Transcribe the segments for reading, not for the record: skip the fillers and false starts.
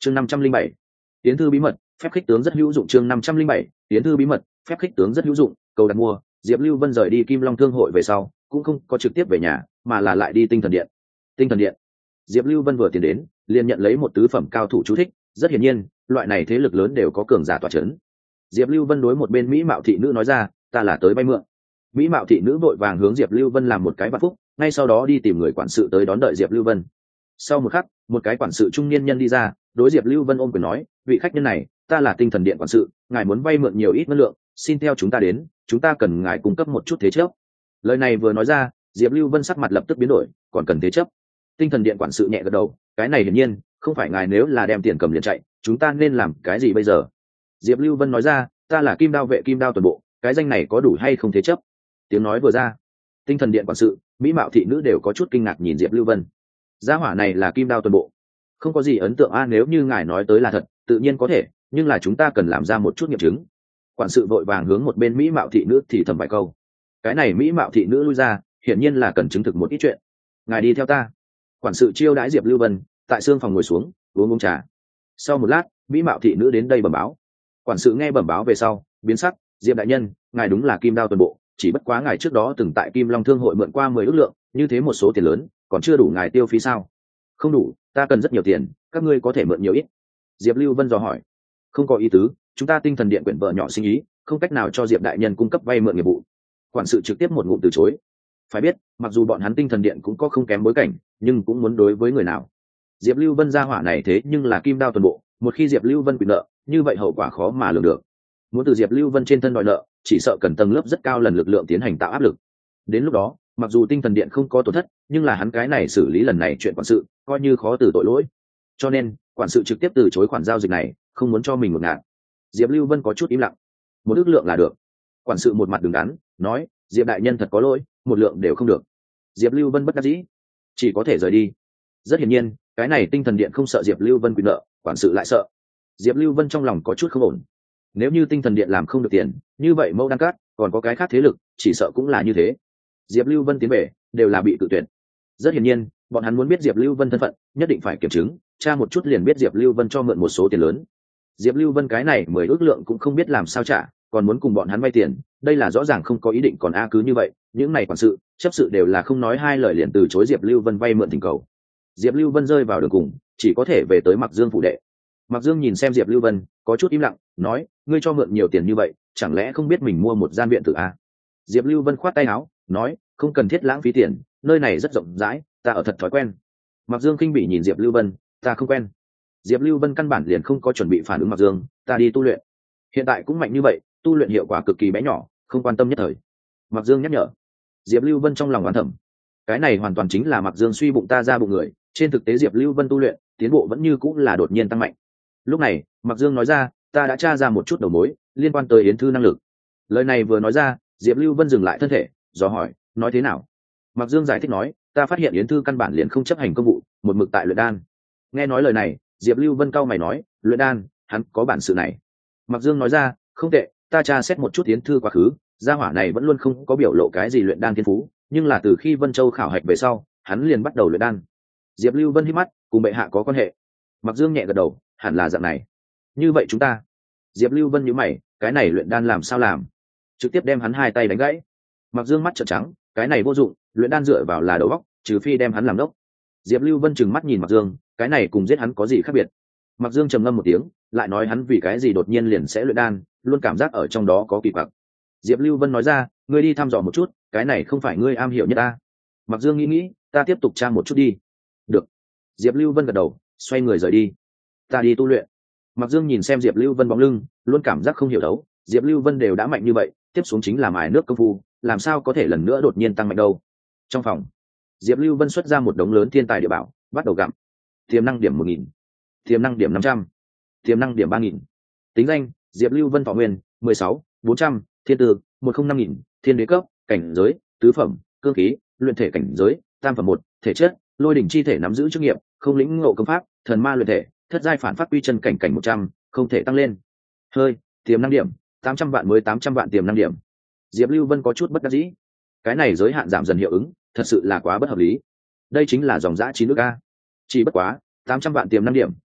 chương 507, tiến thư bí mật phép khích tướng rất hữu dụng. chương 507, tiến thư bí mật phép khích tướng rất hữu dụng. Cầu đặt mua. Diệp Lưu Vân rời đi Kim Long Thương hội về sau cũng không có trực tiếp về nhà, mà là lại đi Tinh Thần Điện. Tinh Thần Điện, Diệp Lưu Vân vừa tiến đến liền nhận lấy một tứ phẩm cao thủ chú thích. Rất hiển nhiên loại này thế lực lớn đều có cường giả tọa chấn. Diệp Lưu Vân đối một bên mỹ mạo thị nữ nói ra, ta là tới vay mượn. Mỹ mạo thị nữ vội vàng hướng Diệp Lưu Vân làm một cái vạn phúc, ngay sau đó đi tìm người quản sự tới đón đợi Diệp Lưu Vân. Sau một khắc, một cái quản sự trung niên nhân đi ra, đối Diệp Lưu Vân ôm quyền nói, vị khách nhân này, ta là Tinh Thần Điện quản sự, ngài muốn vay mượn nhiều ít ngân lượng, xin theo chúng ta đến, chúng ta cần ngài cung cấp một chút thế chấp. Lời này vừa nói ra, Diệp Lưu Vân sắc mặt lập tức biến đổi, còn cần thế chấp? Tinh Thần Điện quản sự nhẹ gật đầu, cái này hiển nhiên không phải ngài nếu là đem tiền cầm liền chạy, chúng ta nên làm cái gì bây giờ? Diệp Lưu Vân nói ra, ta là Kim Đao vệ Kim Đao tuần bộ, cái danh này có đủ hay không thế chấp? Tiếng nói vừa ra, Tinh Thần Điện quản sự, mỹ mạo thị nữ đều có chút kinh ngạc nhìn Diệp Lưu Vân. Gia hỏa này là Kim Đao tuần bộ, không có gì ấn tượng a, nếu như ngài nói tới là thật, tự nhiên có thể, nhưng là chúng ta cần làm ra một chút nghiệm chứng. Quản sự vội vàng hướng một bên mỹ mạo thị nữ thì thầm vài câu. Cái này mỹ mạo thị nữ lui ra, hiển nhiên là cần chứng thực một ít chuyện. Ngài đi theo ta. Quản sự chiêu đãi Diệp Lưu Vân, tại xương phòng ngồi xuống, uống trà. Sau một lát, mỹ mạo thị nữ đến đây bẩm báo. Quản sự nghe bẩm báo về sau, biến sắc, Diệp đại nhân, ngài đúng là Kim Đao tuần bộ, chỉ bất quá ngài trước đó từng tại Kim Long Thương hội mượn qua 10 ức lượng, như thế một số tiền lớn, còn chưa đủ ngài tiêu phí sao? Không đủ, ta cần rất nhiều tiền, các ngươi có thể mượn nhiều ít? Diệp Lưu Vân dò hỏi. Không có ý tứ, chúng ta Tinh Thần Điện quyển vợ nhỏ sinh ý, không cách nào cho Diệp đại nhân cung cấp vay mượn nghiệp vụ. Quản sự trực tiếp một ngụm từ chối. Phải biết, mặc dù bọn hắn Tinh Thần Điện cũng có không kém bối cảnh, nhưng cũng muốn đối với người nào. Diệp Lưu Vân gia hỏa này thế nhưng là Kim Đao tuần bộ, một khi Diệp Lưu Vân bị nợ, như vậy hậu quả khó mà lường được. Muốn từ Diệp Lưu Vân trên thân đòi nợ, chỉ sợ cần tầng lớp rất cao lần lực lượng tiến hành tạo áp lực. Đến lúc đó, mặc dù Tinh Thần Điện không có tổn thất, nhưng là hắn cái này xử lý lần này chuyện quản sự, coi như khó từ tội lỗi. Cho nên, quản sự trực tiếp từ chối khoản giao dịch này, không muốn cho mình một ngạt. Diệp Lưu Vân có chút im lặng. Một ước lượng là được. Quản sự một mặt đứng đắn, nói, Diệp đại nhân thật có lỗi, một lượng đều không được. Diệp Lưu Vân bất đắc dĩ, chỉ có thể rời đi. Rất hiển nhiên, cái này Tinh Thần Điện không sợ Diệp Lưu Vân quyền nợ, quản sự lại sợ. Diệp Lưu Vân trong lòng có chút không ổn. Nếu như Tinh Thần Điện làm không được tiền, như vậy Mẫu Đan Cát còn có cái khác thế lực, chỉ sợ cũng là như thế. Diệp Lưu Vân tiến về, đều là bị tự tuyển. Rất hiển nhiên, bọn hắn muốn biết Diệp Lưu Vân thân phận, nhất định phải kiểm chứng, tra một chút liền biết Diệp Lưu Vân cho mượn một số tiền lớn. Diệp Lưu Vân cái này 10 ước lượng cũng không biết làm sao trả, còn muốn cùng bọn hắn vay tiền, đây là rõ ràng không có ý định còn a cứ như vậy, những này quản sự, chấp sự đều là không nói hai lời liền từ chối Diệp Lưu Vân vay mượn thỉnh cầu. Diệp Lưu Vân rơi vào đường cùng, chỉ có thể về tới Mặc Dương phủ đệ. Mặc Dương nhìn xem Diệp Lưu Vân, có chút im lặng, nói, ngươi cho mượn nhiều tiền như vậy, chẳng lẽ không biết mình mua một gian viện tử a? Diệp Lưu Vân khoát tay áo, nói, không cần thiết lãng phí tiền, nơi này rất rộng rãi, ta ở thật thói quen. Mặc Dương kinh bỉ nhìn Diệp Lưu Vân, ta không quen. Diệp Lưu Vân căn bản liền không có chuẩn bị phản ứng Mặc Dương, ta đi tu luyện. Hiện tại cũng mạnh như vậy, tu luyện hiệu quả cực kỳ bé nhỏ, không quan tâm nhất thời. Mặc Dương nhắc nhở. Diệp Lưu Vân trong lòng oán thầm, cái này hoàn toàn chính là Mặc Dương suy bụng ta ra bụng người, trên thực tế Diệp Lưu Vân tu luyện, tiến bộ vẫn như cũng là đột nhiên tăng mạnh. Lúc này, Mặc Dương nói ra, ta đã tra ra một chút đầu mối liên quan tới Yến Thư năng lực. Lời này vừa nói ra, Diệp Lưu Vân dừng lại thân thể, dò hỏi, nói thế nào? Mặc Dương giải thích nói, ta phát hiện Yến Thư căn bản liền không chấp hành công vụ, một mực tại luyện đan. Nghe nói lời này, Diệp Lưu Vân cau mày nói, luyện đan, hắn có bản sự này. Mặc Dương nói ra, không tệ, ta tra xét một chút Yến Thư quá khứ, gia hỏa này vẫn luôn không có biểu lộ cái gì luyện đan thiên phú, nhưng là từ khi Vân Châu khảo hạch về sau, hắn liền bắt đầu luyện đan. Diệp Lưu Vân hít mắt, cùng bệ hạ có quan hệ. Mặc Dương nhẹ gật đầu, hẳn là dạng này. Như vậy chúng ta. Diệp Lưu Vân nhíu mày, cái này luyện đan làm sao làm? Trực tiếp đem hắn hai tay đánh gãy. Mặc Dương mắt trợn trắng, cái này vô dụng, luyện đan dựa vào là đầu óc, trừ phi đem hắn làm đốc. Diệp Lưu Vân trừng mắt nhìn Mặc Dương, cái này cùng giết hắn có gì khác biệt? Mặc Dương trầm ngâm một tiếng, lại nói hắn vì cái gì đột nhiên liền sẽ luyện đan, luôn cảm giác ở trong đó có kỳ quặc. Diệp Lưu Vân nói ra, ngươi đi thăm dò một chút, cái này không phải ngươi am hiểu nhất ta. Mặc Dương nghĩ, ta tiếp tục tra một chút đi. Được. Diệp Lưu Vân gật đầu, xoay người rời đi. Ta đi tu luyện. Mặc Dương nhìn xem Diệp Lưu Vân bóng lưng, luôn cảm giác không hiểu đấu. Diệp Lưu Vân đều đã mạnh như vậy, tiếp xuống chính là mài nước công phu, làm sao có thể lần nữa đột nhiên tăng mạnh đâu? Trong phòng, Diệp Lưu Vân xuất ra một đống lớn thiên tài địa bảo, bắt đầu gặm. Tiềm năng điểm 1000, tiềm năng điểm 500, tiềm năng điểm 3000. Tính danh: Diệp Lưu Vân, thọ nguyên 16, 400, thiên tư 105.000, thiên đế cấp, cảnh giới tứ phẩm, cương khí, luyện thể cảnh giới tam phẩm 1, thể chất lôi đỉnh chi thể, nắm giữ chức nghiệp không lĩnh ngộ công pháp, thần ma luyện thể, thất giai phản phát quy chân cảnh cảnh 100, không thể tăng lên. Hơi, tiềm năng điểm 800 vạn, mới 800 vạn tiềm năng điểm. Diệp Lưu Vân có chút bất đắc dĩ, cái này giới hạn giảm dần hiệu ứng thật sự là quá bất hợp lý. Đây chính là dòng dã 9 nước a. Chỉ bất quá 800 vạn tiềm năng điểm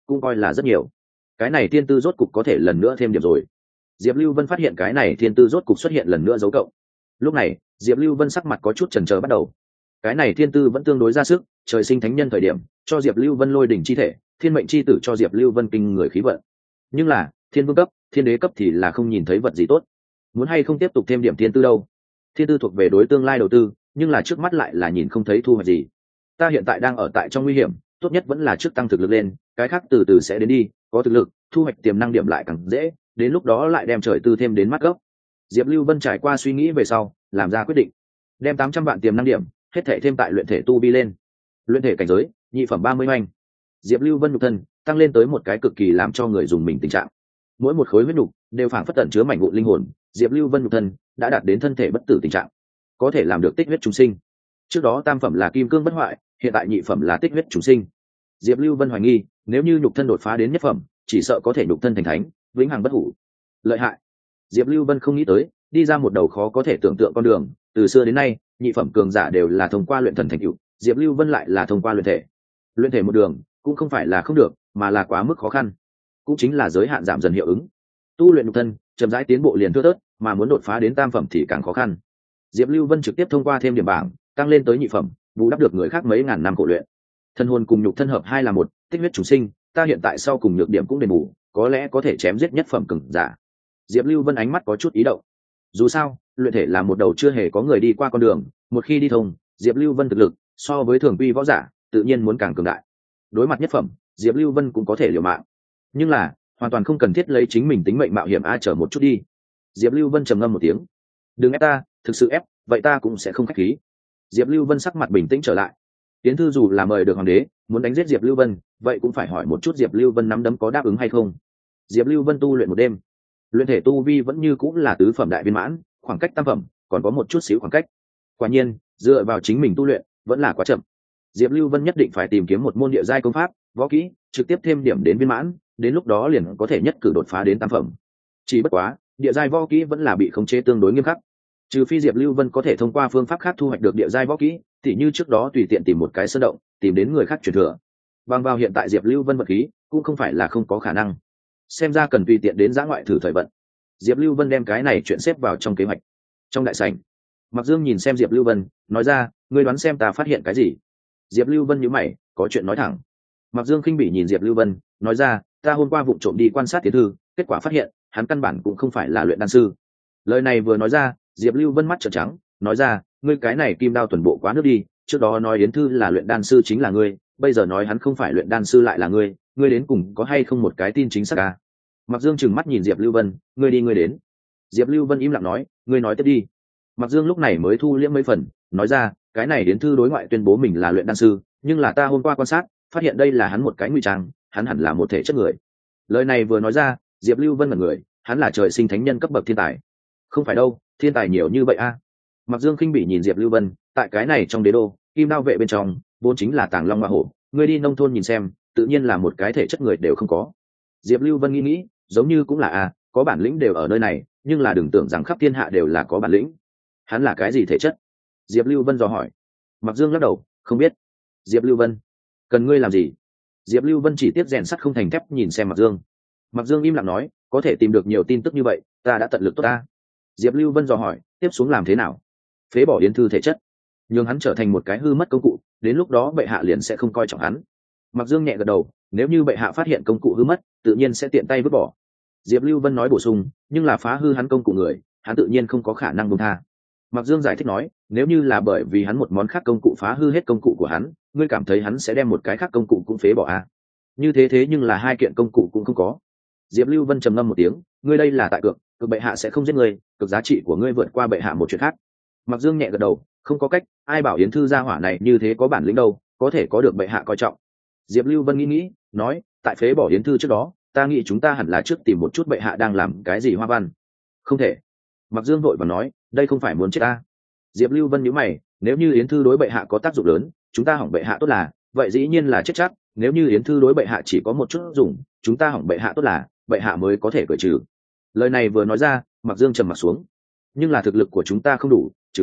cũng coi là rất nhiều. Cái này thiên tư rốt cục có thể lần nữa thêm điểm rồi. Diệp Lưu Vân phát hiện cái này thiên tư rốt cục xuất hiện lần nữa dấu cộng. Lúc này Diệp Lưu Vân sắc mặt có chút chần chờ bắt đầu. Cái này thiên tư vẫn tương đối ra sức, trời sinh thánh nhân thời điểm cho Diệp Lưu Vân lôi đỉnh chi thể, thiên mệnh chi tử cho Diệp Lưu Vân kinh người khí vận. Nhưng là thiên vương cấp, thiên đế cấp thì là không nhìn thấy vật gì tốt. Muốn hay không tiếp tục thêm điểm thiên tư đâu? Thiên tư thuộc về đối tương lai đầu tư, nhưng là trước mắt lại là nhìn không thấy thu hoạch gì. Ta hiện tại đang ở tại trong nguy hiểm, tốt nhất vẫn là trước tăng thực lực lên, cái khác từ từ sẽ đến đi, có thực lực thu hoạch tiềm năng điểm lại càng dễ, đến lúc đó lại đem trời tư thêm đến mắt gốc. Diệp Lưu Vân trải qua suy nghĩ về sau làm ra quyết định, đem 800 vạn tiềm năng điểm hết thể thêm tại luyện thể tu vi lên. Luyện thể cảnh giới nhị phẩm 30 oanh. Diệp Lưu Vân nhục thân tăng lên tới một cái cực kỳ làm cho người dùng mình tình trạng, mỗi một khối huyết nhục đều phảng phất tẩn chứa mảnh vụn linh hồn. Diệp Lưu Vân nhục thân đã đạt đến thân thể bất tử tình trạng, có thể làm được tích huyết trùng sinh. Trước đó tam phẩm là kim cương bất hoại, hiện tại nhị phẩm là tích huyết trùng sinh. Diệp Lưu Vân hoài nghi, nếu như nhục thân đột phá đến nhất phẩm, chỉ sợ có thể nhục thân thành thánh, vĩnh hằng bất hủ. Lợi hại. Diệp Lưu Vân không nghĩ tới, đi ra một đầu khó có thể tưởng tượng con đường. Từ xưa đến nay, nhị phẩm cường giả đều là thông qua luyện thần thành tựu, Diệp Lưu Vân lại là thông qua luyện thể. Luyện thể một đường cũng không phải là không được, mà là quá mức khó khăn, cũng chính là giới hạn giảm dần hiệu ứng. Tu luyện nhục thân chậm rãi tiến bộ liền thưa thớt, mà muốn đột phá đến tam phẩm thì càng khó khăn. Diệp Lưu Vân trực tiếp thông qua thêm điểm bảng, tăng lên tới nhị phẩm, bù đắp được người khác mấy ngàn năm khổ luyện. Thân hồn cùng nhục thân hợp hai là một, tích huyết chủ sinh, ta hiện tại sau cùng nhược điểm cũng đền bù, có lẽ có thể chém giết nhất phẩm cường giả. Diệp Lưu Vân ánh mắt có chút ý động. Dù sao, luyện thể là một đầu chưa hề có người đi qua con đường, một khi đi thông, Diệp Lưu Vân thực lực so với thường quy võ giả tự nhiên muốn càng cường đại. Đối mặt nhất phẩm, Diệp Lưu Vân cũng có thể liều mạng, nhưng là hoàn toàn không cần thiết lấy chính mình tính mệnh mạo hiểm chờ một chút đi. Diệp Lưu Vân trầm ngâm một tiếng, đừng ép ta, thực sự ép vậy ta cũng sẽ không khách khí. Diệp Lưu Vân sắc mặt bình tĩnh trở lại. Tiến thư dù là mời được hoàng đế muốn đánh giết Diệp Lưu Vân, vậy cũng phải hỏi một chút Diệp Lưu Vân nắm đấm có đáp ứng hay không. Diệp Lưu Vân tu luyện một đêm, luyện thể tu vi vẫn như cũng là tứ phẩm đại viên mãn, khoảng cách tam phẩm còn có một chút xíu khoảng cách. Quả nhiên dựa vào chính mình tu luyện vẫn là quá chậm. Diệp Lưu Vân nhất định phải tìm kiếm một môn địa giai công pháp, võ kỹ, trực tiếp thêm điểm đến viên mãn, đến lúc đó liền có thể nhất cử đột phá đến tam phẩm. Chỉ bất quá địa giai võ kỹ vẫn là bị khống chế tương đối nghiêm khắc, trừ phi Diệp Lưu Vân có thể thông qua phương pháp khác thu hoạch được địa giai võ kỹ, tỉ như trước đó tùy tiện tìm một cái sơn động tìm đến người khác truyền thừa. Bằng vào hiện tại Diệp Lưu Vân vật khí cũng không phải là không có khả năng, xem ra cần tùy tiện đến giã ngoại thử thời vận. Diệp Lưu Vân đem cái này chuyện xếp vào trong kế hoạch. Trong đại sảnh, Mặc Dương nhìn xem Diệp Lưu Vân nói ra, ngươi đoán xem ta phát hiện cái gì? Diệp Lưu Vân nhíu mày, có chuyện nói thẳng. Mặc Dương khinh bỉ nhìn Diệp Lưu Vân nói ra, ta hôm qua vụng trộm đi quan sát tiến thư, kết quả phát hiện hắn căn bản cũng không phải là luyện đan sư. Lời này vừa nói ra, Diệp Lưu Vân mắt trợn trắng, nói ra, ngươi cái này kim đao tuần bộ quá nước đi, trước đó nói Yến Thư là luyện đan sư chính là ngươi, bây giờ nói hắn không phải luyện đan sư lại là ngươi đến cùng có hay không một cái tin chính xác à? Mặc Dương trừng mắt nhìn Diệp Lưu Vân, ngươi đi ngươi đến. Diệp Lưu Vân im lặng nói, ngươi nói tiếp đi. Mặc Dương lúc này mới thu liễm mấy phần, nói ra, cái này Yến Thư đối ngoại tuyên bố mình là luyện đan sư, nhưng là ta hôm qua quan sát, phát hiện đây là hắn một cái ngụy trang, hắn hẳn là một thể chất người. Lời này vừa nói ra, Diệp Lưu Vân là người, hắn là trời sinh thánh nhân cấp bậc thiên tài. Không phải đâu, thiên tài nhiều như vậy a. Mặc Dương khinh bỉ nhìn Diệp Lưu Vân, tại cái này trong đế đô, kim đao vệ bên trong vốn chính là tàng long hoa hổ, ngươi đi nông thôn nhìn xem, tự nhiên là một cái thể chất người đều không có. Diệp Lưu Vân nghĩ, giống như cũng là có bản lĩnh đều ở nơi này, nhưng là đừng tưởng rằng khắp thiên hạ đều là có bản lĩnh. Hắn là cái gì thể chất? Diệp Lưu Vân dò hỏi. Mặc Dương lắc đầu, không biết. Diệp Lưu Vân, cần ngươi làm gì? Diệp Lưu Vân chỉ tiếp rèn sắt không thành thép nhìn xem Mặc Dương. Mặc Dương im lặng nói, có thể tìm được nhiều tin tức như vậy, ta đã tận lực tốt ta. Diệp Lưu Vân dò hỏi, tiếp xuống làm thế nào? Phế bỏ Yến Thư thể chất, nhưng hắn trở thành một cái hư mất công cụ, đến lúc đó bệ hạ liền sẽ không coi trọng hắn. Mặc Dương nhẹ gật đầu, nếu như bệ hạ phát hiện công cụ hư mất, tự nhiên sẽ tiện tay vứt bỏ. Diệp Lưu Vân nói bổ sung, nhưng là phá hư hắn công cụ người, hắn tự nhiên không có khả năng buông tha. Mặc Dương giải thích nói, nếu như là bởi vì hắn một món khác công cụ phá hư hết công cụ của hắn, ngươi cảm thấy hắn sẽ đem một cái khác công cụ cũng phế bỏ à? Như thế nhưng là hai kiện công cụ cũng không có. Diệp Lưu Vân trầm ngâm một tiếng, ngươi đây là tại cược bệ hạ sẽ không giết ngươi, cực giá trị của ngươi vượt qua bệ hạ một chuyện khác. Mặc Dương nhẹ gật đầu, không có cách, ai bảo Yến Thư gia hỏa này như thế có bản lĩnh đâu, có thể có được bệ hạ coi trọng. Diệp Lưu Vân nghĩ, nói, tại phế bỏ Yến Thư trước đó, ta nghĩ chúng ta hẳn là trước tìm một chút bệ hạ đang làm cái gì hoa văn. Không thể. Mặc Dương vội và nói, đây không phải muốn chết ta. Diệp Lưu Vân nhíu mày, nếu như Yến Thư đối bệ hạ có tác dụng lớn, chúng ta hỏng bệ hạ tốt là, vậy dĩ nhiên là chết chắc, nếu như Yến Thư đối bệ hạ chỉ có một chút dùng, chúng ta hỏng bệ hạ tốt là, bệ hạ mới có thể cởi trừ. Lời này vừa nói ra, Mặc Dương trầm mặt xuống. Nhưng là thực lực của chúng ta không đủ, trừ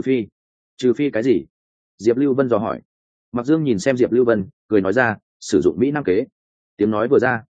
phi cái gì? Diệp Lưu Vân dò hỏi. Mặc Dương nhìn xem Diệp Lưu Vân, cười nói ra, sử dụng Mỹ Nam kế. Tiếng nói vừa ra,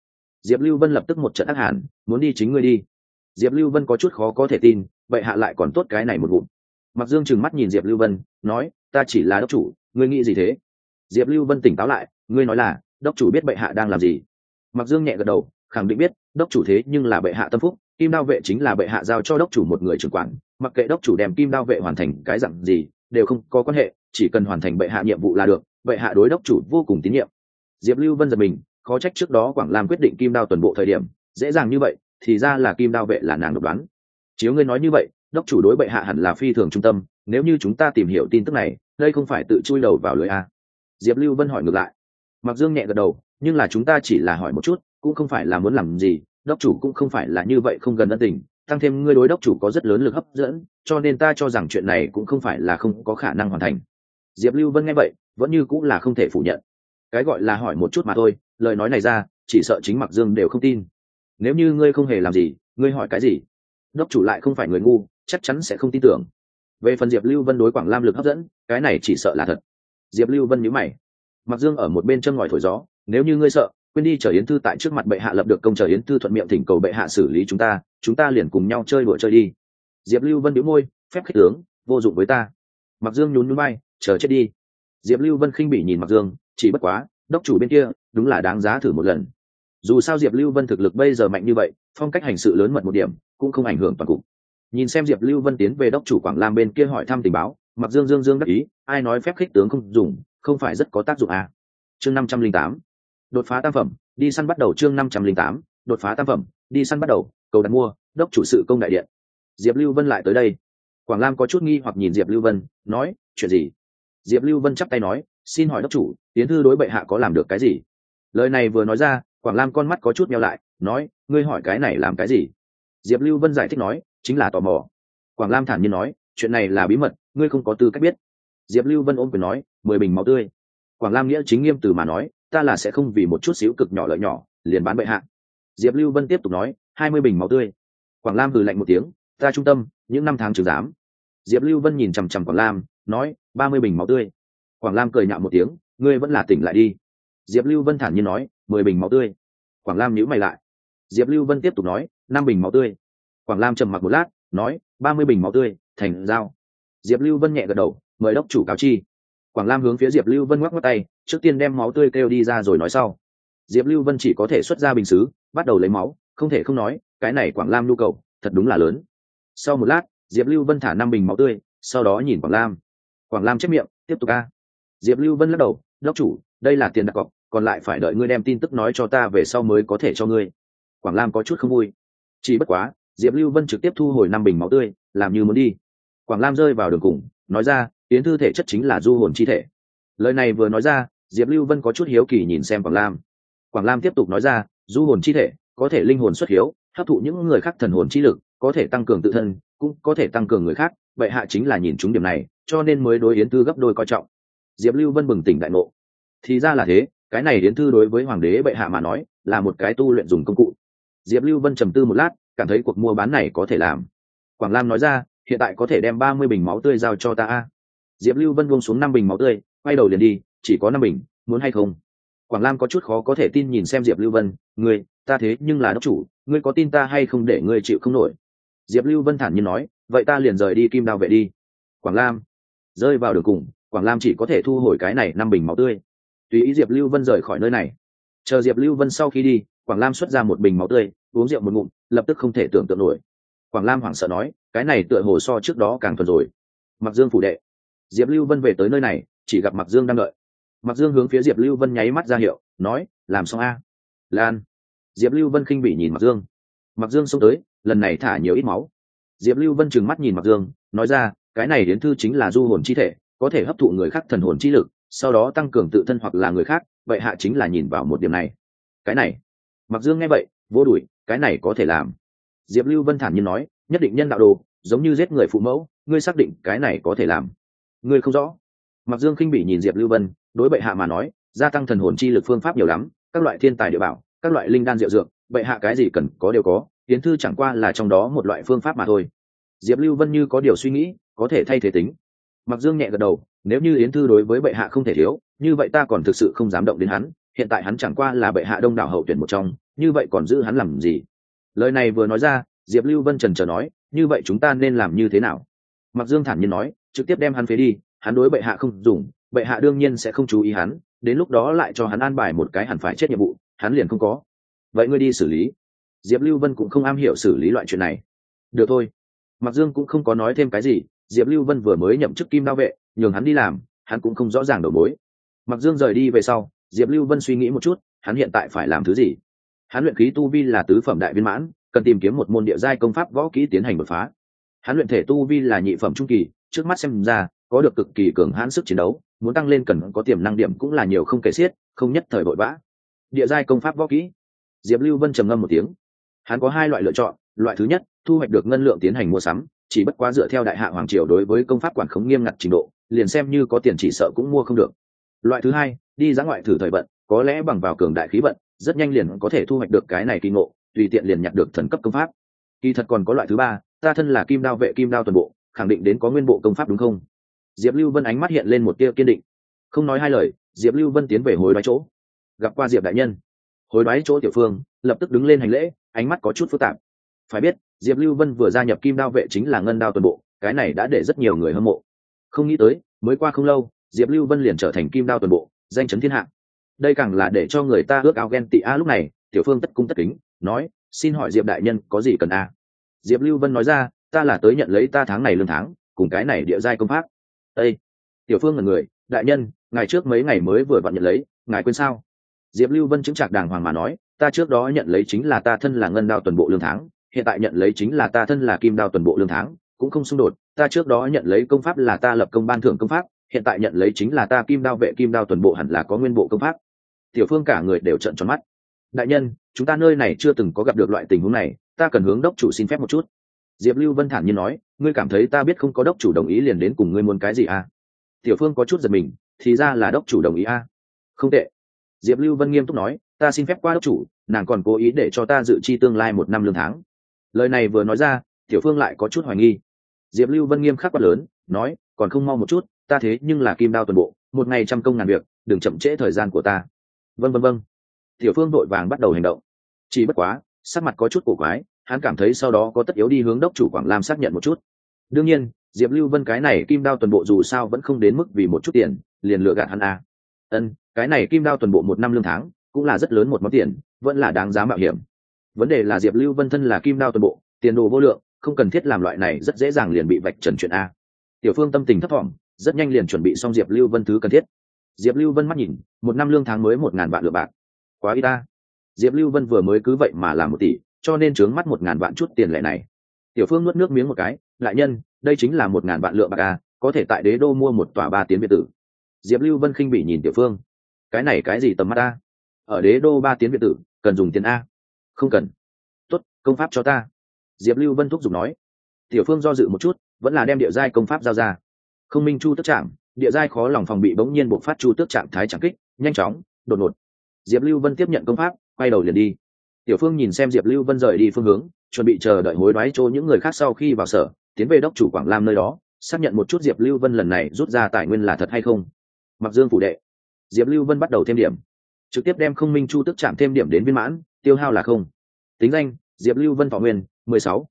Diệp Lưu Vân lập tức một trận ác hàn, muốn đi chính ngươi đi. Diệp Lưu Vân có chút khó có thể tin, vậy hạ lại còn tốt cái này một vụ. Mặc Dương trừng mắt nhìn Diệp Lưu Vân, nói, ta chỉ là đốc chủ, ngươi nghĩ gì thế? Diệp Lưu Vân tỉnh táo lại, ngươi nói là đốc chủ biết bệ hạ đang làm gì? Mặc Dương nhẹ gật đầu, khẳng định biết, đốc chủ thế nhưng là bệ hạ tâm phúc, kim đao vệ chính là bệ hạ giao cho đốc chủ một người trưởng quản, mặc kệ đốc chủ đem kim đao vệ hoàn thành cái dạng gì đều không có quan hệ, chỉ cần hoàn thành bệ hạ nhiệm vụ là được, bệ hạ đối đốc chủ vô cùng tín nhiệm. Diệp Lưu Vân giật mình, khó trách trước đó Quảng Lam quyết định kim đao tuần bộ thời điểm dễ dàng như vậy, thì ra là kim đao vệ là nàng độc đoán. Chiếu ngươi nói như vậy, đốc chủ đối bệ hạ hẳn là phi thường trung tâm, nếu như chúng ta tìm hiểu tin tức này, đây không phải tự chui đầu vào lưới a? Diệp Lưu Vân hỏi ngược lại. Mặc Dương nhẹ gật đầu, nhưng là chúng ta chỉ là hỏi một chút, cũng không phải là muốn làm gì, đốc chủ cũng không phải là như vậy không gần ân tình, tăng thêm ngươi đối đốc chủ có rất lớn lực hấp dẫn, cho nên ta cho rằng chuyện này cũng không phải là không có khả năng hoàn thành. Diệp Lưu Vân nghe vậy, vẫn như cũng là không thể phủ nhận. Cái gọi là hỏi một chút mà thôi, lời nói này ra, chỉ sợ chính Mặc Dương đều không tin. Nếu như ngươi không hề làm gì, ngươi hỏi cái gì? Đốc chủ lại không phải người ngu, chắc chắn sẽ không tin tưởng. Về phần Diệp Lưu Vân đối Quảng Lam lực hấp dẫn, cái này chỉ sợ là thật. Diệp Lưu Vân nhíu mày. Mặc Dương ở một bên châm ngòi thổi gió, nếu như ngươi sợ, quên đi chờ Yến Thư tại trước mặt bệ hạ lập được công, chờ Yến Thư thuận miệng thỉnh cầu bệ hạ xử lý chúng ta liền cùng nhau chơi đùa chơi đi. Diệp Lưu Vân bĩu môi, phép khích tướng, vô dụng với ta. Mặc Dương nhún nhún vai, chờ chết đi. Diệp Lưu Vân khinh bỉ nhìn Mặc Dương, chỉ bất quá, đốc chủ bên kia, đúng là đáng giá thử một lần. Dù sao Diệp Lưu Vân thực lực bây giờ mạnh như vậy, phong cách hành sự lớn mật một điểm, cũng không ảnh hưởng toàn cục. Nhìn xem Diệp Lưu Vân tiến về đốc chủ Quảng Lam bên kia hỏi thăm tình báo, Mặc Dương dương đắc ý, ai nói phép khích tướng không dùng, không phải rất có tác dụng à? Chương 508, đột phá tam phẩm, đi săn bắt đầu. Chương 508, đột phá tam phẩm, đi săn bắt đầu, cầu đặt mua, đốc chủ sự công đại điện. Diệp Lưu Vân lại tới đây. Quảng Lam có chút nghi hoặc nhìn Diệp Lưu Vân, nói, chuyện gì? Diệp Lưu Vân chắp tay nói, xin hỏi đốc chủ, Yến Thư đối bệ hạ có làm được cái gì? Lời này vừa nói ra, Quảng Lam con mắt có chút nheo lại, nói, ngươi hỏi cái này làm cái gì? Diệp Lưu Vân giải thích nói, chính là tò mò. Quảng Lam thản nhiên nói, chuyện này là bí mật, ngươi không có tư cách biết. Diệp Lưu Vân ôm quyền nói, 10 bình máu tươi. Quảng Lam nghĩa chính nghiêm từ mà nói, ta là sẽ không vì một chút xíu cực nhỏ lợi nhỏ liền bán bệ hạ. Diệp Lưu Vân tiếp tục nói, 20 bình máu tươi. Quảng Lam hừ lạnh một tiếng, ta trung tâm những năm tháng chứng giám. Diệp Lưu Vân nhìn chằm chằm Quảng Lam, nói, 30 bình máu tươi. Quảng Lam cười nhạo một tiếng, ngươi vẫn là tỉnh lại đi. Diệp Lưu Vân thản nhiên nói, 10 bình máu tươi. Quảng Lam nhíu mày lại. Diệp Lưu Vân tiếp tục nói, 5 bình máu tươi. Quảng Lam trầm mặc một lát, nói, 30 bình máu tươi, thành giao. Diệp Lưu Vân nhẹ gật đầu, mời đốc chủ cáo chi. Quảng Lam hướng phía Diệp Lưu Vân ngoắc ngoắc tay, trước tiên đem máu tươi kêu đi ra rồi nói sau. Diệp Lưu Vân chỉ có thể xuất ra bình sứ, bắt đầu lấy máu, không thể không nói, cái này Quảng Lam nhu cầu thật đúng là lớn. Sau một lát, Diệp Lưu Vân thả 5 bình máu tươi, sau đó nhìn Quảng Lam. Quảng Lam chép miệng, tiếp tục a. Diệp Lưu Vân lắc đầu, đốc chủ, đây là tiền đặt cọc, còn lại phải đợi ngươi đem tin tức nói cho ta về sau mới có thể cho ngươi. Quảng Lam có chút không vui. Chỉ bất quá, Diệp Lưu Vân trực tiếp thu hồi 5 bình máu tươi, làm như muốn đi. Quảng Lam rơi vào đường cùng, nói ra, Yến Thư thể chất chính là du hồn chi thể. Lời này vừa nói ra, Diệp Lưu Vân có chút hiếu kỳ nhìn xem Quảng Lam. Quảng Lam tiếp tục nói ra, du hồn chi thể có thể linh hồn xuất hiếu, hấp thụ những người khác thần hồn chi lực, có thể tăng cường tự thân, cũng có thể tăng cường người khác, vậy hạ chính là nhìn trúng điểm này, cho nên mới đối Yến Thư gấp đôi coi trọng. Diệp Lưu Vân bừng tỉnh đại ngộ. Thì ra là thế, cái này Yến Thư đối với hoàng đế bệ hạ mà nói, là một cái tu luyện dùng công cụ. Diệp Lưu Vân trầm tư một lát, cảm thấy cuộc mua bán này có thể làm. Quảng Lam nói ra, hiện tại có thể đem 30 bình máu tươi giao cho ta a. Diệp Lưu Vân buông xuống 5 bình máu tươi, quay đầu liền đi, chỉ có 5 bình, muốn hay không? Quảng Lam có chút khó có thể tin nhìn xem Diệp Lưu Vân, ngươi, ta thế nhưng là đốc chủ, ngươi có tin ta hay không để ngươi chịu không nổi? Diệp Lưu Vân thản nhiên nói, vậy ta liền rời đi Kim Đao vệ đi. Quảng Lam rơi vào đường cùng, Quảng Lam chỉ có thể thu hồi cái này 5 bình máu tươi. Tùy ý Diệp Lưu Vân rời khỏi nơi này. Chờ Diệp Lưu Vân sau khi đi, Quảng Lam xuất ra một bình máu tươi, uống rượu một ngụm, lập tức không thể tưởng tượng nổi. Quảng Lam hoảng sợ nói, cái này tựa hồ so trước đó càng thuần rồi. Mặc Dương phủ đệ. Diệp Lưu Vân về tới nơi này, chỉ gặp Mặc Dương đang đợi. Mặc Dương hướng phía Diệp Lưu Vân nháy mắt ra hiệu, nói, làm xong a. Lan. Diệp Lưu Vân khinh bỉ nhìn Mặc Dương. Mặc Dương xông tới, lần này thả nhiều ít máu. Diệp Lưu Vân trừng mắt nhìn Mặc Dương, nói ra, cái này Yến Thư chính là du hồn chi thể, có thể hấp thụ người khác thần hồn chi lực, sau đó tăng cường tự thân hoặc là người khác, vậy hạ chính là nhìn vào một điểm này. Cái này. Mặc Dương nghe vậy, vô đuổi, cái này có thể làm. Diệp Lưu Vân thản nhiên nói, nhất định nhân đạo đồ, giống như giết người phụ mẫu, ngươi xác định cái này có thể làm? Ngươi không rõ. Mặc Dương khinh bỉ nhìn Diệp Lưu Vân, đối bệ hạ mà nói, gia tăng thần hồn chi lực phương pháp nhiều lắm, các loại thiên tài địa bảo, các loại linh đan diệu dược, bệ hạ cái gì cần có đều có, Yến Thư chẳng qua là trong đó một loại phương pháp mà thôi. Diệp Lưu Vân như có điều suy nghĩ, có thể thay thế tính. Mặc Dương nhẹ gật đầu, nếu như Yến Thư đối với bệ hạ không thể thiếu, như vậy ta còn thực sự không dám động đến hắn, hiện tại hắn chẳng qua là bệ hạ đông đảo hậu tuyển một trong, như vậy còn giữ hắn làm gì? Lời này vừa nói ra, Diệp Lưu Vân trần chờ nói, như vậy chúng ta nên làm như thế nào? Mặc Dương thản nhiên nói, trực tiếp đem hắn phế đi, hắn đối bệ hạ không dùng, bệ hạ đương nhiên sẽ không chú ý hắn, đến lúc đó lại cho hắn an bài một cái hẳn phải chết nhiệm vụ, hắn liền không có. Vậy ngươi đi xử lý. Diệp Lưu Vân cũng không am hiểu xử lý loại chuyện này. Được thôi. Mặc Dương cũng không có nói thêm cái gì, Diệp Lưu Vân vừa mới nhậm chức Kim Đao vệ, nhường hắn đi làm, hắn cũng không rõ ràng đầu mối. Mặc Dương rời đi về sau, Diệp Lưu Vân suy nghĩ một chút, hắn hiện tại phải làm thứ gì? Hắn luyện khí tu vi là tứ phẩm đại viên mãn, cần tìm kiếm một môn địa giai công pháp võ kỹ tiến hành đột phá. Hắn luyện thể tu vi là nhị phẩm trung kỳ, trước mắt xem ra có được cực kỳ cường hãn sức chiến đấu, muốn tăng lên cần có tiềm năng điểm cũng là nhiều không kể xiết, không nhất thời vội vã. Địa giai công pháp võ kỹ. Diệp Lưu Vân trầm ngâm một tiếng. Hắn có hai loại lựa chọn, loại thứ nhất, thu hoạch được ngân lượng tiến hành mua sắm, chỉ bất quá dựa theo đại hạ hoàng triều đối với công pháp quản khống nghiêm ngặt trình độ, liền xem như có tiền chỉ sợ cũng mua không được. Loại thứ hai, đi ra ngoại thử thời vận, có lẽ bằng vào cường đại khí vận, rất nhanh liền có thể thu hoạch được cái này kỳ ngộ, tùy tiện liền nhặt được thần cấp công pháp. Kỳ thật còn có loại thứ ba, ta thân là Kim Đao vệ Kim Đao toàn bộ, khẳng định đến có nguyên bộ công pháp đúng không? Diệp Lưu Vân ánh mắt hiện lên một tia kiên định. Không nói hai lời, Diệp Lưu Vân tiến về hối đoái chỗ. Gặp qua Diệp đại nhân. Hối đoái chỗ Tiểu Phương lập tức đứng lên hành lễ, ánh mắt có chút phức tạp. Phải biết, Diệp Lưu Vân vừa gia nhập Kim Đao vệ chính là ngân đao toàn bộ, cái này đã để rất nhiều người hâm mộ. Không nghĩ tới, mới qua không lâu, Diệp Lưu Vân liền trở thành Kim Đao toàn bộ, danh chấn thiên hạ. Đây càng là để cho người ta ước ao ghen tị a. Lúc này, Tiểu Phương tất cung tất kính nói, xin hỏi Diệp đại nhân có gì cần a? Diệp Lưu Vân nói ra, ta là tới nhận lấy ta tháng này lương tháng, cùng cái này địa giai công pháp. Ê! Tiểu Phương ngẩn người, đại nhân, ngày trước mấy ngày mới vừa vặn nhận lấy, ngài quên sao? Diệp Lưu Vân chứng trạc đàng hoàng mà nói, ta trước đó nhận lấy chính là ta thân là ngân đao toàn bộ lương tháng, hiện tại nhận lấy chính là ta thân là kim đao toàn bộ lương tháng, cũng không xung đột. Ta trước đó nhận lấy công pháp là ta lập công ban thưởng công pháp, hiện tại nhận lấy chính là ta kim đao vệ kim đao toàn bộ, hẳn là có nguyên bộ công pháp. Tiểu Phương cả người đều trợn tròn mắt. Đại nhân, chúng ta nơi này chưa từng có gặp được loại tình huống này, ta cần hướng đốc chủ xin phép một chút. Diệp Lưu Vân thản nhiên nói, ngươi cảm thấy ta biết không có đốc chủ đồng ý liền đến cùng ngươi muốn cái gì à? Tiểu Phương có chút giật mình, thì ra là đốc chủ đồng ý à? Không tệ. Diệp Lưu Vân nghiêm túc nói, ta xin phép qua đốc chủ, nàng còn cố ý để cho ta dự chi tương lai 1 năm lương tháng. Lời này vừa nói ra, Tiểu Phương lại có chút hoài nghi. Diệp Lưu Vân nghiêm khắc quát lớn, nói, còn không mau một chút, ta thế nhưng là kim đao toàn bộ, một ngày trăm công ngàn việc, đừng chậm trễ thời gian của ta. Vâng. Tiểu Phương vội vàng bắt đầu hành động. Chỉ bất quá, sắc mặt có chút cổ quái, hắn cảm thấy sau đó có tất yếu đi hướng đốc chủ Quảng Lam xác nhận một chút. Đương nhiên, Diệp Lưu Vân cái này kim đao toàn bộ dù sao vẫn không đến mức vì một chút tiền liền lừa gạt hắn à. Cái này kim đao toàn bộ 1 năm lương tháng cũng là rất lớn một món tiền, vẫn là đáng giá mạo hiểm. Vấn đề là Diệp Lưu Vân thân là kim đao toàn bộ, tiền đồ vô lượng, không cần thiết làm loại này rất dễ dàng liền bị vạch trần chuyện a. Tiểu Phương tâm tình thấp thỏm, rất nhanh liền chuẩn bị xong Diệp Lưu Vân thứ cần thiết. Diệp Lưu Vân mắt nhìn, 1 năm lương tháng mới 1.000 vạn lượng bạc, quá ít ta. Diệp Lưu Vân vừa mới cứ vậy mà làm 1 tỷ, cho nên trướng mắt 1.000 vạn chút tiền lẻ này. Tiểu Phương nuốt nước miếng một cái, đại nhân, đây chính là 1.000 vạn lượng bạc a, có thể tại đế đô mua một tòa 3 tiến biệt tử. Diệp Lưu Vân khinh bỉ nhìn Tiểu Phương, cái này cái gì tầm mắt a? Ở đế đô 3 tiến biệt tử, cần dùng tiền a? Không cần. Tốt, công pháp cho ta. Diệp Lưu Vân thúc giục nói. Tiểu Phương do dự một chút, vẫn là đem địa giai công pháp giao ra. Không minh chu tức chạm, địa giai khó lòng phòng bị bỗng nhiên bộc phát chu tước trạng thái chẳng kích, nhanh chóng, đột ngột. Diệp Lưu Vân tiếp nhận công pháp, quay đầu liền đi. Tiểu Phương nhìn xem Diệp Lưu Vân rời đi phương hướng, chuẩn bị chờ đợi hối đoái chỗ những người khác sau khi vào sở, tiến về đốc chủ Quảng Lam nơi đó, xác nhận một chút Diệp Lưu Vân lần này rút ra tài nguyên là thật hay không. Mặc Dương phủ đệ, Diệp Lưu Vân bắt đầu thêm điểm, trực tiếp đem không minh chu tức chạm thêm điểm đến viên mãn, tiêu hao là không. Tính danh: Diệp Lưu Vân, thọ nguyên 16,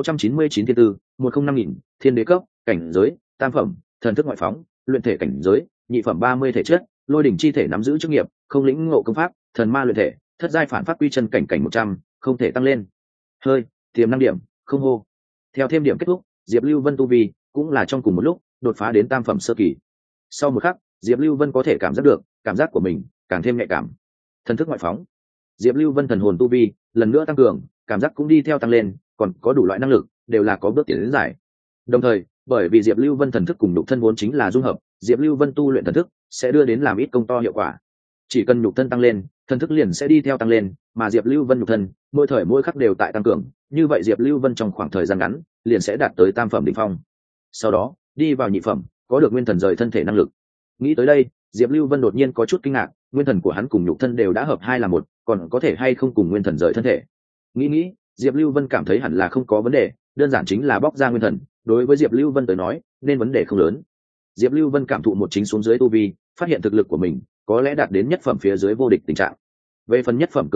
699 thiên tư, 105.000, thiên đế cấp, cảnh giới tam phẩm, thần thức ngoại phóng, luyện thể cảnh giới nhị phẩm, 30 thể chất, lôi đỉnh chi thể nắm giữ chức nghiệp, không lĩnh ngộ công pháp, thần ma luyện thể, thất giai phản pháp quy chân cảnh 100, không thể tăng lên. Hơi tiềm năng điểm không hô. Theo thêm điểm kết thúc, Diệp Lưu Vân tu vi cũng là trong cùng một lúc đột phá đến tam phẩm sơ kỳ. Sau một khắc, Diệp Lưu Vân có thể cảm giác được cảm giác của mình càng thêm nhạy cảm. Thần thức ngoại phóng, Diệp Lưu Vân thần hồn tu vi lần nữa tăng cường, cảm giác cũng đi theo tăng lên, còn có đủ loại năng lực đều là có bước tiến đến giải. Đồng thời, bởi vì Diệp Lưu Vân thần thức cùng nhục thân vốn chính là dung hợp, Diệp Lưu Vân tu luyện thần thức sẽ đưa đến làm ít công to hiệu quả. Chỉ cần nhục thân tăng lên, thần thức liền sẽ đi theo tăng lên, mà Diệp Lưu Vân nhục thân mỗi thời mỗi khắc đều tại tăng cường, như vậy Diệp Lưu Vân trong khoảng thời gian ngắn liền sẽ đạt tới tam phẩm đỉnh phong. Sau đó, đi vào nhị phẩm, có được nguyên thần rời thân thể năng lực. Nghĩ tới đây, Diệp Lưu Vân đột nhiên có chút kinh ngạc, nguyên thần của hắn cùng nhục thân đều đã hợp hai là một, còn có thể hay không cùng nguyên thần rời thân thể? Nghĩ, Diệp Lưu Vân cảm thấy hẳn là không có vấn đề, đơn giản chính là bóc ra nguyên thần, đối với Diệp Lưu Vân tới nói, nên vấn đề không lớn. Diệp Lưu Vân cảm thụ một chính xuống dưới tu vi, phát hiện thực lực của mình có lẽ đạt đến nhất phẩm phía dưới vô địch tình trạng. Về phần nhất phẩm cường giả,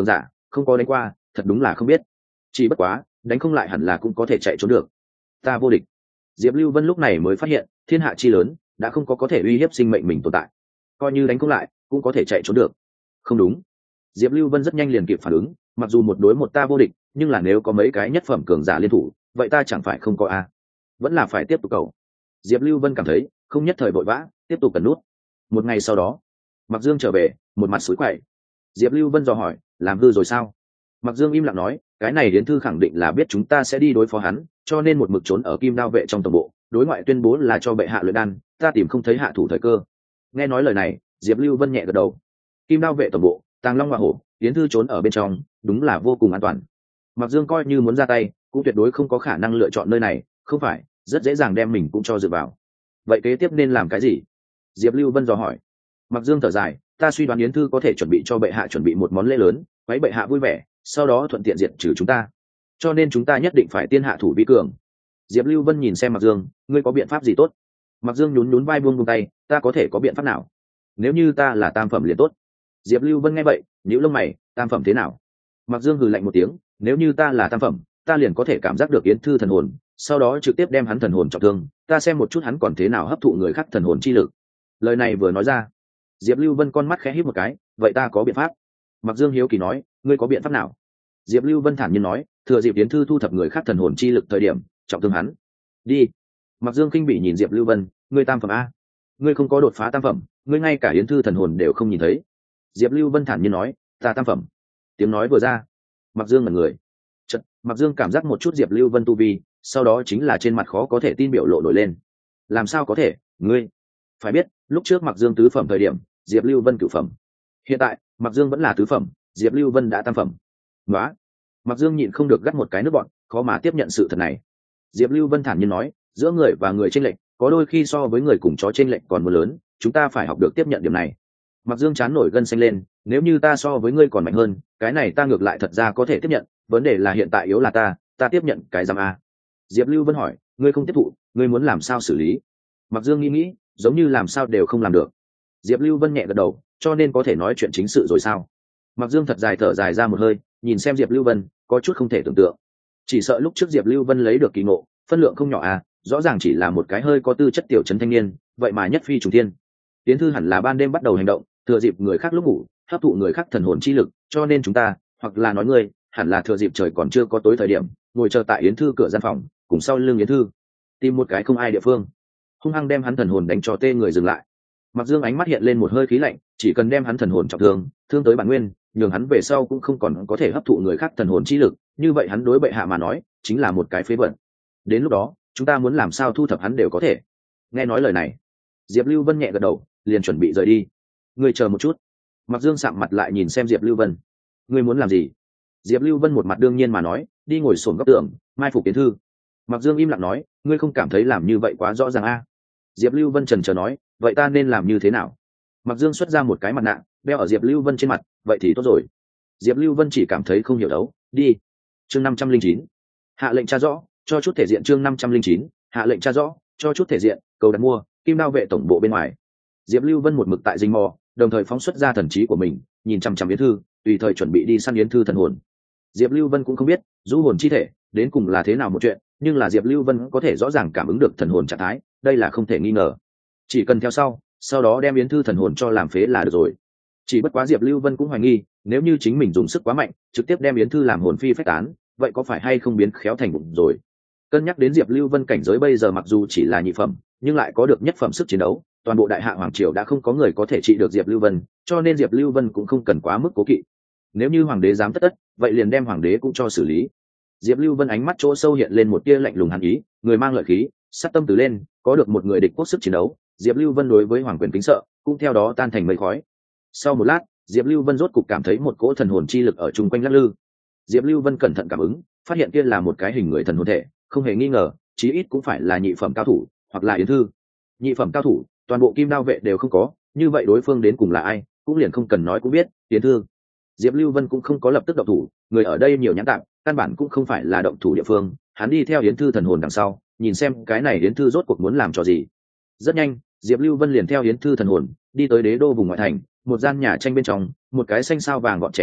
không có đánh qua thật đúng là không biết. Chỉ bất quá đánh không lại hẳn là cũng có thể chạy trốn được. Ta vô địch. Diệp Lưu Vân lúc này mới phát hiện thiên hạ chi lớn đã không có thể uy hiếp sinh mệnh mình tồn tại, coi như đánh không lại cũng có thể chạy trốn được. Không đúng. Diệp Lưu Vân rất nhanh liền kịp phản ứng, mặc dù một đối một ta vô địch, nhưng là nếu có mấy cái nhất phẩm cường giả liên thủ, vậy ta chẳng phải không có a? Vẫn là phải tiếp tục cầu. Diệp Lưu Vân cảm thấy không nhất thời vội vã, tiếp tục cần nút. Một ngày sau đó, Mặc Dương trở về, một mặt sủi quậy. Diệp Lưu Vân dò hỏi, làm hư rồi sao? Mặc Dương im lặng nói, cái này Yến Thư khẳng định là biết chúng ta sẽ đi đối phó hắn, cho nên một mực trốn ở Kim Đao vệ trong tổng bộ, đối ngoại tuyên bố là cho bệ hạ luyện đan, ta tìm không thấy hạ thủ thời cơ. Nghe nói lời này, Diệp Lưu Vân nhẹ gật đầu. Kim Đao vệ tổng bộ, Tàng Long Hoa Hổ, Yến Thư trốn ở bên trong, đúng là vô cùng an toàn. Mặc Dương coi như muốn ra tay, cũng tuyệt đối không có khả năng lựa chọn nơi này, không phải, rất dễ dàng đem mình cũng cho dựa vào. Vậy kế tiếp nên làm cái gì? Diệp Lưu Vân dò hỏi. Mặc Dương thở dài, ta suy đoán Yến Thư có thể chuẩn bị cho bệ hạ chuẩn bị một món lễ lớn, quấy bệ hạ vui vẻ, sau đó thuận tiện diệt trừ chúng ta. Cho nên chúng ta nhất định phải tiên hạ thủ vi cường. Diệp Lưu Vân nhìn xem Mặc Dương, ngươi có biện pháp gì tốt? Mặc Dương nhún nhún vai, buông tay, ta có thể có biện pháp nào? Nếu như ta là tam phẩm liền tốt. Diệp Lưu Vân nghe vậy, nhíu lông mày, tam phẩm thế nào? Mặc Dương hừ lạnh một tiếng, nếu như ta là tam phẩm, ta liền có thể cảm giác được Yến Thư thần hồn, sau đó trực tiếp đem hắn thần hồn trọng thương, ta xem một chút hắn còn thế nào hấp thụ người khác thần hồn chi lực. Lời này vừa nói ra, Diệp Lưu Vân con mắt khẽ híp một cái, vậy ta có biện pháp. Mặc Dương hiếu kỳ nói, ngươi có biện pháp nào? Diệp Lưu Vân thản nhiên nói, thừa dịp Yến Thư thu thập người khác thần hồn chi lực thời điểm, trọng thương hắn. Đi. Mặc Dương kinh bị nhìn Diệp Lưu Vân, ngươi tam phẩm a? Ngươi không có đột phá tam phẩm, ngươi ngay cả Yến Thư thần hồn đều không nhìn thấy. Diệp Lưu Vân thản nhiên nói, ta tam phẩm. Tiếng nói vừa ra, Mặc Dương ngẩn người. Chợt, Mặc Dương cảm giác một chút Diệp Lưu Vân tu vi, sau đó chính là trên mặt khó có thể tin biểu lộ nổi lên. Làm sao có thể? Ngươi phải biết, lúc trước Mặc Dương tứ phẩm thời điểm, Diệp Lưu Vân cửu phẩm. Hiện tại, Mặc Dương vẫn là tứ phẩm, Diệp Lưu Vân đã tam phẩm. Nóa. Mặc Dương nhịn không được gắt một cái nước bọn, khó mà tiếp nhận sự thật này. Diệp Lưu Vân thản nhiên nói, giữa người và người chênh lệch, có đôi khi so với người cùng chó chênh lệch còn mưa lớn, chúng ta phải học được tiếp nhận điểm này. Mặc Dương chán nổi gân xanh lên, nếu như ta so với ngươi còn mạnh hơn, cái này ta ngược lại thật ra có thể tiếp nhận, vấn đề là hiện tại yếu là ta tiếp nhận cái giam a. Diệp Lưu Vân hỏi, ngươi không tiếp thụ, ngươi muốn làm sao xử lý? Mặc Dương nghĩ, giống như làm sao đều không làm được. Diệp Lưu Vân nhẹ gật đầu, cho nên có thể nói chuyện chính sự rồi sao? Mặc Dương thật dài thở dài ra một hơi, nhìn xem Diệp Lưu Vân, có chút không thể tưởng tượng. Chỉ sợ lúc trước Diệp Lưu Vân lấy được kỳ ngộ, phân lượng không nhỏ à, rõ ràng chỉ là một cái hơi có tư chất tiểu trấn thanh niên, vậy mà nhất phi trùng thiên. Tiến Thư hẳn là ban đêm bắt đầu hành động, thừa dịp người khác lúc ngủ, hấp thụ người khác thần hồn chi lực, cho nên chúng ta, hoặc là nói ngươi, hẳn là thừa dịp trời còn chưa có tối thời điểm, ngồi chờ tại Yến Thư cửa gian phòng, cùng sau lưng Yến Thư, tìm một cái không ai địa phương, hung hăng đem hắn thần hồn đánh cho tê người dừng lại. Mặc Dương ánh mắt hiện lên một hơi khí lạnh, chỉ cần đem hắn thần hồn trọng thương tới bản nguyên, nhường hắn về sau cũng không còn có thể hấp thụ người khác thần hồn chi lực, như vậy hắn đối bệ hạ mà nói, chính là một cái phế vật. Đến lúc đó, chúng ta muốn làm sao thu thập hắn đều có thể. Nghe nói lời này, Diệp Lưu Vân nhẹ gật đầu, liền chuẩn bị rời đi. Ngươi chờ một chút. Mặc Dương sạm mặt lại nhìn xem Diệp Lưu Vân. Ngươi muốn làm gì? Diệp Lưu Vân một mặt đương nhiên mà nói, đi ngồi xổm góc tường, mai phục Yến Thư. Mặc Dương im lặng nói, ngươi không cảm thấy làm như vậy quá rõ ràng a? Diệp Lưu Vân chần chờ nói, vậy ta nên làm như thế nào? Mặc Dương xuất ra một cái mặt nạ, đeo ở Diệp Lưu Vân trên mặt, vậy thì tốt rồi. Diệp Lưu Vân chỉ cảm thấy không hiểu đấu, đi. Chương 509. Hạ lệnh tra rõ, cho chút thể diện. Chương 509. Hạ lệnh tra rõ, cho chút thể diện, cầu đặt mua, Kim Đao vệ tổng bộ bên ngoài. Diệp Lưu Vân một mực tại dinh mò, đồng thời phóng xuất ra thần trí của mình, nhìn chằm chằm Yến Thư, tùy thời chuẩn bị đi săn Yến Thư thần hồn. Diệp Lưu Vân cũng không biết, du hồn chi thể đến cùng là thế nào một chuyện, nhưng là Diệp Lưu Vân có thể rõ ràng cảm ứng được thần hồn trạng thái, đây là không thể nghi ngờ. Chỉ cần theo sau đó đem Yến Thư thần hồn cho làm phế là được rồi. Chỉ bất quá Diệp Lưu Vân cũng hoài nghi, nếu như chính mình dùng sức quá mạnh, trực tiếp đem Yến Thư làm hồn phi phách tán, vậy có phải hay không biến khéo thành bụng rồi. Cân nhắc đến Diệp Lưu Vân cảnh giới bây giờ mặc dù chỉ là nhị phẩm, nhưng lại có được nhất phẩm sức chiến đấu, toàn bộ đại hạ hoàng triều đã không có người có thể trị được Diệp Lưu Vân, cho nên Diệp Lưu Vân cũng không cần quá mức cố kỵ. Nếu như hoàng đế dám tất, vậy liền đem hoàng đế cũng cho xử lý. Diệp Lưu Vân ánh mắt chỗ sâu hiện lên một tia lạnh lùng hàn ý, người mang lợi khí, sát tâm từ lên, có được một người địch quốc sức chiến đấu, Diệp Lưu Vân đối với hoàng quyền kính sợ, cũng theo đó tan thành mây khói. Sau một lát, Diệp Lưu Vân rốt cục cảm thấy một cỗ thần hồn chi lực ở chung quanh lắc lư. Diệp Lưu Vân cẩn thận cảm ứng, phát hiện kia là một cái hình người thần hồn thể, không hề nghi ngờ, chí ít cũng phải là nhị phẩm cao thủ, hoặc là Yến Thư. Nhị phẩm cao thủ, toàn bộ Kim Đao vệ đều không có, như vậy đối phương đến cùng là ai, cũng liền không cần nói cũng biết, Yến Thư. Diệp Lưu Vân cũng không có lập tức động thủ, người ở đây nhiều nhãn tạm, căn bản cũng không phải là động thủ địa phương, hắn đi theo Yến Thư thần hồn đằng sau, nhìn xem cái này Yến Thư rốt cuộc muốn làm trò gì. Rất nhanh, Diệp Lưu Vân liền theo Yến Thư thần hồn đi tới đế đô vùng ngoại thành, một gian nhà tranh bên trong, một cái xanh sao vàng gọn trẻ nhỏ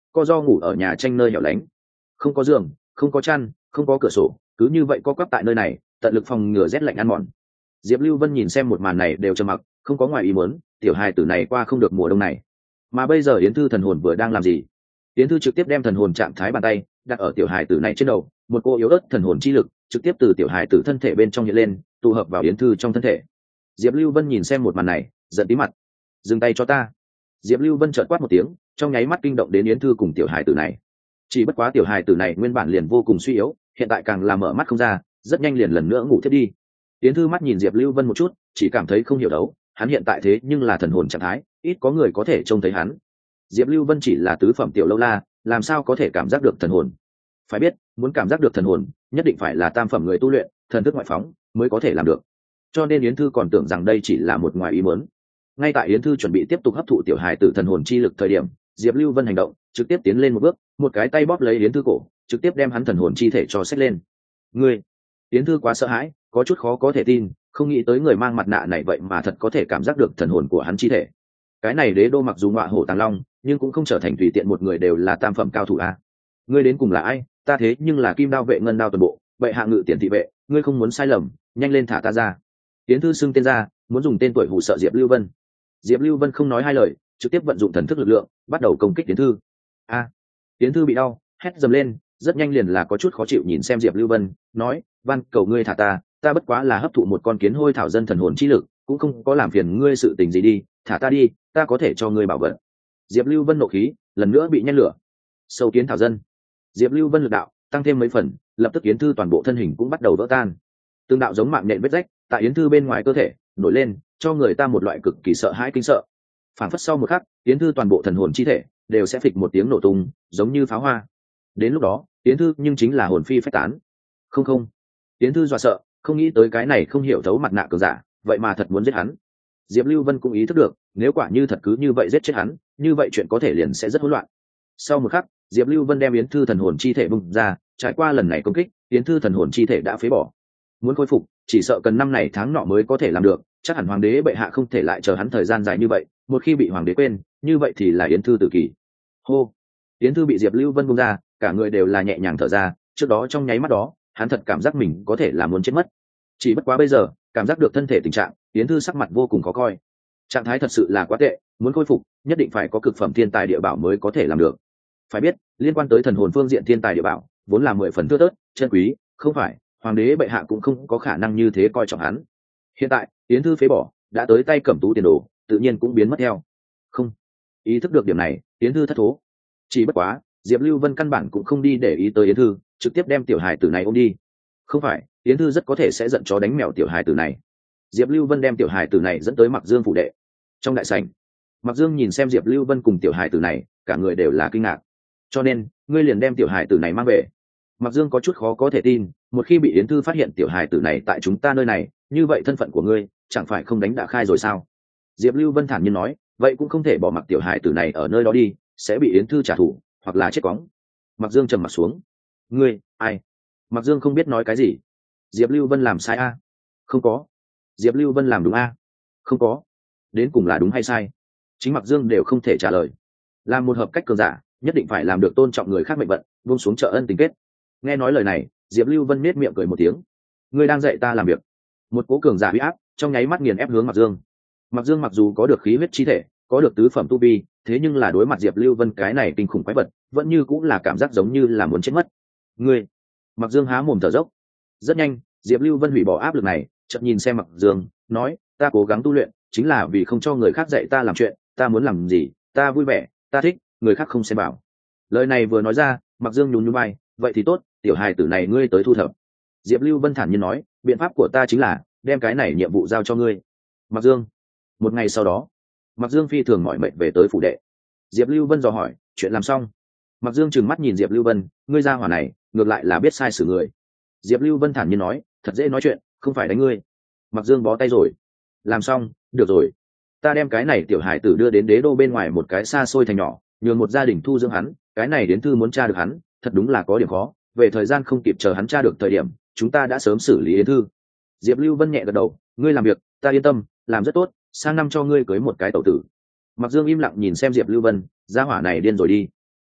co do ngủ ở nhà tranh nơi hẻo lánh, không có giường, không có chăn, không có cửa sổ, cứ như vậy co quắp tại nơi này, tận lực phòng ngừa rét lạnh ăn mòn. Diệp Lưu Vân nhìn xem một màn này đều trầm mặc, không có ngoài ý muốn, tiểu hài tử này qua không được mùa đông này. Mà bây giờ Yến Thư thần hồn vừa đang làm gì? Yến Thư trực tiếp đem thần hồn trạng thái bàn tay đặt ở tiểu hài tử này trên đầu, một cô yếu ớt thần hồn chi lực trực tiếp từ tiểu hài tử thân thể bên trong hiện lên, tụ hợp vào Yến Thư trong thân thể. Diệp Lưu Vân nhìn xem một màn này, giận tí mặt. Dừng tay cho ta! Diệp Lưu Vân chợt quát một tiếng, trong nháy mắt kinh động đến Yến Thư cùng tiểu hài tử này. Chỉ bất quá tiểu hài tử này nguyên bản liền vô cùng suy yếu, hiện tại càng làm mở mắt không ra, rất nhanh liền lần nữa ngủ thiếp đi. Yến Thư mắt nhìn Diệp Lưu Vân một chút, chỉ cảm thấy không hiểu đấu, hắn hiện tại thế nhưng là thần hồn trạng thái, ít có người có thể trông thấy hắn. Diệp Lưu Vân chỉ là tứ phẩm tiểu lâu la, làm sao có thể cảm giác được thần hồn? Phải biết, muốn cảm giác được thần hồn, nhất định phải là tam phẩm người tu luyện, thần thức ngoại phóng mới có thể làm được. Cho nên Yến Thư còn tưởng rằng đây chỉ là một ngoài ý muốn. Ngay tại Yến Thư chuẩn bị tiếp tục hấp thụ tiểu hài tử thần hồn chi lực thời điểm, Diệp Lưu Vân hành động, trực tiếp tiến lên một bước, một cái tay bóp lấy Yến Thư cổ, trực tiếp đem hắn thần hồn chi thể cho xách lên. Ngươi! Yến Thư quá sợ hãi, có chút khó có thể tin, không nghĩ tới người mang mặt nạ này vậy mà thật có thể cảm giác được thần hồn của hắn chi thể. Cái này Đế Đô mặc dù ngọa hổ tàng long, nhưng cũng không trở thành tùy tiện một người đều là tam phẩm cao thủ a. Ngươi đến cùng là ai? Ta thế nhưng là Kim Đao vệ Ngân Đao toàn bộ, vậy hạ ngự tiền thị vệ, ngươi không muốn sai lầm, nhanh lên thả ta ra. Yến Thư xưng tên ra, muốn dùng tên tuổi hù sợ Diệp Lưu Vân. Diệp Lưu Vân không nói hai lời, trực tiếp vận dụng thần thức lực lượng, bắt đầu công kích Yến Thư. A! Yến Thư bị đau, hét dầm lên, rất nhanh liền là có chút khó chịu nhìn xem Diệp Lưu Vân, nói: "Van cầu ngươi thả ta, ta bất quá là hấp thụ một con kiến hôi thảo dân thần hồn chi lực, cũng không có làm phiền ngươi sự tình gì đi, thả ta đi, ta có thể cho ngươi bảo vật." Diệp Lưu Vân nộ khí lần nữa bị nhen lửa. Sâu kiến thảo dân. Diệp Lưu Vân lực đạo tăng thêm mấy phần, lập tức Yến Thư toàn bộ thân hình cũng bắt đầu vỡ tan. Tương đạo giống mạng nhện vết rách tại Yến Thư bên ngoài cơ thể nổi lên, cho người ta một loại cực kỳ sợ hãi kinh sợ. Phản phất sau một khắc, Yến Thư toàn bộ thần hồn chi thể đều sẽ phịch một tiếng nổ tung, giống như pháo hoa. Đến lúc đó, Yến Thư nhưng chính là hồn phi phách tán. Không không, Yến Thư dọa sợ, không nghĩ tới cái này không hiểu thấu mặt nạ cường giả, vậy mà thật muốn giết hắn. Diệp Lưu Vân cũng ý thức được, nếu quả như thật cứ như vậy giết chết hắn, như vậy chuyện có thể liền sẽ rất hỗn loạn. Sau một khắc, Diệp Lưu Vân đem Yến Thư thần hồn chi thể bung ra, trải qua lần này công kích, Yến Thư thần hồn chi thể đã phế bỏ. Muốn khôi phục, chỉ sợ cần năm này tháng nọ mới có thể làm được, chắc hẳn hoàng đế bệ hạ không thể lại chờ hắn thời gian dài như vậy, một khi bị hoàng đế quên, như vậy thì là Yến Thư tử kỳ. Hô. Yến Thư bị Diệp Lưu Vân bung ra, cả người đều là nhẹ nhàng thở ra, trước đó trong nháy mắt đó, hắn thật cảm giác mình có thể là muốn chết mất. Chỉ bất quá bây giờ, cảm giác được thân thể tình trạng, Yến Thư sắc mặt vô cùng khó coi. Trạng thái thật sự là quá tệ, muốn khôi phục, nhất định phải có cực phẩm thiên tài địa bảo mới có thể làm được. Phải biết, liên quan tới thần hồn phương diện thiên tài địa bảo, vốn là 10 phần thưa thớt, chân quý, không phải, hoàng đế bệ hạ cũng không có khả năng như thế coi trọng hắn. Hiện tại, Yến Thư phế bỏ, đã tới tay Cẩm Tú tiền đồ, tự nhiên cũng biến mất theo. Không, ý thức được điểm này, Yến Thư thất thố. Chỉ bất quá, Diệp Lưu Vân căn bản cũng không đi để ý tới Yến Thư, trực tiếp đem tiểu hài tử này ôm đi. Không phải, Yến Thư rất có thể sẽ giận chó đánh mèo tiểu hài tử này. Diệp Lưu Vân đem tiểu hài tử này dẫn tới Mặc Dương phủ đệ. Trong đại sảnh, Mặc Dương nhìn xem Diệp Lưu Vân cùng tiểu hài tử này, cả người đều là kinh ngạc. Cho nên, ngươi liền đem tiểu hài tử này mang về. Mặc Dương có chút khó có thể tin, một khi bị Yến Thư phát hiện tiểu hài tử này tại chúng ta nơi này, như vậy thân phận của ngươi chẳng phải không đánh đã khai rồi sao? Diệp Lưu Vân thản nhiên nói, vậy cũng không thể bỏ mặc tiểu hài tử này ở nơi đó đi, sẽ bị Yến Thư trả thù, hoặc là chết cóng. Mặc Dương trầm mặt xuống. Ngươi, ai? Mặc Dương không biết nói cái gì. Diệp Lưu Vân làm sai a? Không có. Diệp Lưu Vân làm đúng a? Không có. Đến cùng là đúng hay sai? Chính Mặc Dương đều không thể trả lời. Làm một hợp cách cường giả, nhất định phải làm được tôn trọng người khác mệnh vận, buông xuống trợ ân tình kết. Nghe nói lời này, Diệp Lưu Vân nết miệng cười một tiếng. Ngươi đang dạy ta làm việc. Một cố cường giả uy áp trong nháy mắt nghiền ép hướng Mặc Dương. Mặc Dương mặc dù có được khí huyết chi thể, có được tứ phẩm tu vi, thế nhưng là đối mặt Diệp Lưu Vân cái này kinh khủng quái vật, vẫn như cũng là cảm giác giống như là muốn chết mất. Ngươi! Mặc Dương há mồm thở dốc. Rất nhanh, Diệp Lưu Vân hủy bỏ áp lực này, chợt nhìn xem Mặc Dương, nói, ta cố gắng tu luyện, chính là vì không cho người khác dạy ta làm chuyện, ta muốn làm gì, ta vui vẻ, ta thích, người khác không xem bảo. Lời này vừa nói ra, Mặc Dương nhún nhún vai, vậy thì tốt, tiểu hài tử này ngươi tới thu thập. Diệp Lưu Vân thản nhiên nói, biện pháp của ta chính là đem cái này nhiệm vụ giao cho ngươi. Mặc Dương. Một ngày sau đó, Mặc Dương phi thường mỏi mệt về tới phủ đệ. Diệp Lưu Vân dò hỏi, chuyện làm xong? Mặc Dương trừng mắt nhìn Diệp Lưu Vân, ngươi ra hỏa này, ngược lại là biết sai xử người. Diệp Lưu Vân thản nhiên nói, thật dễ nói chuyện, không phải đánh ngươi. Mặc Dương bó tay rồi. Làm xong, được rồi. Ta đem cái này tiểu hải tử đưa đến Đế Đô bên ngoài một cái xa xôi thành nhỏ, nhường một gia đình thu dưỡng hắn, cái này đến thư muốn tra được hắn, thật đúng là có điểm khó, về thời gian không kịp chờ hắn tra được thời điểm, chúng ta đã sớm xử lý Yến Thư. Diệp Lưu Vân nhẹ gật đầu, ngươi làm việc, ta yên tâm, làm rất tốt, sang năm cho ngươi cưới một cái tẩu tử. Mặc Dương im lặng nhìn xem Diệp Lưu Vân, gia hỏa này điên rồi đi.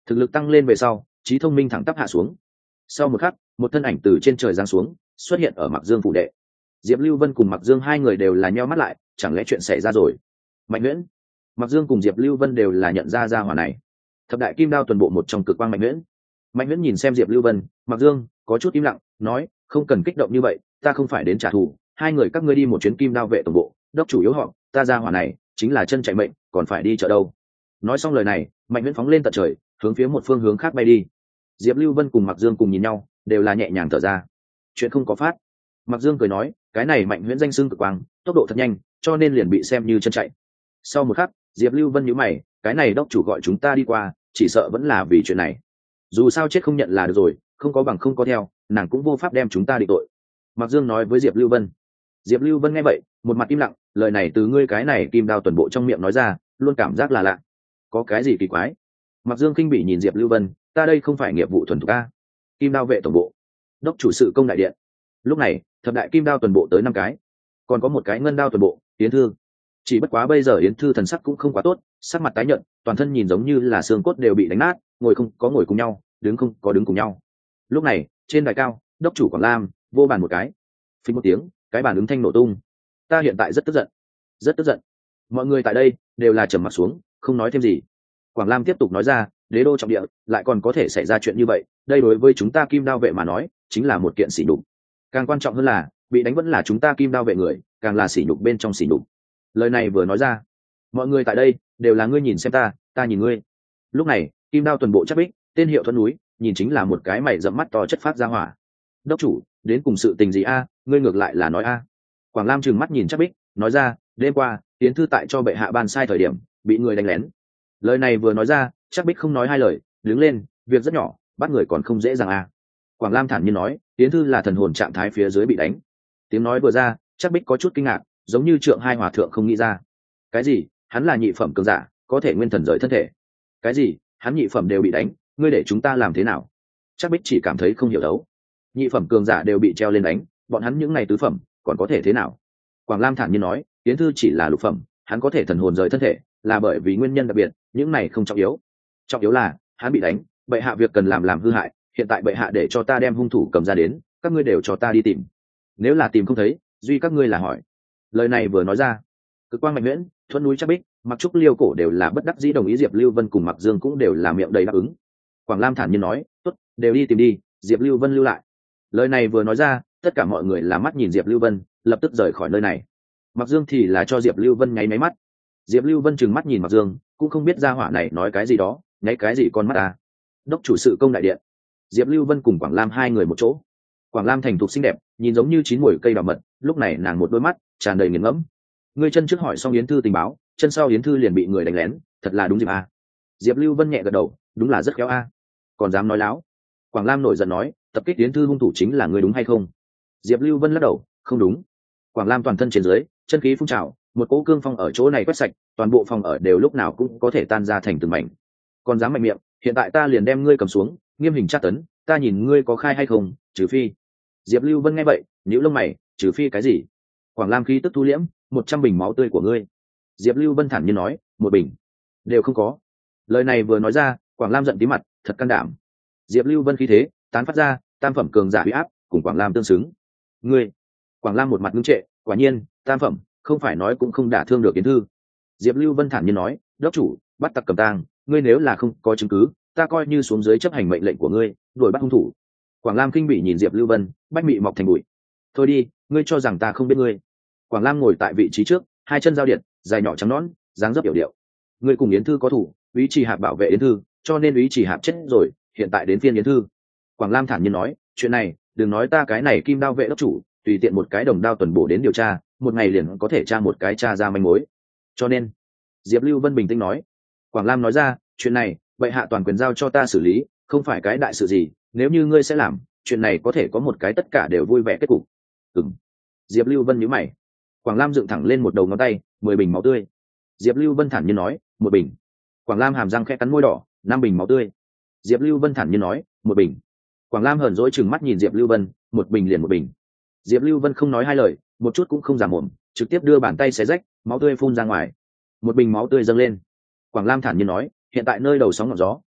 thực lực tăng lên về sau trí thông minh thẳng tắp hạ xuống. Sau một khắc một thân ảnh từ trên trời giáng xuống xuất hiện ở Mặc Dương phủ đệ. Diệp Lưu Vân cùng Mặc Dương hai người đều là nheo mắt lại, chẳng lẽ chuyện xảy ra rồi? Mạnh Nguyễn. Mặc Dương cùng Diệp Lưu Vân đều là nhận ra hỏa này. Thập đại kim đao tuần bộ một trong cực quang Mạnh Nguyễn. Mạnh Nguyễn nhìn xem Diệp Lưu Vân, Mặc Dương có chút im lặng, nói, không cần kích động như vậy, ta không phải đến trả thù, hai người các ngươi đi một chuyến kim đao vệ tổng bộ, đốc chủ yếu họ, ta ra hỏa này chính là chân chạy mệnh, còn phải đi chợ đâu. Nói xong lời này, Mạnh Nguyễn phóng lên tận trời, hướng phía một phương hướng khác bay đi. Diệp Lưu Vân cùng Mặc Dương cùng nhìn nhau, đều là nhẹ nhàng thở ra. Chuyện không có phát. Mặc Dương cười nói, cái này Mạnh Nguyễn danh xưng cực quang, tốc độ thật nhanh, cho nên liền bị xem như chân chạy. Sau một khắc, Diệp Lưu Vân nhíu mày, cái này đốc chủ gọi chúng ta đi qua, chỉ sợ vẫn là vì chuyện này. Dù sao chết không nhận là được rồi, không có bằng không có theo, nàng cũng vô pháp đem chúng ta định tội. Mặc Dương nói với Diệp Lưu Vân. Diệp Lưu Vân nghe vậy, một mặt im lặng, lời này từ ngươi cái này kim đao tuần bộ trong miệng nói ra, luôn cảm giác là lạ. Có cái gì kỳ quái? Mặc Dương khinh bỉ nhìn Diệp Lưu Vân, ta đây không phải nghiệp vụ thuần thục a. Kim đao vệ tổng bộ, đốc chủ sự công đại điện. Lúc này, thập đại kim đao tuần bộ tới 5 cái, còn có một cái ngân đao tuần bộ, Yến Thư. Chỉ bất quá bây giờ Yến Thư thần sắc cũng không quá tốt, sắc mặt tái nhợt, toàn thân nhìn giống như là xương cốt đều bị đánh nát, ngồi không có ngồi cùng nhau, đứng không có đứng cùng nhau. Lúc này, trên đài cao, đốc chủ Quảng Lam vô bàn một cái, phình một tiếng, cái bàn ứng thanh nổ tung. Ta hiện tại rất tức giận, rất tức giận. Mọi người tại đây đều là trầm mặt xuống, không nói thêm gì. Quảng Lam tiếp tục nói ra, đế đô trọng địa, lại còn có thể xảy ra chuyện như vậy, đây đối với chúng ta kim đao vệ mà nói, chính là một kiện sỉ nhục. Càng quan trọng hơn là, bị đánh vẫn là chúng ta kim đao vệ người, càng là sỉ nhục bên trong sỉ nhục. Lời này vừa nói ra, mọi người tại đây đều là ngươi nhìn xem ta, ta nhìn ngươi. Lúc này, kim đao tuần bộ Trác Bích, tên hiệu Thuận núi, nhìn chính là một cái mày rậm mắt to chất phát ra hỏa. Đốc chủ, đến cùng sự tình gì a? Ngươi ngược lại là nói a. Quảng Lam trừng mắt nhìn Trác Bích, nói ra, đêm qua Yến Thư tại cho bệ hạ ban sai thời điểm, bị người đánh lén. Lời này vừa nói ra, Trác Bích không nói hai lời, đứng lên, việc rất nhỏ, bắt người còn không dễ dàng a. Quảng Lam thản nhiên nói, Yến Thư là thần hồn trạng thái phía dưới bị đánh. Tiếng nói vừa ra, Trác Bích có chút kinh ngạc, giống như Trượng Hai hòa thượng không nghĩ ra. Cái gì? Hắn là nhị phẩm cường giả, có thể nguyên thần rời thân thể. Cái gì? Hắn nhị phẩm đều bị đánh, ngươi để chúng ta làm thế nào? Trác Bích chỉ cảm thấy không hiểu đấu. Nhị phẩm cường giả đều bị treo lên đánh, bọn hắn những ngày tứ phẩm còn có thể thế nào? Quảng Lam thản nhiên nói, Yến Thư chỉ là lục phẩm, hắn có thể thần hồn rời thân thể, là bởi vì nguyên nhân đặc biệt, những này không trọng yếu. Trọng yếu là, hắn bị đánh, bệ hạ việc cần làm hư hại, hiện tại bệ hạ để cho ta đem hung thủ cầm ra đến, các ngươi đều cho ta đi tìm. Nếu là tìm không thấy, duy các ngươi là hỏi. Lời này vừa nói ra, Cực Quang Mạnh Nguyễn, Thuận núi Trác Bích, Mặc Trúc Liêu Cổ đều là bất đắc dĩ đồng ý, Diệp Lưu Vân cùng Mặc Dương cũng đều là miệng đầy đáp ứng. Quảng Lam thản nhiên nói, tốt, đều đi tìm đi, Diệp Lưu Vân lưu lại. Lời này vừa nói ra, tất cả mọi người là mắt nhìn Diệp Lưu Vân, lập tức rời khỏi nơi này. Mặc Dương thì là cho Diệp Lưu Vân nháy máy mắt. Diệp Lưu Vân trừng mắt nhìn Mặc Dương, cũng không biết gia hỏa này nói cái gì đó, nháy cái gì con mắt à. Đốc chủ sự công đại điện, Diệp Lưu Vân cùng Quảng Lam hai người một chỗ. Quảng Lam thành thục xinh đẹp, nhìn giống như chín muồi cây đào mật, lúc này nàng một đôi mắt tràn đầy nghiền ngẫm. Ngươi chân trước hỏi xong Yến Thư tình báo, chân sau Yến Thư liền bị người đánh lén, thật là đúng dịp a. Diệp Lưu Vân nhẹ gật đầu, đúng là rất khéo a. Còn dám nói láo? Quảng Lam nổi giận nói, tập kích Yến Thư hung thủ chính là ngươi đúng hay không? Diệp Lưu Vân lắc đầu, không đúng. Quảng Lam toàn thân trên dưới, chân khí phun trào, một cỗ cương phong ở chỗ này quét sạch, toàn bộ phòng ở đều lúc nào cũng có thể tan ra thành từng mảnh. Còn dám mạnh miệng, hiện tại ta liền đem ngươi cầm xuống, nghiêm hình tra tấn, ta nhìn ngươi có khai hay không, trừ phi. Diệp Lưu Vân nghe vậy, nhíu lông mày, trừ phi cái gì? Quảng Lam khí tức thu liễm, 100 bình máu tươi của ngươi. Diệp Lưu Vân thản nhiên nói, một bình đều không có. Lời này vừa nói ra, Quảng Lam giận tí mặt, thật can đảm. Diệp Lưu Vân khí thế tán phát ra, tam phẩm cường giả uy áp, cùng Quảng Lam tương xứng. Ngươi, Quảng Lam một mặt ngưng trệ, quả nhiên, tam phẩm, không phải nói cũng không đả thương được Yến Thư. Diệp Lưu Vân thản nhiên nói, đốc chủ, bắt tặc cầm tang, ngươi nếu là không có chứng cứ, ta coi như xuống dưới chấp hành mệnh lệnh của ngươi, đuổi bắt hung thủ. Quảng Lam kinh bỉ nhìn Diệp Lưu Vân, bách mị mọc thành bụi. Thôi đi, ngươi cho rằng ta không biết ngươi? Quảng Lam ngồi tại vị trí trước, hai chân giao điện, dài nhỏ trắng nõn, dáng dấp hiểu điệu. Ngươi cùng Yến Thư có thủ, Úy Trì Hạp bảo vệ Yến Thư, cho nên Úy Trì Hạp chết rồi, hiện tại đến phiên Yến Thư. Quảng Lam thản nhiên nói, chuyện này, đừng nói ta cái này kim đao vệ đốc chủ, tùy tiện một cái đồng đao tuần bổ đến điều tra, một ngày liền có thể tra một cái tra ra manh mối. Cho nên, Diệp Lưu Vân bình tĩnh nói. Quảng Lam nói ra, chuyện này, bệ hạ toàn quyền giao cho ta xử lý, không phải cái đại sự gì, nếu như ngươi sẽ làm, chuyện này có thể có một cái tất cả đều vui vẻ kết cục. Ừm. Diệp Lưu Vân nhíu mày. Quảng Lam dựng thẳng lên một đầu ngón tay, 10 bình máu tươi. Diệp Lưu Vân thản nhiên nói, một bình. Quảng Lam hàm răng khẽ cắn môi đỏ, 5 bình máu tươi. Diệp Lưu Vân thản nhiên nói, một bình. Quảng Lam hờn dỗi trừng mắt nhìn Diệp Lưu Vân, một bình liền một bình. Diệp Lưu Vân không nói hai lời, một chút cũng không giả mồm, trực tiếp đưa bàn tay xé rách, máu tươi phun ra ngoài. Một bình máu tươi dâng lên. Quảng Lam thản nhiên nói, hiện tại nơi đầu sóng ngọn gió,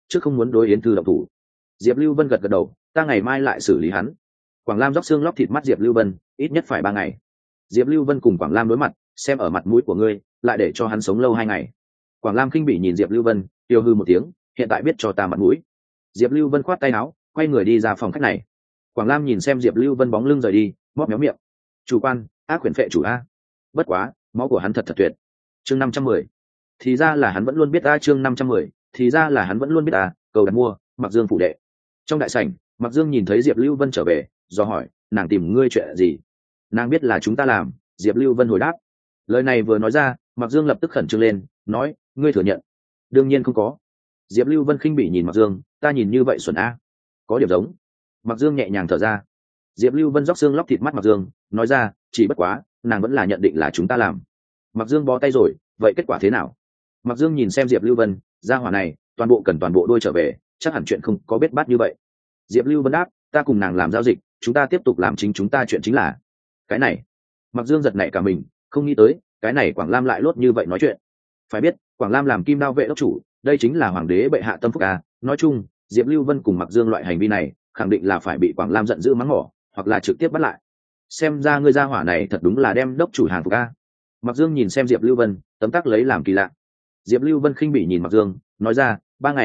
chứ không muốn đối yến thư động thủ. Diệp Lưu Vân gật gật đầu, ta ngày mai lại xử lý hắn. Quảng Lam róc xương lóc thịt mắt Diệp Lưu Vân, ít nhất phải 3 ngày. Diệp Lưu Vân cùng Quảng Lam đối mặt, xem ở mặt mũi của ngươi, lại để cho hắn sống lâu 2 ngày. Quảng Lam khinh bỉ nhìn Diệp Lưu Vân, tiêu hư một tiếng, hiện tại biết cho ta mặt mũi. Diệp Lưu Vân khoát tay áo, quay người đi ra phòng khách này. Quảng Lam nhìn xem Diệp Lưu Vân bóng lưng rời đi, móp méo miệng. Chủ quan, ác quyển phệ chủ a. Bất quá, máu của hắn thật tuyệt. Chương 510. Thì ra là hắn vẫn luôn biết a, chương 510, thì ra là hắn vẫn luôn biết a, cầu đặt mua, Mặc Dương phủ đệ. Trong đại sảnh, Mặc Dương nhìn thấy Diệp Lưu Vân trở về, do hỏi, nàng tìm ngươi chuyện gì? Nàng biết là chúng ta làm. Diệp Lưu Vân hồi đáp. Lời này vừa nói ra, Mặc Dương lập tức khẩn trương lên, nói, ngươi thừa nhận? Đương nhiên không có. Diệp Lưu Vân khinh bỉ nhìn Mặc Dương, ta nhìn như vậy xuẩn a. Có điểm giống. Mặc Dương nhẹ nhàng thở ra. Diệp Lưu Vân róc xương lóc thịt mắt Mặc Dương, nói ra, chỉ bất quá, nàng vẫn là nhận định là chúng ta làm. Mặc Dương bó tay rồi, vậy kết quả thế nào? Mặc Dương nhìn xem Diệp Lưu Vân, gia hỏa này, toàn bộ đôi trở về, chắc hẳn chuyện không có bết bát như vậy. Diệp Lưu Vân đáp, ta cùng nàng làm giao dịch, chúng ta tiếp tục làm chính chúng ta chuyện chính là cái này. Mặc Dương giật nảy cả mình, không nghĩ tới, cái này Quảng Lam lại lốt như vậy nói chuyện. Phải biết, Quảng Lam làm Kim Đao vệ đốc chủ, đây chính là hoàng đế bệ hạ tâm phúc a. Nói chung, Diệp Lưu Vân cùng Mặc Dương loại hành vi này, khẳng định là phải bị Quảng Lam giận dữ mắng mỏ, hoặc là trực tiếp bắt lại. Xem ra ngươi gia hỏa này thật đúng là đem đốc chủ hàng phục a. Mặc Dương nhìn xem Diệp Lưu Vân, tấm tắc lấy làm kỳ lạ. Diệp Lưu Vân khinh bỉ nhìn Mặc Dương, nói ra,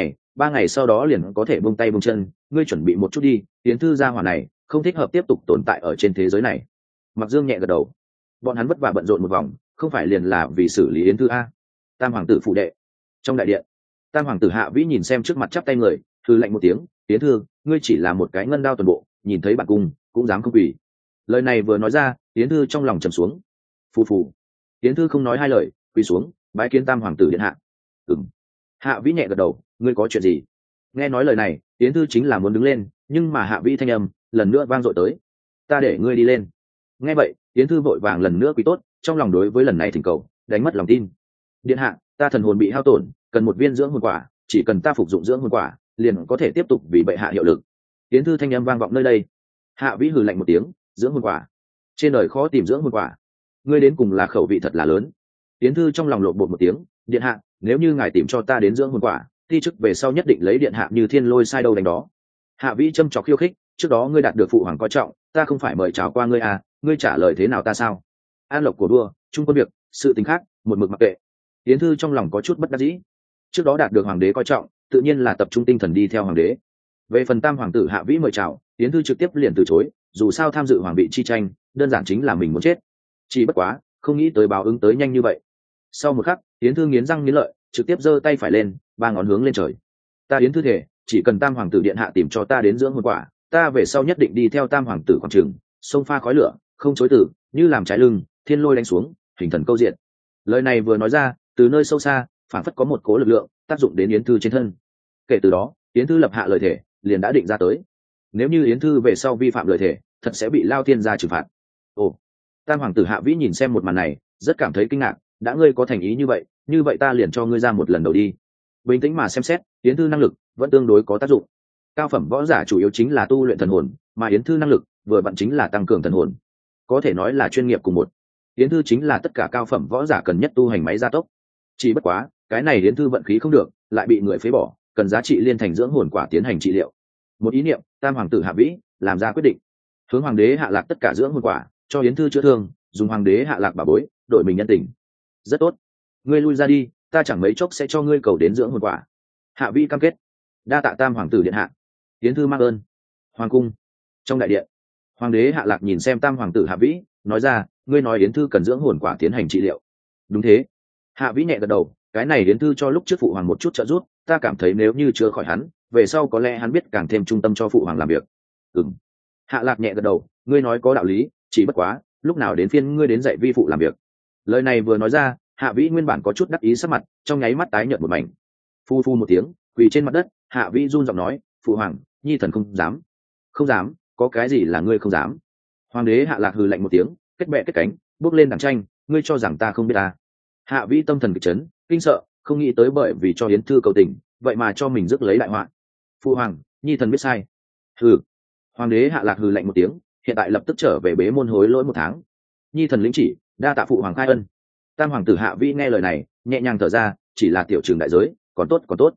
3 ngày sau đó liền có thể buông tay buông chân, ngươi chuẩn bị một chút đi, Yến Thư gia hỏa này không thích hợp tiếp tục tồn tại ở trên thế giới này. Mặc Dương nhẹ gật đầu. Bọn hắn vất vả bận rộn một vòng, không phải liền là vì xử lý Yến Thư a? Tam hoàng tử phụ đệ. Trong đại điện, Tam hoàng tử Hạ Vĩ nhìn xem trước mặt chắp tay người, hừ lạnh một tiếng, Yến Thư, ngươi chỉ là một cái ngân đao toàn bộ, nhìn thấy bản cung cũng dám không quỳ. Lời này vừa nói ra, Yến Thư trong lòng trầm xuống. Phù phù. Yến Thư không nói hai lời, quỳ xuống, bái kiến Tam hoàng tử điện hạ. Ừm. Hạ Vĩ nhẹ gật đầu, ngươi có chuyện gì? Nghe nói lời này, Yến Thư chính là muốn đứng lên, nhưng mà Hạ Vĩ thanh âm lần nữa vang dội tới, ta để ngươi đi lên. Nghe vậy, Yến Thư vội vàng lần nữa quỳ tốt, trong lòng đối với lần này thỉnh cầu đánh mất lòng tin. Điện hạ, ta thần hồn bị hao tổn, cần một viên dưỡng hồn quả, chỉ cần ta phục dụng dưỡng hồn quả, liền có thể tiếp tục vì bệ hạ hiệu lực. Yến Thư thanh âm vang vọng nơi đây. Hạ Vĩ hừ lạnh một tiếng, dưỡng hồn quả? Trên đời khó tìm dưỡng hồn quả, ngươi đến cùng là khẩu vị thật là lớn. Yến Thư trong lòng lộn bột một tiếng, điện hạ, nếu như ngài tìm cho ta đến dưỡng hồn quả, thi chức về sau nhất định lấy điện hạ như thiên lôi sai đâu đánh đó. Hạ Vĩ châm chọc khiêu khích, trước đó ngươi đạt được phụ hoàng coi trọng, ta không phải mời chào qua ngươi à, ngươi trả lời thế nào ta sao? An lộc của đua, chung quân việc, sự tình khác, một mực mặc kệ. Yến Thư trong lòng có chút bất đắc dĩ. Trước đó đạt được hoàng đế coi trọng, tự nhiên là tập trung tinh thần đi theo hoàng đế. Về phần Tam hoàng tử Hạ Vĩ mời chào, Yến Thư trực tiếp liền từ chối, dù sao tham dự hoàng vị chi tranh, đơn giản chính là mình muốn chết. Chỉ bất quá, không nghĩ tới báo ứng tới nhanh như vậy. Sau một khắc, Yến Thư nghiến răng nghiến lợi, trực tiếp giơ tay phải lên, 3 ngón hướng lên trời. Ta Yến Thư thể, chỉ cần Tam hoàng tử điện hạ tìm cho ta đến dưỡng hồn quả, ta về sau nhất định đi theo Tam hoàng tử quảng trường, sông pha khói lửa, không chối từ, như làm trái lưng, thiên lôi đánh xuống, hình thần câu diện. Lời này vừa nói ra, từ nơi sâu xa, phảng phất có một cố lực lượng tác dụng đến Yến Thư trên thân. Kể từ đó, Yến Thư lập hạ lời thể, liền đã định ra tới. Nếu như Yến Thư về sau vi phạm lời thể, thật sẽ bị Lao Thiên gia trừng phạt. Ồ, Tam hoàng tử Hạ Vĩ nhìn xem một màn này, rất cảm thấy kinh ngạc, đã ngươi có thành ý như vậy ta liền cho ngươi ra một lần đầu đi. Bình tĩnh mà xem xét, Yến Thư năng lực vẫn tương đối có tác dụng. Cao phẩm võ giả chủ yếu chính là tu luyện thần hồn, mà Yến Thư năng lực vừa vặn chính là tăng cường thần hồn, có thể nói là chuyên nghiệp cùng một. Yến Thư chính là tất cả cao phẩm võ giả cần nhất tu hành máy gia tốc. Chỉ bất quá, cái này Yến Thư vận khí không được, lại bị người phế bỏ, cần giá trị liên thành dưỡng hồn quả tiến hành trị liệu. Một ý niệm, Tam hoàng tử Hạ Vĩ làm ra quyết định, hướng hoàng đế hạ lạc tất cả dưỡng hồn quả, cho Yến Thư chữa thương, dùng hoàng đế hạ lạc bà bối, đổi mình nhân tình. Rất tốt, ngươi lui ra đi, ta chẳng mấy chốc sẽ cho ngươi cầu đến dưỡng hồn quả. Hạ Vĩ cam kết. Đa tạ Tam hoàng tử điện hạ. Yến Thư mang ơn. Hoàng cung, trong đại điện, hoàng đế hạ lạc nhìn xem Tam hoàng tử Hạ Vĩ, nói ra, ngươi nói Yến Thư cần dưỡng hồn quả tiến hành trị liệu. Đúng thế. Hạ Vĩ nhẹ gật đầu, cái này Yến Thư cho lúc trước phụ hoàng một chút trợ giúp, ta cảm thấy nếu như chưa khỏi hắn, về sau có lẽ hắn biết càng thêm trung tâm cho phụ hoàng làm việc. Ừm. Hạ lạc nhẹ gật đầu, ngươi nói có đạo lý, chỉ bất quá, lúc nào đến phiên ngươi đến dạy vi phụ làm việc. Lời này vừa nói ra, Hạ Vĩ nguyên bản có chút đắc ý sắc mặt, trong nháy mắt tái nhợt một mảnh. Phu phu một tiếng, quỳ trên mặt đất, Hạ Vĩ run giọng nói, phụ hoàng, nhi thần không dám. Không dám? Có cái gì là ngươi không dám? Hoàng đế Hạ lạc hừ lạnh một tiếng, kết bè kết cánh, bước lên đằng tranh, ngươi cho rằng ta không biết ta? Hạ Vĩ tâm thần kịch chấn, kinh sợ, không nghĩ tới bởi vì cho Yến Thư cầu tình, vậy mà cho mình rước lấy đại họa. Phụ hoàng, nhi thần biết sai. Hừ. Hoàng đế Hạ lạc hừ lạnh một tiếng, hiện tại lập tức trở về bế môn hối lỗi 1 tháng. Nhi thần lĩnh chỉ, đa tạ phụ hoàng khai ân. Tam hoàng tử Hạ Vĩ nghe lời này, nhẹ nhàng thở ra, chỉ là tiểu trường đại giới, còn tốt còn tốt.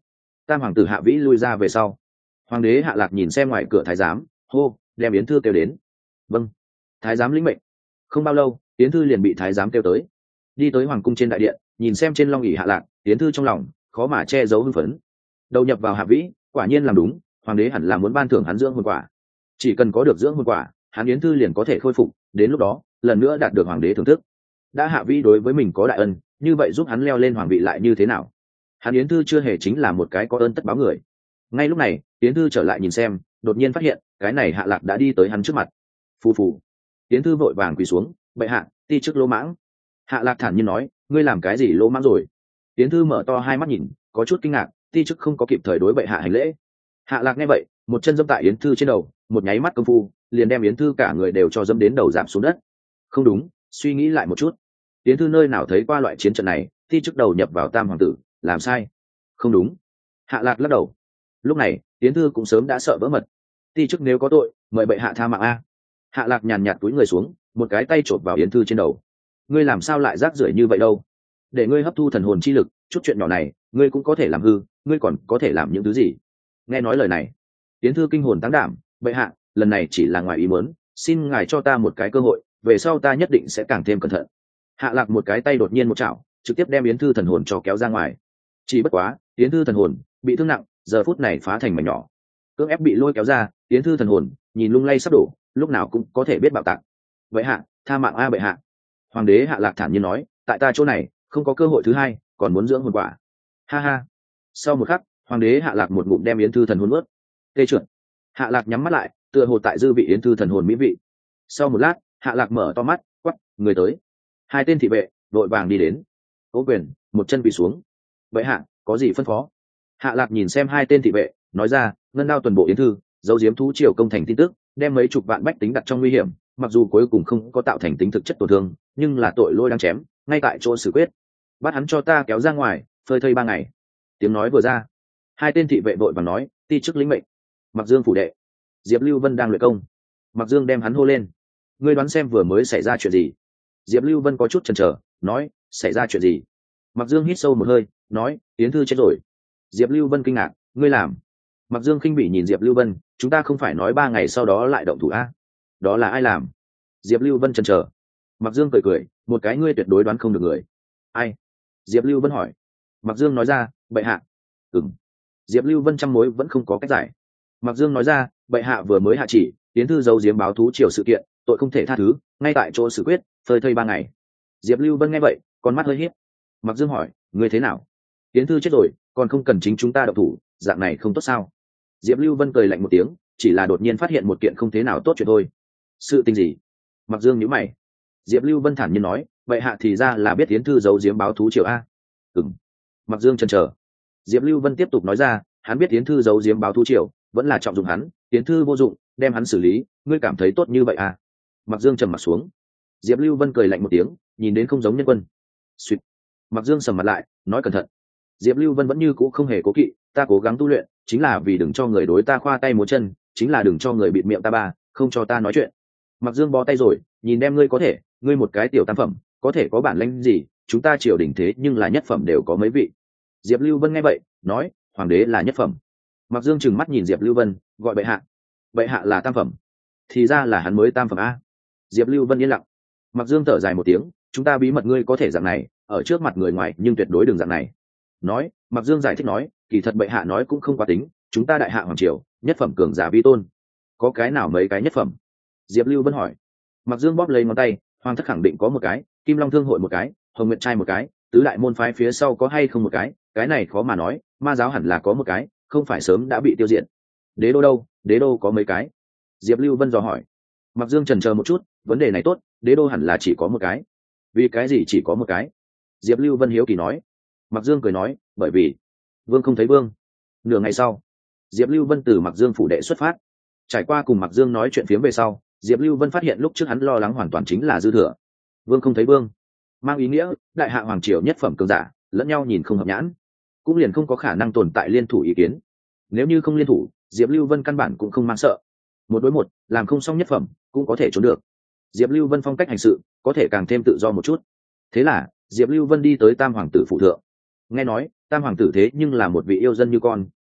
Tam hoàng tử Hạ Vĩ lui ra về sau. Hoàng đế Hạ Lạc nhìn xem ngoài cửa thái giám, hô, đem Yến Thư kêu đến. Vâng. Thái giám lĩnh mệnh. Không bao lâu, Yến Thư liền bị thái giám kêu tới. Đi tới hoàng cung trên đại điện, nhìn xem trên long ỷ Hạ Lạc, Yến Thư trong lòng khó mà che giấu hưng phấn. Đầu nhập vào Hạ Vĩ, quả nhiên làm đúng, hoàng đế hẳn là muốn ban thưởng hắn dưỡng hồn quả. Chỉ cần có được dưỡng hồn quả, hắn Yến Thư liền có thể khôi phục, đến lúc đó, lần nữa đạt được hoàng đế thưởng thức. Đã Hạ Vĩ đối với mình có đại ân, như vậy giúp hắn leo lên hoàng vị lại như thế nào? Hắn Yến Thư chưa hề chính là một cái có ơn tất báo người. Ngay lúc này, Yến Thư trở lại nhìn xem, đột nhiên phát hiện, cái này Hạ Lạc đã đi tới hắn trước mặt. Phù phù. Yến Thư vội vàng quỳ xuống, bệ hạ, ti chức lỗ mãng. Hạ Lạc thản nhiên nói, ngươi làm cái gì lỗ mãng rồi? Yến Thư mở to hai mắt nhìn, có chút kinh ngạc, ti chức không có kịp thời đối bệ hạ hành lễ. Hạ Lạc nghe vậy, một chân dẫm tại Yến Thư trên đầu, một nháy mắt công phu, liền đem Yến Thư cả người đều cho dẫm đến đầu giảm xuống đất. Không đúng, suy nghĩ lại một chút. Yến Thư nơi nào thấy qua loại chiến trận này, ti chức đầu nhập vào Tam hoàng tử, làm sai? Không đúng. Hạ Lạc lắc đầu. Lúc này, Yến Thư cũng sớm đã sợ vỡ mật. Ti chức nếu có tội, mời bệ hạ tha mạng a. Hạ Lạc nhàn nhạt túi người xuống, một cái tay chộp vào Yến Thư trên đầu. Ngươi làm sao lại rác rưởi như vậy đâu? Để ngươi hấp thu thần hồn chi lực, chút chuyện nhỏ này, ngươi cũng có thể làm hư, ngươi còn có thể làm những thứ gì? Nghe nói lời này, Yến Thư kinh hồn táng đảm, bệ hạ, lần này chỉ là ngoài ý muốn, xin ngài cho ta một cái cơ hội, về sau ta nhất định sẽ càng thêm cẩn thận. Hạ Lạc một cái tay đột nhiên một chảo, trực tiếp đem Yến Thư thần hồn cho kéo ra ngoài. Chỉ bất quá, Yến Thư thần hồn bị thương nặng, giờ phút này phá thành mảnh nhỏ. Cưỡng ép bị lôi kéo ra, Yến Thư thần hồn nhìn lung lay sắp đổ, lúc nào cũng có thể biết bạo tạc. Vậy hạ, tha mạng a bệ hạ. Hoàng đế Hạ Lạc thản nhiên nói, tại ta chỗ này không có cơ hội thứ hai, còn muốn dưỡng hồn quả. Ha ha. Sau một khắc, hoàng đế Hạ Lạc một ngụm đem Yến Thư thần hồn nuốt. Tê trượt. Hạ Lạc nhắm mắt lại, tựa hồ tại dư vị Yến Thư thần hồn mỹ vị. Sau một lát, Hạ Lạc mở to mắt, quắc, người tới. Hai tên thị vệ đội vàng đi đến. Ô quyền, một chân quỳ xuống. Vậy hạ, có gì phân phó? Hạ Lạc nhìn xem hai tên thị vệ, nói ra, ngân đao tuần bộ Yến Thư, giấu giếm thú triều công thành tin tức, đem mấy chục vạn bách tính đặt trong nguy hiểm, mặc dù cuối cùng không có tạo thành tính thực chất tổn thương, nhưng là tội lỗi đang chém, ngay tại chỗ xử quyết. Bắt hắn cho ta kéo ra ngoài, phơi thây 3 ngày. Tiếng nói vừa ra, hai tên thị vệ vội vàng nói, ti chức lĩnh mệnh. Mặc Dương phủ đệ, Diệp Lưu Vân đang luyện công. Mặc Dương đem hắn hô lên, ngươi đoán xem vừa mới xảy ra chuyện gì? Diệp Lưu Vân có chút chần chờ, nói, xảy ra chuyện gì? Mặc Dương hít sâu một hơi, nói, Yến Thư chết rồi. Diệp Lưu Vân kinh ngạc, ngươi làm? Mặc Dương khinh bỉ nhìn Diệp Lưu Vân, chúng ta không phải nói 3 ngày sau đó lại động thủ a? Đó là ai làm? Diệp Lưu Vân chần chờ. Mặc Dương cười cười, một cái ngươi tuyệt đối đoán không được người. Ai? Diệp Lưu Vân hỏi. Mặc Dương nói ra, bệ hạ. Ừm. Diệp Lưu Vân trăm mối vẫn không có cách giải. Mặc Dương nói ra, bệ hạ vừa mới hạ chỉ, Yến Thư giấu giếm báo thú triều sự kiện, tội không thể tha thứ, ngay tại chỗ xử quyết, phơi thây 3 ngày. Diệp Lưu Vân nghe vậy, con mắt hơi híp. Mặc Dương hỏi, ngươi thế nào? Yến Thư chết rồi, còn không cần chính chúng ta động thủ, dạng này không tốt sao? Diệp Lưu Vân cười lạnh một tiếng, chỉ là đột nhiên phát hiện một kiện không thế nào tốt chuyện thôi. Sự tình gì? Mặc Dương nhíu mày. Diệp Lưu Vân thản nhiên nói, vậy hạ thì ra là biết Yến Thư giấu giếm báo thú triều a? Ừm. Mặc Dương chần chờ. Diệp Lưu Vân tiếp tục nói ra, hắn biết Yến Thư giấu giếm báo thú triều, vẫn là trọng dụng hắn, Yến Thư vô dụng, đem hắn xử lý, ngươi cảm thấy tốt như vậy à? Mặc Dương trầm mặt xuống. Diệp Lưu Vân cười lạnh một tiếng, nhìn đến không giống nhân quân. Xuyệt. Mặc Dương sầm mặt lại, nói cẩn thận. Diệp Lưu Vân vẫn như cũ không hề cố kỵ, ta cố gắng tu luyện, chính là vì đừng cho người đối ta khoa tay múa chân, chính là đừng cho người bịt miệng ta ba, không cho ta nói chuyện. Mặc Dương bó tay rồi, nhìn đem ngươi có thể, ngươi một cái tiểu tam phẩm, có thể có bản lĩnh gì, chúng ta triều đình thế nhưng là nhất phẩm đều có mấy vị. Diệp Lưu Vân nghe vậy, nói, hoàng đế là nhất phẩm. Mặc Dương trừng mắt nhìn Diệp Lưu Vân, gọi bệ hạ. Bệ hạ là tam phẩm. Thì ra là hắn mới tam phẩm a. Diệp Lưu Vân yên lặng. Mặc Dương thở dài một tiếng, chúng ta bí mật ngươi có thể dạng này, ở trước mặt người ngoài nhưng tuyệt đối đừng dạng này. Nói, Mặc Dương giải thích nói, kỳ thật bệ hạ nói cũng không quá tính, chúng ta đại hạ hoàng triều, nhất phẩm cường giả vi tôn. Có cái nào mấy cái nhất phẩm? Diệp Lưu Vân hỏi. Mặc Dương bóp lấy ngón tay, hoàng thất khẳng định có một cái, Kim Long Thương hội một cái, Hồng Nguyệt trai một cái, tứ đại môn phái phía sau có hay không một cái này khó mà nói, ma giáo hẳn là có một cái, không phải sớm đã bị tiêu diệt. Đế đô đâu, đế đô có mấy cái? Diệp Lưu Vân dò hỏi. Mặc Dương chần chờ một chút, vấn đề này tốt, đế đô hẳn là chỉ có một cái. Vì cái gì chỉ có một cái? Diệp Lưu Vân hiếu kỳ nói. Mặc Dương cười nói, bởi vì vương không thấy vương. Nửa ngày sau, Diệp Lưu Vân từ Mặc Dương phủ đệ xuất phát. Trải qua cùng Mặc Dương nói chuyện phiếm về sau, Diệp Lưu Vân phát hiện lúc trước hắn lo lắng hoàn toàn chính là dư thừa. Vương không thấy vương, mang ý nghĩa đại hạ hoàng triều nhất phẩm cường giả lẫn nhau nhìn không hợp nhãn, cũng liền không có khả năng tồn tại liên thủ ý kiến. Nếu như không liên thủ, Diệp Lưu Vân căn bản cũng không mang sợ. Một đối một, làm không xong nhất phẩm cũng có thể trốn được. Diệp Lưu Vân phong cách hành sự có thể càng thêm tự do một chút. Thế là Diệp Lưu Vân đi tới Tam hoàng tử phụ thượng. Nghe nói Tam hoàng tử thế nhưng là một vị yêu dân như con,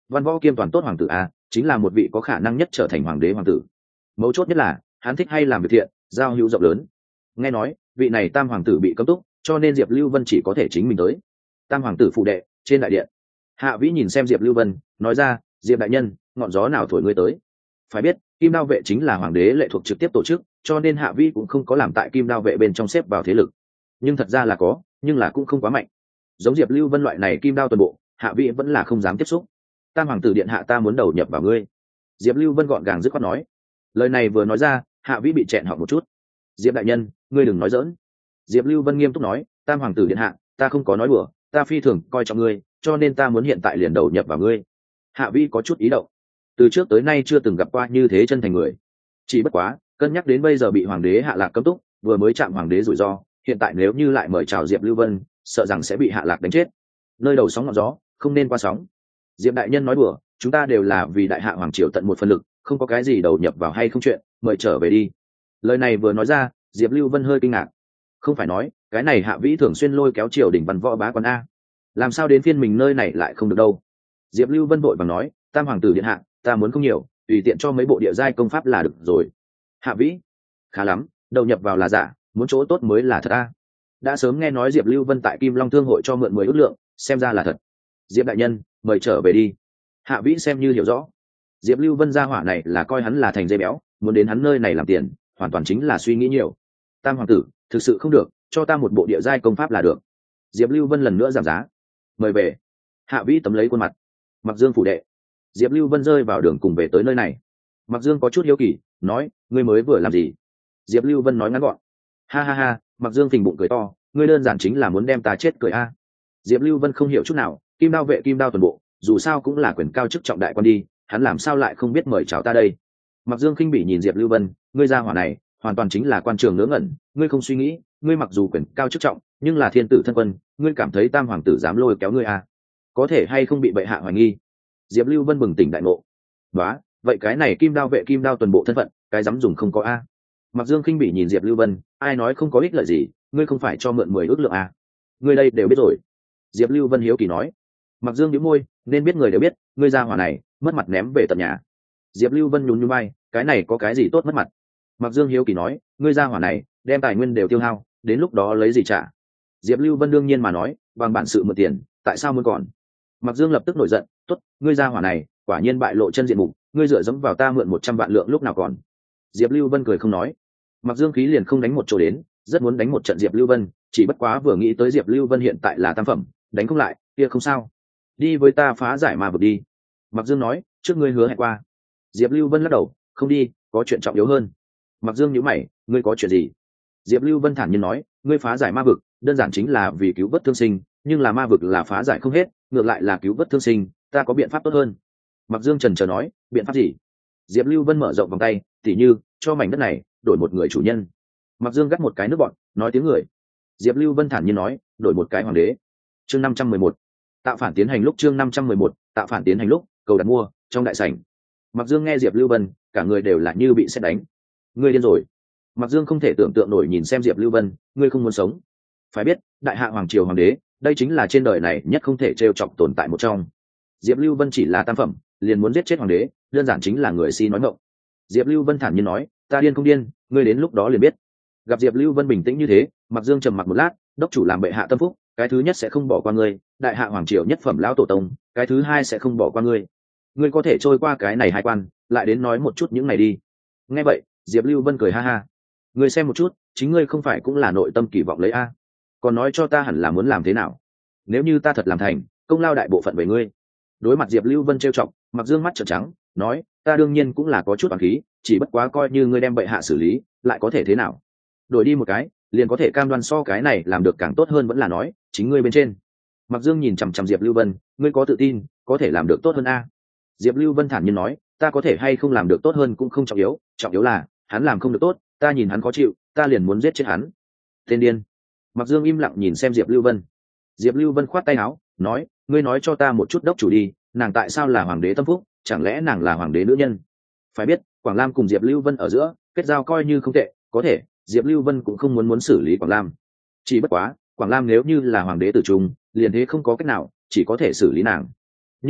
văn võ kiêm toàn tốt hoàng tử a, chính là một vị có khả năng nhất trở thành hoàng đế hoàng tử. Mấu chốt nhất là hắn thích hay làm việc thiện, giao hữu rộng lớn. Nghe nói vị này tam hoàng tử bị cấm túc, cho nên Diệp Lưu Vân chỉ có thể chính mình tới. Tam hoàng tử phụ đệ trên đại điện, Hạ Vĩ nhìn xem Diệp Lưu Vân, nói ra, Diệp đại nhân, ngọn gió nào thổi ngươi tới? Phải biết Kim Đao vệ chính là hoàng đế lệ thuộc trực tiếp tổ chức, cho nên Hạ Vĩ cũng không có làm tại Kim Đao vệ bên trong xếp vào thế lực. Nhưng thật ra là có, nhưng là cũng không quá mạnh. Giống Diệp Lưu Vân loại này Kim Đao toàn bộ, Hạ Vĩ vẫn là không dám tiếp xúc. Tam hoàng tử điện hạ, ta muốn đầu nhập vào ngươi. Diệp Lưu Vân gọn gàng dứt khoát nói. Lời này vừa nói ra, Hạ Vĩ bị chẹn họng một chút. Diệp đại nhân, ngươi đừng nói giỡn. Diệp Lưu Vân nghiêm túc nói, tam hoàng tử điện hạ, ta không có nói đùa, ta phi thường coi trọng ngươi, cho nên ta muốn hiện tại liền đầu nhập vào ngươi. Hạ Vĩ có chút ý động. Từ trước tới nay chưa từng gặp qua như thế chân thành người. Chỉ bất quá cân nhắc đến bây giờ bị hoàng đế hạ lạc cấm túc, vừa mới chạm hoàng đế rủi ro, hiện tại nếu như lại mời chào Diệp Lưu Vân, sợ rằng sẽ bị hạ lạc đánh chết. Nơi đầu sóng ngọn gió, không nên qua sóng. Diệp đại nhân nói đùa, chúng ta đều là vì đại hạ hoàng triều tận một phần lực, không có cái gì đầu nhập vào hay không chuyện, mời trở về đi. Lời này vừa nói ra, Diệp Lưu Vân hơi kinh ngạc. Không phải nói cái này Hạ Vĩ thường xuyên lôi kéo triều đình văn võ bá quan a, làm sao đến phiên mình nơi này lại không được đâu? Diệp Lưu Vân vội vàng nói, tam hoàng tử điện hạ, ta muốn không nhiều, tùy tiện cho mấy bộ địa giai công pháp là được rồi. Hạ Vĩ, khá lắm, đầu nhập vào là giả, muốn chỗ tốt mới là thật a. Đã sớm nghe nói Diệp Lưu Vân tại Kim Long Thương hội cho mượn 10 ức lượng, xem ra là thật. Diệp đại nhân, mời trở về đi. Hạ Vĩ xem như hiểu rõ, Diệp Lưu Vân gia hỏa này là coi hắn là thành dây béo, muốn đến hắn nơi này làm tiền, hoàn toàn chính là suy nghĩ nhiều. Tam hoàng tử, thực sự không được, cho ta một bộ địa giai công pháp là được. Diệp Lưu Vân lần nữa giảm giá. Mời về. Hạ Vĩ tấm lấy khuôn mặt. Mặc Dương phủ đệ. Diệp Lưu Vân rơi vào đường cùng về tới nơi này. Mặc Dương có chút hiếu kỳ, nói, ngươi mới vừa làm gì? Diệp Lưu Vân nói ngắn gọn. Ha ha ha, Mặc Dương phình bụng cười to, ngươi đơn giản chính là muốn đem ta chết cười a. Diệp Lưu Vân không hiểu chút nào, Kim Đao vệ Kim Đao toàn bộ, dù sao cũng là quyền cao chức trọng đại quan đi, hắn làm sao lại không biết mời chào ta đây? Mặc Dương khinh bỉ nhìn Diệp Lưu Vân, ngươi ra hỏa này, hoàn toàn chính là quan trường ngớ ngẩn, ngươi không suy nghĩ, ngươi mặc dù quyền cao chức trọng, nhưng là thiên tử thân quân, ngươi cảm thấy tam hoàng tử dám lôi kéo ngươi à? Có thể hay không bị bệ hạ hoài nghi? Diệp Lưu Vân bừng tỉnh đại ngộ. Đó, vậy cái này Kim Đao vệ Kim Đao toàn bộ thân phận, cái dám dùng không có a. Mặc Dương khinh bỉ nhìn Diệp Lưu Vân, ai nói không có ích lợi gì, ngươi không phải cho mượn 10 ức lượng à? Ngươi đây đều biết rồi. Diệp Lưu Vân hiếu kỳ nói. Mặc Dương nhíu môi, nên biết người đều biết, ngươi ra hỏa này, mất mặt ném về tận nhà. Diệp Lưu Vân nhún nhún vai, cái này có cái gì tốt mất mặt? Mặc Dương hiếu kỳ nói, ngươi ra hỏa này, đem tài nguyên đều tiêu hao, đến lúc đó lấy gì trả? Diệp Lưu Vân đương nhiên mà nói, bằng bản sự mượn tiền, tại sao muốn còn? Mặc Dương lập tức nổi giận, tốt, ngươi ra hỏa này, quả nhiên bại lộ chân diện mục, ngươi dựa dẫm vào ta mượn 100 vạn lượng lúc nào còn? Diệp Lưu Vân cười không nói. Mặc Dương khí liền không đánh một chỗ đến, rất muốn đánh một trận Diệp Lưu Vân, chỉ bất quá vừa nghĩ tới Diệp Lưu Vân hiện tại là tam phẩm, đánh không lại, kia không sao. Đi với ta phá giải ma vực đi. Mặc Dương nói, trước ngươi hứa hẹn qua. Diệp Lưu Vân lắc đầu, không đi, có chuyện trọng yếu hơn. Mặc Dương nhíu mày, ngươi có chuyện gì? Diệp Lưu Vân thản nhiên nói, ngươi phá giải ma vực, đơn giản chính là vì cứu vớt thương sinh, nhưng là ma vực là phá giải không hết, ngược lại là cứu vớt thương sinh, ta có biện pháp tốt hơn. Mặc Dương chần chờ nói, biện pháp gì? Diệp Lưu Vân mở rộng vòng tay, tỉ như cho mảnh đất này đổi một người chủ nhân. Mặc Dương gắt một cái nước bọn, nói tiếng người. Diệp Lưu Vân thản nhiên nói, đổi một cái hoàng đế. Chương 511. Tạo phản tiến hành lúc, chương 511, tạo phản tiến hành lúc, cầu đặt mua trong đại sảnh. Mặc Dương nghe Diệp Lưu Vân, cả người đều là như bị sét đánh. Ngươi điên rồi. Mặc Dương không thể tưởng tượng nổi nhìn xem Diệp Lưu Vân, ngươi không muốn sống. Phải biết, đại hạ hoàng triều hoàng đế, đây chính là trên đời này nhất không thể trêu chọc tồn tại một trong. Diệp Lưu Vân chỉ là tam phẩm, liền muốn giết chết hoàng đế, đơn giản chính là người si nói ngọng. Diệp Lưu Vân thản nhiên nói, ta điên không điên, ngươi đến lúc đó liền biết. Gặp Diệp Lưu Vân bình tĩnh như thế, Mặc Dương trầm mặc một lát, đốc chủ làm bệ hạ tâm phúc, cái thứ nhất sẽ không bỏ qua ngươi, đại hạ hoàng triều nhất phẩm lão tổ tông, cái thứ hai sẽ không bỏ qua ngươi. Ngươi có thể trôi qua cái này hai quan, lại đến nói một chút những này đi. Nghe vậy, Diệp Lưu Vân cười ha ha. Ngươi xem một chút, chính ngươi không phải cũng là nội tâm kỳ vọng lấy a? Còn nói cho ta hẳn là muốn làm thế nào? Nếu như ta thật làm thành, công lao đại bộ phận về ngươi. Đối mặt Diệp Lưu Vân trêu chọc, Mặc Dương mắt trợn trắng, nói, ta đương nhiên cũng là có chút oán khí, chỉ bất quá coi như ngươi đem bệ hạ xử lý, lại có thể thế nào? Đổi đi một cái, liền có thể cam đoan so cái này làm được càng tốt hơn, vẫn là nói, chính ngươi bên trên. Mặc Dương nhìn chằm chằm Diệp Lưu Vân, ngươi có tự tin, có thể làm được tốt hơn a? Diệp Lưu Vân thản nhiên nói, ta có thể hay không làm được tốt hơn cũng không trọng yếu là, hắn làm không được tốt, ta nhìn hắn khó chịu, ta liền muốn giết chết hắn. Tên điên. Mặc Dương im lặng nhìn xem Diệp Lưu Vân. Diệp Lưu Vân khoát tay áo, nói, ngươi nói cho ta một chút đốc chủ đi, nàng tại sao là hoàng đế tâm phúc, chẳng lẽ nàng là hoàng đế nữ nhân? Phải biết, Quảng Lam cùng Diệp Lưu Vân ở giữa, kết giao coi như không tệ, có thể, Diệp Lưu Vân cũng không muốn xử lý Quảng Lam. Chỉ bất quá, Quảng Lam nếu như là hoàng đế tử trung, liền thế không có cách nào, chỉ có thể xử lý nàng. Nhưng là,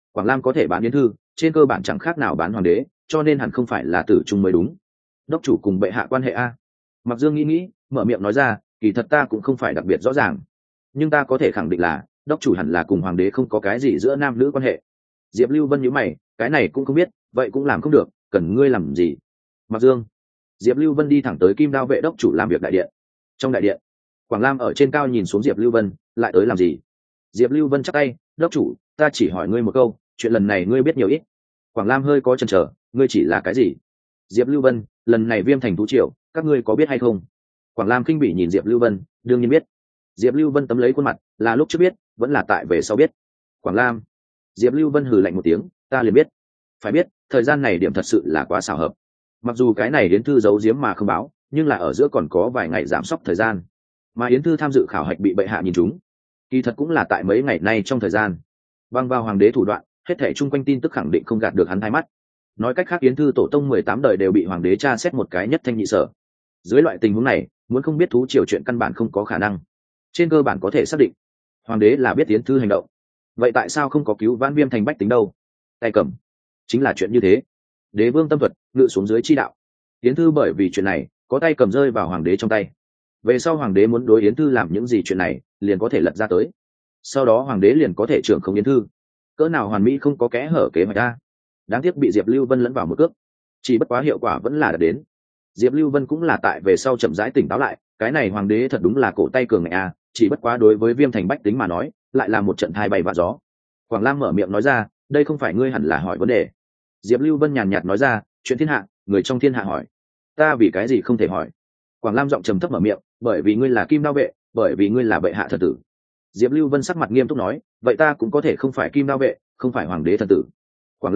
Quảng Lam có thể bán yến thư, trên cơ bản chẳng khác nào bán hoàng đế, cho nên hẳn không phải là tử trung mới đúng. Đốc chủ cùng bệ hạ quan hệ a? Mặc Dương nghĩ mở miệng nói ra, kỳ thật ta cũng không phải đặc biệt rõ ràng, nhưng ta có thể khẳng định là đốc chủ hẳn là cùng hoàng đế không có cái gì giữa nam nữ quan hệ. Diệp Lưu Vân nhíu mày, cái này cũng không biết, vậy cũng làm không được, cần ngươi làm gì? Mặc Dương. Diệp Lưu Vân đi thẳng tới Kim Đao vệ đốc chủ làm việc đại điện. Trong đại điện, Quảng Lam ở trên cao nhìn xuống Diệp Lưu Vân, lại tới làm gì? Diệp Lưu Vân chắp tay, đốc chủ, ta chỉ hỏi ngươi một câu, chuyện lần này ngươi biết nhiều ít. Quảng Lam hơi có chần chờ, ngươi chỉ là cái gì? Diệp Lưu Vân, lần này Viêm thành thú triều, các ngươi có biết hay không? Quảng Lam khinh bỉ nhìn Diệp Lưu Vân, đương nhiên biết. Diệp Lưu Vân tấm lấy khuôn mặt, là lúc trước biết, vẫn là tại về sau biết. Quảng Lam. Diệp Lưu Vân hừ lạnh một tiếng, ta liền biết. Phải biết, thời gian này điểm thật sự là quá xảo hợp. Mặc dù cái này Yến Thư giấu giếm mà không báo, nhưng là ở giữa còn có vài ngày giảm sốc thời gian. Mà Yến Thư tham dự khảo hạch bị bệ hạ nhìn trúng, kỳ thật cũng là tại mấy ngày nay trong thời gian. Băng vào hoàng đế thủ đoạn, hết thảy chung quanh tin tức khẳng định không gạt được hắn hai mắt. Nói cách khác Yến Thư tổ tông 18 đời đều bị hoàng đế tra xét một cái nhất thanh nhị sở. Dưới loại tình huống này, muốn không biết thú triều chuyện căn bản không có khả năng. Trên cơ bản có thể xác định, hoàng đế là biết Yến Thư hành động. Vậy tại sao không có cứu vãn Viêm thành bách tính đâu? Tay cầm, chính là chuyện như thế. Đế vương tâm thuật, ngự xuống dưới chi đạo. Yến Thư bởi vì chuyện này, có tay cầm rơi vào hoàng đế trong tay. Về sau hoàng đế muốn đối Yến Thư làm những gì chuyện này, liền có thể lật ra tới. Sau đó hoàng đế liền có thể trưởng không Yến Thư. Cỡ nào hoàn mỹ không có kẽ hở kế hoạch ra. Đáng tiếc bị Diệp Lưu Vân lẫn vào một cước. Chỉ bất quá hiệu quả vẫn là đạt đến. Diệp Lưu Vân cũng là tại về sau chậm rãi tỉnh táo lại, cái này hoàng đế thật đúng là cổ tay cường ngạnh a, chỉ bất quá đối với Viêm thành bách tính mà nói, lại là một trận thai bay vạ gió. Quảng Lam mở miệng nói ra, đây không phải ngươi hẳn là hỏi vấn đề. Diệp Lưu Vân nhàn nhạt nói ra, chuyện thiên hạ, người trong thiên hạ hỏi, ta vì cái gì không thể hỏi? Quảng Lam giọng trầm thấp mở miệng, bởi vì ngươi là Kim Đao vệ, bởi vì ngươi là bệ hạ thần tử. Diệp Lưu Vân sắc mặt nghiêm túc nói, vậy ta cũng có thể không phải Kim Đao vệ, không phải hoàng đế thần tử. Quảng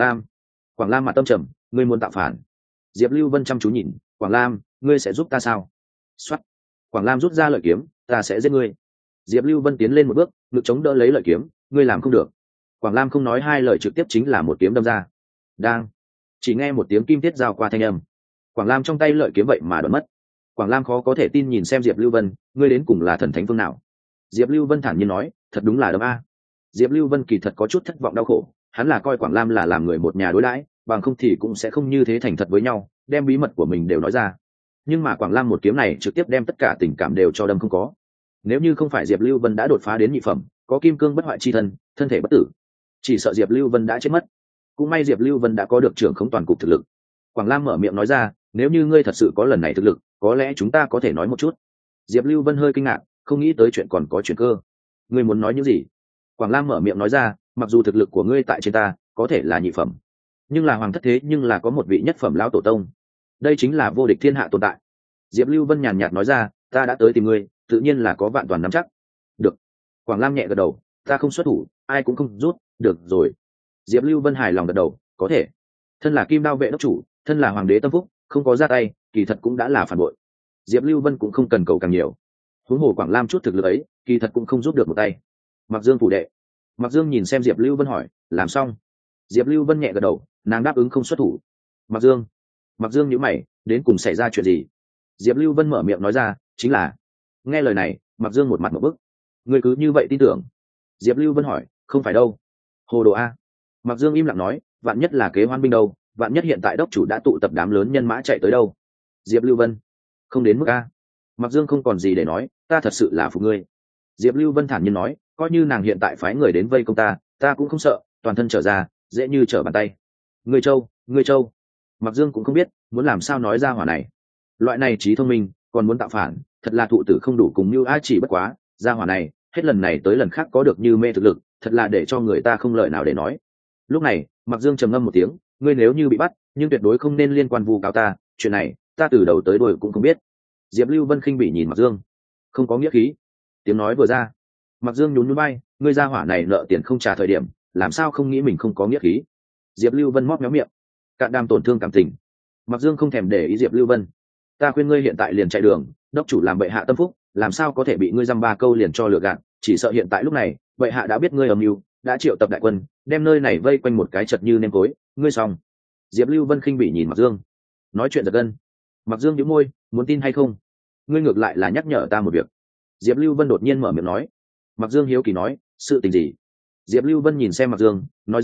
Lam mặt tâm trầm, ngươi muốn tạo phản. Diệp Lưu Vân chăm chú nhìn, Quảng Lam, ngươi sẽ giúp ta sao? Soát. Quảng Lam rút ra lợi kiếm, ta sẽ giết ngươi. Diệp Lưu Vân tiến lên một bước, ngực chống đỡ lấy lợi kiếm, ngươi làm không được. Quảng Lam không nói hai lời trực tiếp chính là một kiếm đâm ra. Đang. Chỉ nghe một tiếng kim thiết giao qua thanh âm. Quảng Lam trong tay lợi kiếm vậy mà đoạn mất. Quảng Lam khó có thể tin nhìn xem Diệp Lưu Vân, ngươi đến cùng là thần thánh phương nào? Diệp Lưu Vân thản nhiên nói, thật đúng là đâm a. Diệp Lưu Vân kỳ thật có chút thất vọng đau khổ, hắn là coi Quảng Lam là làm người một nhà đối đãi, bằng không thì cũng sẽ không như thế thành thật với nhau, đem bí mật của mình đều nói ra. Nhưng mà Quảng Lam một kiếm này trực tiếp đem tất cả tình cảm đều cho đâm không có. Nếu như không phải Diệp Lưu Vân đã đột phá đến nhị phẩm, có kim cương bất hoại chi thân, thân thể bất tử, chỉ sợ Diệp Lưu Vân đã chết mất. Cũng may Diệp Lưu Vân đã có được trưởng khống toàn cục thực lực. Quảng Lam mở miệng nói ra, nếu như ngươi thật sự có lần này thực lực, có lẽ chúng ta có thể nói một chút. Diệp Lưu Vân hơi kinh ngạc, không nghĩ tới chuyện còn có chuyện cơ. Ngươi muốn nói những gì? Quảng Lam mở miệng nói ra, mặc dù thực lực của ngươi tại trên ta có thể là nhị phẩm, nhưng là hoàng thất thế nhưng là có một vị nhất phẩm lão tổ tông, đây chính là vô địch thiên hạ tồn tại. Diệp Lưu Vân nhàn nhạt nói ra, ta đã tới tìm ngươi, tự nhiên là có vạn toàn nắm chắc. Được. Quảng Lam nhẹ gật đầu, ta không xuất thủ, ai cũng không rút, được rồi. Diệp Lưu Vân hài lòng gật đầu, có thể. Thân là Kim Đao vệ đốc chủ, thân là hoàng đế tâm phúc, không có ra tay, kỳ thật cũng đã là phản bội. Diệp Lưu Vân cũng không cần cầu càng nhiều. Huống hồ Quảng Lam chút thực lực ấy, kỳ thật cũng không giúp được một tay. Mặc Dương phủ đệ. Mặc Dương nhìn xem Diệp Lưu Vân hỏi, làm xong? Diệp Lưu Vân nhẹ gật đầu, nàng đáp ứng không xuất thủ. Mặc Dương nhíu mày, đến cùng xảy ra chuyện gì? Diệp Lưu Vân mở miệng nói ra, chính là. Nghe lời này, Mặc Dương một mặt một bức. Ngươi cứ như vậy tin tưởng? Diệp Lưu Vân hỏi, không phải đâu. Hồ đồ a. Mặc Dương im lặng nói, vạn nhất là kế hoan binh đâu, vạn nhất hiện tại đốc chủ đã tụ tập đám lớn nhân mã chạy tới đâu. Diệp Lưu Vân, không đến mức a. Mặc Dương không còn gì để nói, ta thật sự là phục ngươi. Diệp Lưu Vân thản nhiên nói, coi như nàng hiện tại phái người đến vây công ta cũng không sợ, toàn thân trở ra, dễ như trở bàn tay. Ngươi Châu. Mặc Dương cũng không biết muốn làm sao nói ra hỏa này. Loại này trí thông minh, còn muốn tạo phản, thật là thụ tử không đủ cùng như ai, chỉ bất quá, ra hỏa này, hết lần này tới lần khác có được như mê thực lực, thật là để cho người ta không lời nào để nói. Lúc này, Mặc Dương trầm ngâm một tiếng, ngươi nếu như bị bắt, nhưng tuyệt đối không nên liên quan vu cáo ta, chuyện này, ta từ đầu tới đuôi cũng không biết. Diệp Lưu Vân khinh bỉ nhìn Mặc Dương, không có nghĩa khí. Tiếng nói vừa ra, Mặc Dương nhún nhún vai, ngươi ra hỏa này nợ tiền không trả thời điểm, làm sao không nghĩ mình không có nghĩa khí. Diệp Lưu Vân móc méo miệng, cạn đam tổn thương cảm tình. Mặc Dương không thèm để ý Diệp Lưu Vân, ta khuyên ngươi hiện tại liền chạy đường, đốc chủ làm bệ hạ tâm phúc, làm sao có thể bị ngươi dăm ba câu liền cho lừa gạt, chỉ sợ hiện tại lúc này bệ hạ đã biết ngươi âm mưu, đã triệu tập đại quân, đem nơi này vây quanh một cái chật như nêm cối, ngươi xong. Diệp Lưu Vân khinh bỉ nhìn Mặc Dương, nói chuyện giật gân. Mặc Dương nhíu môi, muốn tin hay không? Ngươi ngược lại là nhắc nhở ta một việc. Diệp Lưu Vân đột nhiên mở miệng nói. Mặc Dương hiếu kỳ nói, sự tình gì? Diệp Lưu Vân nhìn xem Mặc Dương, nói ra,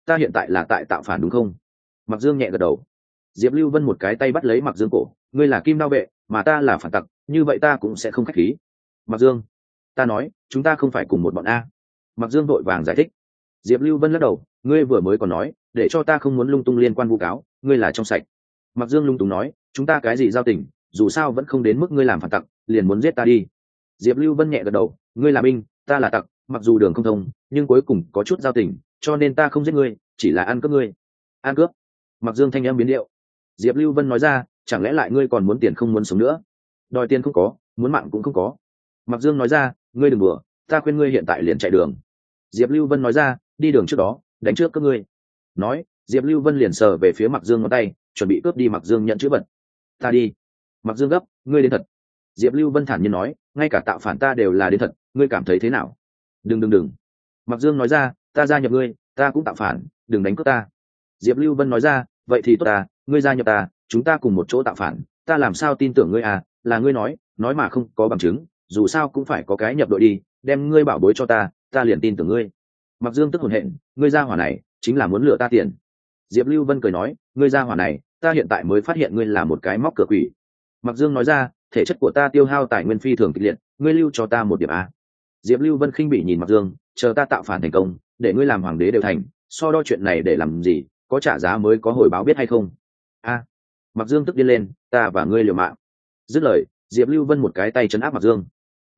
ta hiện tại là tại tạo phản đúng không? Mặc Dương nhẹ gật đầu. Diệp Lưu Vân một cái tay bắt lấy Mặc Dương cổ, ngươi là Kim Đao vệ mà ta là phản tặc, như vậy ta cũng sẽ không khách khí. Mặc Dương, ta nói chúng ta không phải cùng một bọn a. Mặc Dương vội vàng giải thích. Diệp Lưu Vân lắc đầu, ngươi vừa mới còn nói để cho ta không muốn lung tung liên quan vu cáo, ngươi là trong sạch. Mặc Dương lung tung nói, chúng ta cái gì giao tình, dù sao vẫn không đến mức ngươi làm phản tặc liền muốn giết ta đi. Diệp Lưu Vân nhẹ gật đầu, ngươi là binh ta là tặc, mặc dù đường không thông nhưng cuối cùng có chút giao tình, cho nên ta không giết ngươi, chỉ là ăn cướp ngươi. Ăn cướp? Mặc Dương thanh âm biến điệu. Diệp Lưu Vân nói ra, chẳng lẽ lại ngươi còn muốn tiền không muốn sống nữa? Đòi tiền không có, muốn mạng cũng không có. Mặc Dương nói ra, ngươi đừng đùa, ta khuyên ngươi hiện tại liền chạy đường. Diệp Lưu Vân nói ra, đi đường trước đó đánh trước các ngươi. Nói, Diệp Lưu Vân liền sờ về phía Mặc Dương ngón tay, chuẩn bị cướp đi Mặc Dương nhận chữ vật. Ta đi. Mặc Dương gấp, ngươi đến thật. Diệp Lưu Vân thản nhiên nói, ngay cả tạo phản ta đều là đến thật, ngươi cảm thấy thế nào? Đừng. Mặc Dương nói ra, ta gia nhập ngươi, ta cũng tạo phản, đừng đánh cướp ta. Diệp Lưu Vân nói ra, vậy thì tốt ta, ngươi gia nhập ta, chúng ta cùng một chỗ tạo phản, ta làm sao tin tưởng ngươi à, là ngươi nói mà không có bằng chứng, dù sao cũng phải có cái nhập đội đi, đem ngươi bảo bối cho ta liền tin tưởng ngươi. Mặc Dương tức hồn hện, ngươi gia hỏa này chính là muốn lừa ta tiền. Diệp Lưu Vân cười nói, ngươi gia hỏa này, ta hiện tại mới phát hiện ngươi là một cái móc cửa quỷ. Mặc Dương nói ra, thể chất của ta tiêu hao tài nguyên phi thường kịch liệt, ngươi lưu cho ta một điểm a. Diệp Lưu Vân khinh bỉ nhìn Mặc Dương, chờ ta tạo phản thành công, để ngươi làm hoàng đế đều thành, so đo chuyện này để làm gì, có trả giá mới có hồi báo biết hay không? A. Mặc Dương tức điên lên, ta và ngươi liều mạng. Dứt lời, Diệp Lưu Vân một cái tay trấn áp Mặc Dương.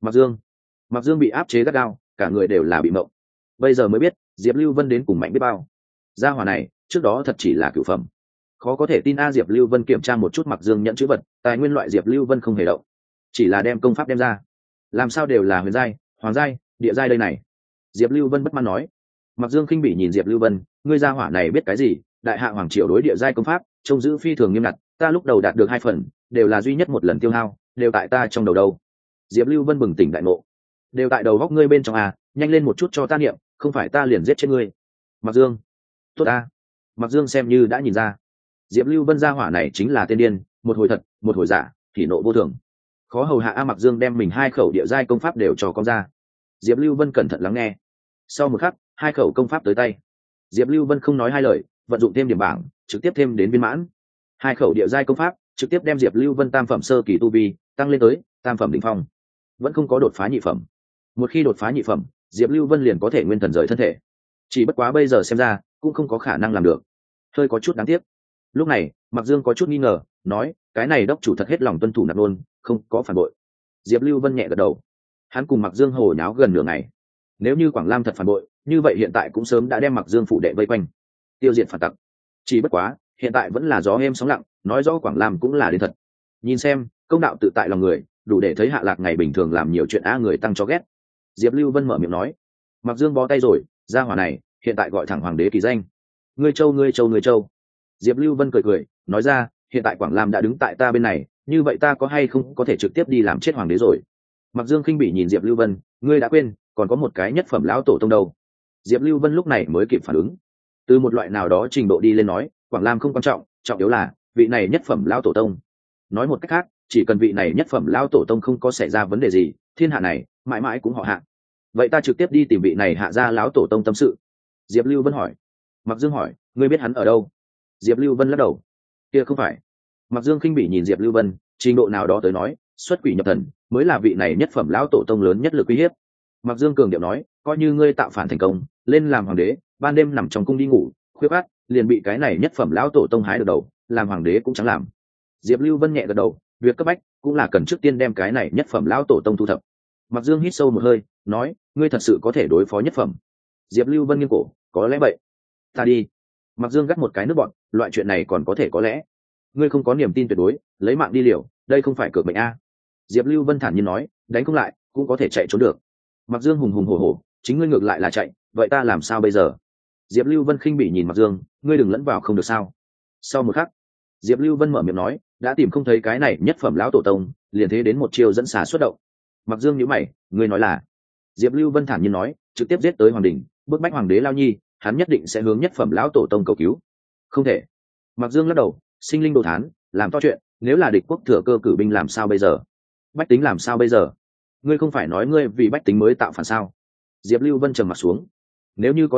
Mặc Dương bị áp chế gắt gao, cả người đều là bị mộng. Bây giờ mới biết, Diệp Lưu Vân đến cùng mạnh biết bao. Gia hỏa này, trước đó thật chỉ là cửu phẩm. Khó có thể tin a. Diệp Lưu Vân kiểm tra một chút Mặc Dương nhận chữ vật, tài nguyên loại Diệp Lưu Vân không hề động, chỉ là đem công pháp đem ra. Làm sao đều là huyền giai, hoàng giai, địa giai đây này? Diệp Lưu Vân bất mãn nói. Mặc Dương khinh bỉ nhìn Diệp Lưu Vân, ngươi gia hỏa này biết cái gì? Đại hạ hoàng triều đối địa giai công pháp trông giữ phi thường nghiêm ngặt, ta lúc đầu đạt được 2 phần, đều là duy nhất một lần tiêu hao, đều tại ta trong đầu đâu. Diệp Lưu Vân bừng tỉnh đại ngộ, đều tại đầu góc ngươi bên trong à, nhanh lên một chút cho ta niệm, không phải ta liền giết chết ngươi. Mặc Dương, tốt ta. Mặc Dương xem như đã nhìn ra, Diệp Lưu Vân gia hỏa này chính là tên điên, một hồi thật, một hồi giả, thì nộ vô thường. Khó hầu hạ a. Mặc Dương đem mình 2 khẩu địa giai công pháp đều cho con ra. Diệp Lưu Vân cẩn thận lắng nghe. Sau một khắc, 2 khẩu công pháp tới tay. Diệp Lưu Vân không nói hai lời, vận dụng thêm điểm bảng, trực tiếp thêm đến viên mãn. 2 khẩu địa giai công pháp trực tiếp đem Diệp Lưu Vân tam phẩm sơ kỳ tu vi tăng lên tới tam phẩm đỉnh phong, vẫn không có đột phá nhị phẩm. Một khi đột phá nhị phẩm, Diệp Lưu Vân liền có thể nguyên thần rời thân thể. Chỉ bất quá bây giờ xem ra cũng không có khả năng làm được, hơi có chút đáng tiếc. Lúc này, Mặc Dương có chút nghi ngờ, nói, cái này đốc chủ thật hết lòng tuân thủ nạp luôn, không có phản bội. Diệp Lưu Vân nhẹ gật đầu. Hắn cùng Mặc Dương hồ nháo gần nửa ngày. Nếu như Quảng Lam thật phản bội, như vậy hiện tại cũng sớm đã đem Mặc Dương phủ đệ vây quanh, tiêu diệt phản tặc. Chỉ bất quá, hiện tại vẫn là gió êm sóng lặng, nói rõ Quảng Lam cũng là đến thật. Nhìn xem, công đạo tự tại lòng người, đủ để thấy Hạ Lạc ngày bình thường làm nhiều chuyện á người tăng cho ghét. Diệp Lưu Vân mở miệng nói. Mặc Dương bó tay rồi, gia hỏa này hiện tại gọi thẳng hoàng đế kỳ danh. Ngươi châu. Diệp Lưu Vân cười nói ra, hiện tại Quảng Lam đã đứng tại ta bên này, như vậy ta có hay không có thể trực tiếp đi làm chết hoàng đế rồi? Mặc Dương khinh bỉ nhìn Diệp Lưu Vân, ngươi đã quên còn có một cái nhất phẩm lão tổ tông đâu? Diệp Lưu Vân lúc này mới kịp phản ứng. Từ một loại nào đó trình độ đi lên nói, Quảng Lam không quan trọng, trọng yếu là vị này nhất phẩm lão tổ tông. Nói một cách khác, chỉ cần vị này nhất phẩm lão tổ tông không có xảy ra vấn đề gì, thiên hạ này mãi mãi cũng họ Hạ. Vậy ta trực tiếp đi tìm vị này Hạ gia lão tổ tông tâm sự. Diệp Lưu Vân hỏi. Mặc Dương hỏi, ngươi biết hắn ở đâu? Diệp Lưu Vân lắc đầu. Kia không phải. Mặc Dương khinh bỉ nhìn Diệp Lưu Vân, trình độ nào đó tới nói, xuất quỷ nhập thần mới là vị này nhất phẩm lão tổ tông lớn nhất lực uy hiếp. Mặc Dương cường điệu nói, coi như ngươi tạo phản thành công, lên làm hoàng đế, ban đêm nằm trong cung đi ngủ, khuya khát liền bị cái này nhất phẩm lão tổ tông hái được đầu, làm hoàng đế cũng chẳng làm. Diệp Lưu Vân nhẹ gật đầu, việc cấp bách cũng là cần trước tiên đem cái này nhất phẩm lão tổ tông thu thập. Mặc Dương hít sâu một hơi, nói, ngươi thật sự có thể đối phó nhất phẩm? Diệp Lưu Vân nghiêng cổ, có lẽ vậy. Ta đi. Mặc Dương gắt một cái nước bọn, loại chuyện này còn có thể có lẽ. Ngươi không có niềm tin tuyệt đối, lấy mạng đi liều, đây không phải cược mệnh a. Diệp Lưu Vân thản nhiên nói, đánh không lại cũng có thể chạy trốn được. Mặc Dương hùng hùng hổ hổ, chính ngươi ngược lại là chạy, vậy ta làm sao bây giờ? Diệp Lưu Vân khinh bỉ nhìn Mặc Dương, ngươi đừng lẫn vào không được sao? Sau một khắc, Diệp Lưu Vân mở miệng nói, đã tìm không thấy cái này nhất phẩm lão tổ tông, liền thế đến một chiều dẫn xà xuất động. Mặc Dương nhíu mày, ngươi nói là? Diệp Lưu Vân thản nhiên nói, trực tiếp giết tới hoàng đình, bức bách hoàng đế lao nhi, hắn nhất định sẽ hướng nhất phẩm lão tổ tông cầu cứu. Không thể. Mặc Dương lắc đầu, sinh linh đồ thán, làm to chuyện, nếu là địch quốc thừa cơ cử binh làm sao bây giờ? Bách tính làm sao bây giờ? Ngươi không phải nói ngươi vì bách tính mới tạo phản sao? Diệp Lưu Vân trầm mặt xuống. Nếu như có thể,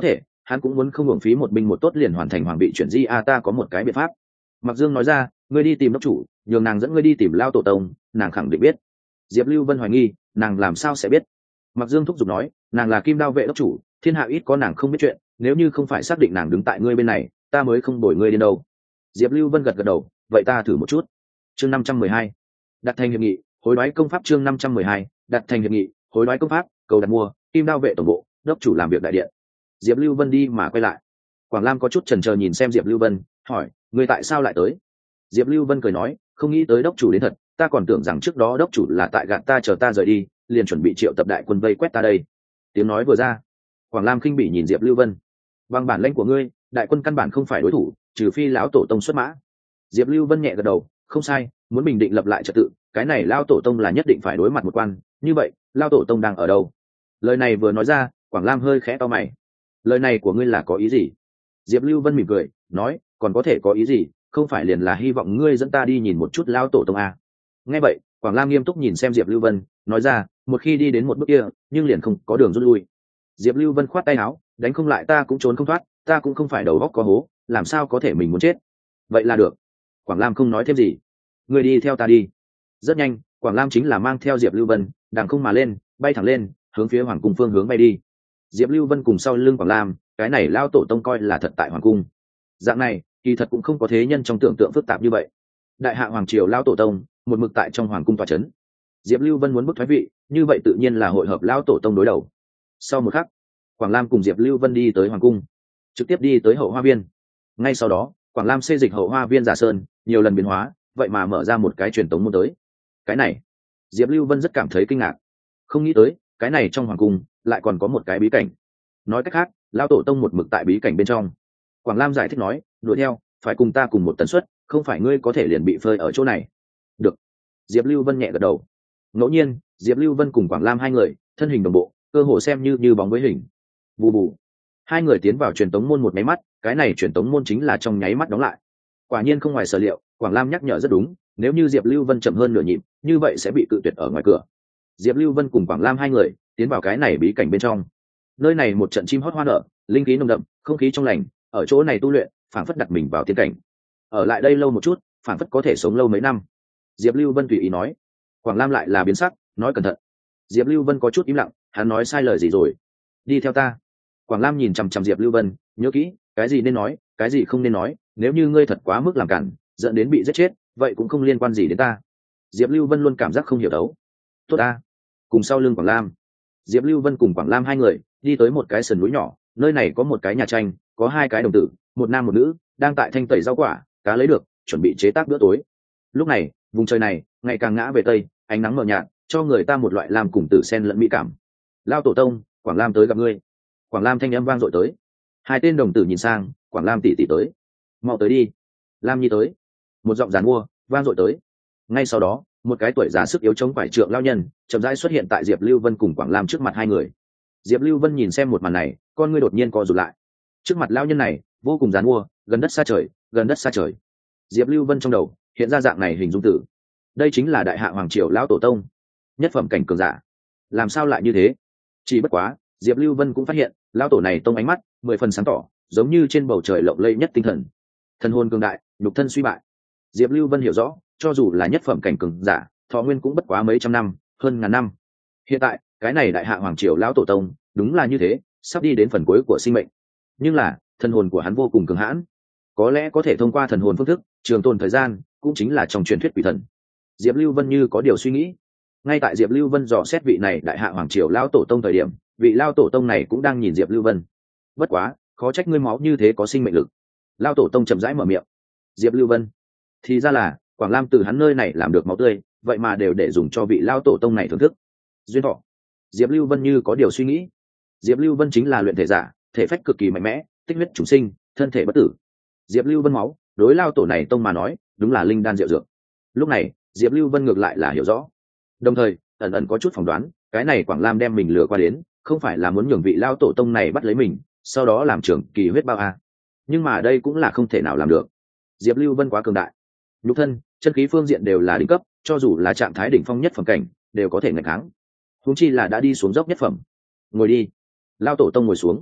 hắn cũng muốn không hưởng phí một binh một tốt liền hoàn thành hoàng bị chuyển di. Ta có một cái biện pháp. Mặc Dương nói ra, ngươi đi tìm đốc chủ, nhường nàng dẫn ngươi đi tìm Lao tổ tông, nàng khẳng định biết. Diệp Lưu Vân hoài nghi, nàng làm sao sẽ biết? Mặc Dương thúc giục nói, nàng là Kim Đao vệ đốc chủ, thiên hạ ít có nàng không biết chuyện, nếu như không phải xác định nàng đứng tại ngươi bên này, ta mới không đổi ngươi đến đâu. Diệp Lưu Vân gật gật đầu, vậy ta thử một chút. Chương 512, đặt thành hiệp nghị, hối đoái công pháp. Chương 512, đặt thành hiệp nghị, hối đoái công pháp, cầu đặt mua, Kim Đao vệ tổng bộ, đốc chủ làm việc đại điện. Diệp Lưu Vân đi mà quay lại. Quảng Lam có chút chần chờ nhìn xem Diệp Lưu Vân, hỏi, ngươi tại sao lại tới? Diệp Lưu Vân cười nói, không nghĩ tới đốc chủ đến thật, ta còn tưởng rằng trước đó đốc chủ là tại gạt ta chờ ta rời đi, liền chuẩn bị triệu tập đại quân vây quét ta đây. Tiếng nói vừa ra, Quảng Lam khinh bỉ nhìn Diệp Lưu Vân. Bằng bản lĩnh của ngươi, đại quân căn bản không phải đối thủ, trừ phi lão tổ tông xuất mã. Diệp Lưu Vân nhẹ gật đầu, không sai, muốn bình định lập lại trật tự, cái này lão tổ tông là nhất định phải đối mặt một quan, như vậy, lão tổ tông đang ở đâu? Lời này vừa nói ra, Quảng Lam hơi khẽ cau mày. Lời này của ngươi là có ý gì? Diệp Lưu Vân mỉm cười, nói, còn có thể có ý gì, không phải liền là hy vọng ngươi dẫn ta đi nhìn một chút lão tổ tông à? Nghe vậy, Quảng Lam nghiêm túc nhìn xem Diệp Lưu Vân, nói ra, một khi đi đến một bước kia, nhưng liền không có đường rút lui. Diệp Lưu Vân khoát tay áo, đánh không lại ta cũng trốn không thoát, ta cũng không phải đầu óc có hố, làm sao có thể mình muốn chết? Vậy là được. Quảng Lam không nói thêm gì. Ngươi đi theo ta đi. Rất nhanh, Quảng Lam chính là mang theo Diệp Lưu Vân, đằng không mà lên, bay thẳng lên, hướng phía hoàng cung phương hướng bay đi. Diệp Lưu Vân cùng sau lưng Quảng Lam, cái này lao tổ tông coi là thật tại hoàng cung. Dạng này, kỳ thật cũng không có thế nhân trong tưởng tượng phức tạp như vậy. Đại hạ hoàng triều lao tổ tông, một mực tại trong hoàng cung tọa trấn. Diệp Lưu Vân muốn bức thoái vị, như vậy tự nhiên là hội hợp lao tổ tông đối đầu. Sau một khắc, Quảng Lam cùng Diệp Lưu Vân đi tới hoàng cung, trực tiếp đi tới hậu hoa viên. Ngay sau đó, Quảng Lam xây dịch hậu hoa viên giả sơn, nhiều lần biến hóa, vậy mà mở ra một cái truyền tống môn tới. Cái này, Diệp Lưu Vân rất cảm thấy kinh ngạc, không nghĩ tới, cái này trong hoàng cung lại còn có một cái bí cảnh. Nói cách khác, lão tổ tông một mực tại bí cảnh bên trong. Quảng Lam giải thích nói, đuổi theo, phải cùng ta cùng một tần suất, không phải ngươi có thể liền bị phơi ở chỗ này. Được. Diệp Lưu Vân nhẹ gật đầu. Ngẫu nhiên, Diệp Lưu Vân cùng Quảng Lam hai người, thân hình đồng bộ, cơ hồ xem như bóng với hình. Bù bù. Hai người tiến vào truyền tống môn một máy mắt, cái này truyền tống môn chính là trong nháy mắt đóng lại. Quả nhiên không ngoài sở liệu, Quảng Lam nhắc nhở rất đúng, nếu như Diệp Lưu Vân chậm hơn nửa nhịp, như vậy sẽ bị cự tuyệt ở ngoài cửa. Diệp Lưu Vân cùng Quảng Lam hai người tiến vào cái này bí cảnh bên trong. Nơi này một trận chim hót hoa nở, linh khí nồng đậm, không khí trong lành, ở chỗ này tu luyện, phảng phất đặt mình vào tiên cảnh. Ở lại đây lâu một chút, phảng phất có thể sống lâu mấy năm. Diệp Lưu Vân tùy ý nói. Quảng Lam lại là biến sắc, nói cẩn thận. Diệp Lưu Vân có chút im lặng, hắn nói sai lời gì rồi? Đi theo ta. Quảng Lam nhìn chằm chằm Diệp Lưu Vân, nhớ kỹ, cái gì nên nói, cái gì không nên nói, nếu như ngươi thật quá mức làm cản, dẫn đến bị giết chết, vậy cũng không liên quan gì đến ta. Diệp Lưu Vân luôn cảm giác không hiểu đấu. Tốt ta. Cùng sau lưng Quảng Lam, Diệp Lưu Vân cùng Quảng Lam hai người đi tới một cái sườn núi nhỏ, nơi này có một cái nhà tranh, có hai cái đồng tử, một nam một nữ, đang tại thanh tẩy rau quả, cá lấy được, chuẩn bị chế tác bữa tối. Lúc này, vùng trời này ngày càng ngã về tây, ánh nắng mờ nhạt, cho người ta một loại làm cùng tử sen lẫn mỹ cảm. Lao tổ tông, Quảng Lam tới gặp ngươi. Quảng Lam thanh âm vang dội tới. Hai tên đồng tử nhìn sang, Quảng Lam tỷ tỷ tới. Mau tới đi. Lam Nhi tới. Một giọng giàn mua vang dội tới. Ngay sau đó, một cái tuổi già sức yếu chống quải trượng lao nhân chậm rãi xuất hiện tại Diệp Lưu Vân cùng Quảng Lam trước mặt hai người. Diệp Lưu Vân nhìn xem một màn này, con ngươi đột nhiên co rụt lại. Trước mặt lao nhân này vô cùng giàn mua, gần đất xa trời, gần đất xa trời. Diệp Lưu Vân trong đầu hiện ra dạng này hình dung tử. Đây chính là đại hạ hoàng triều lão tổ tông, nhất phẩm cảnh cường giả. Làm sao lại như thế? Chỉ bất quá, Diệp Lưu Vân cũng phát hiện, lão tổ này tông ánh mắt 10 phần sáng tỏ, giống như trên bầu trời lộng lẫy nhất tinh thần. Thần hồn cường đại, nhục thân suy bại. Diệp Lưu Vân hiểu rõ, cho dù là nhất phẩm cảnh cường giả, thọ nguyên cũng bất quá mấy trăm năm, hơn ngàn năm. Hiện tại, cái này đại hạ hoàng triều lão tổ tông, đúng là như thế, sắp đi đến phần cuối của sinh mệnh. Nhưng là, thần hồn của hắn vô cùng cường hãn, có lẽ có thể thông qua thần hồn phương thức trường tồn thời gian, cũng chính là trong truyền thuyết quỷ thần. Diệp Lưu Vân như có điều suy nghĩ. Ngay tại Diệp Lưu Vân dò xét vị này đại hạ hoàng triều lão tổ tông thời điểm, vị lão tổ tông này cũng đang nhìn Diệp Lưu Vân. Bất quá, khó trách ngươi máu như thế có sinh mệnh lực. Lão tổ tông chậm rãi mở miệng. Diệp Lưu Vân, thì ra là Quảng Lam từ hắn nơi này làm được máu tươi, vậy mà đều để dùng cho vị lão tổ tông này thưởng thức. Duyên thọ. Diệp Lưu Vân như có điều suy nghĩ. Diệp Lưu Vân chính là luyện thể giả, thể phách cực kỳ mạnh mẽ, tích huyết chủ sinh, thân thể bất tử. Diệp Lưu Vân máu, đối lao tổ này tông mà nói, đúng là linh đan diệu dược. Lúc này, Diệp Lưu Vân ngược lại là hiểu rõ, đồng thời ẩn ẩn có chút phỏng đoán, cái này Quảng Lam đem mình lừa qua đến, không phải là muốn nhường vị lao tổ tông này bắt lấy mình, sau đó làm trưởng kỳ huyết bao a. Nhưng mà đây cũng là không thể nào làm được. Diệp Lưu Vân quá cường đại, nhục thân, chân khí phương diện đều là đỉnh cấp, cho dù là trạng thái đỉnh phong nhất phẩm cảnh, đều có thể ngăn kháng. Huống chi là đã đi xuống dốc nhất phẩm. Ngồi đi. Lao tổ tông ngồi xuống.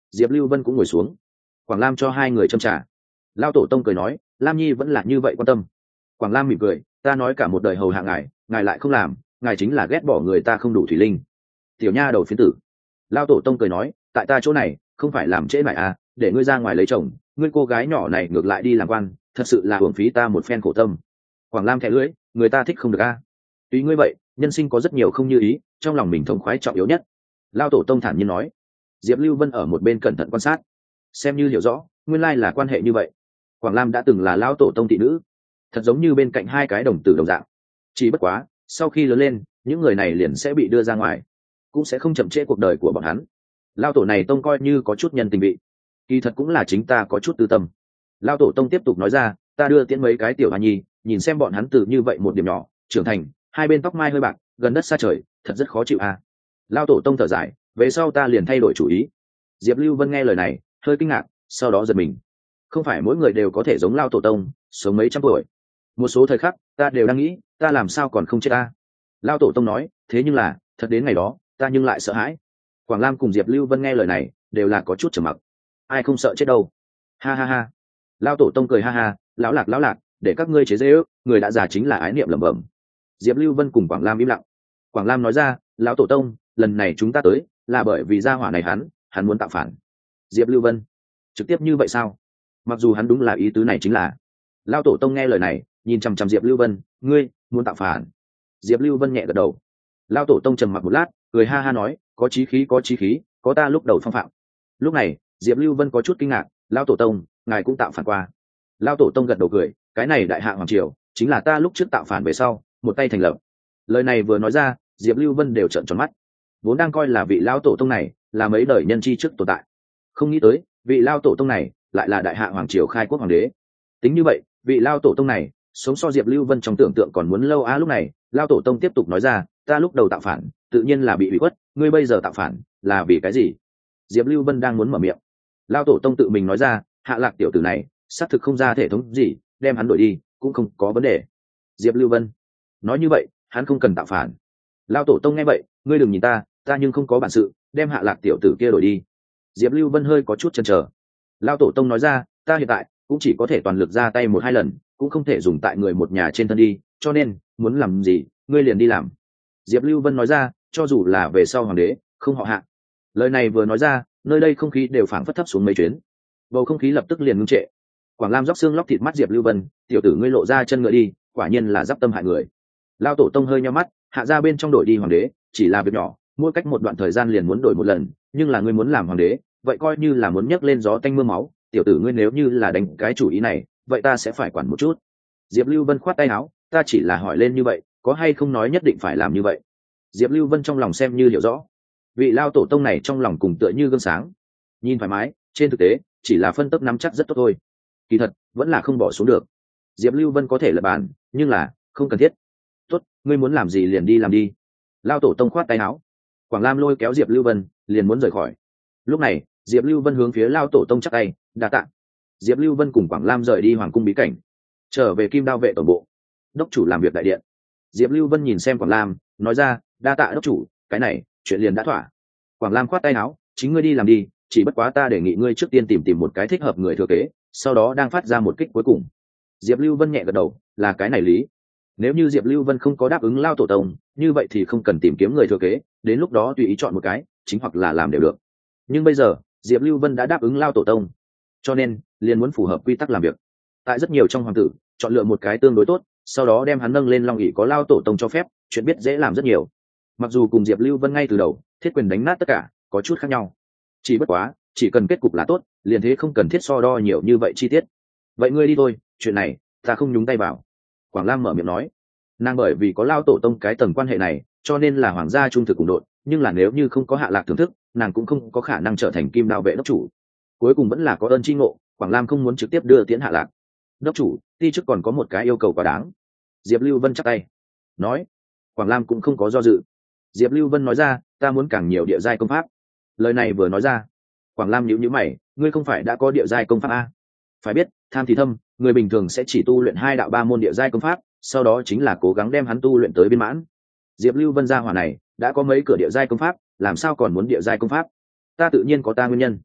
Diệp Lưu Vân cũng ngồi xuống. Quảng Lam cho hai người châm trà. Lao tổ tông cười nói, Lam Nhi vẫn là như vậy quan tâm. Quảng Lam mỉm cười, ta nói cả một đời hầu hạ ngài lại không làm, ngài chính là ghét bỏ người ta không đủ thủy linh. Tiểu nha đầu phiến tử. Lao tổ tông cười nói, tại ta chỗ này không phải làm trễ mải à, để ngươi ra ngoài lấy chồng, ngươi cô gái nhỏ này ngược lại đi làm quan, thật sự là hưởng phí ta một phen khổ tâm. Quảng Lam thẻ lưỡi, người ta thích không được a. Tuy ngươi vậy, nhân sinh có rất nhiều không như ý, trong lòng mình thống khoái trọng yếu nhất. Lao tổ tông thản nhiên nói. Diệp Lưu Vân ở một bên cẩn thận quan sát, xem như hiểu rõ nguyên lai là quan hệ như vậy. Quảng Lam đã từng là Lao tổ tông thị nữ, thật giống như bên cạnh hai cái đồng tử đồng dạng. Chỉ bất quá sau khi lớn lên, những người này liền sẽ bị đưa ra ngoài, cũng sẽ không chậm trễ cuộc đời của bọn hắn. Lao tổ này tông coi như có chút nhân tình vị, kỳ thật cũng là chính ta có chút tư tâm. Lao tổ tông tiếp tục nói ra, ta đưa tiễn mấy cái tiểu hoa nhi, nhìn xem bọn hắn từ như vậy một điểm nhỏ trưởng thành, hai bên tóc mai hơi bạc, gần đất xa trời, thật rất khó chịu à. Lao tổ tông thở dài, về sau ta liền thay đổi chủ ý. Diệp Lưu Vân nghe lời này hơi kinh ngạc, sau đó giật mình. Không phải mỗi người đều có thể giống Lao tổ tông sống mấy trăm tuổi, một số thời khắc ta đều đang nghĩ ta làm sao còn không chết ta. Lao tổ tông nói, thế nhưng là thật đến ngày đó ta nhưng lại sợ hãi. Quảng Lam cùng Diệp Lưu Vân nghe lời này đều là có chút trầm mặc. Ai không sợ chết đâu. Ha ha ha. Lao tổ tông cười ha ha, lão lạc để các ngươi chế giễu, người đã già chính là ái niệm lẩm bẩm. Diệp Lưu Vân cùng Quảng Lam im lặng. Quảng Lam nói ra, lão tổ tông, lần này chúng ta tới là bởi vì gia hỏa này hắn muốn tạo phản. Diệp Lưu Vân, trực tiếp như vậy sao? Mặc dù hắn đúng là ý tứ này chính là. Lão tổ tông nghe lời này nhìn chằm chằm Diệp Lưu Vân, ngươi muốn tạo phản? Diệp Lưu Vân nhẹ gật đầu. Lão tổ tông trầm mặc một lát, cười ha ha nói, có chí khí, có ta lúc đầu phong phạm. Lúc này Diệp Lưu Vân có chút kinh ngạc, lão tổ tông, ngài cũng tạo phản qua? Lão tổ tông gật đầu cười, cái này đại hạ hoàng triều chính là ta lúc trước tạo phản về sau một tay thành lập. Lời này vừa nói ra, Diệp Lưu Vân đều trợn tròn mắt. Vốn đang coi là vị lão tổ tông này là mấy đời nhân chi trước tồn tại, không nghĩ tới vị lão tổ tông này lại là đại hạ hoàng triều khai quốc hoàng đế. Tính như vậy, vị lão tổ tông này sống so Diệp Lưu Vân trong tưởng tượng còn muốn lâu á. Lúc này lão tổ tông tiếp tục nói ra, ta lúc đầu tạo phản tự nhiên là bị ủy khuất, ngươi bây giờ tạo phản là vì cái gì? Diệp Lưu Vân đang muốn mở miệng, lão tổ tông tự mình nói ra, Hạ Lạc tiểu tử này xác thực không ra thể thống gì, đem hắn đổi đi cũng không có vấn đề. Diệp Lưu Vân nói như vậy, hắn không cần tạo phản. Lão tổ tông nghe vậy, ngươi đừng nhìn ta nhưng không có bản sự, đem Hạ Lạc tiểu tử kia đổi đi. Diệp Lưu Vân hơi có chút chần chờ. Lão tổ tông nói ra, ta hiện tại cũng chỉ có thể toàn lực ra tay một hai lần, cũng không thể dùng tại người một nhà trên thân đi, cho nên muốn làm gì ngươi liền đi làm. Diệp Lưu Vân nói ra, cho dù là về sau hoàng đế không họ Hạ. Lời này vừa nói ra, nơi đây không khí đều phảng phất thấp xuống mấy chuyến, bầu không khí lập tức liền ngưng trệ. Quảng Lam róc xương lóc thịt mắt Diệp Lưu Vân, tiểu tử ngươi lộ ra chân ngựa đi, quả nhiên là giáp tâm hại người. Lão tổ tông hơi nhíu mắt, Hạ ra bên trong đổi đi hoàng đế chỉ là việc nhỏ, mỗi cách một đoạn thời gian liền muốn đổi một lần, nhưng là ngươi muốn làm hoàng đế, vậy coi như là muốn nhấc lên gió tanh mưa máu. Tiểu tử ngươi nếu như là đánh cái chủ ý này, vậy ta sẽ phải quản một chút. Diệp Lưu Vân khoát tay áo, ta chỉ là hỏi lên như vậy, có hay không nói nhất định phải làm như vậy. Diệp Lưu Vân trong lòng xem như hiểu rõ, vị lao tổ tông này trong lòng cùng tựa như gương sáng, nhìn thoải mái, trên thực tế chỉ là phân tấp nắm chắc rất tốt thôi, kỳ thật vẫn là không bỏ xuống được. Diệp Lưu Vân có thể là bàn, nhưng là không cần thiết. Tốt, ngươi muốn làm gì liền đi làm đi. Lao tổ tông khoát tay áo. Quảng Lam lôi kéo Diệp Lưu Vân liền muốn rời khỏi. Lúc này Diệp Lưu Vân hướng phía Lao tổ tông chắp tay, đa tạ. Diệp Lưu Vân cùng Quảng Lam rời đi hoàng cung bí cảnh, trở về Kim Đao vệ tổng bộ. Đốc chủ làm việc đại điện. Diệp Lưu Vân nhìn xem Quảng Lam, nói ra, đa tạ đốc chủ, cái này chuyện liền đã thỏa. Quảng Lam khoát tay áo, chính ngươi đi làm đi, chỉ bất quá ta đề nghị ngươi trước tiên tìm một cái thích hợp người thừa kế, sau đó đang phát ra một kích cuối cùng. Diệp Lưu Vân nhẹ gật đầu, là cái này lý. Nếu như Diệp Lưu Vân không có đáp ứng Lao tổ tông, như vậy thì không cần tìm kiếm người thừa kế, đến lúc đó tùy ý chọn một cái, chính hoặc là làm đều được. Nhưng bây giờ Diệp Lưu Vân đã đáp ứng Lao tổ tông, cho nên liền muốn phù hợp quy tắc làm việc. Tại rất nhiều trong hoàng tử chọn lựa một cái tương đối tốt, sau đó đem hắn nâng lên long ỷ có Lao tổ tông cho phép, chuyện biết dễ làm rất nhiều. Mặc dù cùng Diệp Lưu Vân ngay từ đầu thiết quyền đánh nát tất cả có chút khác nhau, chỉ bất quá chỉ cần kết cục là tốt, liền thế không cần thiết so đo nhiều như vậy chi tiết. Vậy ngươi đi thôi, chuyện này ta không nhúng tay vào. Quảng Lam mở miệng nói, nàng bởi vì có Lao tổ tông cái tầng quan hệ này, cho nên là hoàng gia trung thực cùng đội, nhưng là nếu như không có Hạ Lạc thưởng thức, nàng cũng không có khả năng trở thành Kim Đao vệ đốc chủ. Cuối cùng vẫn là có ơn chi ngộ, Quảng Lam không muốn trực tiếp đưa tiễn Hạ Lạc. Đốc chủ, ti chức còn có một cái yêu cầu quá đáng. Diệp Lưu Vân chắp tay nói. Quảng Lam cũng không có do dự. Diệp Lưu Vân nói ra, ta muốn càng nhiều địa giai công pháp. Lời này vừa nói ra, Quảng Lam nhíu nhíu mày, ngươi không phải đã có địa giai công pháp a? Phải biết, tham thì thâm, người bình thường sẽ chỉ tu luyện 2 đạo 3 môn địa giai công pháp, sau đó chính là cố gắng đem hắn tu luyện tới viên mãn. Diệp Lưu Vân gia hỏa này đã có mấy cửa địa giai công pháp, làm sao còn muốn địa giai công pháp? Ta tự nhiên có ta nguyên nhân.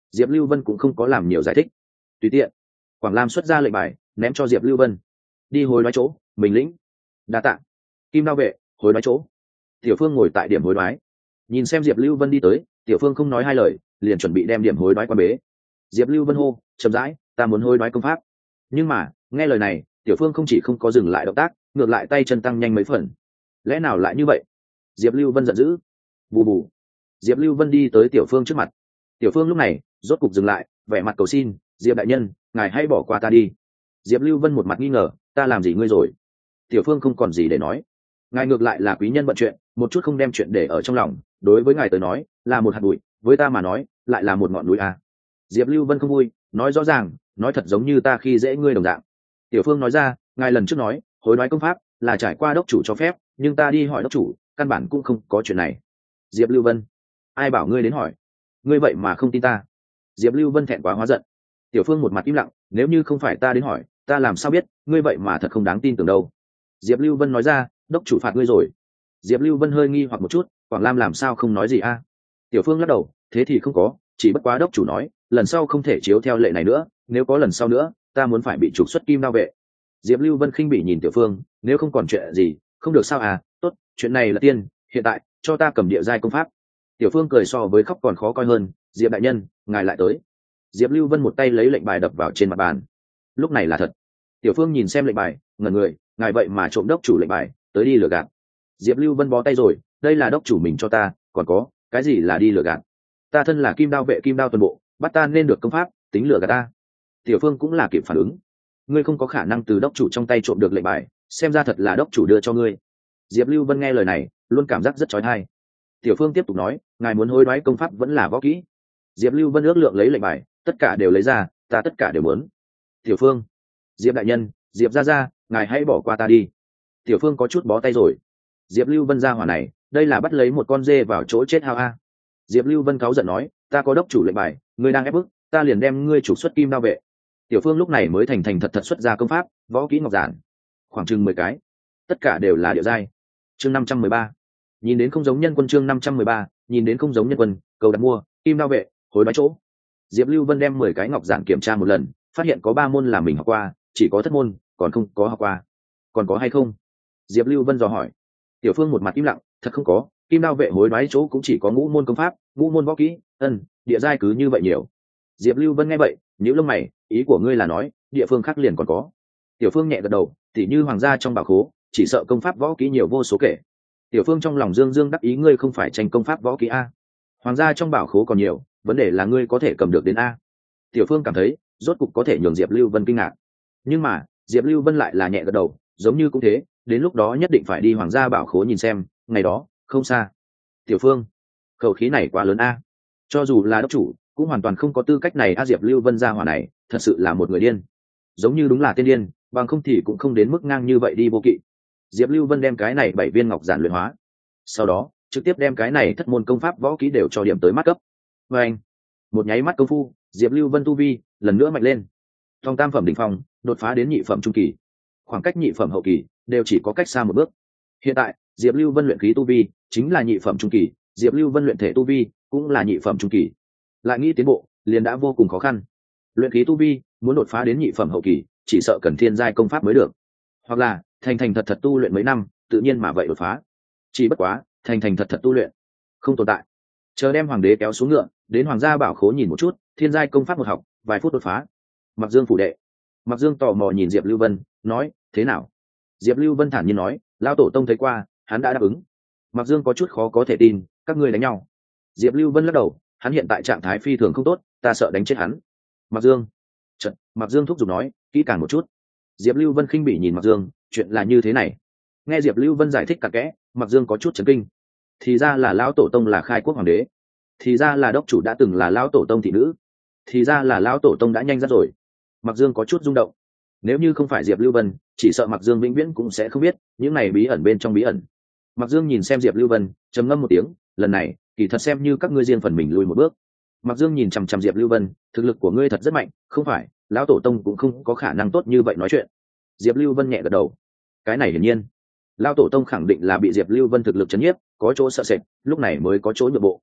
Diệp Lưu Vân cũng không có làm nhiều giải thích, tùy tiện. Quảng Lam xuất ra lệnh bài ném cho Diệp Lưu Vân. Đi hối đoái chỗ, mình lĩnh. Đa tạ. Kim Đao vệ, hối đoái chỗ. Tiểu Phương ngồi tại điểm hối đoái, nhìn xem Diệp Lưu Vân đi tới, Tiểu Phương không nói hai lời, liền chuẩn bị đem điểm hối đoái qua bế. Diệp Lưu Vân hô, chậm rãi, ta muốn hối đoái công pháp. Nhưng mà, nghe lời này, Tiểu Phương không chỉ không có dừng lại động tác, ngược lại tay chân tăng nhanh mấy phần. Lẽ nào lại như vậy? Diệp Lưu Vân giận dữ. Bù bù. Diệp Lưu Vân đi tới Tiểu Phương trước mặt. Tiểu Phương lúc này rốt cục dừng lại, vẻ mặt cầu xin, Diệp đại nhân, ngài hãy bỏ qua ta đi. Diệp Lưu Vân một mặt nghi ngờ, ta làm gì ngươi rồi? Tiểu Phương không còn gì để nói. Ngài ngược lại là quý nhân bận chuyện, một chút không đem chuyện để ở trong lòng, đối với ngài tới nói là một hạt bụi, với ta mà nói lại là một ngọn núi à. Diệp Lưu Vân không vui, nói rõ ràng, nói thật giống như ta khi dễ ngươi đồng dạng. Tiểu Phương nói ra, ngài lần trước nói hối đoái công pháp là trải qua đốc chủ cho phép, nhưng ta đi hỏi đốc chủ, căn bản cũng không có chuyện này. Diệp Lưu Vân, ai bảo ngươi đến hỏi? Ngươi vậy mà không tin ta? Diệp Lưu Vân thẹn quá hóa giận. Tiểu Phương một mặt im lặng, nếu như không phải ta đến hỏi, ta làm sao biết ngươi vậy mà thật không đáng tin tưởng đâu. Diệp Lưu Vân nói ra, đốc chủ phạt ngươi rồi. Diệp Lưu Vân hơi nghi hoặc một chút, Quảng Lam làm sao không nói gì a? Tiểu Phương lắc đầu, thế thì không có, chỉ bất quá đốc chủ nói lần sau không thể chiếu theo lệ này nữa, nếu có lần sau nữa ta muốn phải bị trục xuất Kim Đao vệ. Diệp Lưu Vân khinh bỉ nhìn Tiểu Phương, nếu không còn chuyện gì không được sao à, tốt, chuyện này là tiên, hiện tại cho ta cầm địa giai công pháp. Tiểu Phương cười so với khóc còn khó coi hơn, Diệp đại nhân, ngài lại tới. Diệp Lưu Vân một tay lấy lệnh bài đập vào trên mặt bàn. Lúc này là thật. Tiểu Phương nhìn xem lệnh bài, ngẩn người, ngài vậy mà trộm đốc chủ lệnh bài tới đi lừa gạt. Diệp Lưu Vân bó tay rồi, đây là đốc chủ mình cho ta, còn có cái gì là đi lừa gạt? Ta thân là Kim Đao vệ Kim Đao tuần bộ, bắt ta nên được công pháp, tính lừa gạt ta. Tiểu Phương cũng là kịp phản ứng, ngươi không có khả năng từ đốc chủ trong tay trộm được lệnh bài, xem ra thật là đốc chủ đưa cho ngươi. Diệp Lưu Vân nghe lời này luôn cảm giác rất chói tai. Tiểu Phương tiếp tục nói, ngài muốn hối đoái công pháp vẫn là võ kỹ? Diệp Lưu Vân ước lượng lấy lệnh bài, tất cả đều lấy ra, ta tất cả đều muốn. Tiểu Phương, Diệp đại nhân, Diệp gia gia, ngài hãy bỏ qua ta đi. Tiểu Phương có chút bó tay rồi. Diệp Lưu Vân gia hỏa này, đây là bắt lấy một con dê vào chỗ chết hao a. Diệp Lưu Vân cáu giận nói, ta có đốc chủ lệnh bài, ngươi đang ép bức, ta liền đem ngươi trục xuất Kim Đao vệ. Tiểu Phương lúc này mới thành thành thật thật xuất ra công pháp, võ kỹ ngọc giản, khoảng chừng 10 cái, tất cả đều là địa giai. Chương 513. Nhìn đến không giống nhân quân, chương 513, nhìn đến không giống nhân quân, cầu đặt mua, Kim Đao vệ, hối đoái chỗ. Diệp Lưu Vân đem 10 cái ngọc giản kiểm tra một lần, phát hiện có 3 môn là mình học qua, chỉ có thất môn còn không có học qua. Còn có hay không? Diệp Lưu Vân dò hỏi. Tiểu Phương một mặt im lặng, thật không có, Kim Đao vệ hối đoái chỗ cũng chỉ có ngũ môn công pháp, ngũ môn võ kỹ, địa giai cứ như vậy nhiều. Diệp Lưu Vân nghe vậy, nhíu lông mày, ý của ngươi là nói địa phương khác liền còn có? Tiểu Phương nhẹ gật đầu, tỉ như hoàng gia trong bảo khố, chỉ sợ công pháp võ kỹ nhiều vô số kể. Tiểu Phương trong lòng dương dương đắc ý, ngươi không phải tranh công pháp võ kỹ a? Hoàng gia trong bảo khố còn nhiều, vấn đề là ngươi có thể cầm được đến a. Tiểu Phương cảm thấy rốt cục có thể nhường Diệp Lưu Vân kinh ngạc, nhưng mà Diệp Lưu Vân lại là nhẹ gật đầu, giống như cũng thế, đến lúc đó nhất định phải đi hoàng gia bảo khố nhìn xem, ngày đó không xa. Tiểu Phương, khẩu khí này quá lớn a, cho dù là đốc chủ cũng hoàn toàn không có tư cách này a. Diệp Lưu Vân gia hỏa này thật sự là một người điên, giống như đúng là tiên điên, bằng không thì cũng không đến mức ngang như vậy đi vô kỵ. Diệp Lưu Vân đem cái này 7 viên ngọc giản luyện hóa, sau đó trực tiếp đem cái này thất môn công pháp võ kỹ đều cho điểm tới mắt cấp. Và anh, một nháy mắt công phu, Diệp Lưu Vân tu vi lần nữa mạnh lên, trong tam phẩm đỉnh phong đột phá đến nhị phẩm trung kỳ, khoảng cách nhị phẩm hậu kỳ đều chỉ có cách xa một bước. Hiện tại Diệp Lưu Vân luyện khí tu vi chính là nhị phẩm trung kỳ, Diệp Lưu Vân luyện thể tu vi cũng là nhị phẩm trung kỳ, lại nghĩ tiến bộ liền đã vô cùng khó khăn. Luyện khí tu vi muốn đột phá đến nhị phẩm hậu kỳ chỉ sợ cần thiên giai công pháp mới được, hoặc là thành thành thật thật tu luyện mấy năm tự nhiên mà vậy đột phá. Chỉ bất quá thành thành thật thật tu luyện không tồn tại, chờ đem hoàng đế kéo xuống ngựa đến hoàng gia bảo khố nhìn một chút, thiên giai công pháp một học vài phút đột phá. Mặc Dương phủ đệ, Mặc Dương tò mò nhìn Diệp Lưu Vân, nói, thế nào? Diệp Lưu Vân thản nhiên nói, lão tổ tông thấy qua, hắn đã đáp ứng. Mặc Dương có chút khó có thể tin, các ngươi đánh nhau? Diệp Lưu Vân lắc đầu, hắn hiện tại trạng thái phi thường không tốt, ta sợ đánh chết hắn. Mặc Dương, Mặc Dương thúc giục nói, kỹ càng một chút. Diệp Lưu Vân khinh bỉ nhìn Mặc Dương, chuyện là như thế này. Nghe Diệp Lưu Vân giải thích cặn kẽ, Mặc Dương có chút chấn kinh. Thì ra là lão tổ tông là khai quốc hoàng đế, thì ra là đốc chủ đã từng là lão tổ tông thị nữ, thì ra là lão tổ tông đã nhanh ra rồi. Mặc Dương có chút rung động. Nếu như không phải Diệp Lưu Vân, chỉ sợ Mặc Dương vĩnh viễn cũng sẽ không biết những này bí ẩn bên trong bí ẩn. Mặc Dương nhìn xem Diệp Lưu Vân, trầm ngâm một tiếng, lần này kỳ thật xem như các ngươi riêng phần mình lùi một bước. Mặc Dương nhìn chằm chằm Diệp Lưu Vân, thực lực của ngươi thật rất mạnh, không phải lão tổ tông cũng không có khả năng tốt như vậy nói chuyện. Diệp Lưu Vân nhẹ gật đầu, cái này hiển nhiên lão tổ tông khẳng định là bị Diệp Lưu Vân thực lực chấn nhiếp, có chỗ sợ sệt, lúc này mới có chỗ nhượng bộ.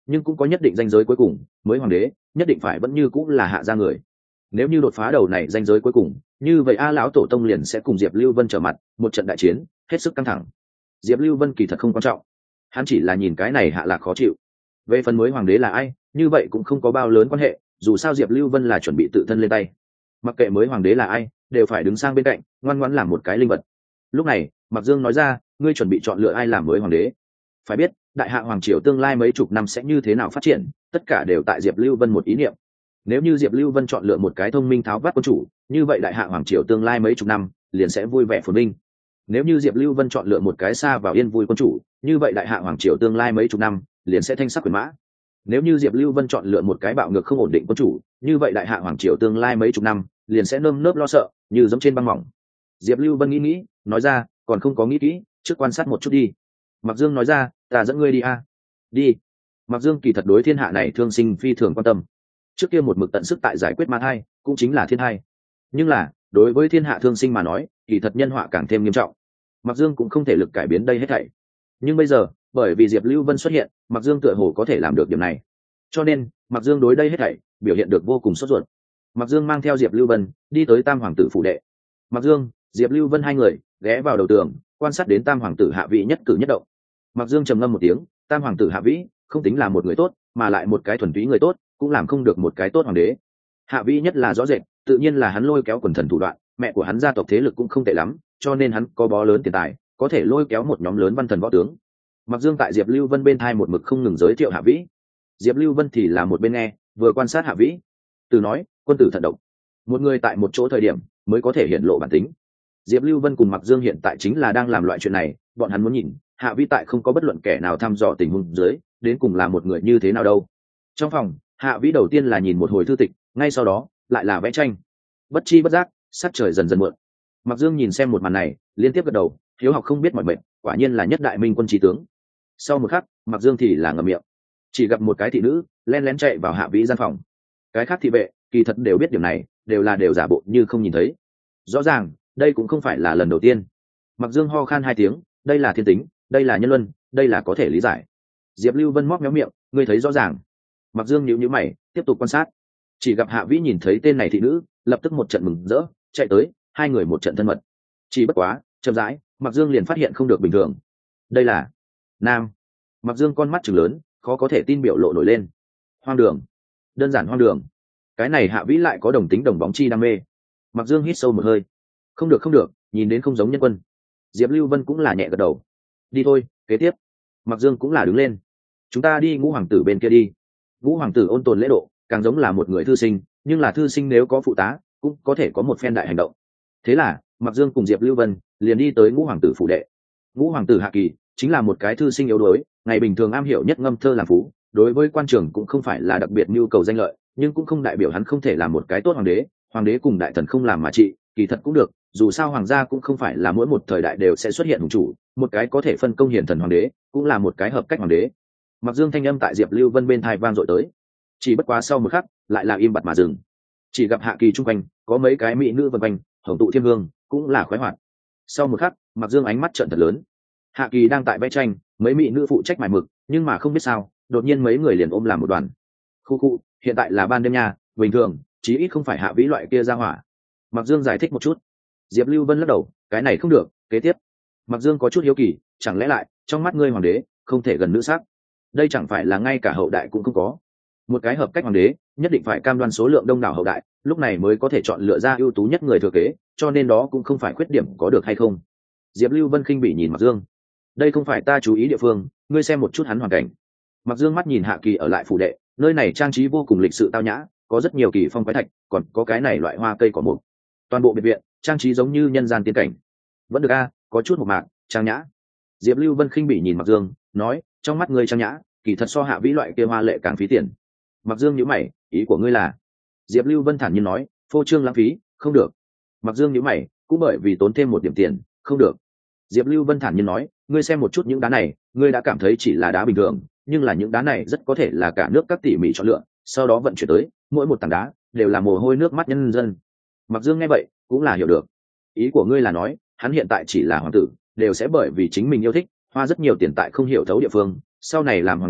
nhưng cũng có nhất định ranh giới cuối cùng, mới hoàng đế nhất định phải vẫn như cũng là hạ gia người. Nếu như đột phá đầu này ranh giới cuối cùng, như vậy A lão tổ tông liền sẽ cùng Diệp Lưu Vân trở mặt, một trận đại chiến hết sức căng thẳng. Diệp Lưu Vân kỳ thật không quan trọng, hắn chỉ là nhìn cái này Hạ Lạc khó chịu. Về phần mới hoàng đế là ai, như vậy cũng không có bao lớn quan hệ, dù sao Diệp Lưu Vân là chuẩn bị tự thân lên tay. Mặc kệ mới hoàng đế là ai, đều phải đứng sang bên cạnh, ngoan ngoãn làm một cái linh vật. Lúc này, Mạc Dương nói ra, ngươi chuẩn bị chọn lựa ai làm mới hoàng đế? Phải biết, đại hạ hoàng triều tương lai mấy chục năm sẽ như thế nào phát triển, tất cả đều tại Diệp Lưu Vân một ý niệm. Nếu như Diệp Lưu Vân chọn lựa một cái thông minh tháo vát quân chủ, như vậy đại hạ hoàng triều tương lai mấy chục năm liền sẽ vui vẻ phồn vinh. Nếu như Diệp Lưu Vân chọn lựa một cái xa vào yên vui quân chủ, như vậy đại hạ hoàng triều tương lai mấy chục năm liền sẽ thanh sắc quyền mã. Nếu như Diệp Lưu Vân chọn lựa một cái bạo ngược không ổn định quân chủ, như vậy đại hạ hoàng triều tương lai mấy chục năm liền sẽ nơm nớp lo sợ, như giống trên băng mỏng. Diệp Lưu Vân nghĩ, nói ra, còn không có nghĩ kỹ, trước quan sát một chút đi. Mạc Dương nói ra, ta dẫn ngươi đi a. Đi. Mạc Dương kỳ thật đối thiên hạ này thương sinh phi thường quan tâm. Trước kia một mực tận sức tại giải quyết ma thai, cũng chính là thiên thai. Nhưng là, đối với thiên hạ thương sinh mà nói, kỳ thật nhân họa càng thêm nghiêm trọng. Mạc Dương cũng không thể lực cải biến đây hết thảy. Nhưng bây giờ, bởi vì Diệp Lưu Vân xuất hiện, Mạc Dương tựa hồ có thể làm được điểm này. Cho nên, Mạc Dương đối đây hết thảy biểu hiện được vô cùng sốt ruột. Mạc Dương mang theo Diệp Lưu Vân đi tới Tam hoàng tử phủ đệ. Mạc Dương, Diệp Lưu Vân hai người ghé vào đầu tường, quan sát đến Tam hoàng tử Hạ Vĩ nhất cử nhất động. Mạc Dương trầm ngâm một tiếng, Tam hoàng tử Hạ Vĩ không tính là một người tốt, mà lại một cái thuần túy người tốt, cũng làm không được một cái tốt hoàng đế. Hạ Vĩ nhất là rõ rệt, tự nhiên là hắn lôi kéo quần thần thủ đoạn, mẹ của hắn gia tộc thế lực cũng không tệ lắm, cho nên hắn có bó lớn tiền tài, có thể lôi kéo một nhóm lớn văn thần võ tướng. Mạc Dương tại Diệp Lưu Vân bên thai một mực không ngừng giới thiệu Hạ Vĩ, Diệp Lưu Vân thì là một bên nghe, vừa quan sát Hạ Vĩ. Từ nói, quân tử thận độc, một người tại một chỗ thời điểm mới có thể hiện lộ bản tính. Diệp Lưu Vân cùng Mạc Dương hiện tại chính là đang làm loại chuyện này, bọn hắn muốn nhìn Hạ Vĩ tại không có bất luận kẻ nào thăm dò tình huống dưới, đến cùng là một người như thế nào đâu. Trong phòng, Hạ Vĩ đầu tiên là nhìn một hồi thư tịch, ngay sau đó lại là vẽ tranh. Bất chi bất giác, sắc trời dần dần muộn. Mạc Dương nhìn xem một màn này, liên tiếp gật đầu, hiếu học không biết mỏi mệt, quả nhiên là nhất đại minh quân trí tướng. Sau một khắc, Mạc Dương thì là ngậm miệng. Chỉ gặp một cái thị nữ lén lén chạy vào Hạ Vĩ gian phòng. Cái khác thị vệ kỳ thật đều biết điểm này, đều giả bộ như không nhìn thấy. Rõ ràng, đây cũng không phải là lần đầu tiên. Mạc Dương ho khan hai tiếng, đây là thiên tính, đây là nhân luân, đây là có thể lý giải. Diệp Lưu Vân móc méo miệng, ngươi thấy rõ ràng. Mạc Dương nhíu nhíu mày, tiếp tục quan sát. Chỉ gặp Hạ Vĩ nhìn thấy tên này thị nữ, lập tức một trận mừng rỡ, chạy tới, hai người một trận thân mật. Chỉ bất quá, chậm rãi, Mạc Dương liền phát hiện không được bình thường. Đây là nam. Mạc Dương con mắt trừng lớn, khó có thể tin biểu lộ nổi lên. Hoang đường, đơn giản hoang đường. Cái này Hạ Vĩ lại có đồng tính đồng bóng chi đam mê. Mạc Dương hít sâu một hơi. Không được, nhìn đến không giống nhân quân. Diệp Lưu Vân cũng là nhẹ gật đầu. Đi thôi, kế tiếp. Mạc Dương cũng là đứng lên. Chúng ta đi Ngũ hoàng tử bên kia đi. Ngũ hoàng tử ôn tồn lễ độ, càng giống là một người thư sinh, nhưng là thư sinh nếu có phụ tá, cũng có thể có một phen đại hành động. Thế là, Mạc Dương cùng Diệp Lưu Vân liền đi tới Ngũ hoàng tử phủ đệ. Ngũ hoàng tử Hạ Kỳ chính là một cái thư sinh yếu đuối, ngày bình thường am hiểu nhất ngâm thơ làm phú, đối với quan trường cũng không phải là đặc biệt nhu cầu danh lợi, nhưng cũng không đại biểu hắn không thể làm một cái tốt hoàng đế. Hoàng đế cùng đại thần không làm mà trị, kỳ thật cũng được, dù sao hoàng gia cũng không phải là mỗi một thời đại đều sẽ xuất hiện hùng chủ, một cái có thể phân công hiển thần hoàng đế cũng là một cái hợp cách hoàng đế. Mạc Dương thanh âm tại Diệp Lưu Vân bên tai vang dội tới. Chỉ bất quá sau một khắc, lại là im bặt mà dừng. Chỉ gặp Hạ Kỳ trung quanh có mấy cái mỹ nữ vần quanh, hồng tụ thiên hương, cũng là khoái hoạt. Sau một khắc, Mạc Dương ánh mắt trợn thật lớn. Hạ Kỳ đang tại vẽ tranh, mấy mỹ nữ phụ trách mài mực, nhưng mà không biết sao, đột nhiên mấy người liền ôm làm một đoàn. Khu, hiện tại là ban đêm nha, bình thường, chí ít không phải Hạ Vĩ loại kia ra hỏa. Mạc Dương giải thích một chút. Diệp Lưu Vân lắc đầu, cái này không được, kế tiếp. Mạc Dương có chút hiếu kỳ, chẳng lẽ lại trong mắt ngươi hoàng đế không thể gần nữ sắc? Đây chẳng phải là ngay cả hậu đại cũng không có. Một cái hợp cách hoàng đế nhất định phải cam đoan số lượng đông đảo hậu đại, lúc này mới có thể chọn lựa ra ưu tú nhất người thừa kế, cho nên đó cũng không phải khuyết điểm có được hay không. Diệp Lưu Vân khinh bỉ nhìn Mạc Dương. Đây không phải ta chú ý địa phương, ngươi xem một chút hắn hoàn cảnh. Mạc Dương mắt nhìn Hạ Kỳ ở lại phủ đệ, nơi này trang trí vô cùng lịch sự tao nhã, có rất nhiều kỳ phong quái thạch, còn có cái này loại hoa cây cỏ mục. Toàn bộ biệt viện trang trí giống như nhân gian tiên cảnh. Vẫn được a, có chút một mạc, trang nhã. Diệp Lưu Vân khinh bỉ nhìn Mạc Dương, nói, trong mắt ngươi trang nhã, kỳ thật so Hạ Vĩ loại kia hoa lệ càng phí tiền. Mạc Dương nhíu mày, ý của ngươi là? Diệp Lưu Vân thản nhiên nói, phô trương lãng phí, không được. Mạc Dương nhíu mày, cũng bởi vì tốn thêm một điểm tiền, không được. Diệp Lưu Vân thản nhiên nói, ngươi xem một chút những đá này, ngươi đã cảm thấy chỉ là đá bình thường, nhưng là những đá này rất có thể là cả nước các tỉ mỉ chọn lựa, sau đó vận chuyển tới, mỗi một tảng đá đều là mồ hôi nước mắt nhân dân. Mạc Dương nghe vậy, cũng là hiểu được. Ý của ngươi là nói, hắn hiện tại chỉ là hoàng tử, đều sẽ bởi vì chính mình yêu thích, hoa rất nhiều tiền tại không hiểu thấu địa phương, sau này làm hoàng đế,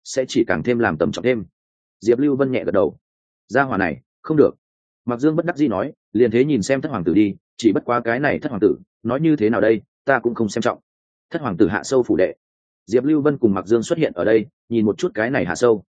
sẽ chỉ càng thêm làm tầm trọng thêm. Diệp Lưu Vân nhẹ gật đầu. Gia hỏa này không được. Mặc Dương bất đắc dĩ nói, liền thế nhìn xem Thất hoàng tử đi, chỉ bất quá cái này Thất hoàng tử nói như thế nào đây, ta cũng không xem trọng. Thất hoàng tử hạ sâu phủ đệ. Diệp Lưu Vân cùng Mặc Dương xuất hiện ở đây, nhìn một chút cái này hạ sâu.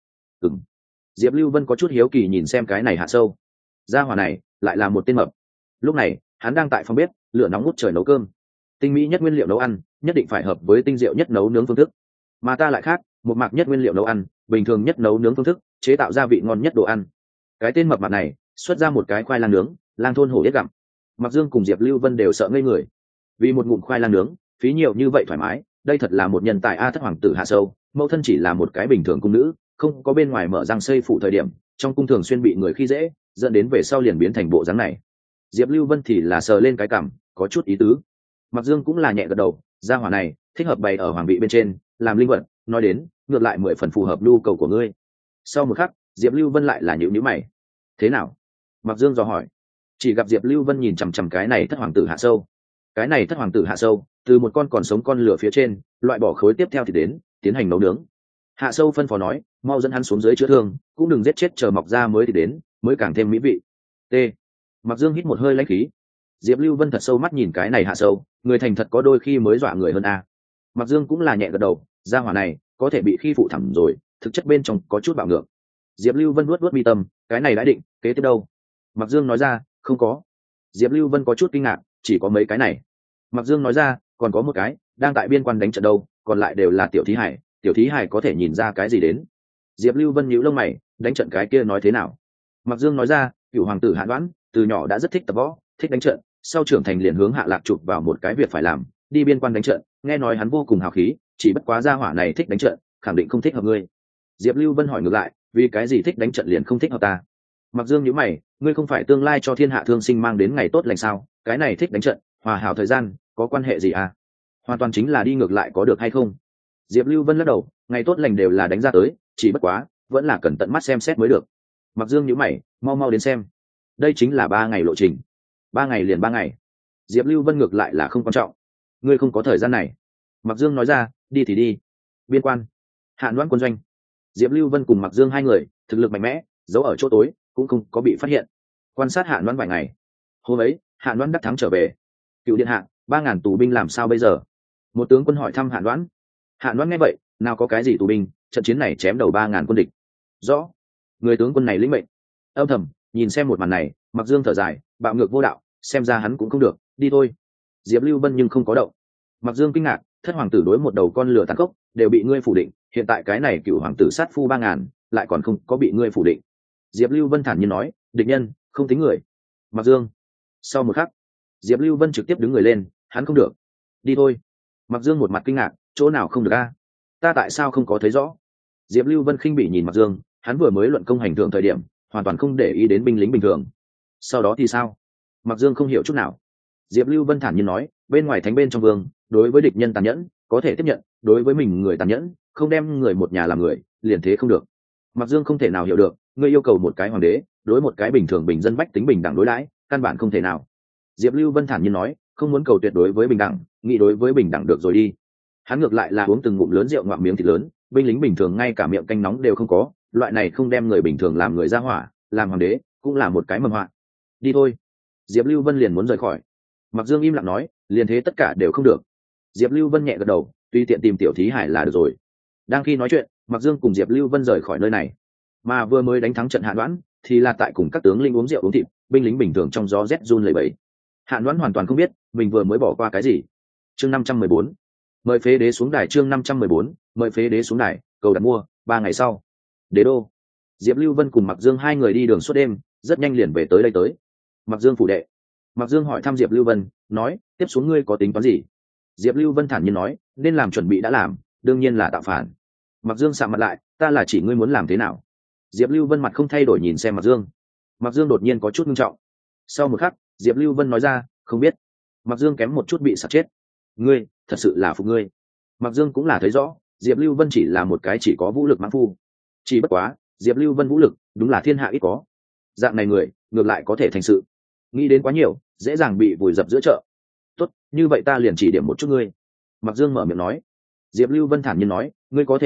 Diệp Lưu Vân có chút hiếu kỳ nhìn xem cái này hạ sâu. Gia hỏa này lại là một tên mập. Lúc này hắn đang tại phòng bếp lửa nóng ngút trời nấu cơm. Tinh mỹ nhất nguyên liệu nấu ăn nhất định phải hợp với tinh diệu nhất nấu nướng phương thức, mà ta lại khác, một mạc nhất nguyên liệu nấu ăn, bình thường nhất nấu nướng phương thức, chế tạo ra vị ngon nhất đồ ăn. Cái tên mập mạp này xuất ra một cái khoai lang nướng, lang thôn hổ yết gặm. Mặc Dương cùng Diệp Lưu Vân đều sợ ngây người, vì một ngụm khoai lang nướng phí nhiều như vậy thoải mái, đây thật là một nhân tài a. Thất hoàng tử hạ sâu mẫu thân chỉ là một cái bình thường cung nữ, không có bên ngoài mở răng xây phụ thời điểm, trong cung thường xuyên bị người khi dễ, dẫn đến về sau liền biến thành bộ dáng này. Diệp Lưu Vân thì là sờ lên cái cằm, có chút ý tứ. Mặc Dương cũng là nhẹ gật đầu, gia hỏa này thích hợp bày ở hoàng vị bên trên làm linh vật, nói đến ngược lại 10 phần phù hợp nhu cầu của ngươi. Sau một khắc Diệp Lưu Vân lại là nhíu nhíu mày. Thế nào? Mặc Dương dò hỏi. Chỉ gặp Diệp Lưu Vân nhìn chằm chằm cái này Thất hoàng tử hạ sâu. Cái này Thất hoàng tử hạ sâu từ một con còn sống con lửa phía trên loại bỏ khối tiếp theo thì đến tiến hành nấu nướng. Hạ sâu phân phó nói, mau dẫn hắn xuống dưới chữa thương, cũng đừng giết chết chờ mọc ra mới thì đến, mới càng thêm mỹ vị. T. Mặc Dương hít một hơi lãnh khí. Diệp Lưu Vân thật sâu mắt nhìn cái này hạ sâu, người thành thật có đôi khi mới dọa người hơn a. Mặc Dương cũng là nhẹ gật đầu, gia hỏa này có thể bị khi phụ thẳm rồi, thực chất bên trong có chút bạo ngược. Diệp Lưu Vân nuốt mi tâm, cái này đã định, kế tiếp đâu? Mặc Dương nói ra, không có. Diệp Lưu Vân có chút kinh ngạc, chỉ có mấy cái này. Mặc Dương nói ra, còn có một cái đang tại biên quan đánh trận đâu, còn lại đều là tiểu thí hải, tiểu thí hải có thể nhìn ra cái gì đến. Diệp Lưu Vân nhíu lông mày, đánh trận cái kia nói thế nào? Mặc Dương nói ra, Cửu hoàng tử Hạ Đoán từ nhỏ đã rất thích tập võ, thích đánh trận, sau trưởng thành liền hướng Hạ Lạc chụp vào một cái việc phải làm, đi biên quan đánh trận, nghe nói hắn vô cùng hào khí, chỉ bất quá gia hỏa này thích đánh trận, khẳng định không thích hợp ngươi. Diệp Lưu Vân hỏi ngược lại, vì cái gì thích đánh trận liền không thích hợp ta? Mặc Dương nhíu mày, ngươi không phải tương lai cho thiên hạ thương sinh mang đến ngày tốt lành sao? Cái này thích đánh trận, hòa hảo thời gian, có quan hệ gì à? Hoàn toàn chính là đi ngược lại có được hay không? Diệp Lưu Vân lắc đầu, ngày tốt lành đều là đánh ra tới, chỉ bất quá vẫn là cần tận mắt xem xét mới được. Mặc Dương nhíu mày, mau mau đến xem. Đây chính là 3 ngày lộ trình. 3 ngày liền 3 ngày. Diệp Lưu Vân ngược lại là không quan trọng. Ngươi không có thời gian này. Mặc Dương nói ra, đi thì đi. Biên quan, Hạ Loan quân doanh. Diệp Lưu Vân cùng Mặc Dương hai người thực lực mạnh mẽ, giấu ở chỗ tối cũng không có bị phát hiện. Quan sát Hạ Loan vài ngày. Hôm ấy Hạ Loan đắc thắng trở về. Cựu điện hạ, 3.000 tù binh làm sao bây giờ? Một tướng quân hỏi thăm Hạ Loan. Hạ Loan nghe vậy, nào có cái gì tù binh, trận chiến này chém đầu 3.000 quân địch. Rõ. Người tướng quân này lĩnh mệnh. Âm thầm nhìn xem một màn này, Mặc Dương thở dài, bạo ngược vô đạo, xem ra hắn cũng không được, đi thôi. Diệp Lưu Vân nhưng không có động. Mặc Dương kinh ngạc, Thất hoàng tử đối một đầu con lừa tàn khốc đều bị ngươi phủ định, hiện tại cái này Cửu hoàng tử sát phu 3.000 lại còn không có bị ngươi phủ định. Diệp Lưu Vân thản nhiên nói, địch nhân không tính người. Mặc Dương. Sau một khắc Diệp Lưu Vân trực tiếp đứng người lên, hắn không được, đi thôi. Mặc Dương một mặt kinh ngạc, chỗ nào không được a? Ta tại sao không có thấy rõ? Diệp Lưu Vân khinh bỉ nhìn Mặc Dương, hắn vừa mới luận công hành thượng thời điểm hoàn toàn không để ý đến binh lính bình thường, sau đó thì sao? Mặc Dương không hiểu chút nào. Diệp Lưu Vân thản nhiên nói, bên ngoài thánh bên trong vương, đối với địch nhân tàn nhẫn có thể tiếp nhận, đối với mình người tàn nhẫn, không đem người một nhà làm người, liền thế không được. Mặc Dương không thể nào hiểu được, ngươi yêu cầu một cái hoàng đế đối một cái bình thường bình dân bách tính bình đẳng đối đãi, căn bản không thể nào. Diệp Lưu Vân thản nhiên nói, không muốn cầu tuyệt đối với bình đẳng, nghĩ đối với bình đẳng được rồi đi. Hắn ngược lại là uống từng ngụm lớn rượu ngoạm miếng thịt lớn, binh lính bình thường ngay cả miệng canh nóng đều không có, loại này không đem người bình thường làm người ra hỏa, làm hoàng đế cũng là một cái mầm họa. Đi thôi. Diệp Lưu Vân liền muốn rời khỏi. Mặc Dương im lặng nói, liền thế tất cả đều không được. Diệp Lưu Vân nhẹ gật đầu, tùy tiện tìm tiểu thí hải là được rồi. Đang khi nói chuyện, Mặc Dương cùng Diệp Lưu Vân rời khỏi nơi này, mà vừa mới đánh thắng trận Hạ Đoán thì là tại cùng các tướng linh uống rượu uống thịt, binh lính bình thường trong gió rét run lẩy bẩy. Hạ Đoán hoàn toàn không biết mình vừa mới bỏ qua cái gì. Chương 514, mời phế đế xuống đài. Chương 514, mời phế đế xuống đài. Cầu đặt mua. 3 ngày sau, Đế đô. Diệp Lưu Vân cùng Mặc Dương hai người đi đường suốt đêm, rất nhanh liền về tới đây tới. Mặc Dương phủ đệ. Mặc Dương hỏi thăm Diệp Lưu Vân, nói, tiếp xuống ngươi có tính toán gì? Diệp Lưu Vân thản nhiên nói, nên làm chuẩn bị đã làm, đương nhiên là tạo phản. Mặc Dương sạm mặt lại, ta là chỉ ngươi muốn làm thế nào? Diệp Lưu Vân mặt không thay đổi nhìn xem Mặc Dương. Mặc Dương đột nhiên có chút nghiêm trọng. Sau một khắc, Diệp Lưu Vân nói ra, không biết. Mặc Dương kém một chút bị sặc chết. Ngươi, thật sự là phục ngươi. Mặc Dương cũng là thấy rõ, Diệp Lưu Vân chỉ là một cái chỉ có vũ lực mãng phu. Chỉ bất quá, Diệp Lưu Vân vũ lực đúng là thiên hạ ít có. Dạng này người, ngược lại có thể thành sự. Nghĩ đến quá nhiều, dễ dàng bị vùi dập giữa chợ. Tốt, như vậy ta liền chỉ điểm một chút ngươi. Mặc Dương mở miệng nói. Diệp Lưu Vân thản nhiên nói, ngươi có thể nói,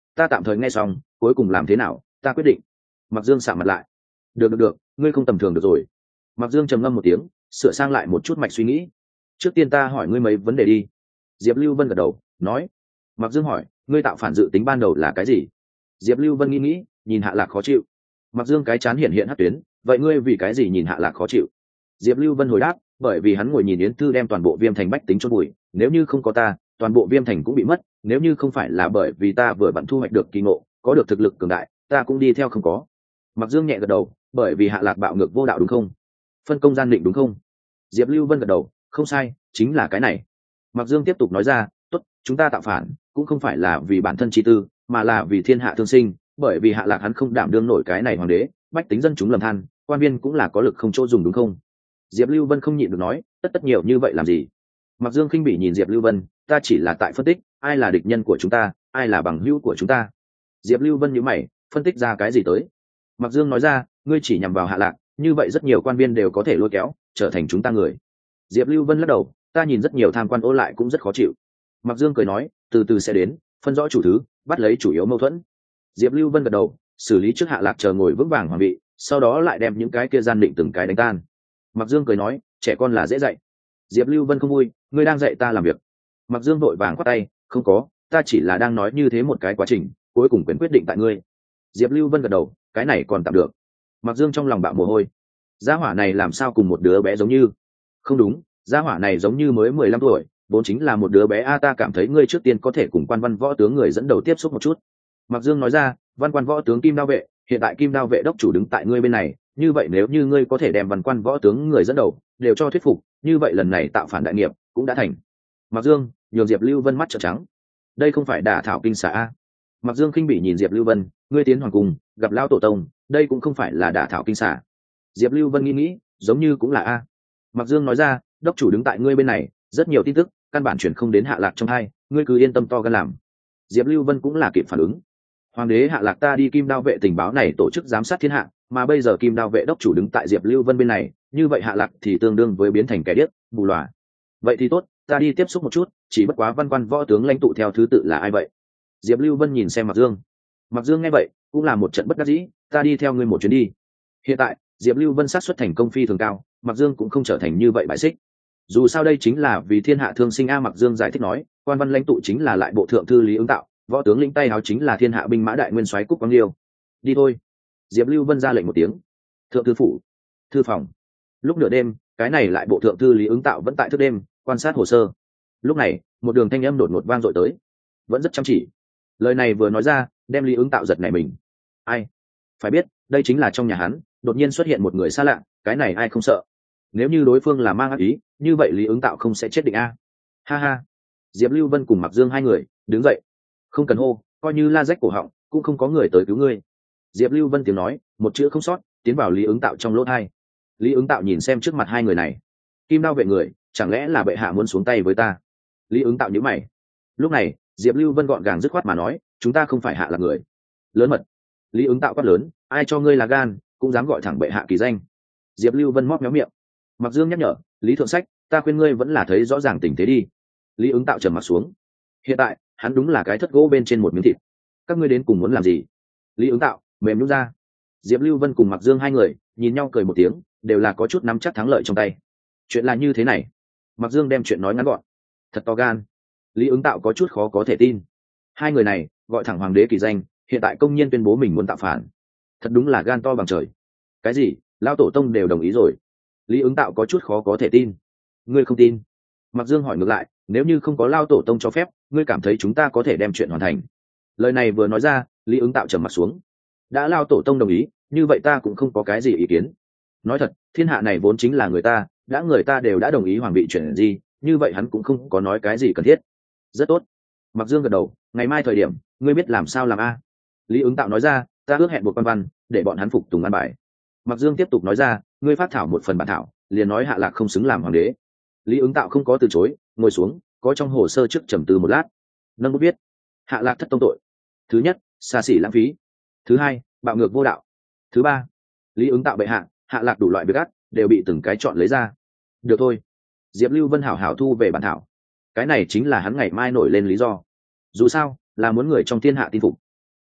ta tạm thời nghe xong, cuối cùng làm thế nào ta quyết định. Mặc Dương sạm mặt lại. Được, ngươi không tầm thường được rồi. Mặc Dương trầm ngâm một tiếng, sửa sang lại một chút mạch suy nghĩ. Trước tiên ta hỏi ngươi mấy vấn đề đi. Diệp Lưu Vân gật đầu nói. Mặc Dương hỏi, ngươi tạo phản dự tính ban đầu là cái gì? Diệp Lưu Vân nghĩ, nhìn Hạ Lạc khó chịu. Mặc Dương cái chán hiện hắc tuyến, vậy ngươi vì cái gì nhìn Hạ Lạc khó chịu? Diệp Lưu Vân hồi đáp, bởi vì hắn ngồi nhìn Yến Thư đem toàn bộ Viêm Thành bách tính chôn bụi, nếu như không có ta, toàn bộ Viêm Thành cũng bị mất, nếu như không phải là bởi vì ta vừa vặn thu hoạch được kỳ ngộ, có được thực lực cường đại, ta cũng đi theo không có. Mặc Dương nhẹ gật đầu, bởi vì Hạ Lạc bạo ngược vô đạo đúng không? Phân công gian định đúng không? Diệp Lưu Vân gật đầu, không sai, chính là cái này. Mặc Dương tiếp tục nói ra, tốt, chúng ta tạo phản, cũng không phải là vì bản thân chi tư, mà là vì thiên hạ thương sinh, bởi vì Hạ Lạc hắn không đảm đương nổi cái này hoàng đế, bách tính dân chúng lầm than, quan viên cũng là có lực không chỗ dùng đúng không? Diệp Lưu Vân không nhịn được nói, tất nhiều như vậy làm gì? Mặc Dương khinh bỉ nhìn Diệp Lưu Vân, ta chỉ là tại phân tích, ai là địch nhân của chúng ta, ai là bằng hữu của chúng ta. Diệp Lưu Vân nhíu mày, phân tích ra cái gì tới? Mặc Dương nói ra, ngươi chỉ nhằm vào Hạ Lạc, như vậy rất nhiều quan viên đều có thể lôi kéo, trở thành chúng ta người. Diệp Lưu Vân lắc đầu, ta nhìn rất nhiều tham quan ô lại cũng rất khó chịu. Mặc Dương cười nói, từ từ sẽ đến, phân rõ chủ thứ, bắt lấy chủ yếu mâu thuẫn. Diệp Lưu Vân gật đầu, xử lý trước Hạ Lạc chờ ngồi vững vàng hoàng vị, sau đó lại đem những cái kia gian định từng cái đánh tan. Mặc Dương cười nói, trẻ con là dễ dạy. Diệp Lưu Vân không vui, ngươi đang dạy ta làm việc. Mặc Dương vội vàng khoát tay, không có, ta chỉ là đang nói như thế một cái quá trình, cuối cùng quyền quyết định tại ngươi. Diệp Lưu Vân gật đầu, cái này còn tạm được. Mặc Dương trong lòng bạo mồ hôi, gia hỏa này làm sao cùng một đứa bé giống như? Không đúng, gia hỏa này giống như mới 15 tuổi, vốn chính là một đứa bé a, ta cảm thấy ngươi trước tiên có thể cùng Quan Văn Võ tướng người dẫn đầu tiếp xúc một chút. Mặc Dương nói ra, Văn Quan Võ tướng Kim Đao vệ, hiện tại Kim Đao vệ đốc chủ đứng tại ngươi bên này, như vậy nếu như ngươi có thể đem Văn Quan Võ tướng người dẫn đầu đều cho thuyết phục, như vậy lần này tạo phản đại nghiệp cũng đã thành. Mặc Dương nhường Diệp Lưu Vân mắt trợn trắng, đây không phải đả thảo kinh xà a. Mặc Dương khinh bỉ nhìn Diệp Lưu Vân, ngươi tiến hoàng cung gặp lão tổ tông, đây cũng không phải là đả thảo kinh xà. Diệp Lưu Vân nghĩ, giống như cũng là a. Mặc Dương nói ra, đốc chủ đứng tại ngươi bên này, rất nhiều tin tức căn bản chuyển không đến Hạ Lạc trong hai, ngươi cứ yên tâm to gan làm. Diệp Lưu Vân cũng là kịp phản ứng. Hoàng đế Hạ Lạc ta đi Kim Đao vệ tình báo này tổ chức giám sát thiên hạ, mà bây giờ Kim Đao vệ đốc chủ đứng tại Diệp Lưu Vân bên này, như vậy Hạ Lạc thì tương đương với biến thành kẻ điếc, mù lòa. Vậy thì tốt, ta đi tiếp xúc một chút, chỉ bất quá Văn Quan Võ tướng lãnh tụ theo thứ tự là ai vậy? Diệp Lưu Vân nhìn xem Mặc Dương. Mặc Dương nghe vậy, cũng là một trận bất đắc dĩ, ta đi theo ngươi một chuyến đi. Hiện tại, Diệp Lưu Vân xác suất thành công phi thường cao, Mặc Dương cũng không trở thành như vậy bại xích. Dù sao đây chính là vì thiên hạ thương sinh a. Mặc Dương giải thích nói, quan văn lãnh tụ chính là lại bộ thượng thư Lý Ứng Tạo, võ tướng lĩnh tay áo chính là thiên hạ binh mã đại nguyên soái Cúc Quang Liêu. Đi thôi. Diệp Lưu Vân ra lệnh một tiếng. Thượng thư phủ, thư phòng. Lúc nửa đêm, cái này lại bộ thượng thư Lý Ứng Tạo vẫn tại thức đêm quan sát hồ sơ. Lúc này, một đường thanh âm đột ngột vang dội tới, vẫn rất chăm chỉ. Lời này vừa nói ra, đem Lý Ứng Tạo giật nảy mình. Ai? Phải biết, đây chính là trong nhà hắn đột nhiên xuất hiện một người xa lạ, cái này ai không sợ? Nếu như đối phương là mang ác ý, như vậy Lý Ứng Tạo không sẽ chết định a. Ha ha. Diệp Lưu Vân cùng Mặc Dương hai người đứng dậy, không cần hô, coi như la rách cổ họng cũng không có người tới cứu ngươi. Diệp Lưu Vân tiếng nói một chữ không sót tiến vào Lý Ứng Tạo trong lỗ tai. Lý Ứng Tạo nhìn xem trước mặt hai người này, Kim Đao vệ người, chẳng lẽ là bệ hạ muốn xuống tay với ta? Lý Ứng Tạo nhíu mày. Lúc này Diệp Lưu Vân gọn gàng dứt khoát mà nói, chúng ta không phải hạ là người. Lớn mật. Lý Ứng Tạo quát lớn, ai cho ngươi là gan, cũng dám gọi thẳng bệ hạ kỳ danh. Diệp Lưu Vân móp méo miệng. Mặc Dương nhắc nhở, Lý thượng sách, ta khuyên ngươi vẫn là thấy rõ ràng tình thế đi. Lý Ứng Tạo trầm mặt xuống. Hiện tại hắn đúng là cái thất gỗ bên trên một miếng thịt. Các ngươi đến cùng muốn làm gì? Lý Ứng Tạo mềm nhún ra. Diệp Lưu Vân cùng Mặc Dương hai người nhìn nhau cười một tiếng, đều là có chút nắm chắc thắng lợi trong tay. Chuyện là như thế này. Mặc Dương đem chuyện nói ngắn gọn. Thật to gan. Lý Ứng Tạo có chút khó có thể tin. Hai người này gọi thẳng hoàng đế kỳ danh, hiện tại công nhiên tuyên bố mình muốn tạo phản. Thật đúng là gan to bằng trời. Cái gì? Lão tổ tông đều đồng ý rồi? Lý Ứng Tạo có chút khó có thể tin. Ngươi không tin? Mặc Dương hỏi ngược lại, nếu như không có Lão tổ tông cho phép, ngươi cảm thấy chúng ta có thể đem chuyện hoàn thành? Lời này vừa nói ra, Lý Ứng Tạo trầm mặt xuống. Đã Lão tổ tông đồng ý, như vậy ta cũng không có cái gì ý kiến. Nói thật, thiên hạ này vốn chính là người ta, đã người ta đều đã đồng ý hoàng vị chuyển gì, như vậy hắn cũng không có nói cái gì cần thiết. Rất tốt. Mặc Dương gật đầu, ngày mai thời điểm, ngươi biết làm sao làm a? Lý Ứng Tạo nói ra, ta ước hẹn một quan văn, để bọn hắn phục tùng an bài. Mặc Dương tiếp tục nói ra, ngươi phát thảo một phần bản thảo, liền nói Hạ Lạc không xứng làm hoàng đế. Lý Ứng Tạo không có từ chối, ngồi xuống, có trong hồ sơ trước trầm tư một lát. Nâng bút viết, Hạ Lạc thất tông tội. Thứ nhất, xa xỉ lãng phí. Thứ hai, bạo ngược vô đạo. Thứ ba, Lý Ứng Tạo bệ hạ, Hạ Lạc đủ loại việc ác, đều bị từng cái chọn lấy ra. Được thôi. Diệp Lưu Vân hảo hảo thu về bản thảo. Cái này chính là hắn ngày mai nổi lên lý do. Dù sao, là muốn người trong thiên hạ tin phục.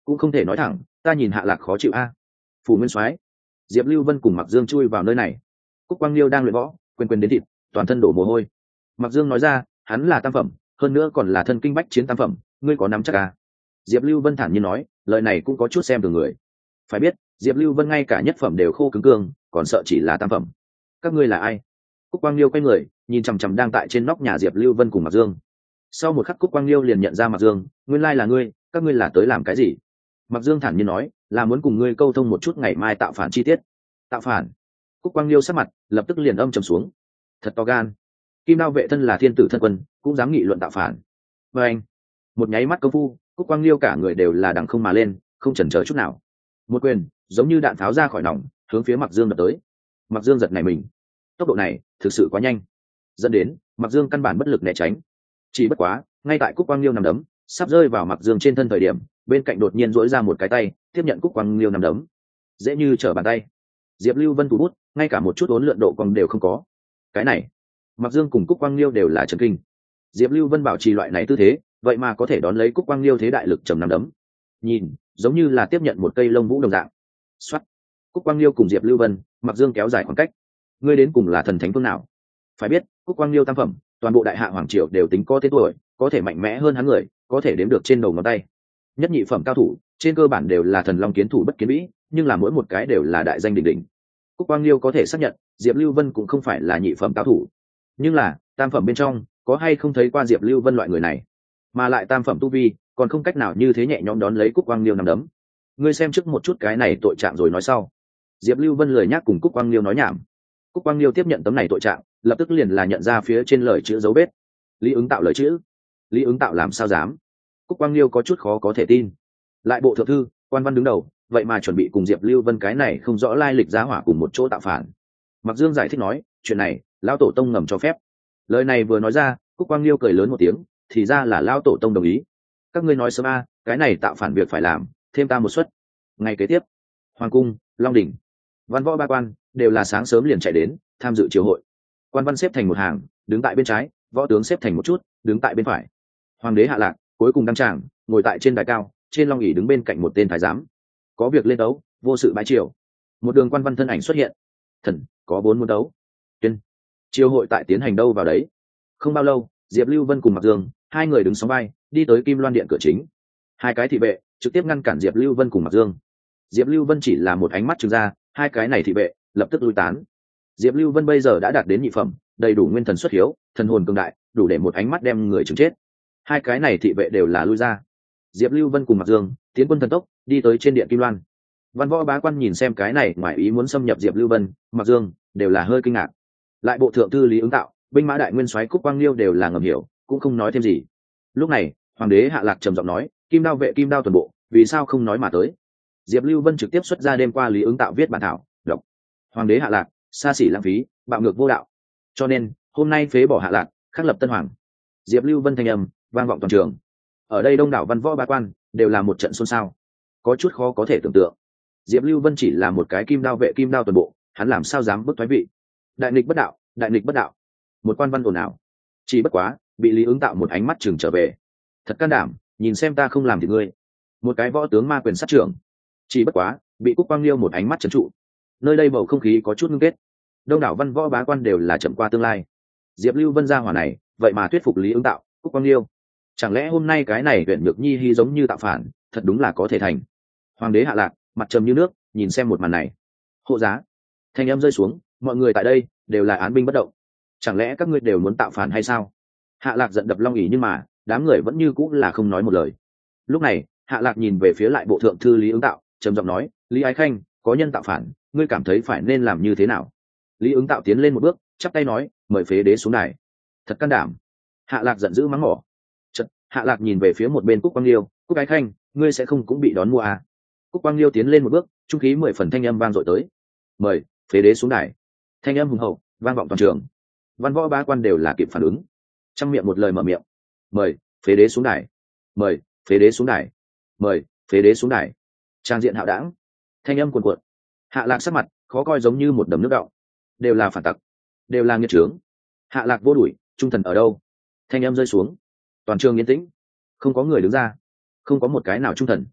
cũng không thể nói thẳng, ta nhìn Hạ Lạc khó chịu a. Phủ Nguyên Soái, Diệp Lưu Vân cùng Mặc Dương chui vào nơi này. Cúc Quang Liêu đang luyện võ, quên đến thịt, toàn thân đổ mồ hôi. Mặc Dương nói ra, hắn là tam phẩm, hơn nữa còn là thân kinh bách chiến tam phẩm, ngươi có nắm chắc à? Diệp Lưu Vân thản nhiên nói, lời này cũng có chút xem từ người. Phải biết, Diệp Lưu Vân ngay cả nhất phẩm đều khô cứng cương, còn sợ chỉ là tam phẩm. Các ngươi là ai? Cúc Quang Liêu quay người, nhìn chằm chằm đang tại trên nóc nhà Diệp Lưu Vân cùng Mặc Dương. Sau một khắc Cúc Quang Liêu liền nhận ra Mặc Dương, nguyên lai là ngươi, các ngươi là tới làm cái gì? Mặc Dương thản nhiên nói, là muốn cùng ngươi câu thông một chút ngày mai tạo phản chi tiết. Tạo phản? Cúc Quang Liêu sắc mặt lập tức liền âm trầm xuống. Thật to gan. Kim Đao vệ thân là thiên tử thân quân, cũng dám nghị luận tạo phản. Và anh, một nháy mắt công phu, Cúc Quang Liêu cả người đều là đằng không mà lên, không chần chờ chút nào. Một quyền, giống như đạn pháo ra khỏi nòng, hướng phía Mặc Dương đập tới. Mặc Dương giật nảy mình. Tốc độ này thực sự quá nhanh, dẫn đến Mặc Dương căn bản bất lực né tránh. Chỉ bất quá, ngay tại Cúc Quang Liêu nằm đấm sắp rơi vào Mặc Dương trên thân thời điểm, bên cạnh đột nhiên duỗi ra một cái tay, tiếp nhận Cúc Quang Liêu nằm đấm, dễ như trở bàn tay. Diệp Lưu Vân thủ bút, ngay cả một chút uốn lượn độ còn đều không có. Cái này, Mặc Dương cùng Cúc Quang Liêu đều là chấn kinh. Diệp Lưu Vân bảo trì loại này tư thế, vậy mà có thể đón lấy Cúc Quang Liêu thế đại lực trầm nằm đấm. Nhìn, giống như là tiếp nhận một cây lông vũ đồng dạng. Soát. Cúc Quang Liêu cùng Diệp Lưu Vân, Mặc Dương kéo dài khoảng cách. Ngươi đến cùng là thần thánh phương nào? Phải biết, Cúc Quang Liêu tam phẩm, toàn bộ đại hạ hoàng triều đều tính có tên tuổi, có thể mạnh mẽ hơn hắn người, có thể đếm được trên đầu ngón tay. Nhất nhị phẩm cao thủ, trên cơ bản đều là thần long kiến thủ bất kiến vĩ, nhưng là mỗi một cái đều là đại danh đỉnh đỉnh. Cúc Quang Liêu có thể xác nhận, Diệp Lưu Vân cũng không phải là nhị phẩm cao thủ, nhưng là tam phẩm bên trong, có hay không thấy qua Diệp Lưu Vân loại người này, mà lại tam phẩm tu vi, còn không cách nào như thế nhẹ nhõm đón lấy Cúc Quang Liêu nằm đấm. Ngươi xem trước một chút cái này tội trạng rồi nói sau. Diệp Lưu Vân lười nhắc cùng Cúc Quang Liêu nói nhảm. Cúc Quang Liêu tiếp nhận tấm này tội trạng, lập tức liền là nhận ra phía trên lời chữ dấu vết. Lý Ứng Tạo lời chữ. Lý Ứng Tạo làm sao dám? Cúc Quang Liêu có chút khó có thể tin. Lại bộ thượng thư, quan văn đứng đầu, vậy mà chuẩn bị cùng Diệp Lưu Vân cái này không rõ lai lịch giá hỏa cùng một chỗ tạo phản. Mặc Dương giải thích nói, chuyện này, lão tổ tông ngầm cho phép. Lời này vừa nói ra, Cúc Quang Liêu cười lớn một tiếng, thì ra là lão tổ tông đồng ý. Các ngươi nói sớm a, cái này tạo phản việc phải làm, thêm ta một suất. Ngày kế tiếp, Hoàng cung, Long đỉnh, văn võ ba quan đều là sáng sớm liền chạy đến tham dự triều hội. Quan văn xếp thành một hàng, đứng tại bên trái, võ tướng xếp thành một chút, đứng tại bên phải. Hoàng đế Hạ Lạc cuối cùng đăng tràng, ngồi tại trên đài cao, trên long ỷ đứng bên cạnh một tên thái giám. Có việc lên đấu, vô sự bái triều. Một đường quan văn thân ảnh xuất hiện. Thần, có bốn muốn đấu. Tuyên. Triều hội tại tiến hành đâu vào đấy. Không bao lâu, Diệp Lưu Vân cùng Mặc Dương, hai người đứng sóng vai, đi tới Kim Loan điện cửa chính. Hai cái thị vệ trực tiếp ngăn cản Diệp Lưu Vân cùng Mặc Dương. Diệp Lưu Vân chỉ là một ánh mắt trừng ra, hai cái này thị vệ lập tức lui tán. Diệp Lưu Vân bây giờ đã đạt đến nhị phẩm, đầy đủ nguyên thần xuất hiếu, thần hồn cường đại, đủ để một ánh mắt đem người chừng chết. Hai cái này thị vệ đều là lui ra. Diệp Lưu Vân cùng Mặc Dương tiến quân thần tốc đi tới trên điện Kim Loan. Văn võ bá quan nhìn xem cái này ngoài ý muốn xâm nhập Diệp Lưu Vân, Mặc Dương đều là hơi kinh ngạc. Lại bộ thượng thư Lý Ứng Tạo, binh mã đại nguyên soái Cúc Quang Liêu đều là ngầm hiểu, cũng không nói thêm gì. Lúc này, hoàng đế Hạ Lạc trầm giọng nói, Kim Đao vệ Kim Đao tuần bộ, vì sao không nói mà tới? Diệp Lưu Vân trực tiếp xuất ra đêm qua Lý Ứng Tạo viết bản thảo, đọc. Hoàng đế Hạ Lạc, xa xỉ lãng phí, bạo ngược vô đạo, cho nên hôm nay phế bỏ Hạ Lạc, khắc lập tân hoàng. Diệp Lưu Vân thanh âm vang vọng toàn trường. Ở đây đông đảo văn võ bá quan đều là một trận xôn xao, có chút khó có thể tưởng tượng. Diệp Lưu Vân chỉ là một cái Kim Đao vệ Kim Đao tuần bộ, hắn làm sao dám bức thoái vị? Đại nghịch bất đạo, đại nghịch bất đạo. Một quan văn ồn ào. Chỉ bất quá, bị Lý Ứng Tạo một ánh mắt chừng trở về. Thật can đảm, nhìn xem ta không làm thì ngươi. Một cái võ tướng ma quyền sát trưởng. Chỉ bất quá, bị Cúc Quang Liêu một ánh mắt trấn trụ. Nơi đây bầu không khí có chút ngưng kết. Đông đảo văn võ bá quan đều là chậm qua tương lai. Diệp Lưu Vân ra hỏa này, vậy mà thuyết phục Lý Ứng Tạo, Cúc Quang Liêu. Chẳng lẽ hôm nay cái này huyện nhược nhi hy giống như tạo phản, thật đúng là có thể thành. Hoàng đế Hạ Lạc, mặt trầm như nước, nhìn xem một màn này. Hộ giá. Thanh âm rơi xuống, mọi người tại đây đều là án binh bất động. Chẳng lẽ các ngươi đều muốn tạo phản hay sao? Hạ Lạc giận đập long ỷ, nhưng mà đám người vẫn như cũng là không nói một lời. Lúc này, Hạ Lạc nhìn về phía lại bộ thượng thư Lý Ứng Tạo, trầm giọng nói, Lý Ái Khanh, có nhân tạo phản, ngươi cảm thấy phải nên làm như thế nào? Lý Ứng Tạo tiến lên một bước, chắp tay nói, mời phế đế xuống đài. Thật can đảm. Hạ Lạc giận dữ mắng mỏ. Chợt, Hạ Lạc nhìn về phía một bên Cúc Quang Liêu, Cúc Ái Khanh, ngươi sẽ không cũng bị đón mua à? Cúc Quang Liêu tiến lên một bước, trung khí 10 phần thanh âm vang dội tới. Mời phế đế xuống đài. Thanh âm hùng hậu vang vọng toàn trường. Văn võ bá quan đều là kịp phản ứng, trong miệng một lời mở miệng. Mời phế đế xuống đài. Mời phế đế xuống đài. Mời phế đế xuống đài. Trang diện hạo đảng, thanh âm cuồn cuộn. Hạ Lạc sắc mặt khó coi giống như một đầm nước đọng. Đều là phản tặc, đều là nghiệt trướng. Hạ Lạc vô đuổi, trung thần ở đâu? Thanh âm rơi xuống, toàn trường yên tĩnh, không có người đứng ra, không có một cái nào trung thần.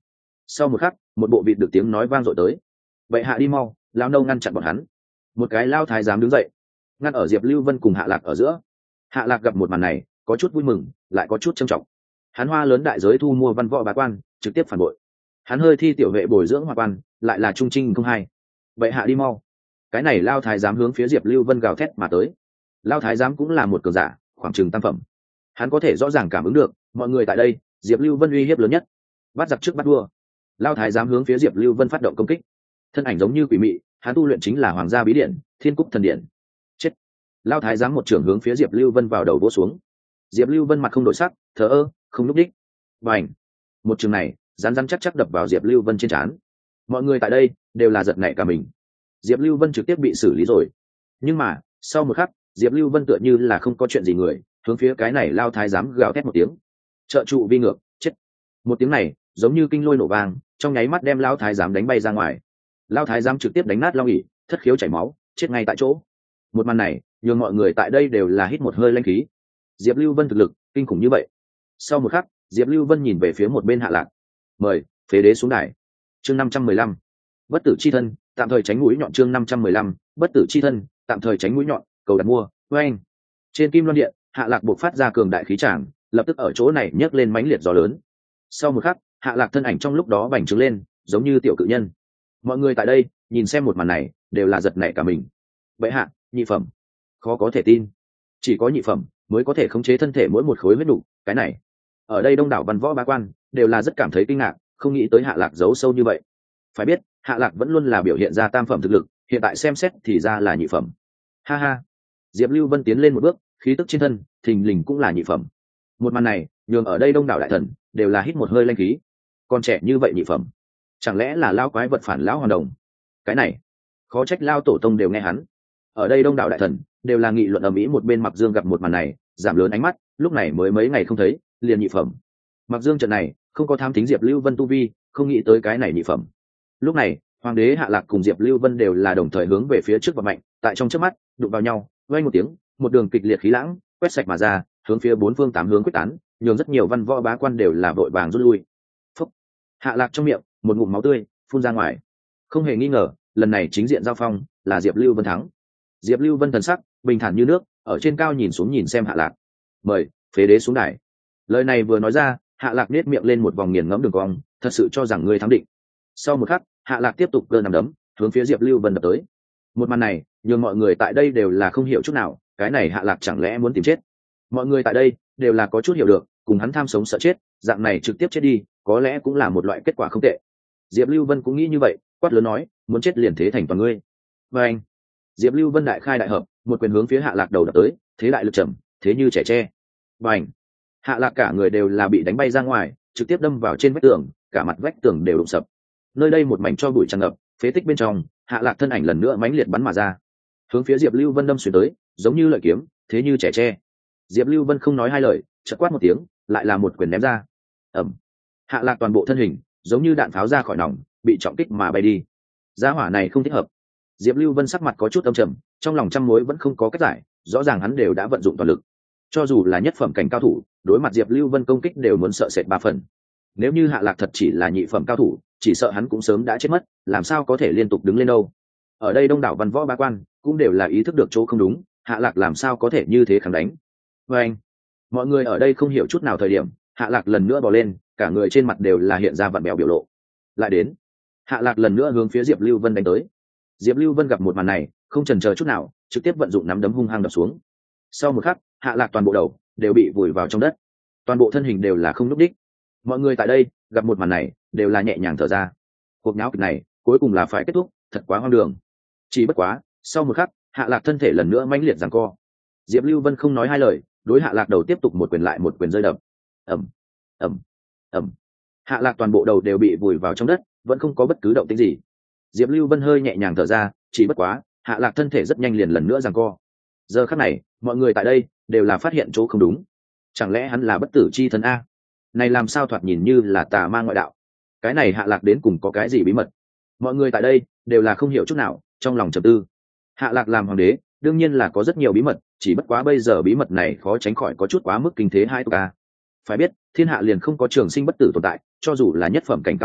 Sau một khắc, một bộ vịt được tiếng nói vang dội tới. Vậy hạ đi mau, lao nâu ngăn chặn bọn hắn. Một cái lao thái giám đứng dậy, ngăn ở Diệp Lưu Vân cùng Hạ Lạc ở giữa. Hạ Lạc gặp một màn này, có chút vui mừng, lại có chút trầm trọng. Hắn hoa lớn đại giới thu mua văn võ bá quan, trực tiếp phản bội. Hắn hơi thi tiểu vệ bồi dưỡng hoa quan, lại là trung trinh không hay. Vậy hạ đi mau. Cái này lao thái giám hướng phía Diệp Lưu Vân gào thét mà tới. Lao thái giám cũng là một cường giả, khoảng chừng tam phẩm. Hắn có thể rõ ràng cảm ứng được, mọi người tại đây, Diệp Lưu Vân uy hiếp lớn nhất. Bắt giặc trước bắt vua. Lao thái giám hướng phía Diệp Lưu Vân phát động công kích. Thân ảnh giống như quỷ mị, hắn tu luyện chính là Hoàng gia bí điện, Thiên Cúc thần điện. Chết. Lao thái giám một trưởng hướng phía Diệp Lưu Vân vào đầu vỗ xuống. Diệp Lưu Vân mặt không đổi sắc, thờ ơ, không lúc đích. Bành. Một trường này, rắn rắn chắc chắc đập vào Diệp Lưu Vân trên trán. Mọi người tại đây đều là giật nảy cả mình. Diệp Lưu Vân trực tiếp bị xử lý rồi. Nhưng mà, sau một khắc, Diệp Lưu Vân tựa như là không có chuyện gì người, hướng phía cái này lao thái giám gào thét một tiếng. Trợ trụ vi ngược, chết. Một tiếng này, giống như kinh lôi nổ vang, trong nháy mắt đem lao thái giám đánh bay ra ngoài. Lao thái giám trực tiếp đánh nát lao ỉ, thất khiếu chảy máu, chết ngay tại chỗ. Một màn này, nhường mọi người tại đây đều là hít một hơi lãnh khí. Diệp Lưu Vân thực lực kinh khủng như vậy. Sau một khắc, Diệp Lưu Vân nhìn về phía một bên Hạ Lạc. Mời phế đế xuống đài. Chương 515. Bất tử chi thân, tạm thời tránh mũi nhọn. Chương 515. Bất tử chi thân, tạm thời tránh mũi nhọn, cầu đặt mua. Oeng. Trên Kim Loan Điện, Hạ Lạc buộc phát ra cường đại khí tràng, lập tức ở chỗ này nhấc lên mãnh liệt gió lớn. Sau một khắc, Hạ Lạc thân ảnh trong lúc đó bành trướng lên, giống như tiểu cự nhân. Mọi người tại đây, nhìn xem một màn này, đều là giật nảy cả mình. Vậy hạ, nhị phẩm. Khó có thể tin. Chỉ có nhị phẩm mới có thể khống chế thân thể mỗi một khối huyết đủ, cái này. Ở đây đông đảo văn võ bá quan đều là rất cảm thấy kinh ngạc, không nghĩ tới Hạ Lạc giấu sâu như vậy. Phải biết, Hạ Lạc vẫn luôn là biểu hiện ra tam phẩm thực lực, hiện tại xem xét thì ra là nhị phẩm. Ha ha. Diệp Lưu Vân tiến lên một bước, khí tức trên thân thình lình cũng là nhị phẩm. Một màn này, nhường ở đây đông đảo đại thần đều là hít một hơi lanh khí. Còn trẻ như vậy nhị phẩm, chẳng lẽ là lao quái vật phản lão hoàn đồng? Cái này, khó trách lao tổ tông đều nghe hắn. Ở đây đông đảo đại thần đều là nghị luận ầm ĩ. Một bên Mặc Dương gặp một màn này, giảm lớn ánh mắt, lúc này mới mấy ngày không thấy, liền nhị phẩm. Mặc Dương trận này không có tham tính Diệp Lưu Vân tu vi, không nghĩ tới cái này nhị phẩm. Lúc này, Hoàng đế Hạ Lạc cùng Diệp Lưu Vân đều là đồng thời hướng về phía trước và mạnh, tại trong chớp mắt đụng vào nhau, vang một tiếng, một đường kịch liệt khí lãng quét sạch mà ra, hướng phía bốn phương tám hướng quyết tán, nhường rất nhiều văn võ bá quan đều là vội vàng rút lui. Phúc. Hạ Lạc trong miệng một ngụm máu tươi phun ra ngoài. Không hề nghi ngờ, lần này chính diện giao phong là Diệp Lưu Vân thắng. Diệp Lưu Vân thần sắc bình thản như nước, ở trên cao nhìn xuống nhìn xem Hạ Lạc. Mời phế đế xuống đài. Lời này vừa nói ra, Hạ Lạc nét miệng lên một vòng nghiền ngẫm đường cong, thật sự cho rằng ngươi thắng định. Sau một khắc, Hạ Lạc tiếp tục cơ nằm đấm hướng phía Diệp Lưu Vân đập tới. Một màn này nhường mọi người tại đây đều là không hiểu chút nào, cái này Hạ Lạc chẳng lẽ muốn tìm chết? Mọi người tại đây đều là có chút hiểu được, cùng hắn tham sống sợ chết, dạng này trực tiếp chết đi, có lẽ cũng là một loại kết quả không tệ. Diệp Lưu Vân cũng nghĩ như vậy, quát lớn nói, muốn chết liền thế thành toàn ngươi. Và anh, Diệp Lưu Vân đại khai đại hợp, một quyền hướng phía Hạ Lạc đầu đập tới, thế đại lực trầm, thế như trẻ tre. Và anh, Hạ Lạc cả người đều là bị đánh bay ra ngoài, trực tiếp đâm vào trên vách tường, cả mặt vách tường đều đụng sập. Nơi đây một mảnh cho bụi tràn ngập, phế tích bên trong, Hạ Lạc thân ảnh lần nữa mãnh liệt bắn mà ra, hướng phía Diệp Lưu Vân đâm xuyên tới, giống như lợi kiếm, thế như trẻ tre. Diệp Lưu Vân không nói hai lời, chợt quát một tiếng, lại là một quyền ném ra. Ầm. Hạ Lạc toàn bộ thân hình giống như đạn pháo ra khỏi nòng, bị trọng kích mà bay đi. Giá hỏa này không thích hợp. Diệp Lưu Vân sắc mặt có chút âm trầm, trong lòng trăm mối vẫn không có cách giải, rõ ràng hắn đều đã vận dụng toàn lực. Cho dù là nhất phẩm cảnh cao thủ, đối mặt Diệp Lưu Vân công kích đều muốn sợ sệt ba phần. Nếu như Hạ Lạc thật chỉ là nhị phẩm cao thủ, chỉ sợ hắn cũng sớm đã chết mất, làm sao có thể liên tục đứng lên đâu. Ở đây đông đảo văn võ bá quan cũng đều là ý thức được chỗ không đúng, Hạ Lạc làm sao có thể như thế kháng đánh. Và anh, mọi người ở đây không hiểu chút nào thời điểm, Hạ Lạc lần nữa bò lên, cả người trên mặt đều là hiện ra vặn bèo biểu lộ. Lại đến, Hạ Lạc lần nữa hướng phía Diệp Lưu Vân đánh tới. Diệp Lưu Vân gặp một màn này, không chần chờ chút nào, trực tiếp vận dụng nắm đấm hung hăng đập xuống. Sau một khắc, Hạ Lạc toàn bộ đầu đều bị vùi vào trong đất, toàn bộ thân hình đều là không nhúc đích. Mọi người tại đây gặp một màn này đều là nhẹ nhàng thở ra. Cuộc náo kịch này cuối cùng là phải kết thúc, thật quá hoang đường. Chỉ bất quá, sau một khắc, Hạ Lạc thân thể lần nữa mãnh liệt giằng co. Diệp Lưu Vân không nói hai lời, đối Hạ Lạc đầu tiếp tục một quyền lại một quyền rơi đập. Ầm, ầm, ầm. Hạ Lạc toàn bộ đầu đều bị vùi vào trong đất, vẫn không có bất cứ động tĩnh gì. Diệp Lưu Vân hơi nhẹ nhàng thở ra, chỉ bất quá, Hạ Lạc thân thể rất nhanh liền lần nữa giằng co. Giờ khắc này, mọi người tại đây đều là phát hiện chỗ không đúng. Chẳng lẽ hắn là bất tử chi thân a? Này làm sao thoạt nhìn như là tà ma ngoại đạo? Cái này Hạ Lạc đến cùng có cái gì bí mật? Mọi người tại đây đều là không hiểu chút nào, trong lòng trầm tư. Hạ Lạc làm hoàng đế, đương nhiên là có rất nhiều bí mật, chỉ bất quá bây giờ bí mật này khó tránh khỏi có chút quá mức kinh thế hai tục a. Phải biết, thiên hạ liền không có trường sinh bất tử tồn tại, cho dù là nhất phẩm cảnh cao thủ,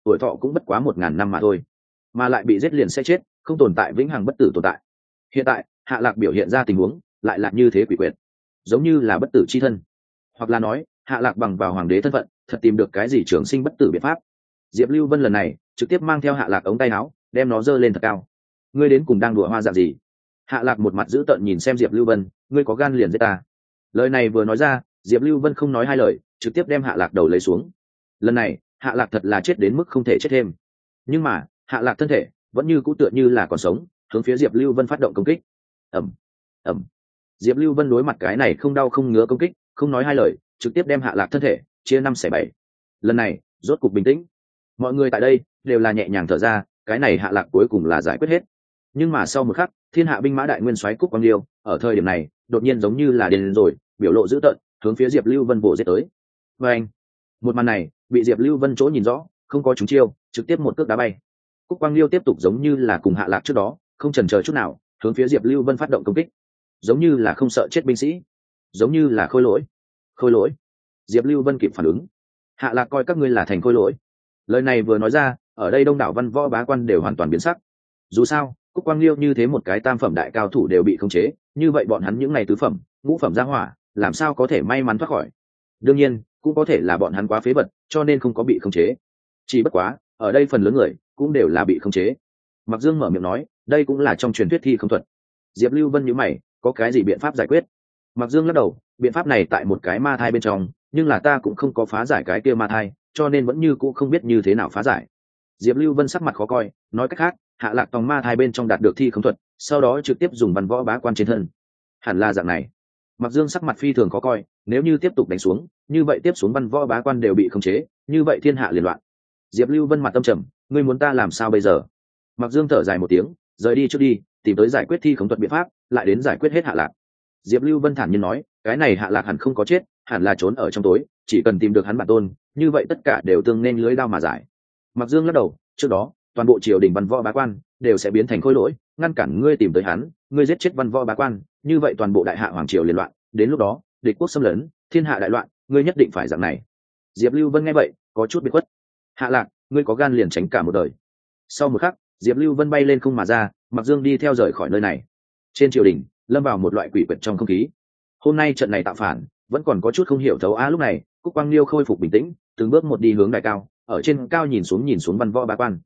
tuổi thọ cũng bất quá 1.000 năm mà thôi, mà lại bị giết liền sẽ chết, không tồn tại vĩnh hằng bất tử tồn tại. Hiện tại Hạ Lạc biểu hiện ra tình huống lại là như thế quỷ quyệt, giống như là bất tử chi thân, hoặc là nói Hạ Lạc bằng vào hoàng đế thân phận thật tìm được cái gì trường sinh bất tử biện pháp. Diệp Lưu Vân lần này trực tiếp mang theo Hạ Lạc ống tay áo, đem nó giơ lên thật cao. Ngươi đến cùng đang đùa hoa dạng gì? Hạ Lạc một mặt dữ tợn nhìn xem Diệp Lưu Vân, ngươi có gan liền giết ta. Lời này vừa nói ra, Diệp Lưu Vân không nói hai lời, trực tiếp đem Hạ Lạc đầu lấy xuống. Lần này Hạ Lạc thật là chết đến mức không thể chết thêm, nhưng mà Hạ Lạc thân thể vẫn như cũ tựa như là còn sống, hướng phía Diệp Lưu Vân phát động công kích. Ầm ầm. Diệp Lưu Vân đối mặt cái này không đau không ngứa công kích, không nói hai lời, trực tiếp đem Hạ Lạc thân thể chia 5/7. Lần này rốt cục bình tĩnh, mọi người tại đây đều là nhẹ nhàng thở ra, cái này Hạ Lạc cuối cùng là giải quyết hết. Nhưng mà sau một khắc, thiên hạ binh mã đại nguyên soái Cúc Quang Liêu ở thời điểm này đột nhiên giống như là điên rồi, biểu lộ dữ tợn, hướng phía Diệp Lưu Vân bổ giết tới. Và anh, một màn này bị Diệp Lưu Vân chỗ nhìn rõ, không có trúng chiêu, trực tiếp một cước đá bay. Cúc Quang Liêu tiếp tục giống như là cùng Hạ Lạc trước đó, không chần chờ chút nào, hướng phía Diệp Lưu Vân phát động công kích, giống như là không sợ chết binh sĩ, giống như là khôi lỗi. Khôi lỗi? Diệp Lưu Vân kịp phản ứng. Hạ Lạc coi các ngươi là thành khôi lỗi. Lời này vừa nói ra, ở đây đông đảo văn võ bá quan đều hoàn toàn biến sắc. Dù sao Cúc Quang Liêu như thế một cái tam phẩm đại cao thủ đều bị khống chế, như vậy bọn hắn những ngày tứ phẩm ngũ phẩm gia hỏa làm sao có thể may mắn thoát khỏi. Đương nhiên cũng có thể là bọn hắn quá phế vật cho nên không có bị khống chế, chỉ bất quá ở đây phần lớn người cũng đều là bị khống chế. Mặc Dương mở miệng nói, đây cũng là trong truyền thuyết thi không thuật. Diệp Lưu Vân nhíu mày, có cái gì biện pháp giải quyết? Mặc Dương lắc đầu, biện pháp này tại một cái ma thai bên trong, nhưng là ta cũng không có phá giải cái kia ma thai, cho nên vẫn như cũ không biết như thế nào phá giải. Diệp Lưu Vân sắc mặt khó coi, nói cách khác Hạ Lạc tòng ma thai bên trong đạt được thi không thuật, sau đó trực tiếp dùng văn võ bá quan trên thân. Hẳn là dạng này. Mặc Dương sắc mặt phi thường khó coi, nếu như tiếp tục đánh xuống, như vậy tiếp xuống văn võ bá quan đều bị khống chế, như vậy thiên hạ liền loạn. Diệp Lưu Vân mặt tâm trầm, ngươi muốn ta làm sao bây giờ? Mặc Dương thở dài một tiếng, rời đi trước đi, tìm tới giải quyết thi khống thuật biện pháp, lại đến giải quyết hết Hạ Lạc. Diệp Lưu Vân thản nhiên nói, cái này Hạ Lạc hẳn không có chết, hẳn là trốn ở trong tối, chỉ cần tìm được hắn bản tôn, như vậy tất cả đều tương nên lưới đao mà giải. Mặc Dương lắc đầu, trước đó toàn bộ triều đình văn võ bá quan đều sẽ biến thành khôi lỗi, ngăn cản ngươi tìm tới hắn, ngươi giết chết văn võ bá quan, như vậy toàn bộ đại hạ hoàng triều liên loạn, đến lúc đó địch quốc xâm lấn, thiên hạ đại loạn, ngươi nhất định phải dạng này. Diệp Lưu Vân nghe vậy có chút bị khuất. Hạ Lạc, ngươi có gan liền tránh cả một đời. Sau một khắc, Diệp Lưu Vân bay lên không mà ra, Mặc Dương đi theo rời khỏi nơi này. Trên triều đình lâm vào một loại quỷ quyệt trong không khí. Hôm nay trận này tạo phản vẫn còn có chút không hiểu thấu lúc này Cúc Quang Liêu khôi phục bình tĩnh, từng bước một đi hướng đài cao, ở trên cao nhìn xuống văn võ bá quan.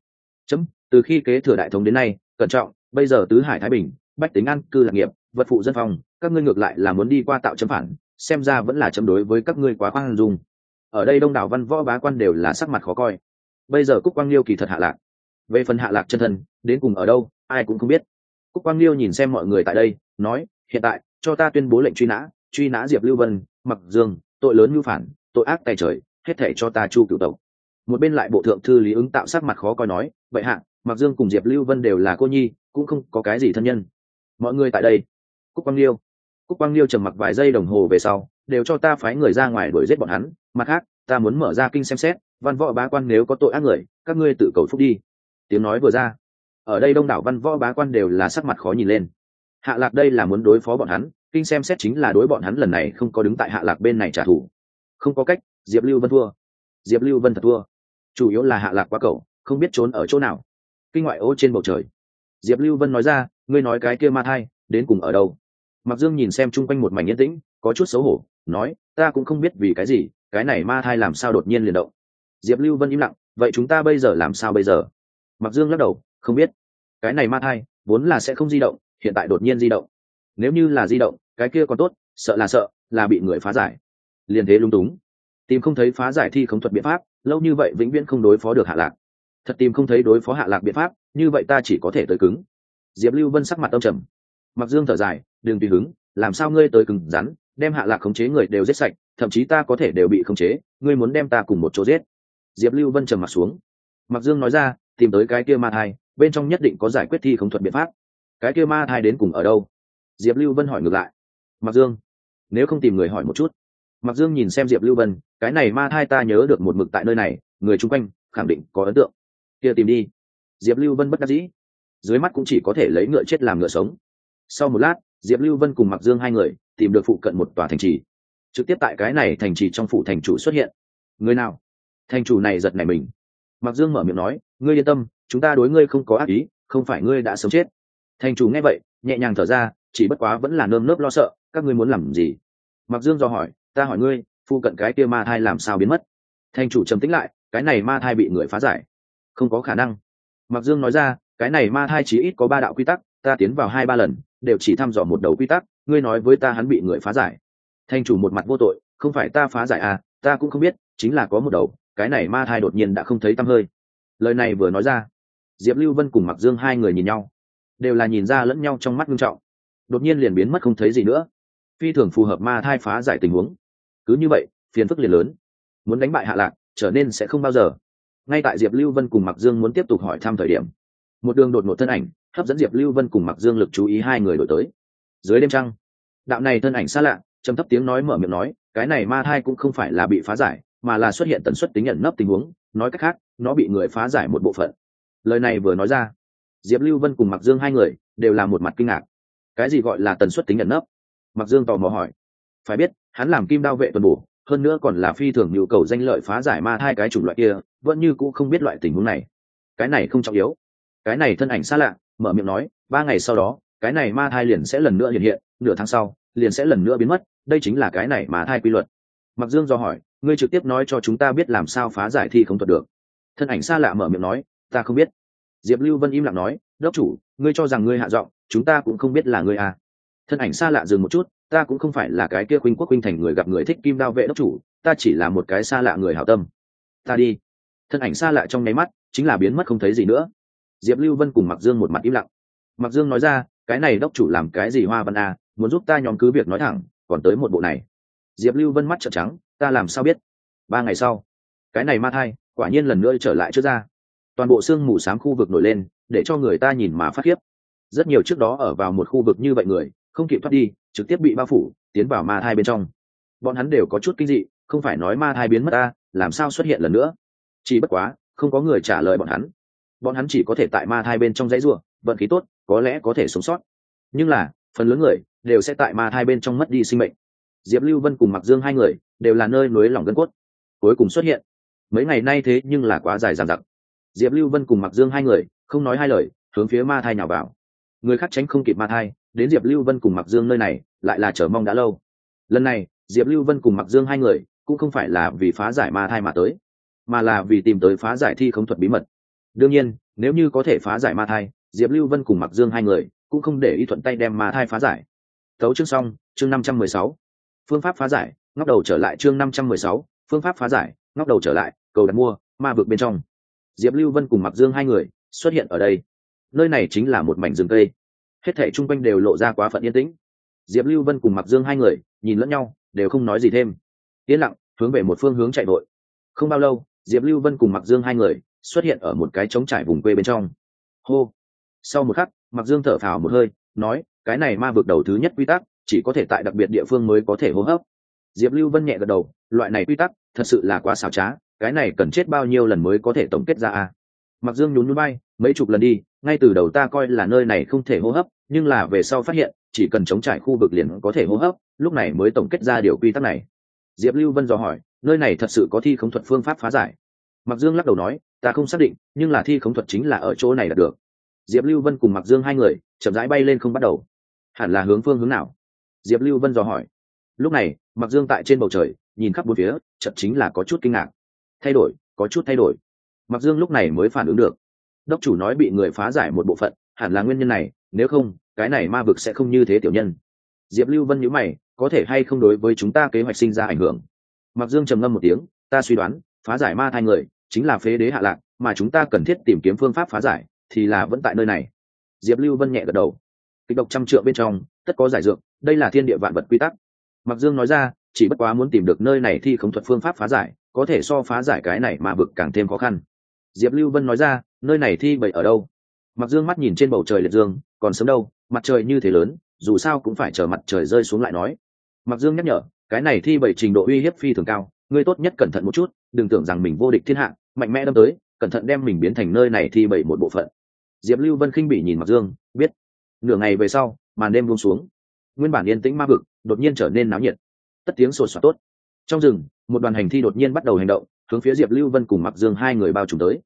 Từ khi kế thừa đại thống đến nay, cẩn trọng, bây giờ tứ hải thái bình, bách tính an cư lạc nghiệp, vật phụ dân phòng, các ngươi ngược lại là muốn đi qua tạo chấm phản, xem ra vẫn là chấm đối với các ngươi quá khoan dung. Ở đây đông đảo văn võ bá quan đều là sắc mặt khó coi. Bây giờ Cúc Quang Liêu kỳ thật Hạ Lạc, về phần Hạ Lạc chân thân đến cùng ở đâu, ai cũng không biết. Cúc Quang Liêu nhìn xem mọi người tại đây, nói, hiện tại cho ta tuyên bố lệnh truy nã Diệp Lưu Vân, Mặc Dương, tội lớn mưu phản, tội ác tày trời, hết thảy cho ta chu cửu tộc. Một bên lại bộ thượng thư Lý Ứng tạo sắc mặt khó coi nói, vậy hạ, Mặc Dương cùng Diệp Lưu Vân đều là cô nhi, cũng không có cái gì thân nhân. Mọi người tại đây, Cúc Quang Liêu trầm mặc vài giây đồng hồ về sau, đều cho ta phái người ra ngoài đuổi giết bọn hắn, mặt khác ta muốn mở ra kinh xem xét, văn võ bá quan nếu có tội ác người, các ngươi tự cầu phúc đi. Tiếng nói vừa ra, ở đây đông đảo văn võ bá quan đều là sắc mặt khó nhìn lên. Hạ Lạc đây là muốn đối phó bọn hắn, kinh xem xét chính là đối bọn hắn lần này không có đứng tại Hạ Lạc bên này trả thù. Không có cách, Diệp Lưu Vân thua. Diệp Lưu Vân thật thua. Chủ yếu là Hạ Lạc quá cẩu, không biết trốn ở chỗ nào. Kinh ngoại ô trên bầu trời, Diệp Lưu Vân nói ra, ngươi nói cái kia ma thai đến cùng ở đâu? Mặc Dương nhìn xem chung quanh một mảnh yên tĩnh, có chút xấu hổ, nói, ta cũng không biết vì cái gì, cái này ma thai làm sao đột nhiên liền động. Diệp Lưu Vân im lặng, vậy chúng ta bây giờ làm sao bây giờ? Mặc Dương lắc đầu, không biết. Cái này ma thai vốn là sẽ không di động, hiện tại đột nhiên di động. Nếu như là di động, cái kia còn tốt, sợ là bị người phá giải. Liền thế lung túng, tìm không thấy phá giải thi khống thuật biện pháp, lâu như vậy vĩnh viễn không đối phó được Hạ Lạc. Thật tìm không thấy đối phó Hạ Lạc biện pháp, như vậy ta chỉ có thể tới cứng. Diệp Lưu Vân sắc mặt âm trầm. Mặc Dương thở dài, đừng tùy hứng, làm sao ngươi tới cứng rắn, đem Hạ Lạc khống chế người đều giết sạch, thậm chí ta có thể đều bị khống chế, ngươi muốn đem ta cùng một chỗ giết. Diệp Lưu Vân trầm mặt xuống. Mặc Dương nói ra, tìm tới cái kia ma thai, bên trong nhất định có giải quyết thi khống thuật biện pháp. Cái kia ma thai đến cùng ở đâu? Diệp Lưu Vân hỏi ngược lại. Mặc Dương, nếu không tìm người hỏi một chút. Mặc Dương nhìn xem Diệp Lưu Vân, cái này ma thai ta nhớ được một mực tại nơi này, người chung quanh khẳng định có ấn tượng. Kia tìm đi. Diệp Lưu Vân bất đắc dĩ, dưới mắt cũng chỉ có thể lấy ngựa chết làm ngựa sống. Sau một lát, Diệp Lưu Vân cùng Mặc Dương hai người tìm được phụ cận một tòa thành trì. Trực tiếp tại cái này thành trì trong phủ thành chủ xuất hiện. Người nào? Thành chủ này giật nảy mình. Mặc Dương mở miệng nói, ngươi yên tâm, chúng ta đối ngươi không có ác ý, không phải ngươi đã sống chết. Thành chủ nghe vậy nhẹ nhàng thở ra, chỉ bất quá vẫn là nơm nớp lo sợ, các ngươi muốn làm gì? Mặc Dương dò hỏi, ta hỏi ngươi, phu cận cái kia ma thai làm sao biến mất? Thành chủ trầm tĩnh lại, cái này ma thai bị người phá giải, không có khả năng. Mặc Dương nói ra, cái này ma thai chỉ ít có 3 đạo quy tắc, ta tiến vào 2-3 lần đều chỉ thăm dò một đầu quy tắc, ngươi nói với ta hắn bị người phá giải. Thành chủ một mặt vô tội, không phải ta phá giải à, ta cũng không biết, chính là có một đầu, cái này ma thai đột nhiên đã không thấy tăm hơi. Lời này vừa nói ra, Diệp Lưu Vân cùng Mặc Dương hai người nhìn nhau, đều là nhìn ra lẫn nhau trong mắt nghiêm trọng, đột nhiên liền biến mất không thấy gì nữa. Phi thường phù hợp ma thai phá giải tình huống. Cứ như vậy, phiền phức liền lớn, muốn đánh bại Hạ Lạc trở nên sẽ không bao giờ. Ngay tại Diệp Lưu Vân cùng Mặc Dương muốn tiếp tục hỏi thăm thời điểm, một đường đột ngột thân ảnh hấp dẫn Diệp Lưu Vân cùng Mặc Dương lực chú ý, hai người đổi tới. Dưới đêm trăng, đạo này thân ảnh xa lạ trầm thấp tiếng nói mở miệng nói, cái này ma thai cũng không phải là bị phá giải, mà là xuất hiện tần suất tính ẩn nấp tình huống, nói cách khác nó bị người phá giải một bộ phận. Lời này vừa nói ra, Diệp Lưu Vân cùng Mặc Dương hai người đều là một mặt kinh ngạc. Cái gì gọi là tần suất tính ẩn nấp? Mặc Dương tò mò hỏi. Phải biết hắn làm kim đao vệ tuần bổ, hơn nữa còn là phi thường nhu cầu danh lợi phá giải ma thai cái chủng loại kia, vẫn như cũ không biết loại tình huống này. Cái này không trọng yếu. Cái này thân ảnh xa lạ mở miệng nói, 3 ngày sau đó cái này ma thai liền sẽ lần nữa hiện hiện, nửa tháng sau liền sẽ lần nữa biến mất, đây chính là cái này ma thai quy luật. Mặc Dương do hỏi, ngươi trực tiếp nói cho chúng ta biết làm sao phá giải thi không thuật được. Thân ảnh xa lạ mở miệng nói, ta không biết. Diệp Lưu Vân im lặng nói, đốc chủ, ngươi cho rằng ngươi hạ giọng, chúng ta cũng không biết là ngươi à. Thân ảnh xa lạ dừng một chút, ta cũng không phải là cái kia khuynh quốc khuynh thành người gặp người thích kim đao vệ đốc chủ, ta chỉ là một cái xa lạ người hảo tâm. Ta đi. Thân ảnh xa lạ trong nháy mắt chính là biến mất không thấy gì nữa. Diệp Lưu Vân cùng Mặc Dương một mặt im lặng. Mặc Dương nói ra, cái này đốc chủ làm cái gì hoa văn à, muốn giúp ta nhóm cứ việc nói thẳng, còn tới một bộ này. Diệp Lưu Vân mắt trợn trắng, ta làm sao biết? 3 ngày sau, cái này ma thai quả nhiên lần nữa trở lại trước ra. Toàn bộ sương mù xám khu vực nổi lên, để cho người ta nhìn mà phát khiếp. Rất nhiều trước đó ở vào một khu vực như vậy người, không kịp thoát đi, trực tiếp bị bao phủ, tiến vào ma thai bên trong. Bọn hắn đều có chút kinh dị, không phải nói ma thai biến mất ta, làm sao xuất hiện lần nữa? Chỉ bất quá, không có người trả lời bọn hắn. Bọn hắn chỉ có thể tại ma thai bên trong dãy rủa, vận khí tốt, có lẽ có thể sống sót. Nhưng là, phần lớn người đều sẽ tại ma thai bên trong mất đi sinh mệnh. Diệp Lưu Vân cùng Mặc Dương hai người đều là nơi núi lỏng gân cốt. Cuối cùng xuất hiện. Mấy ngày nay thế nhưng là quá dài dằng dặc. Diệp Lưu Vân cùng Mặc Dương hai người không nói hai lời, hướng phía ma thai nhào vào. Người khác tránh không kịp ma thai, đến Diệp Lưu Vân cùng Mặc Dương nơi này lại là chờ mong đã lâu. Lần này Diệp Lưu Vân cùng Mặc Dương hai người cũng không phải là vì phá giải ma thai mà tới, mà là vì tìm tới phá giải thi khống thuật bí mật. Đương nhiên nếu như có thể phá giải ma thai, Diệp Lưu Vân cùng Mặc Dương hai người cũng không để ý thuận tay đem ma thai phá giải. Tấu chương xong, chương 516. Phương pháp phá giải, ngóc đầu trở lại, chương 516. Phương pháp phá giải, ngóc đầu trở lại, cầu đặt mua, ma vực bên trong. Diệp Lưu Vân cùng Mặc Dương hai người xuất hiện ở đây. Nơi này chính là một mảnh rừng cây, hết thảy chung quanh đều lộ ra quá phận yên tĩnh. Diệp Lưu Vân cùng Mặc Dương hai người nhìn lẫn nhau, đều không nói gì thêm, yên lặng hướng về một phương hướng chạy vội. Không bao lâu, Diệp Lưu Vân cùng Mặc Dương hai người xuất hiện ở một cái trống trải vùng quê bên trong. Hô. Sau một khắc, Mặc Dương thở phào một hơi, nói, cái này ma vực đầu thứ nhất quy tắc, chỉ có thể tại đặc biệt địa phương mới có thể hô hấp. Diệp Lưu Vân nhẹ gật đầu, loại này quy tắc thật sự là quá xảo trá, cái này cần chết bao nhiêu lần mới có thể tổng kết ra à? Mặc Dương nhún nhún vai, mấy chục lần đi, ngay từ đầu ta coi là nơi này không thể hô hấp, nhưng là về sau phát hiện chỉ cần chống trải khu vực liền có thể hô hấp, lúc này mới tổng kết ra điều quy tắc này. Diệp Lưu Vân dò hỏi, nơi này thật sự có thi khống thuật phương pháp phá giải? Mặc Dương lắc đầu nói, ta không xác định, nhưng là thi khống thuật chính là ở chỗ này là được. Diệp Lưu Vân cùng Mặc Dương hai người chậm rãi bay lên không bắt đầu. Hẳn là hướng phương hướng nào? Diệp Lưu Vân dò hỏi. Lúc này Mặc Dương tại trên bầu trời nhìn khắp bốn phía, chợt chính là có chút kinh ngạc. Thay đổi, có chút thay đổi. Mặc Dương lúc này mới phản ứng được, đốc chủ nói bị người phá giải một bộ phận, hẳn là nguyên nhân này, nếu không cái này ma vực sẽ không như thế tiểu nhân. Diệp Lưu Vân nhíu mày, có thể hay không đối với chúng ta kế hoạch sinh ra ảnh hưởng? Mặc Dương trầm ngâm một tiếng, ta suy đoán phá giải ma thai người chính là phế đế Hạ Lạc, mà chúng ta cần thiết tìm kiếm phương pháp phá giải thì là vẫn tại nơi này. Diệp Lưu Vân nhẹ gật đầu, kịch độc trăm trượng bên trong tất có giải dược, đây là thiên địa vạn vật quy tắc. Mặc Dương nói ra, chỉ bất quá muốn tìm được nơi này thi khống thuật phương pháp phá giải, có thể so phá giải cái này ma vực càng thêm khó khăn. Diệp Lưu Vân nói ra, nơi này thi bậy ở đâu? Mặc Dương mắt nhìn trên bầu trời liệt dương, còn sớm đâu, mặt trời như thế lớn, dù sao cũng phải chờ mặt trời rơi xuống lại nói. Mặc Dương nhắc nhở, cái này thi bậy trình độ uy hiếp phi thường cao, ngươi tốt nhất cẩn thận một chút, đừng tưởng rằng mình vô địch thiên hạ, mạnh mẽ đâm tới, cẩn thận đem mình biến thành nơi này thi bậy một bộ phận. Diệp Lưu Vân khinh bỉ nhìn Mặc Dương, biết. Nửa ngày về sau, màn đêm buông xuống, nguyên bản yên tĩnh ma vực đột nhiên trở nên náo nhiệt, tất tiếng sột soạt tốt. Trong rừng, một đoàn hành thi đột nhiên bắt đầu hành động, hướng phía Diệp Lưu Vân cùng Mặc Dương hai người bao trùm tới.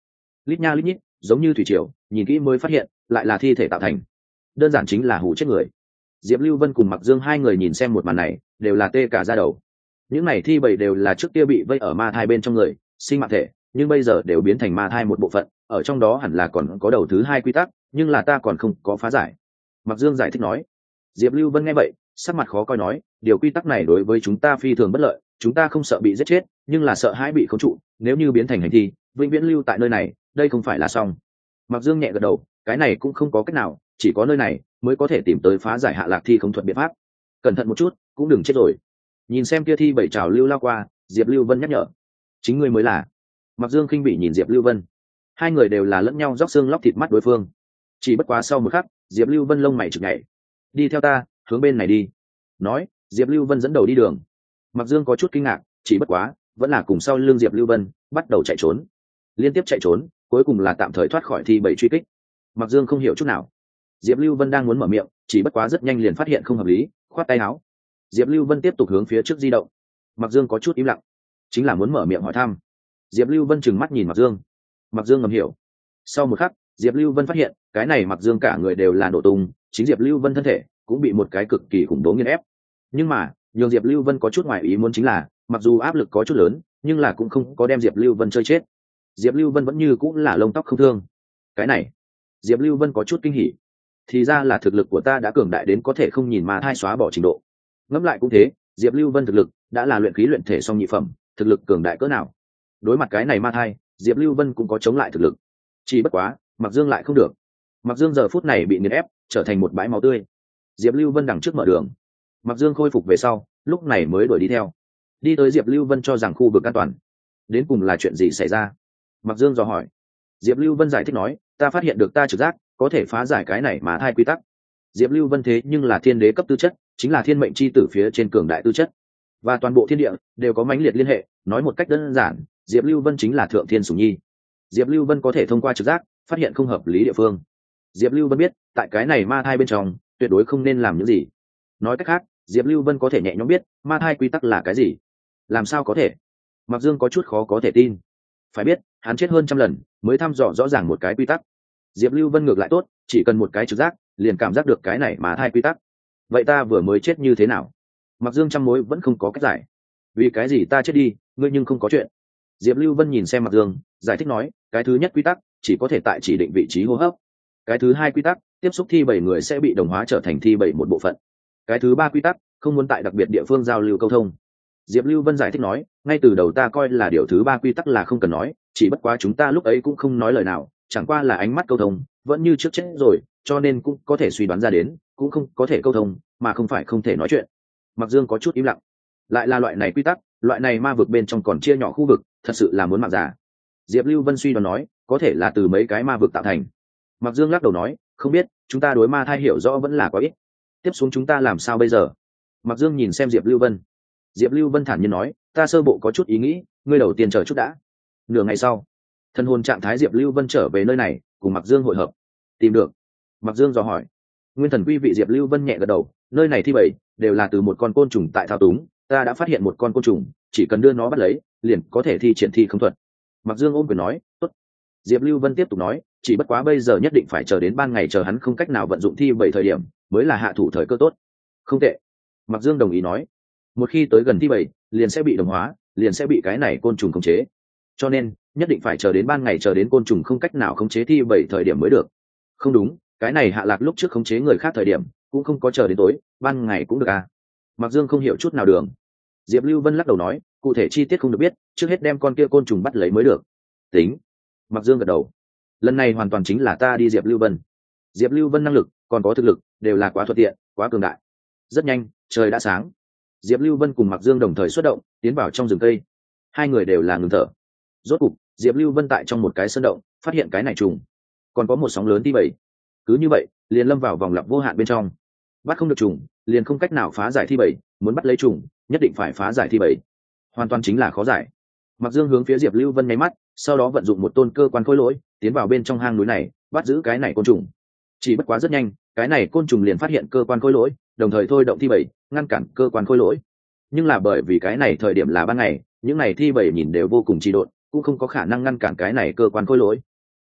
lít nha lít nhít giống như thủy triều, nhìn kỹ mới phát hiện lại là thi thể tạo thành, đơn giản chính là hủ chết người. Diệp Lưu Vân cùng Mặc Dương hai người nhìn xem một màn này đều là tê cả da đầu. Những này thi bầy đều là trước kia bị vây ở ma thai bên trong người sinh mạng thể, nhưng bây giờ đều biến thành ma thai một bộ phận, ở trong đó hẳn là còn có đầu thứ hai quy tắc, nhưng là ta còn không có phá giải. Mặc Dương giải thích nói. Diệp Lưu Vân nghe vậy sắc mặt khó coi nói, điều quy tắc này đối với chúng ta phi thường bất lợi, chúng ta không sợ bị giết chết, nhưng là sợ hãi bị khống trụ, nếu như biến thành hành thi vĩnh viễn lưu tại nơi này, đây không phải là xong. Mặc Dương nhẹ gật đầu, cái này cũng không có cách nào, chỉ có nơi này mới có thể tìm tới phá giải hạ lạc thi không thuận biện pháp. Cẩn thận một chút, cũng đừng chết rồi. Nhìn xem kia thi bảy trào lưu lao qua, Diệp Lưu Vân nhắc nhở. Chính ngươi mới là. Mặc Dương khinh bị nhìn Diệp Lưu Vân. Hai người đều là lẫn nhau róc xương lóc thịt mắt đối phương. Chỉ bất quá sau một khắc, Diệp Lưu Vân lông mày chực nhảy. Đi theo ta, hướng bên này đi. Nói, Diệp Lưu Vân dẫn đầu đi đường. Mặc Dương có chút kinh ngạc, chỉ bất quá vẫn là cùng sau lưng Diệp Lưu Vân bắt đầu chạy trốn. Liên tiếp chạy trốn, cuối cùng là tạm thời thoát khỏi thi bảy truy kích. Mặc Dương không hiểu chút nào. Diệp Lưu Vân đang muốn mở miệng, chỉ bất quá rất nhanh liền phát hiện không hợp lý, khoát tay áo. Diệp Lưu Vân tiếp tục hướng phía trước di động. Mặc Dương có chút im lặng, chính là muốn mở miệng hỏi thăm. Diệp Lưu Vân trừng mắt nhìn Mặc Dương. Mặc Dương ngầm hiểu. Sau một khắc, Diệp Lưu Vân phát hiện cái này Mặc Dương cả người đều là nổ tung, chính Diệp Lưu Vân thân thể cũng bị một cái cực kỳ khủng bố nghiền ép. Nhưng mà nhường Diệp Lưu Vân có chút ngoài ý muốn chính là, mặc dù áp lực có chút lớn, nhưng là cũng không có đem Diệp Lưu Vân chơi chết. Diệp Lưu Vân vẫn như cũng là lông tóc không thương. Cái này, Diệp Lưu Vân có chút kinh hỉ. Thì ra là thực lực của ta đã cường đại đến có thể không nhìn mà thai xóa bỏ trình độ. Ngẫm lại cũng thế, Diệp Lưu Vân thực lực đã là luyện khí luyện thể song nhị phẩm, thực lực cường đại cỡ nào. Đối mặt cái này ma thai, Diệp Lưu Vân cũng có chống lại thực lực. Chỉ bất quá, Mặc Dương lại không được. Mặc Dương giờ phút này bị nghiền ép, trở thành một bãi máu tươi. Diệp Lưu Vân đằng trước mở đường. Mặc Dương khôi phục về sau, lúc này mới đuổi đi theo. Đi tới Diệp Lưu Vân cho rằng khu vực an toàn. Đến cùng là chuyện gì xảy ra? Mặc Dương dò hỏi. Diệp Lưu Vân giải thích nói, ta phát hiện được ta trực giác có thể phá giải cái này mà thai quy tắc. Diệp Lưu Vân thế nhưng là thiên đế cấp tư chất, chính là thiên mệnh chi tử phía trên cường đại tư chất, và toàn bộ thiên địa đều có mãnh liệt liên hệ. Nói một cách đơn giản, Diệp Lưu Vân chính là thượng thiên sủng nhi. Diệp Lưu Vân có thể thông qua trực giác phát hiện không hợp lý địa phương. Diệp Lưu Vân biết, tại cái này ma thai bên trong tuyệt đối không nên làm những gì. Nói cách khác, Diệp Lưu Vân có thể nhẹ nhõm biết ma thai quy tắc là cái gì. Làm sao có thể? Mặc Dương có chút khó có thể tin. Phải biết, hắn chết hơn trăm lần mới thăm dò rõ ràng một cái quy tắc. Diệp Lưu Vân ngược lại tốt, chỉ cần một cái trực giác liền cảm giác được cái này mà thai quy tắc. Vậy ta vừa mới chết như thế nào? Mặc Dương trăm mối vẫn không có cách giải. Vì cái gì ta chết đi, ngươi nhưng không có chuyện. Diệp Lưu Vân nhìn xem Mặc Dương, giải thích nói, cái thứ nhất quy tắc chỉ có thể tại chỉ định vị trí hô hấp. Cái thứ hai quy tắc, tiếp xúc thi bảy người sẽ bị đồng hóa trở thành thi bảy một bộ phận. Cái thứ ba quy tắc, không muốn tại đặc biệt địa phương giao lưu câu thông. Diệp Lưu Vân giải thích nói, ngay từ đầu ta coi là điều thứ ba quy tắc là không cần nói, chỉ bất quá chúng ta lúc ấy cũng không nói lời nào, chẳng qua là ánh mắt câu thông vẫn như trước chết rồi, cho nên cũng có thể suy đoán ra đến, cũng không có thể câu thông, mà không phải không thể nói chuyện. Mặc Dương có chút im lặng. Lại là loại này quy tắc, loại này ma vực bên trong còn chia nhỏ khu vực, thật sự là muốn mạng giả. Diệp Lưu Vân suy đoán nói, có thể là từ mấy cái ma vực tạo thành. Mặc Dương lắc đầu nói, không biết, chúng ta đối ma thai hiểu rõ vẫn là quá ít. Tiếp xuống chúng ta làm sao bây giờ? Mặc Dương nhìn xem Diệp Lưu Vân. Diệp Lưu Vân thản nhiên nói, ta sơ bộ có chút ý nghĩ, ngươi đầu tiên chờ chút đã. Nửa ngày sau, thân hồn trạng thái Diệp Lưu Vân trở về nơi này, cùng Mặc Dương hội hợp. Tìm được. Mặc Dương dò hỏi. Nguyên thần quy vị Diệp Lưu Vân nhẹ gật đầu, nơi này thi bảy đều là từ một con côn trùng tại thao túng, ta đã phát hiện một con côn trùng, chỉ cần đưa nó bắt lấy, liền có thể thi triển thi không thuật. Mặc Dương ôm quyền nói, tốt. Diệp Lưu Vân tiếp tục nói, chỉ bất quá bây giờ nhất định phải chờ đến ban ngày, chờ hắn không cách nào vận dụng thi bảy thời điểm, mới là hạ thủ thời cơ tốt. Không tệ. Mặc Dương đồng ý nói, một khi tới gần thi bảy, liền sẽ bị đồng hóa, liền sẽ bị cái này côn trùng khống chế. Cho nên, nhất định phải chờ đến ban ngày, chờ đến côn trùng không cách nào khống chế thi bảy thời điểm mới được. Không đúng, cái này Hạ Lạc lúc trước khống chế người khác thời điểm, cũng không có chờ đến tối, ban ngày cũng được à? Mặc Dương không hiểu chút nào đường. Diệp Lưu Vân lắc đầu nói, cụ thể chi tiết không được biết, trước hết đem con kia côn trùng bắt lấy mới được. Tính. Mặc Dương gật đầu. Lần này hoàn toàn chính là ta đi Diệp Lưu Vân. Diệp Lưu Vân năng lực, còn có thực lực, đều là quá thuận tiện, quá cường đại. Rất nhanh, trời đã sáng. Diệp Lưu Vân cùng Mặc Dương đồng thời xuất động, tiến vào trong rừng cây. Hai người đều là ngừng thở. Rốt cục, Diệp Lưu Vân tại trong một cái sơn động, phát hiện cái này trùng. Còn có một sóng lớn tí bảy. Cứ như vậy, liền lâm vào vòng lặp vô hạn bên trong. Bắt không được trùng, liền không cách nào phá giải thi bảy, muốn bắt lấy trùng, nhất định phải phá giải thi bảy. Hoàn toàn chính là khó giải. Mặc Dương hướng phía Diệp Lưu Vân nháy mắt, sau đó vận dụng một tôn cơ quan khối lỗi, tiến vào bên trong hang núi này, bắt giữ cái này côn trùng. Chỉ bất quá rất nhanh, cái này côn trùng liền phát hiện cơ quan khối lỗi, đồng thời thôi động thi bảy, ngăn cản cơ quan khối lỗi. Nhưng là bởi vì cái này thời điểm là ban ngày, những này thi bảy nhìn đều vô cùng trì độn, cũng không có khả năng ngăn cản cái này cơ quan khối lỗi.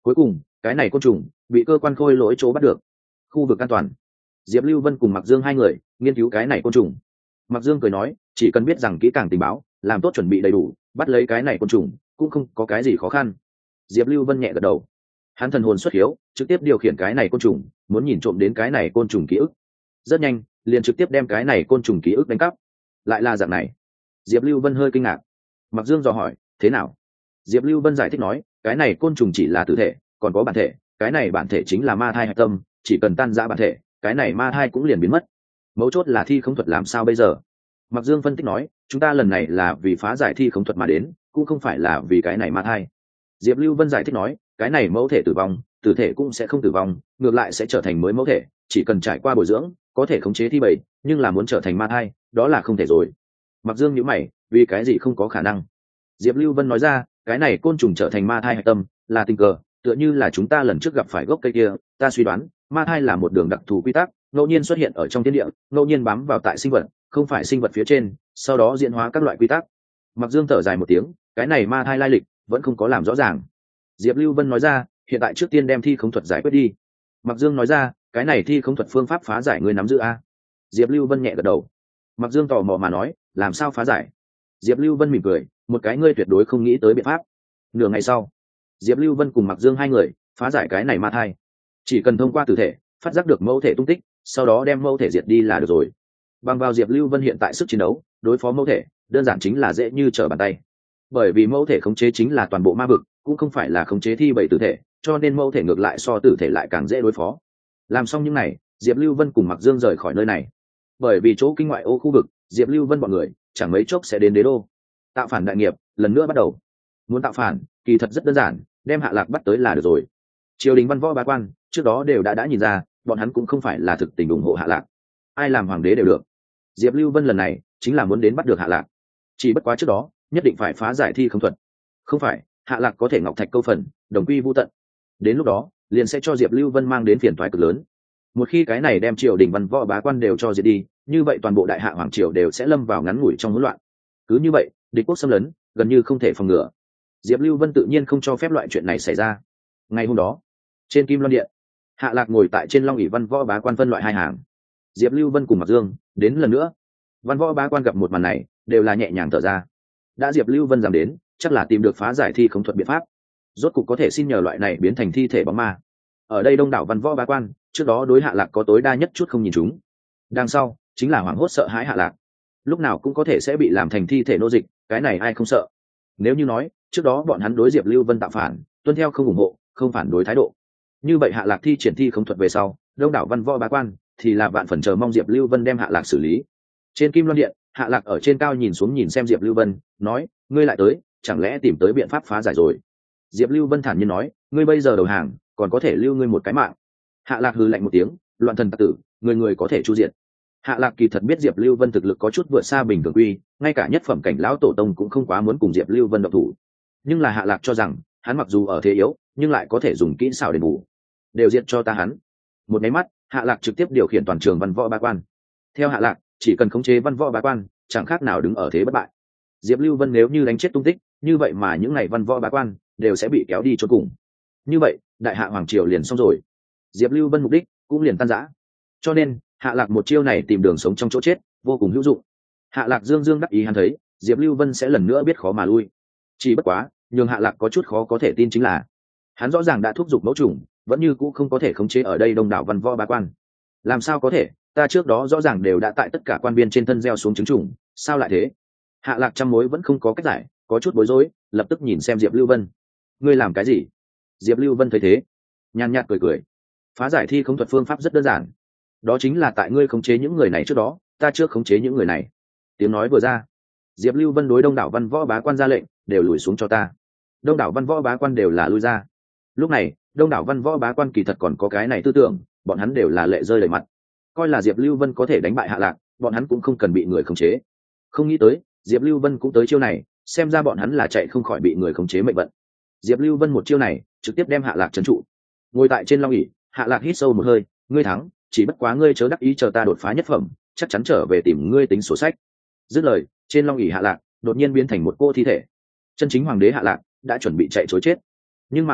Cuối cùng cái này côn trùng bị cơ quan khôi lỗi chỗ bắt được. Khu vực an toàn. Diệp Lưu Vân cùng Mặc Dương hai người nghiên cứu cái này côn trùng. Mặc Dương cười nói, chỉ cần biết rằng kỹ càng tình báo, làm tốt chuẩn bị đầy đủ, bắt lấy cái này côn trùng cũng không có cái gì khó khăn. Diệp Lưu Vân nhẹ gật đầu. Hắn thần hồn xuất hiếu, trực tiếp điều khiển cái này côn trùng, muốn nhìn trộm đến cái này côn trùng ký ức. Rất nhanh, liền trực tiếp đem cái này côn trùng ký ức đánh cắp. Lại là dạng này. Diệp Lưu Vân hơi kinh ngạc. Mặc Dương dò hỏi, thế nào? Diệp Lưu Vân giải thích nói, cái này côn trùng chỉ là tử thể, còn có bản thể, cái này bản thể chính là ma thai hạch tâm, chỉ cần tan rã bản thể, cái này ma thai cũng liền biến mất. Mấu chốt là thi khống thuật làm sao bây giờ? Mặc Dương phân tích nói, chúng ta lần này là vì phá giải thi khống thuật mà đến, cũng không phải là vì cái này ma thai. Diệp Lưu Vân giải thích nói, cái này mẫu thể tử vong, tử thể cũng sẽ không tử vong, ngược lại sẽ trở thành mới mẫu thể, chỉ cần trải qua bồi dưỡng, có thể khống chế thi bầy, nhưng là muốn trở thành ma thai, đó là không thể rồi. Mặc Dương nhíu mày, vì cái gì không có khả năng? Diệp Lưu Vân nói ra, cái này côn trùng trở thành ma thai hạch tâm, là tình cờ, tựa như là chúng ta lần trước gặp phải gốc cây kia, ta suy đoán, ma thai là một đường đặc thù quy tắc, ngẫu nhiên xuất hiện ở trong thiên địa, ngẫu nhiên bám vào tại sinh vật, không phải sinh vật phía trên, sau đó diễn hóa các loại quy tắc. Mặc Dương thở dài một tiếng, cái này ma thai lai lịch vẫn không có làm rõ ràng. Diệp Lưu Vân nói ra, hiện tại trước tiên đem thi khống thuật giải quyết đi. Mặc Dương nói ra, cái này thi khống thuật phương pháp phá giải người nắm giữ a? Diệp Lưu Vân nhẹ gật đầu. Mặc Dương tò mò mà nói, làm sao phá giải? Diệp Lưu Vân mỉm cười, một cái ngươi tuyệt đối không nghĩ tới biện pháp. Nửa ngày sau, Diệp Lưu Vân cùng Mặc Dương hai người phá giải cái này ma thai. Chỉ cần thông qua tử thể phát giác được mẫu thể tung tích, sau đó đem mẫu thể diệt đi là được rồi. Bằng vào Diệp Lưu Vân hiện tại sức chiến đấu, đối phó mẫu thể đơn giản chính là dễ như trở bàn tay. Bởi vì mẫu thể khống chế chính là toàn bộ ma vực, cũng không phải là khống chế thi bầy tử thể, cho nên mẫu thể ngược lại so tử thể lại càng dễ đối phó. Làm xong những này, Diệp Lưu Vân cùng Mặc Dương rời khỏi nơi này. Bởi vì chỗ kinh ngoại ô khu vực, Diệp Lưu Vân bọn người chẳng mấy chốc sẽ đến đế đô. Tạo phản đại nghiệp lần nữa bắt đầu. Muốn tạo phản, kỳ thật rất đơn giản, đem Hạ Lạc bắt tới là được rồi. Triều đình văn võ bá quan trước đó đều đã nhìn ra, bọn hắn cũng không phải là thực tình ủng hộ Hạ Lạc. Ai làm hoàng đế đều được. Diệp Lưu Vân lần này chính là muốn đến bắt được Hạ Lạc. Chỉ bất quá trước đó, nhất định phải phá giải thi khống thuật. Không phải, Hạ Lạc có thể ngọc thạch câu phần, đồng quy vu tận. Đến lúc đó, liền sẽ cho Diệp Lưu Vân mang đến phiền toái cực lớn. Một khi cái này đem triều đình văn võ bá quan đều cho diệt đi, như vậy toàn bộ đại hạ hoàng triều đều sẽ lâm vào ngắn ngủi trong hỗn loạn. Cứ như vậy, địch quốc xâm lấn gần như không thể phòng ngừa. Diệp Lưu Vân tự nhiên không cho phép loại chuyện này xảy ra. Ngày hôm đó, trên Kim Loan Điện, Hạ Lạc ngồi tại trên long ỷ văn võ bá quan phân loại hai hàng. Diệp Lưu Vân cùng Mặc Dương đến lần nữa. Văn võ bá quan gặp một màn này, đều là nhẹ nhàng thở ra. Đã Diệp Lưu Vân dám đến, chắc là tìm được phá giải thi khống thuật biện pháp. Rốt cục có thể xin nhờ loại này biến thành thi thể bóng ma. Ở đây đông đảo văn võ bá quan, trước đó đối Hạ Lạc có tối đa nhất chút không nhìn chúng. Đằng sau, chính là hoảng hốt sợ hãi Hạ Lạc. Lúc nào cũng có thể sẽ bị làm thành thi thể nô dịch, cái này ai không sợ. Nếu như nói, trước đó bọn hắn đối Diệp Lưu Vân tạo phản, tuân theo không ủng hộ, không phản đối thái độ. Như vậy Hạ Lạc thi triển thi khống thuật về sau, đông đảo văn võ bá quan thì là vạn phần chờ mong Diệp Lưu Vân đem Hạ Lạc xử lý. Trên Kim Loan Điện, Hạ Lạc ở trên cao nhìn xuống nhìn xem Diệp Lưu Vân, nói, ngươi lại tới, chẳng lẽ tìm tới biện pháp phá giải rồi? Diệp Lưu Vân thản nhiên nói, ngươi bây giờ đầu hàng, còn có thể lưu ngươi một cái mạng. Hạ Lạc hừ lạnh một tiếng, loạn thần tặc tử, người người có thể chu diệt. Hạ Lạc kỳ thật biết Diệp Lưu Vân thực lực có chút vượt xa bình thường quy, ngay cả nhất phẩm cảnh lão tổ tông cũng không quá muốn cùng Diệp Lưu Vân động thủ. Nhưng là Hạ Lạc cho rằng, hắn mặc dù ở thế yếu, nhưng lại có thể dùng kỹ xảo để bù. Đều diệt cho ta hắn. Một cái mắt, Hạ Lạc trực tiếp điều khiển toàn trường văn võ bá quan. Theo Hạ Lạc, chỉ cần khống chế văn võ bá quan, chẳng khác nào đứng ở thế bất bại. Diệp Lưu Vân nếu như đánh chết tung tích, như vậy mà những ngày văn võ bá quan đều sẽ bị kéo đi chôn cùng. Như vậy, đại hạ hoàng triều liền xong rồi. Diệp Lưu Vân mục đích cũng liền tan rã. Cho nên, Hạ Lạc một chiêu này tìm đường sống trong chỗ chết, vô cùng hữu dụng. Hạ Lạc dương dương đắc ý hắn thấy, Diệp Lưu Vân sẽ lần nữa biết khó mà lui. Chỉ bất quá, nhưng Hạ Lạc có chút khó có thể tin chính là, hắn rõ ràng đã thúc giục mẫu trùng, vẫn như cũ không có thể khống chế ở đây đông đảo văn võ bá quan. Làm sao có thể, ta trước đó rõ ràng đều đã tại tất cả quan viên trên thân gieo xuống trứng trùng, sao lại thế? Hạ Lạc trăm mối vẫn không có cách giải, có chút bối rối, lập tức nhìn xem Diệp Lưu Vân. Ngươi làm cái gì? Diệp Lưu Vân thấy thế, nhàn nhạt cười cười. Phá giải thi khống thuật phương pháp rất đơn giản, đó chính là tại ngươi khống chế những người này trước đó, ta trước khống chế những người này. Tiếng nói vừa ra, Diệp Lưu Vân đối đông đảo văn võ bá quan ra lệnh, đều lùi xuống cho ta. Đông đảo văn võ bá quan đều là lui ra. Lúc này, đông đảo văn võ bá quan kỳ thật còn có cái này tư tưởng, bọn hắn đều là lệ rơi đầy mặt. Coi là Diệp Lưu Vân có thể đánh bại Hạ Lạc, bọn hắn cũng không cần bị người khống chế. Không nghĩ tới, Diệp Lưu Vân cũng tới chiêu này, xem ra bọn hắn là chạy không khỏi bị người khống chế mệnh vận. Diệp Lưu Vân một chiêu này, trực tiếp đem Hạ Lạc trấn trụ. Ngồi tại trên long ỷ, Hạ Lạc hít sâu một hơi, ngươi thắng, chỉ bất quá ngươi chớ đắc ý chờ ta đột phá nhất phẩm, chắc chắn trở về tìm ngươi tính sổ sách. Dứt lời, trên long ỷ Hạ Lạc đột nhiên biến thành một cô thi thể. Chân chính hoàng đế Hạ Lạc đã chuẩn bị chạy trối chết. Nhưng mà,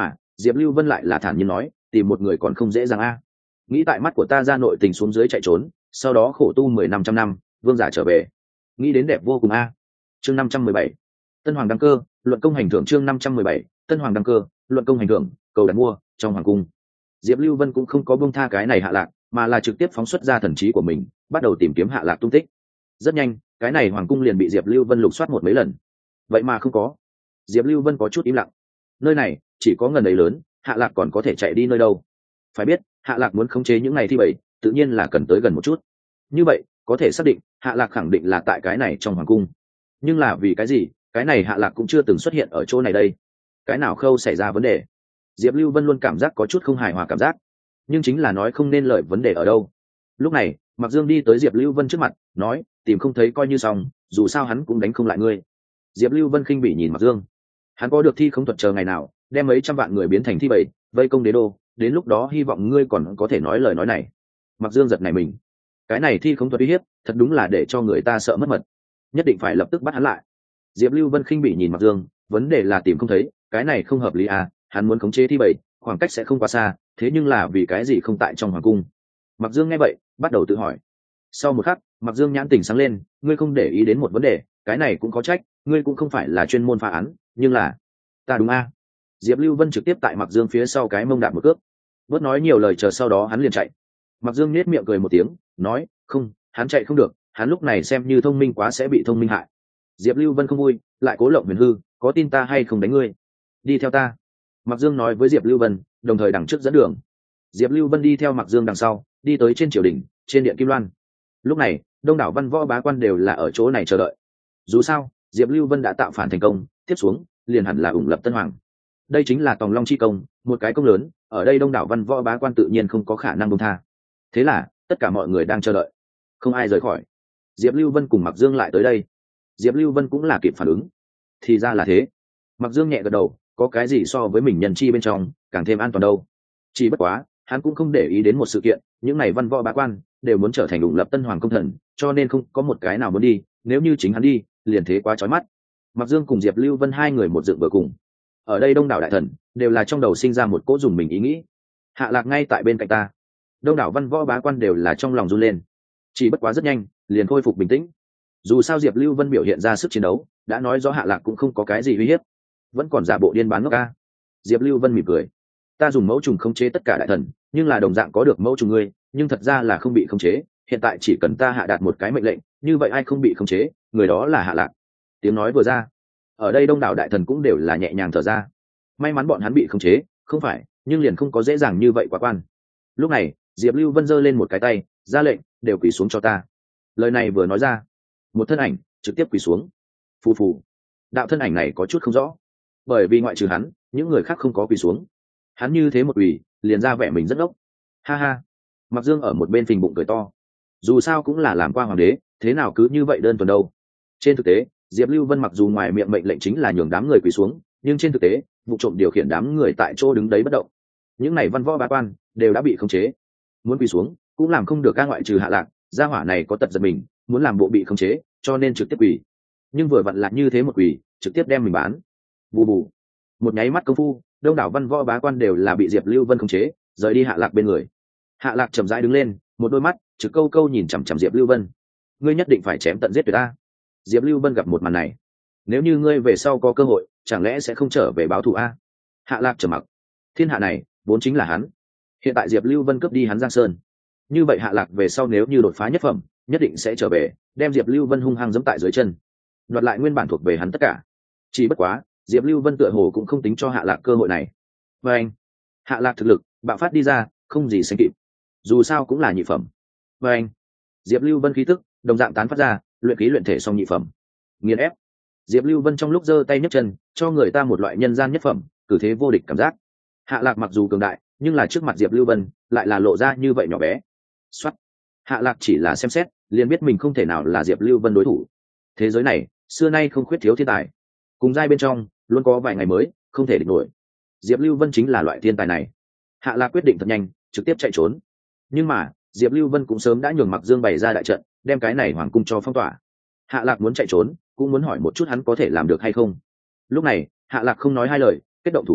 Diệp Lưu Vân lại là thản nhiên nói, tìm một người còn không dễ dàng a. Nghĩ tại mắt của ta ra nội tình xuống dưới chạy trốn, sau đó khổ tu 10 năm, vương giả trở về, nghĩ đến đẹp vô cùng a. Chương 517, Tân Hoàng đăng cơ, luận công hành thưởng. Chương 517, Tân Hoàng đăng cơ, luận công hành thưởng, cầu đặt mua trong hoàng cung. Diệp Lưu Vân cũng không có buông tha cái này Hạ Lạc, mà là trực tiếp phóng xuất ra thần trí của mình, bắt đầu tìm kiếm Hạ Lạc tung tích. Rất nhanh, cái này hoàng cung liền bị Diệp Lưu Vân lục soát một mấy lần. Vậy mà không có. Diệp Lưu Vân có chút im lặng. Nơi này chỉ có ngần ấy lớn, Hạ Lạc còn có thể chạy đi nơi đâu? Phải biết, Hạ Lạc muốn khống chế những này thi bảy, tự nhiên là cần tới gần một chút. Như vậy, có thể xác định, Hạ Lạc khẳng định là tại cái này trong hoàng cung. Nhưng là vì cái gì, cái này Hạ Lạc cũng chưa từng xuất hiện ở chỗ này đây? Cái nào khâu xảy ra vấn đề? Diệp Lưu Vân luôn cảm giác có chút không hài hòa cảm giác, nhưng chính là nói không nên lời vấn đề ở đâu. Lúc này, Mạc Dương đi tới Diệp Lưu Vân trước mặt, nói, tìm không thấy coi như xong, dù sao hắn cũng đánh không lại ngươi. Diệp Lưu Vân khinh bỉ nhìn Mạc Dương. Hắn có được thi không thuật chờ ngày nào, đem mấy trăm vạn người biến thành thi bầy, vây công đế đô, đến lúc đó hy vọng ngươi còn có thể nói lời nói này. Mạc Dương giật nảy mình. Cái này thi không thuật uy hiếp, thật đúng là để cho người ta sợ mất mật. Nhất định phải lập tức bắt hắn lại. Diệp Lưu Vân khinh bỉ nhìn Mạc Dương, vấn đề là tìm không thấy, cái này không hợp lý à, hắn muốn khống chế thi bầy, khoảng cách sẽ không quá xa, thế nhưng là vì cái gì không tại trong hoàng cung? Mạc Dương nghe vậy, bắt đầu tự hỏi. Sau một khắc, Mạc Dương nhãn tỉnh sáng lên, ngươi không để ý đến một vấn đề, cái này cũng có trách, ngươi cũng không phải là chuyên môn phá án, nhưng là ta đúng a. Diệp Lưu Vân trực tiếp tại Mạc Dương phía sau cái mông đạp một cước. Bớt nói nhiều lời, chờ sau đó hắn liền chạy. Mạc Dương nhếch miệng cười một tiếng, nói, không, hắn chạy không được, hắn lúc này xem như thông minh quá sẽ bị thông minh hại. Diệp Lưu Vân không vui, lại cố lộng huyền hư, có tin ta hay không đánh ngươi? Đi theo ta. Mạc Dương nói với Diệp Lưu Vân, đồng thời đằng trước dẫn đường. Diệp Lưu Vân đi theo Mạc Dương đằng sau, đi tới trên triều đình, trên điện Kim Loan. Lúc này, đông đảo văn võ bá quan đều là ở chỗ này chờ đợi. Dù sao, Diệp Lưu Vân đã tạo phản thành công, tiếp xuống liền hẳn là ủng lập Tân Hoàng. Đây chính là tòng long chi công, một cái công lớn, ở đây đông đảo văn võ bá quan tự nhiên không có khả năng buông tha. Thế là, tất cả mọi người đang chờ đợi, không ai rời khỏi. Diệp Lưu Vân cùng Mạc Dương lại tới đây. Diệp Lưu Vân cũng là kịp phản ứng. Thì ra là thế. Mạc Dương nhẹ gật đầu, có cái gì so với mình nhân chi bên trong càng thêm an toàn đâu. Chỉ bất quá, hắn cũng không để ý đến một sự kiện, những này văn võ bá quan đều muốn trở thành ủng lập Tân Hoàng công thần, cho nên không có một cái nào muốn đi, nếu như chính hắn đi, liền thế quá chói mắt. Mạc Dương cùng Diệp Lưu Vân hai người một dựng vừa cùng. Ở đây đông đảo đại thần đều là trong đầu sinh ra một cỗ dùng mình ý nghĩ. Hạ Lạc ngay tại bên cạnh ta. Đông đảo văn võ bá quan đều là trong lòng run lên. Chỉ bất quá rất nhanh, liền khôi phục bình tĩnh. Dù sao Diệp Lưu Vân biểu hiện ra sức chiến đấu, đã nói rõ Hạ Lạc cũng không có cái gì uy hiếp, vẫn còn giả bộ điên bán ngốc ca. Diệp Lưu Vân mỉm cười. Ta dùng mẫu trùng khống chế tất cả đại thần, nhưng là đồng dạng có được mẫu trùng ngươi, nhưng thật ra là không bị khống chế. Hiện tại chỉ cần ta hạ đạt một cái mệnh lệnh, như vậy ai không bị khống chế, người đó là Hạ Lạc. Tiếng nói vừa ra, ở đây đông đảo đại thần cũng đều là nhẹ nhàng thở ra. May mắn bọn hắn bị khống chế, không phải, nhưng liền không có dễ dàng như vậy quá quan. Lúc này, Diệp Lưu Vân giơ lên một cái tay, ra lệnh, đều quỳ xuống cho ta. Lời này vừa nói ra, một thân ảnh trực tiếp quỳ xuống. Phù phù. Đạo thân ảnh này có chút không rõ, bởi vì ngoại trừ hắn, những người khác không có quỳ xuống. Hắn như thế một quỳ, liền ra vẻ mình rất ngốc. Ha ha. Mạc Dương ở một bên phình bụng cười to. Dù sao cũng là làm qua hoàng đế, thế nào cứ như vậy đơn thuần đâu. Trên thực tế, Diệp Lưu Vân mặc dù ngoài miệng mệnh lệnh chính là nhường đám người quỳ xuống, nhưng trên thực tế, vụ trộm điều khiển đám người tại chỗ đứng đấy bất động. Những này văn võ bá quan đều đã bị khống chế, muốn quỳ xuống cũng làm không được. Ca ngoại trừ Hạ Lạc, gia hỏa này có tật giật mình, muốn làm bộ bị khống chế, cho nên trực tiếp quỳ. Nhưng vừa vặn là như thế một quỳ, trực tiếp đem mình bán. Bù bù. Một nháy mắt công phu, đông đảo văn võ bá quan đều là bị Diệp Lưu Vân khống chế, rời đi Hạ Lạc bên người. Hạ Lạc chậm rãi đứng lên, một đôi mắt trực câu câu nhìn chằm chằm Diệp Lưu Vân. Ngươi nhất định phải chém tận giết tuyệt ta. Diệp Lưu Vân gặp một màn này, nếu như ngươi về sau có cơ hội, chẳng lẽ sẽ không trở về báo thù a? Hạ Lạc trầm mặc. Thiên hạ này vốn chính là hắn, hiện tại Diệp Lưu Vân cướp đi hắn Giang Sơn, như vậy Hạ Lạc về sau nếu như đột phá nhất phẩm, nhất định sẽ trở về, đem Diệp Lưu Vân hung hăng giẫm tại dưới chân, đoạt lại nguyên bản thuộc về hắn tất cả. Chỉ bất quá, Diệp Lưu Vân tựa hồ cũng không tính cho Hạ Lạc cơ hội này. Và anh, Hạ Lạc thực lực bạo phát đi ra, không gì sánh kịp. Dù sao cũng là nhị phẩm. Và anh, Diệp Lưu Vân khí tức đồng dạng tán phát ra, luyện khí luyện thể xong nhị phẩm. Nghiền ép. Diệp Lưu Vân trong lúc giơ tay nhấc chân, cho người ta một loại nhân gian nhất phẩm, cử thế vô địch cảm giác. Hạ Lạc mặc dù cường đại, nhưng là trước mặt Diệp Lưu Vân lại là lộ ra như vậy nhỏ bé. Soát. Hạ Lạc chỉ là xem xét, liền biết mình không thể nào là Diệp Lưu Vân đối thủ. Thế giới này xưa nay không khuyết thiếu thiên tài, cùng giai bên trong luôn có vài ngày mới không thể địch nổi. Diệp Lưu Vân chính là loại thiên tài này. Hạ Lạc quyết định thật nhanh, trực tiếp chạy trốn. Nhưng mà Diệp Lưu Vân cũng sớm đã nhường Mạc Dương bày ra đại trận, đem cái này hoàng cung cho phong tỏa. Hạ Lạc muốn chạy trốn, cũng muốn hỏi một chút hắn có thể làm được hay không. Lúc này Hạ Lạc không nói hai lời, kết động thủ ấn,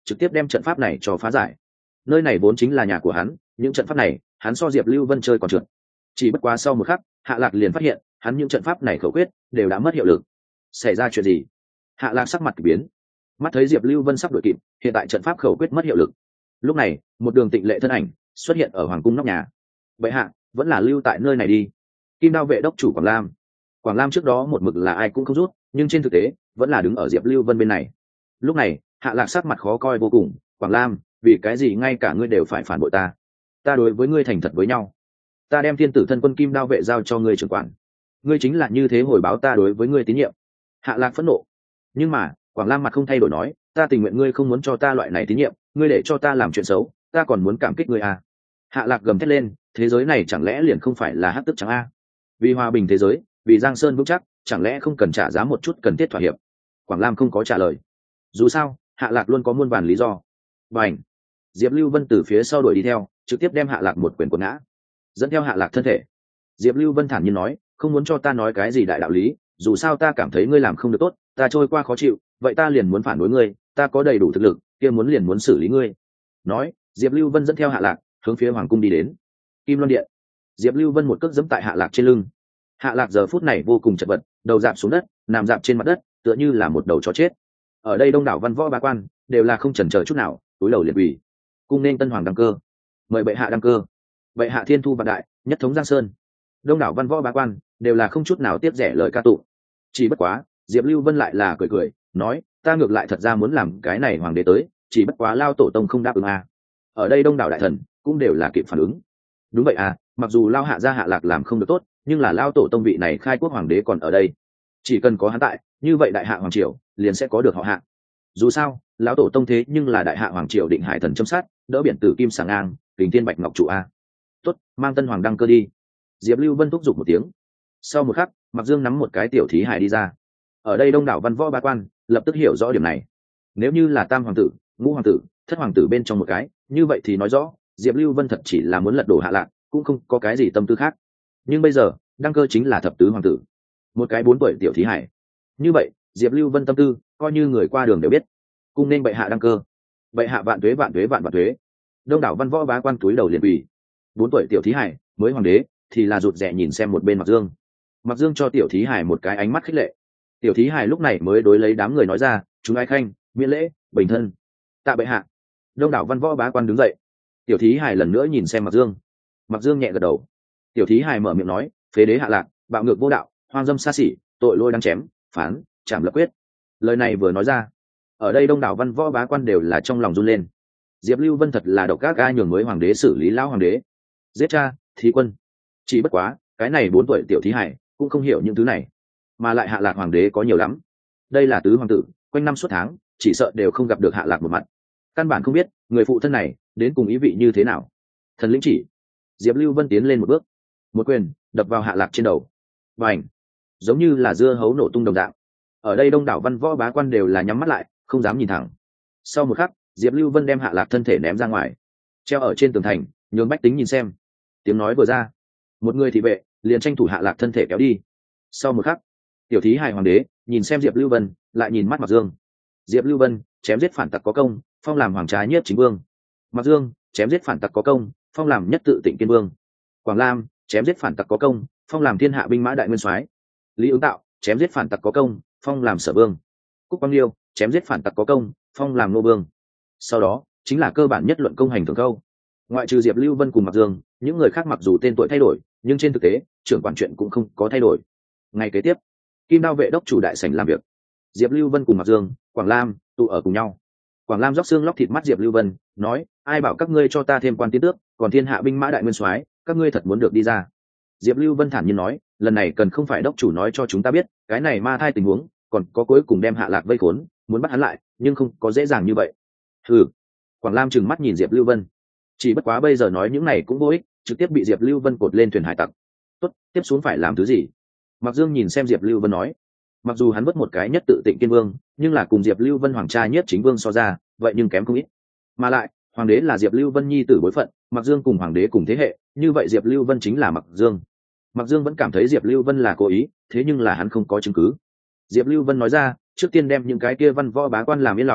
trực tiếp đem trận pháp này cho phá giải. Nơi này vốn chính là nhà của hắn, những trận pháp này hắn so Diệp Lưu Vân chơi còn trượt. Chỉ bất quá sau một khắc, Hạ Lạc liền phát hiện hắn những trận pháp này khẩu quyết đều đã mất hiệu lực. Xảy ra chuyện gì? Hạ Lạc sắc mặt kỳ biến, mắt thấy Diệp Lưu Vân sắp đuổi kịp, hiện tại trận pháp khẩu quyết mất hiệu lực. Lúc này một đường tịnh lệ thân ảnh xuất hiện ở hoàng cung nóc nhà. Vậy hạ vẫn là lưu tại nơi này đi. Kim Đao vệ đốc chủ Quảng Lam trước đó một mực là ai cũng không rút, nhưng trên thực tế vẫn là đứng ở Diệp Lưu Vân bên này. Lúc này Hạ Lạc sắc mặt khó coi vô cùng. Quảng Lam, vì cái gì ngay cả ngươi đều phải phản bội ta? Ta đối với ngươi thành thật với nhau, ta đem thiên tử thân quân Kim Đao vệ giao cho ngươi trưởng quản, ngươi chính là như thế hồi báo ta đối với ngươi tín nhiệm. Hạ Lạc phẫn nộ, nhưng mà Quảng Lam mặt không thay đổi nói, ta tình nguyện ngươi không muốn cho ta loại này tín nhiệm, ngươi để cho ta làm chuyện xấu, ta còn muốn cảm kích ngươi à? Hạ Lạc gầm thét lên, thế giới này chẳng lẽ liền không phải là hắc tức trắng a? Vì hòa bình thế giới, vì Giang Sơn vững chắc, chẳng lẽ không cần trả giá một chút cần thiết thỏa hiệp? Quảng Lam không có trả lời. Dù sao Hạ Lạc luôn có muôn vàn lý do. Bành! Diệp Lưu Vân từ phía sau đuổi đi theo, trực tiếp đem Hạ Lạc một quyền quật ngã, dẫn theo Hạ Lạc thân thể. Diệp Lưu Vân thản nhiên nói, không muốn cho ta nói cái gì đại đạo lý, dù sao ta cảm thấy ngươi làm không được tốt, ta trôi qua khó chịu, vậy ta liền muốn phản đối ngươi, ta có đầy đủ thực lực, kia muốn liền muốn xử lý ngươi. Nói, Diệp Lưu Vân dẫn theo Hạ Lạc hướng phía hoàng cung đi đến. Kim Loan điện. Diệp Lưu Vân một cước giẫm tại Hạ Lạc trên lưng. Hạ Lạc giờ phút này vô cùng chật vật, đầu dạp xuống đất, nằm dạp trên mặt đất, tựa như là một đầu chó chết. Ở đây đông đảo văn võ bá quan đều là không chần chờ chút nào, cúi đầu liệt quỳ. Cung nên tân hoàng đăng cơ, mời bệ hạ đăng cơ, bệ hạ thiên thu vạn đại, nhất thống Giang Sơn. Đông đảo văn võ bá quan đều là không chút nào tiếc rẻ lời ca tụng. Chỉ bất quá Diệp Lưu Vân lại là cười cười nói, ta ngược lại thật ra muốn làm cái này hoàng đế tới, chỉ bất quá lao tổ tông không đáp ứng à. Ở đây đông đảo đại thần cũng đều là kịp phản ứng. Đúng vậy à, mặc dù lao hạ gia Hạ Lạc làm không được tốt, nhưng là lao tổ tông vị này khai quốc hoàng đế còn ở đây, chỉ cần có hắn tại, như vậy đại hạ hoàng triều liền sẽ có được họ Hạ. Dù sao lão tổ tông thế nhưng là đại hạ hoàng triều định hải thần châm sát, đỡ biển tử kim sàng ngang, kình thiên bạch ngọc trụ a. Tốt, mang tân hoàng đăng cơ đi. Diệp Lưu Vân thúc giục một tiếng. Sau một khắc, Mạc Dương nắm một cái tiểu thí hài đi ra. Ở đây đông đảo văn võ bá quan lập tức hiểu rõ điểm này. Nếu như là tam hoàng tử, ngũ hoàng tử, thất hoàng tử bên trong một cái, như vậy thì nói rõ Diệp Lưu Vân thật chỉ là muốn lật đổ Hạ Lạc, cũng không có cái gì tâm tư khác. Nhưng bây giờ đăng cơ chính là thập tứ hoàng tử, một cái 4 tuổi tiểu thí hài. Như vậy Diệp Lưu Vân tâm tư coi như người qua đường đều biết. Cung nên bệ hạ đăng cơ, bệ hạ vạn tuế vạn tuế vạn vạn tuế. Đông đảo văn võ bá quan túi đầu liền quỳ. 4 tuổi tiểu thí hài mới hoàng đế thì là rụt rè nhìn xem một bên Mạc Dương. Mạc Dương cho tiểu thí hài một cái ánh mắt khích lệ. Tiểu thí hài lúc này mới đối lấy đám người nói ra, chúng ai khanh, miễn lễ, bình thân. Tạ bệ hạ. Đông đảo văn võ bá quan đứng dậy. Tiểu thí hài lần nữa nhìn xem Mạc Dương. Mạc Dương nhẹ gật đầu. Tiểu thí hài mở miệng nói, phế đế Hạ Lạc, bạo ngược vô đạo, hoang dâm xa xỉ, tội lôi đáng chém, phán trảm lập quyết. Lời này vừa nói ra, ở đây đông đảo văn võ bá quan đều là trong lòng run lên. Diệp Lưu Vân thật là độc ác ga nhường mới hoàng đế xử lý lão hoàng đế, giết cha thí quân. Chỉ bất quá cái này 4 tuổi tiểu thí hải cũng không hiểu những thứ này, mà lại Hạ Lạc hoàng đế có nhiều lắm. Đây là tứ hoàng tử, quanh năm suốt tháng chỉ sợ đều không gặp được Hạ Lạc một mặt, căn bản không biết người phụ thân này đến cùng ý vị như thế nào. Thần lĩnh chỉ. Diệp Lưu Vân tiến lên một bước, một quyền đập vào Hạ Lạc trên đầu, bành, giống như là dưa hấu nổ tung đồng dạng. Ở đây đông đảo văn võ bá quan đều là nhắm mắt lại, không dám nhìn thẳng. Sau một khắc, Diệp Lưu Vân đem Hạ Lạc thân thể ném ra ngoài, treo ở trên tường thành, nhường bách tính nhìn xem. Tiếng nói vừa ra, một người thị vệ liền tranh thủ Hạ Lạc thân thể kéo đi. Sau một khắc, tiểu thí hài hoàng đế nhìn xem Diệp Lưu Vân, lại nhìn mắt Mạc Dương. Diệp Lưu Vân chém giết phản tặc có công, phong làm hoàng trái nhất chính vương. Mạc Dương chém giết phản tặc có công, phong làm nhất tự tịnh kiên vương. Quảng Lam chém giết phản tặc có công, phong làm thiên hạ binh mã đại nguyên soái. Lý Ứng Tạo chém giết phản tặc có công, phong làm sở vương. Cúc Quang Liêu chém giết phản tặc có công, phong làm nô vương. Sau đó chính là cơ bản nhất luận công hành thường câu. Ngoại trừ Diệp Lưu Vân cùng Mạc Dương, những người khác mặc dù tên tuổi thay đổi, nhưng trên thực tế trưởng quản chuyện cũng không có thay đổi. Ngày kế tiếp, Kim Đao vệ đốc chủ đại sảnh làm việc. Diệp Lưu Vân cùng Mạc Dương, Quảng Lam tụ ở cùng nhau. Quảng Lam róc xương lóc thịt mắt Diệp Lưu Vân, nói, ai bảo các ngươi cho ta thêm quan tiến tước, còn thiên hạ binh mã đại nguyên soái, các ngươi thật muốn được đi ra. Diệp Lưu Vân thản nhiên nói, lần này cần không phải đốc chủ nói cho chúng ta biết cái này ma thai tình huống, còn có cuối cùng đem Hạ Lạc vây khốn, muốn bắt hắn lại, nhưng không có dễ dàng như vậy. Ừ. Quảng Lam trừng mắt nhìn Diệp Lưu Vân, chỉ bất quá bây giờ nói những này cũng vô ích, trực tiếp bị Diệp Lưu Vân cột lên thuyền hải tặc. Tốt, tiếp xuống phải làm thứ gì? Mạc Dương nhìn xem Diệp Lưu Vân nói, mặc dù hắn vất một cái nhất tự tịnh kiên vương, nhưng là cùng Diệp Lưu Vân hoàng cha nhất chính vương so ra, vậy nhưng kém không ít. Mà lại hoàng đế là Diệp Lưu Vân nhi tử bối phận, Mạc Dương cùng hoàng đế cùng thế hệ, như vậy Diệp Lưu Vân chính là Mạc Dương. Mạc Dương vẫn cảm thấy Diệp Lưu Vân là cố ý, thế nhưng là hắn không có chứng cứ. Diệp Lưu Vân nói ra, trước tiên đem những cái kia văn võ bá quan làm yên lòng,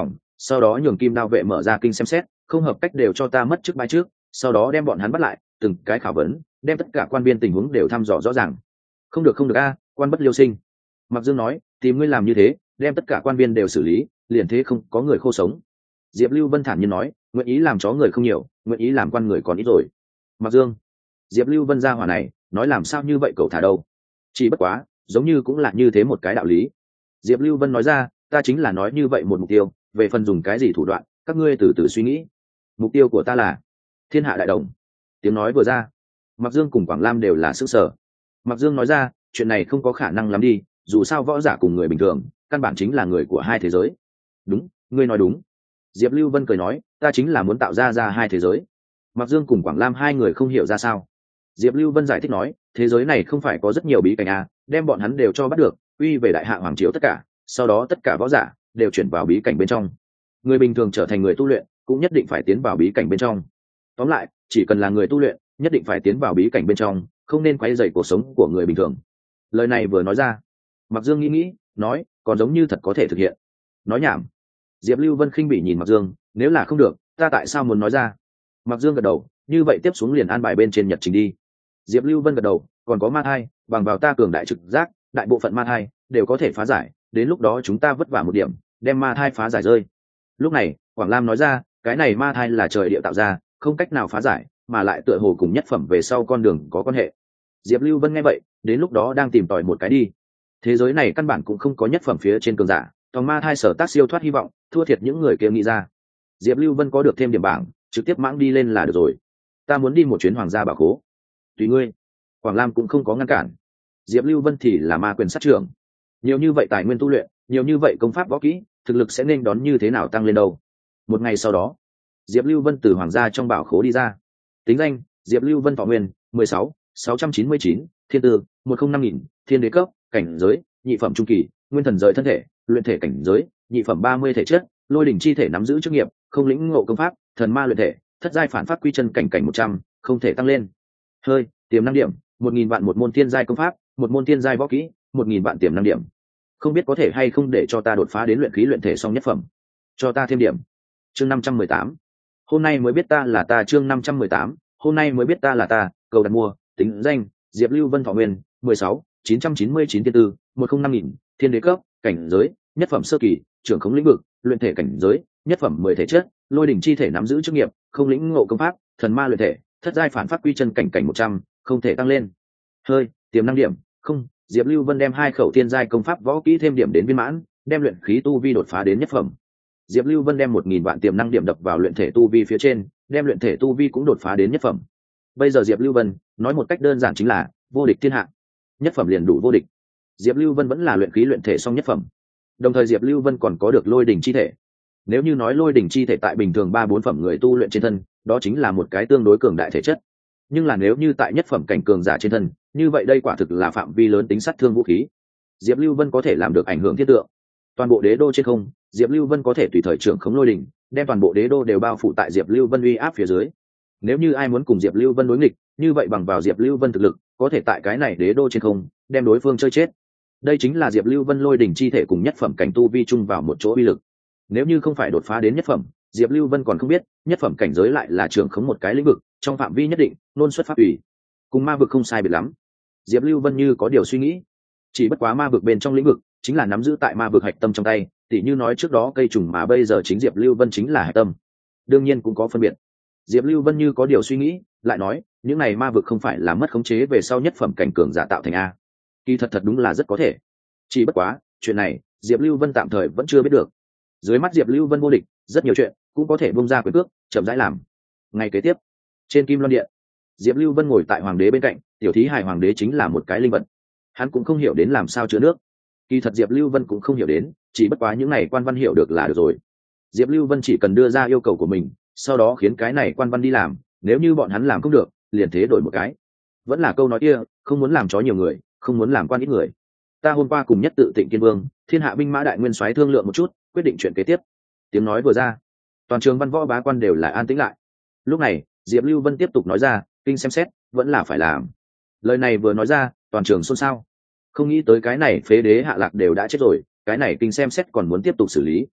sau đó nhường kim đao vệ mở ra kinh xem xét, không hợp cách đều cho ta mất chức bãi trước, sau đó đem bọn hắn bắt lại, từng cái khảo vấn, đem tất cả quan viên tình huống đều thăm dò rõ ràng. Không được, không được a, quan bất liêu sinh. Mặc Dương nói, tìm ngươi làm như thế, đem tất cả quan viên đều xử lý, liền thế không có người khô sống. Diệp Lưu Vân thản nhiên nói, nguyện ý làm chó người không nhiều, nguyện ý làm quan người còn ít rồi. Mặc Dương, Diệp Lưu Vân ra hỏa này, nói làm sao như vậy cậu thả đâu? Chỉ bất quá, giống như cũng là như thế một cái đạo lý. Diệp Lưu Vân nói ra, ta chính là nói như vậy một mục tiêu, về phần dùng cái gì thủ đoạn, các ngươi từ từ suy nghĩ. Mục tiêu của ta là thiên hạ đại đồng. Tiếng nói vừa ra, Mặc Dương cùng Quảng Lam đều là sức sở. Mặc Dương nói ra, chuyện này không có khả năng lắm đi, dù sao võ giả cùng người bình thường, căn bản chính là người của hai thế giới. Đúng, ngươi nói đúng. Diệp Lưu Vân cười nói, ta chính là muốn tạo ra hai thế giới. Mặc Dương cùng Quảng Lam hai người không hiểu ra sao. Diệp Lưu Vân giải thích nói, thế giới này không phải có rất nhiều bí cảnh à, đem bọn hắn đều cho bắt được, uy về đại hạ hoàng triều tất cả, sau đó tất cả võ giả đều chuyển vào bí cảnh bên trong. Người bình thường trở thành người tu luyện, cũng nhất định phải tiến vào bí cảnh bên trong. Tóm lại, chỉ cần là người tu luyện, nhất định phải tiến vào bí cảnh bên trong, không nên quấy rầy cuộc sống của người bình thường. Lời này vừa nói ra, Mặc Dương nghĩ, nói, còn giống như thật có thể thực hiện. Nói nhảm. Diệp Lưu Vân khinh bỉ nhìn Mặc Dương, nếu là không được, ta tại sao muốn nói ra? Mặc Dương gật đầu, như vậy tiếp xuống liền an bài bên trên nhật trình đi. Diệp Lưu Vân gật đầu, còn có ma thai, bằng vào ta cường đại trực giác, đại bộ phận ma thai đều có thể phá giải, đến lúc đó chúng ta vất vả một điểm, đem ma thai phá giải rơi. Lúc này, Quảng Lam nói ra, cái này ma thai là trời địa tạo ra, không cách nào phá giải, mà lại tựa hồ cùng nhất phẩm về sau con đường có quan hệ. Diệp Lưu Vân nghe vậy, đến lúc đó đang tìm tòi một cái đi. Thế giới này căn bản cũng không có nhất phẩm phía trên cường giả, toàn ma thai sở tác siêu thoát hy vọng, thua thiệt những người kia nghĩ ra. Diệp Lưu Vân có được thêm điểm bảng, trực tiếp mãng đi lên là được rồi. Ta muốn đi một chuyến hoàng gia bảo khố. Tùy ngươi. Quảng Lam cũng không có ngăn cản. Diệp Lưu Vân thì là ma quyền sát trưởng, nhiều như vậy tài nguyên tu luyện, nhiều như vậy công pháp võ kỹ, thực lực sẽ nên đón như thế nào tăng lên đâu. Một ngày sau đó, Diệp Lưu Vân từ hoàng gia trong bảo khố đi ra. Tính danh: Diệp Lưu Vân, thọ nguyên 16, 699, thiên tư 105.000, thiên đế cấp, cảnh giới nhị phẩm trung kỳ, nguyên thần rời thân thể, luyện thể cảnh giới nhị phẩm 30 thể chất, lôi đỉnh chi thể nắm giữ chức nghiệp, không lĩnh ngộ công pháp, thần ma luyện thể, thất giai phản pháp quy chân cảnh 100, không thể tăng lên. Hơi tiềm năng điểm 1.000 vạn một môn thiên giai công pháp, một môn thiên giai võ kỹ, 1.000 vạn tiềm năng điểm. Không biết có thể hay không để cho ta đột phá đến luyện khí luyện thể song nhất phẩm, cho ta thêm điểm. Chương 518. Hôm nay mới biết ta là ta. Chương 518. Hôm nay mới biết ta là ta. Cầu đặt mua. Tính danh: Diệp Lưu Vân, thọ nguyên 16, 999 thiên tư 105.000, thiên đế cấp, cảnh giới nhất phẩm sơ kỳ, trưởng khống lĩnh vực, luyện thể cảnh giới nhất phẩm 10 thể chất, lôi đỉnh chi thể nắm giữ chức nghiệp, không lĩnh ngộ công pháp, thần ma luyện thể, thất giai phản pháp quy chân cảnh 100, không thể tăng lên. Hơi tiềm năng điểm không. Diệp Lưu Vân đem 2 khẩu thiên giai công pháp võ kỹ thêm điểm đến viên mãn, đem luyện khí tu vi đột phá đến nhất phẩm. Diệp Lưu Vân đem 1.000 vạn tiềm năng điểm đập vào luyện thể tu vi phía trên, đem luyện thể tu vi cũng đột phá đến nhất phẩm. Bây giờ Diệp Lưu Vân nói một cách đơn giản chính là vô địch thiên hạ, nhất phẩm liền đủ vô địch. Diệp Lưu Vân vẫn là luyện khí luyện thể song nhất phẩm, đồng thời Diệp Lưu Vân còn có được lôi đỉnh chi thể. Nếu như nói lôi đỉnh chi thể tại bình thường 3-4 phẩm người tu luyện trên thân, đó chính là một cái tương đối cường đại thể chất. Nhưng là nếu như tại nhất phẩm cảnh cường giả trên thân, như vậy đây quả thực là phạm vi lớn tính sát thương vũ khí. Diệp Lưu Vân có thể làm được ảnh hưởng thiên tượng. Toàn bộ đế đô trên không, Diệp Lưu Vân có thể tùy thời trưởng khống lôi đỉnh, đem toàn bộ đế đô đều bao phủ tại Diệp Lưu Vân uy áp phía dưới. Nếu như ai muốn cùng Diệp Lưu Vân đối nghịch, như vậy bằng vào Diệp Lưu Vân thực lực, có thể tại cái này đế đô trên không, đem đối phương chơi chết. Đây chính là Diệp Lưu Vân lôi đỉnh chi thể cùng nhất phẩm cảnh tu vi chung vào một chỗ uy lực. Nếu như không phải đột phá đến nhất phẩm, Diệp Lưu Vân còn không biết, nhất phẩm cảnh giới lại là trưởng khống một cái lĩnh vực, trong phạm vi nhất định, luôn xuất pháp ủy. Cùng ma vực không sai biệt lắm. Diệp Lưu Vân như có điều suy nghĩ. Chỉ bất quá ma vực bên trong lĩnh vực, chính là nắm giữ tại ma vực hạch tâm trong tay, tỉ như nói trước đó cây trùng mà bây giờ chính Diệp Lưu Vân chính là hạch tâm. Đương nhiên cũng có phân biệt. Diệp Lưu Vân như có điều suy nghĩ, lại nói, những này ma vực không phải là mất khống chế về sau nhất phẩm cảnh cường giả tạo thành a. Kỳ thật đúng là rất có thể. Chỉ bất quá, chuyện này, Diệp Lưu Vân tạm thời vẫn chưa biết được. Dưới mắt Diệp Lưu Vân vô địch, rất nhiều chuyện cũng có thể bung ra quyền cước, chậm rãi làm. Ngày kế tiếp, trên Kim Loan Điện, Diệp Lưu Vân ngồi tại hoàng đế bên cạnh, tiểu thí hài hoàng đế chính là một cái linh vật. Hắn cũng không hiểu đến làm sao chứa nước. Kỳ thật Diệp Lưu Vân cũng không hiểu đến, chỉ bất quá những này quan văn hiểu được là được rồi. Diệp Lưu Vân chỉ cần đưa ra yêu cầu của mình, sau đó khiến cái này quan văn đi làm, nếu như bọn hắn làm không được, liền thế đổi một cái. Vẫn là câu nói kia, không muốn làm chó nhiều người, không muốn làm quan ít người. Ta hôm qua cùng Nhất Tự Tịnh Kiên Vương, Thiên Hạ binh mã đại nguyên soái thương lượng một chút, quyết định chuyện kế tiếp. Tiếng nói vừa ra, toàn trường văn võ bá quan đều là an tĩnh lại. Lúc này, Diệp Lưu Vân tiếp tục nói ra, kinh xem xét, vẫn là phải làm. Lời này vừa nói ra, toàn trường xôn xao. Không nghĩ tới cái này phế đế Hạ Lạc đều đã chết rồi, cái này kinh xem xét còn muốn tiếp tục xử lý.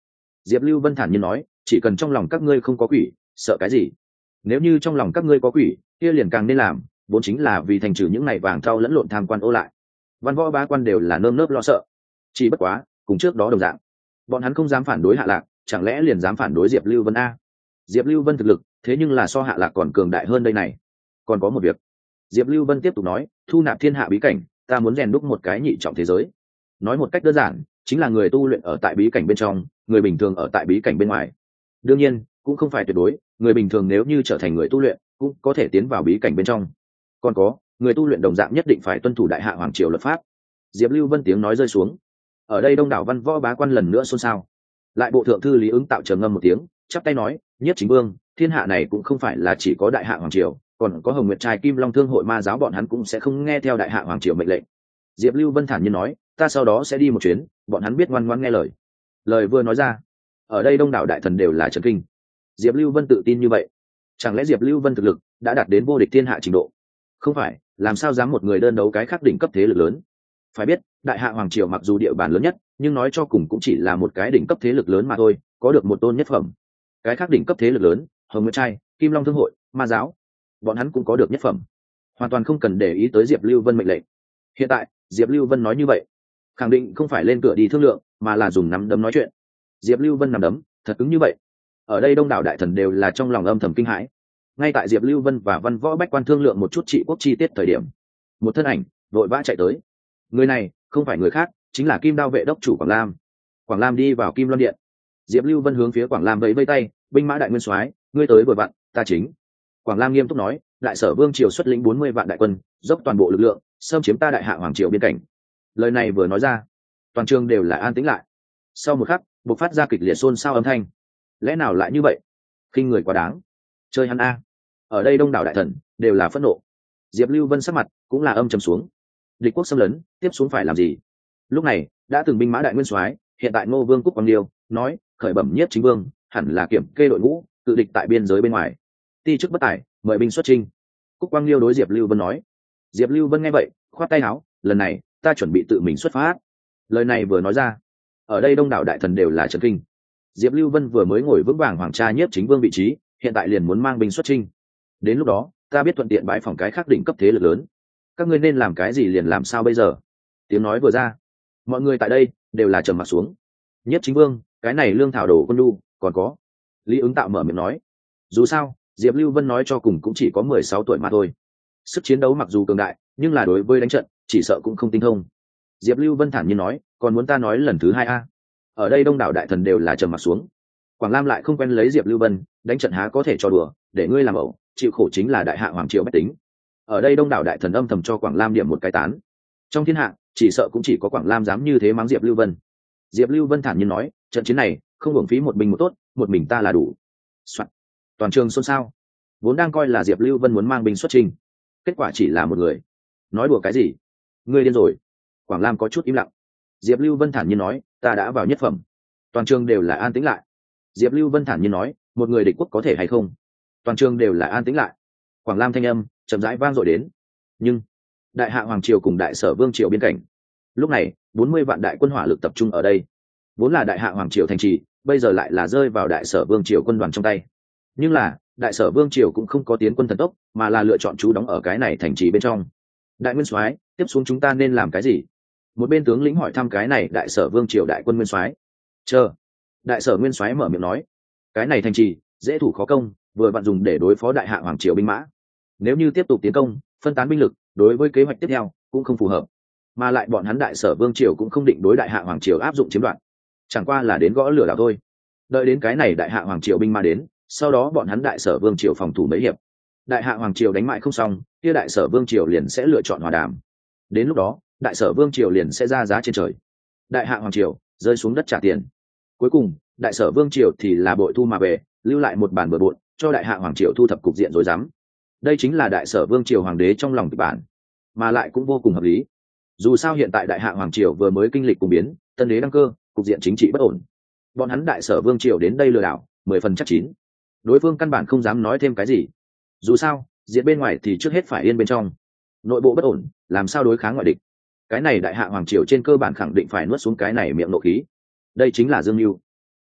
Diệp Lưu Vân thản nhiên nói, chỉ cần trong lòng các ngươi không có quỷ, sợ cái gì? Nếu như trong lòng các ngươi có quỷ, kia liền càng nên làm, vốn chính là vì thành trừ những này vàng thau lẫn lộn tham quan ô lại. Văn võ bá quan đều là nơm nớp lo sợ, chỉ bất quá cùng trước đó đồng dạng, bọn hắn không dám phản đối Hạ Lạc, chẳng lẽ liền dám phản đối Diệp Lưu Vân a? Diệp Lưu Vân thực lực, thế nhưng là so Hạ Lạc còn cường đại hơn đây này. Còn có một việc, Diệp Lưu Vân tiếp tục nói, thu nạp thiên hạ bí cảnh, ta muốn rèn đúc một cái nhị trọng thế giới. Nói một cách đơn giản, chính là người tu luyện ở tại bí cảnh bên trong, người bình thường ở tại bí cảnh bên ngoài. Đương nhiên, cũng không phải tuyệt đối, người bình thường nếu như trở thành người tu luyện, cũng có thể tiến vào bí cảnh bên trong. Còn có, người tu luyện đồng dạng nhất định phải tuân thủ đại hạ hoàng triều luật pháp. Diệp Lưu Vân tiếng nói rơi xuống, ở đây đông đảo văn võ bá quan lần nữa xôn xao. Lại bộ thượng thư Lý Ứng tạo trầm ngâm một tiếng, chắp tay nói, Nhiếp Chính Vương, thiên hạ này cũng không phải là chỉ có đại hạ hoàng triều, còn có Hồng Nguyệt trai Kim Long Thương hội ma giáo, bọn hắn cũng sẽ không nghe theo đại hạ hoàng triều mệnh lệnh. Diệp Lưu Vân thản nhiên nói, ta sau đó sẽ đi một chuyến, bọn hắn biết ngoan ngoãn nghe lời. Lời vừa nói ra, ở đây đông đảo đại thần đều là chấn kinh. Diệp Lưu Vân tự tin như vậy, chẳng lẽ Diệp Lưu Vân thực lực đã đạt đến vô địch thiên hạ trình độ? Không phải, làm sao dám một người đơn đấu cái khác đỉnh cấp thế lực lớn? Phải biết, đại hạ hoàng triều mặc dù địa bàn lớn nhất, nhưng nói cho cùng cũng chỉ là một cái đỉnh cấp thế lực lớn mà thôi, có được một tôn nhất phẩm. Cái khác đỉnh cấp thế lực lớn, Hồng Nguyệt trai, Kim Long Thương hội, ma giáo, bọn hắn cũng có được nhất phẩm, hoàn toàn không cần để ý tới Diệp Lưu Vân mệnh lệnh. Hiện tại Diệp Lưu Vân nói như vậy, khẳng định không phải lên cửa đi thương lượng, mà là dùng nắm đấm nói chuyện. Diệp Lưu Vân nắm đấm thật cứng như vậy, ở đây đông đảo đại thần đều là trong lòng âm thầm kinh hãi. Ngay tại Diệp Lưu Vân và văn võ bách quan thương lượng một chút trị quốc chi tiết thời điểm, một thân ảnh vội vã chạy tới. Người này không phải người khác, chính là Kim Đao vệ đốc chủ Quảng Lam. Quảng Lam đi vào Kim Loan điện, Diệp Lưu Vân hướng phía Quảng Lam vẫy vẫy tay, binh mã đại nguyên soái, ngươi tới vừa vặn, ta chính. Quảng Lam nghiêm túc nói, đại sở vương triều xuất lĩnh 40 vạn đại quân, dốc toàn bộ lực lượng xâm chiếm ta đại hạ hoàng triều biên cảnh. Lời này vừa nói ra, toàn trường đều là an tĩnh lại. Sau một khắc, bộc phát ra kịch liệt xôn xao âm thanh. Lẽ nào lại như vậy? Khinh người quá đáng, chơi hắn a. Ở đây đông đảo đại thần đều là phẫn nộ. Diệp Lưu Vân sắc mặt cũng là âm trầm xuống. Địch quốc xâm lấn, tiếp xuống phải làm gì? Lúc này đã từng binh mã đại nguyên soái, hiện tại Ngô Vương Cúc Quang Liêu nói, khởi bẩm Nhiếp Chính Vương, hẳn là kiểm kê đội ngũ, tự địch tại biên giới bên ngoài. Ti chức bất tài, mời binh xuất chinh. Cúc Quang Liêu đối Diệp Lưu Vân nói. Diệp Lưu Vân nghe vậy, khoát tay áo, lần này ta chuẩn bị tự mình xuất phát. Lời này vừa nói ra, ở đây đông đảo đại thần đều là chấn kinh. Diệp Lưu Vân vừa mới ngồi vững vàng hoàng tra Nhiếp Chính Vương vị trí, hiện tại liền muốn mang binh xuất chinh. Đến lúc đó ta biết thuận tiện bãi phòng cái khác đỉnh cấp thế lực lớn, các ngươi nên làm cái gì liền làm sao bây giờ? Tiếng nói vừa ra, mọi người tại đây đều là trầm mặt xuống. Nhiếp Chính Vương, cái này lương thảo đồ quân đu, còn có. Lý Ứng Tạo mở miệng nói, dù sao Diệp Lưu Vân nói cho cùng cũng chỉ có 16 tuổi mà thôi, sức chiến đấu mặc dù cường đại, nhưng là đối với đánh trận chỉ sợ cũng không tinh thông. Diệp Lưu Vân thản nhiên nói, còn muốn ta nói lần thứ hai a? Ở đây đông đảo đại thần đều là trầm mặt xuống. Quảng Lam lại không quen lấy Diệp Lưu Vân, đánh trận há có thể cho đùa, để ngươi làm ẩu, chịu khổ chính là đại hạ hoàng triều bách tính. Ở đây đông đảo đại thần âm thầm cho Quảng Lam điểm một cái tán. Trong thiên hạ chỉ sợ cũng chỉ có Quảng Lam dám như thế mắng Diệp Lưu Vân. Diệp Lưu Vân thản nhiên nói, trận chiến này không hưởng phí một mình một tốt, một mình ta là đủ. Soạn. Toàn trường xôn xao, vốn đang coi là Diệp Lưu Vân muốn mang binh xuất trình, kết quả chỉ là một người. Nói đùa cái gì? Ngươi điên rồi. Quảng Lam có chút im lặng. Diệp Lưu Vân thản nhiên nói, ta đã vào nhất phẩm. Toàn trường đều là an tĩnh lại. Diệp Lưu Vân thản nhiên nói, một người địch quốc có thể hay không? Toàn trường đều là an tĩnh lại. Quảng Lam thanh âm chậm rãi vang dội đến. Nhưng đại hạ hoàng triều cùng đại sở vương triều biên cảnh, lúc này 40 vạn đại quân hỏa lực tập trung ở đây. Vốn là đại hạ hoàng triều thành trì, bây giờ lại là rơi vào đại sở vương triều quân đoàn trong tay. Nhưng là đại sở vương triều cũng không có tiến quân thần tốc, mà là lựa chọn trú đóng ở cái này thành trì bên trong. Đại nguyên soái, tiếp xuống chúng ta nên làm cái gì? Một bên tướng lĩnh hỏi thăm cái này đại sở vương triều đại quân nguyên soái. Chờ. Đại sở nguyên soái mở miệng nói, cái này thành trì dễ thủ khó công, vừa vặn dùng để đối phó đại hạ hoàng triều binh mã. Nếu như tiếp tục tiến công, phân tán binh lực, đối với kế hoạch tiếp theo cũng không phù hợp, mà lại bọn hắn đại sở vương triều cũng không định đối đại hạ hoàng triều áp dụng chiếm đoạt, chẳng qua là đến gõ lửa đảo thôi. Đợi đến cái này đại hạ hoàng triều binh mã đến, sau đó bọn hắn đại sở vương triều phòng thủ mấy hiệp, đại hạ hoàng triều đánh mại không xong, kia đại sở vương triều liền sẽ lựa chọn hòa đàm. Đến lúc đó đại sở vương triều liền sẽ ra giá trên trời, đại hạ hoàng triều rơi xuống đất trả tiền. Cuối cùng đại sở vương triều thì là bội thu mà về, lưu lại một bản bừa bộn cho đại hạ hoàng triều thu thập cục diện rối rắm. Đây chính là đại sở vương triều hoàng đế trong lòng kịch bản, mà lại cũng vô cùng hợp lý. Dù sao hiện tại đại hạ hoàng triều vừa mới kinh lịch cùng biến, tân đế đăng cơ, cục diện chính trị bất ổn, bọn hắn đại sở vương triều đến đây lừa đảo 10 phần chắc chín. Đối phương căn bản không dám nói thêm cái gì. Dù sao diện bên ngoài thì trước hết phải yên bên trong, nội bộ bất ổn, làm sao đối kháng ngoại địch. Cái này đại hạ hoàng triều trên cơ bản khẳng định phải nuốt xuống cái này miệng nộ khí. Đây chính là dương mưu.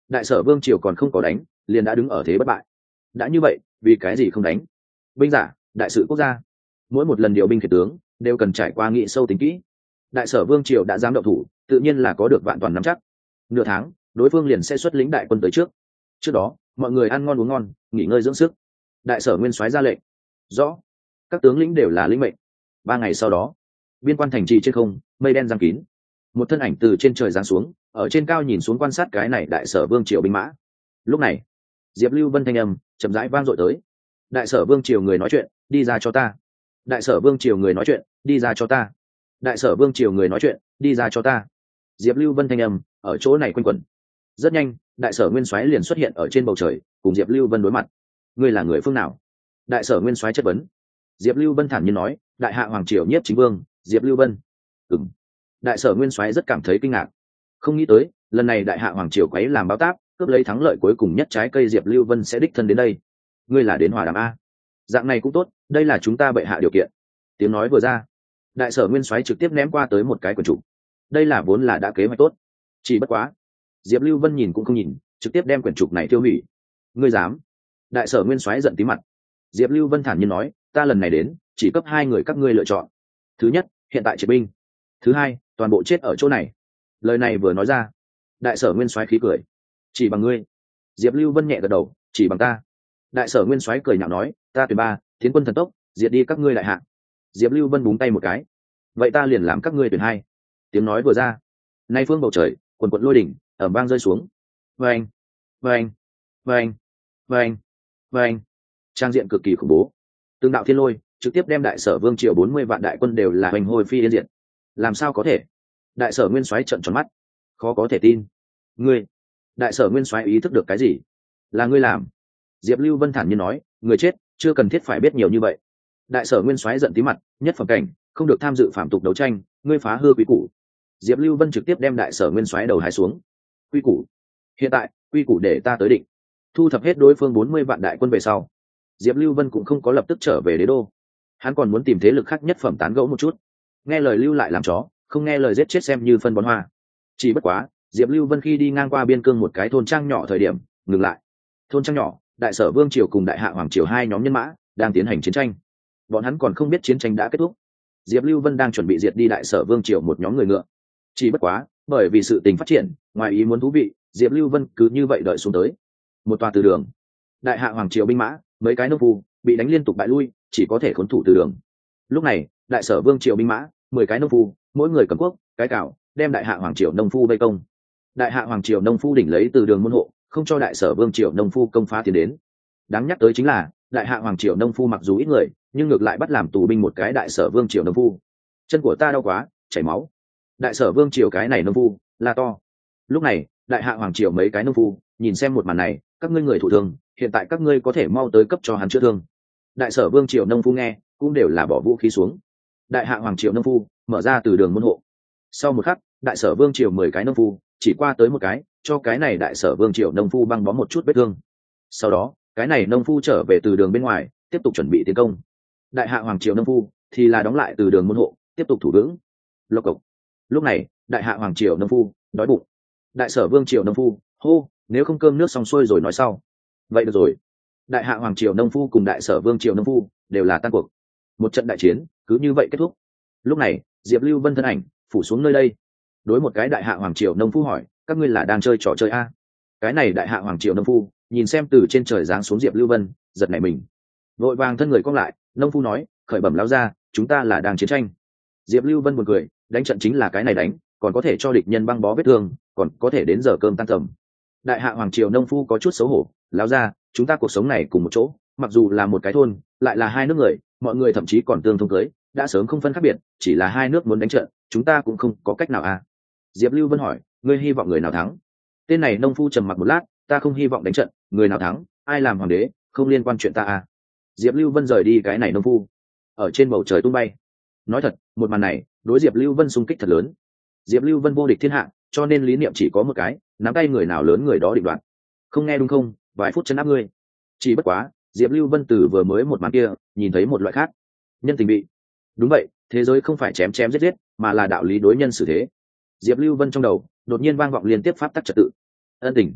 đại sở vương triều còn không có đánh liền đã đứng ở thế bất bại. Đã như vậy vì cái gì không đánh? Binh giả đại sự quốc gia, mỗi một lần điều binh khiển tướng đều cần trải qua nghị sâu tính kỹ. Đại sở vương triều đã dám động thủ, tự nhiên là có được vạn toàn nắm chắc. Nửa tháng đối phương liền sẽ xuất lĩnh đại quân tới trước. Trước đó mọi người ăn ngon uống ngon, nghỉ ngơi dưỡng sức. Đại sở nguyên soái ra lệnh. Rõ. Các tướng lĩnh đều là lĩnh mệnh. 3 ngày sau đó, biên quan thành trì trên không, mây đen giăng kín. Một thân ảnh từ trên trời giáng xuống, ở trên cao nhìn xuống quan sát cái này đại sở vương triều binh mã. Lúc này, Diệp Lưu Vân thanh âm chậm rãi vang dội tới. Đại sở vương triều người nói chuyện, đi ra cho ta. Đại sở vương triều người nói chuyện, đi ra cho ta. Đại sở vương triều người nói chuyện, đi ra cho ta. Diệp Lưu Vân thanh âm ở chỗ này quanh quẩn. Rất nhanh, đại sở nguyên soái liền xuất hiện ở trên bầu trời, cùng Diệp Lưu Vân đối mặt. Ngươi là người phương nào? Đại sở nguyên soái chất vấn. Diệp Lưu Vân thản nhiên nói, đại hạ hoàng triều nhiếp chính vương Diệp Lưu Vân. Ừm. Đại sở nguyên soái rất cảm thấy kinh ngạc, không nghĩ tới lần này đại hạ hoàng triều quấy làm báo táp, cướp lấy thắng lợi cuối cùng nhất trái cây, Diệp Lưu Vân sẽ đích thân đến đây. Ngươi là đến hòa đàm a? Dạng này cũng tốt, đây là chúng ta bệ hạ điều kiện. Tiếng nói vừa ra, đại sở nguyên soái trực tiếp ném qua tới một cái quyển trục. Đây là vốn là đã kế hoạch tốt, chỉ bất quá Diệp Lưu Vân nhìn cũng không nhìn, trực tiếp đem quyển trục này tiêu hủy. Ngươi dám? Đại sở nguyên soái giận tí mặt. Diệp Lưu Vân thản nhiên nói, ta lần này đến chỉ cấp 2 người các ngươi lựa chọn. Thứ nhất, hiện tại triệt binh. Thứ hai, toàn bộ chết ở chỗ này. Lời này vừa nói ra, đại sở nguyên soái khí cười. Chỉ bằng ngươi? Diệp Lưu Vân nhẹ gật đầu, chỉ bằng ta. Đại sở nguyên soái cười nhạo nói, ta tuyển 3, tiến quân thần tốc, diệt đi các ngươi đại hạ. Diệp Lưu Vân búng tay một cái, vậy ta liền làm các ngươi tuyển 2. Tiếng nói vừa ra, nay phương bầu trời quần quận lôi đỉnh ầm vang rơi xuống. Vâng, vâng, vâng, vâng, vâng. Trang diện cực kỳ khủng bố. Từng đạo thiên lôi trực tiếp đem đại sở vương triều 40 vạn đại quân đều là hoành hồi phi yên diệt. Làm sao có thể? Đại sở nguyên soái trợn tròn mắt, khó có thể tin. Ngươi? Đại sở nguyên soái ý thức được cái gì? Là ngươi làm? Diệp Lưu Vân thản nhiên nói, người chết chưa cần thiết phải biết nhiều như vậy. Đại sở nguyên soái giận tí mặt, nhất phẩm cảnh không được tham dự phạm tục đấu tranh, ngươi phá hư quý củ. Diệp Lưu Vân trực tiếp đem đại sở nguyên soái đầu hai xuống. Quy củ? Hiện tại quy củ để ta tới định. Thu thập hết đối phương 40 vạn đại quân về sau, Diệp Lưu Vân cũng không có lập tức trở về đế đô. Hắn còn muốn tìm thế lực khác nhất phẩm tán gẫu một chút. Nghe lời lưu lại làm chó, không nghe lời giết chết xem như phân bón hoa. Chỉ bất quá, Diệp Lưu Vân khi đi ngang qua biên cương một cái thôn trang nhỏ thời điểm, ngừng lại. Thôn trang nhỏ, đại sở vương triều cùng đại hạ hoàng triều 2 nhóm nhân mã đang tiến hành chiến tranh. Bọn hắn còn không biết chiến tranh đã kết thúc. Diệp Lưu Vân đang chuẩn bị diệt đi đại sở vương triều một nhóm người ngựa. Chỉ bất quá, bởi vì sự tình phát triển, ngoài ý muốn thú vị, Diệp Lưu Vân cứ như vậy đợi xuống tới. Một tòa từ đường, đại hạ hoàng triều binh mã, mấy cái nô phu bị đánh liên tục bại lui, chỉ có thể khốn thủ từ đường. Lúc này, đại sở vương triều binh mã, 10 cái nô phu, mỗi người cầm cuốc, cái cào, đem đại hạ hoàng triều nông phu vây công. Đại hạ hoàng triều nông phu đỉnh lấy từ đường môn hộ, không cho đại sở vương triều nông phu công phá tiến đến. Đáng nhắc tới chính là, đại hạ hoàng triều nông phu mặc dù ít người, nhưng ngược lại bắt làm tù binh một cái đại sở vương triều nông phu. Chân của ta đau quá, chảy máu. Đại sở vương triều cái này nông phu là to. Lúc này, đại hạ hoàng triều mấy cái nông phu nhìn xem một màn này, các ngươi người thụ thương, hiện tại các ngươi có thể mau tới cấp cho hắn chữa thương. Đại sở vương triều nông phu nghe cũng đều là bỏ vũ khí xuống. Đại hạ hoàng triều nông phu mở ra từ đường môn hộ. Sau một khắc, đại sở vương triều 10 cái nông phu chỉ qua tới một cái, cho cái này đại sở vương triều nông phu băng bó một chút vết thương. Sau đó, cái này nông phu trở về từ đường bên ngoài, tiếp tục chuẩn bị tiến công. Đại hạ hoàng triều nông phu thì là đóng lại từ đường môn hộ, tiếp tục thủ vững. Lộc cộc. Lúc này, đại hạ hoàng triều nông phu đói bụng. Đại sở vương triều nông phu hô, nếu không cơm nước xong xuôi rồi nói sau. Vậy được rồi. Đại hạ hoàng triều nông phu cùng đại sở vương triều nông phu đều là tan cuộc. Một trận đại chiến cứ như vậy kết thúc. Lúc này, Diệp Lưu Vân thân ảnh phủ xuống nơi đây, đối một cái đại hạ hoàng triều nông phu hỏi, các ngươi là đang chơi trò chơi a? Cái này đại hạ hoàng triều nông phu nhìn xem từ trên trời giáng xuống Diệp Lưu Vân, giật nảy mình, vội vàng thân người cong lại. Nông phu nói, khởi bẩm lão gia, chúng ta là đang chiến tranh. Diệp Lưu Vân buồn cười, đánh trận chính là cái này đánh, còn có thể cho địch nhân băng bó vết thương, còn có thể đến giờ cơm tan tầm. Đại hạ hoàng triều nông phu có chút xấu hổ, lão gia, chúng ta cuộc sống này cùng một chỗ, mặc dù là một cái thôn, lại là 2 nước người, mọi người thậm chí còn tương thông cưới, đã sớm không phân khác biệt, chỉ là 2 nước muốn đánh trận, chúng ta cũng không có cách nào à? Diệp Lưu Vân hỏi, ngươi hy vọng người nào thắng? Tên này nông phu trầm mặc một lát, ta không hy vọng đánh trận, người nào thắng, ai làm hoàng đế, không liên quan chuyện ta à? Diệp Lưu Vân rời đi cái này nông phu, ở trên bầu trời tung bay. Nói thật, một màn này đối Diệp Lưu Vân xung kích thật lớn. Diệp Lưu Vân vô địch thiên hạ, cho nên lý niệm chỉ có một cái, nắm tay người nào lớn người đó định đoạt. Không nghe đúng không? Vài phút chân áp ngươi. Chỉ bất quá, Diệp Lưu Vân từ vừa mới một màn kia, nhìn thấy một loại khác. Nhân tình bị. Đúng vậy, thế giới không phải chém chém giết giết, mà là đạo lý đối nhân xử thế. Diệp Lưu Vân trong đầu đột nhiên vang vọng liên tiếp pháp tắc trật tự. Ân tình.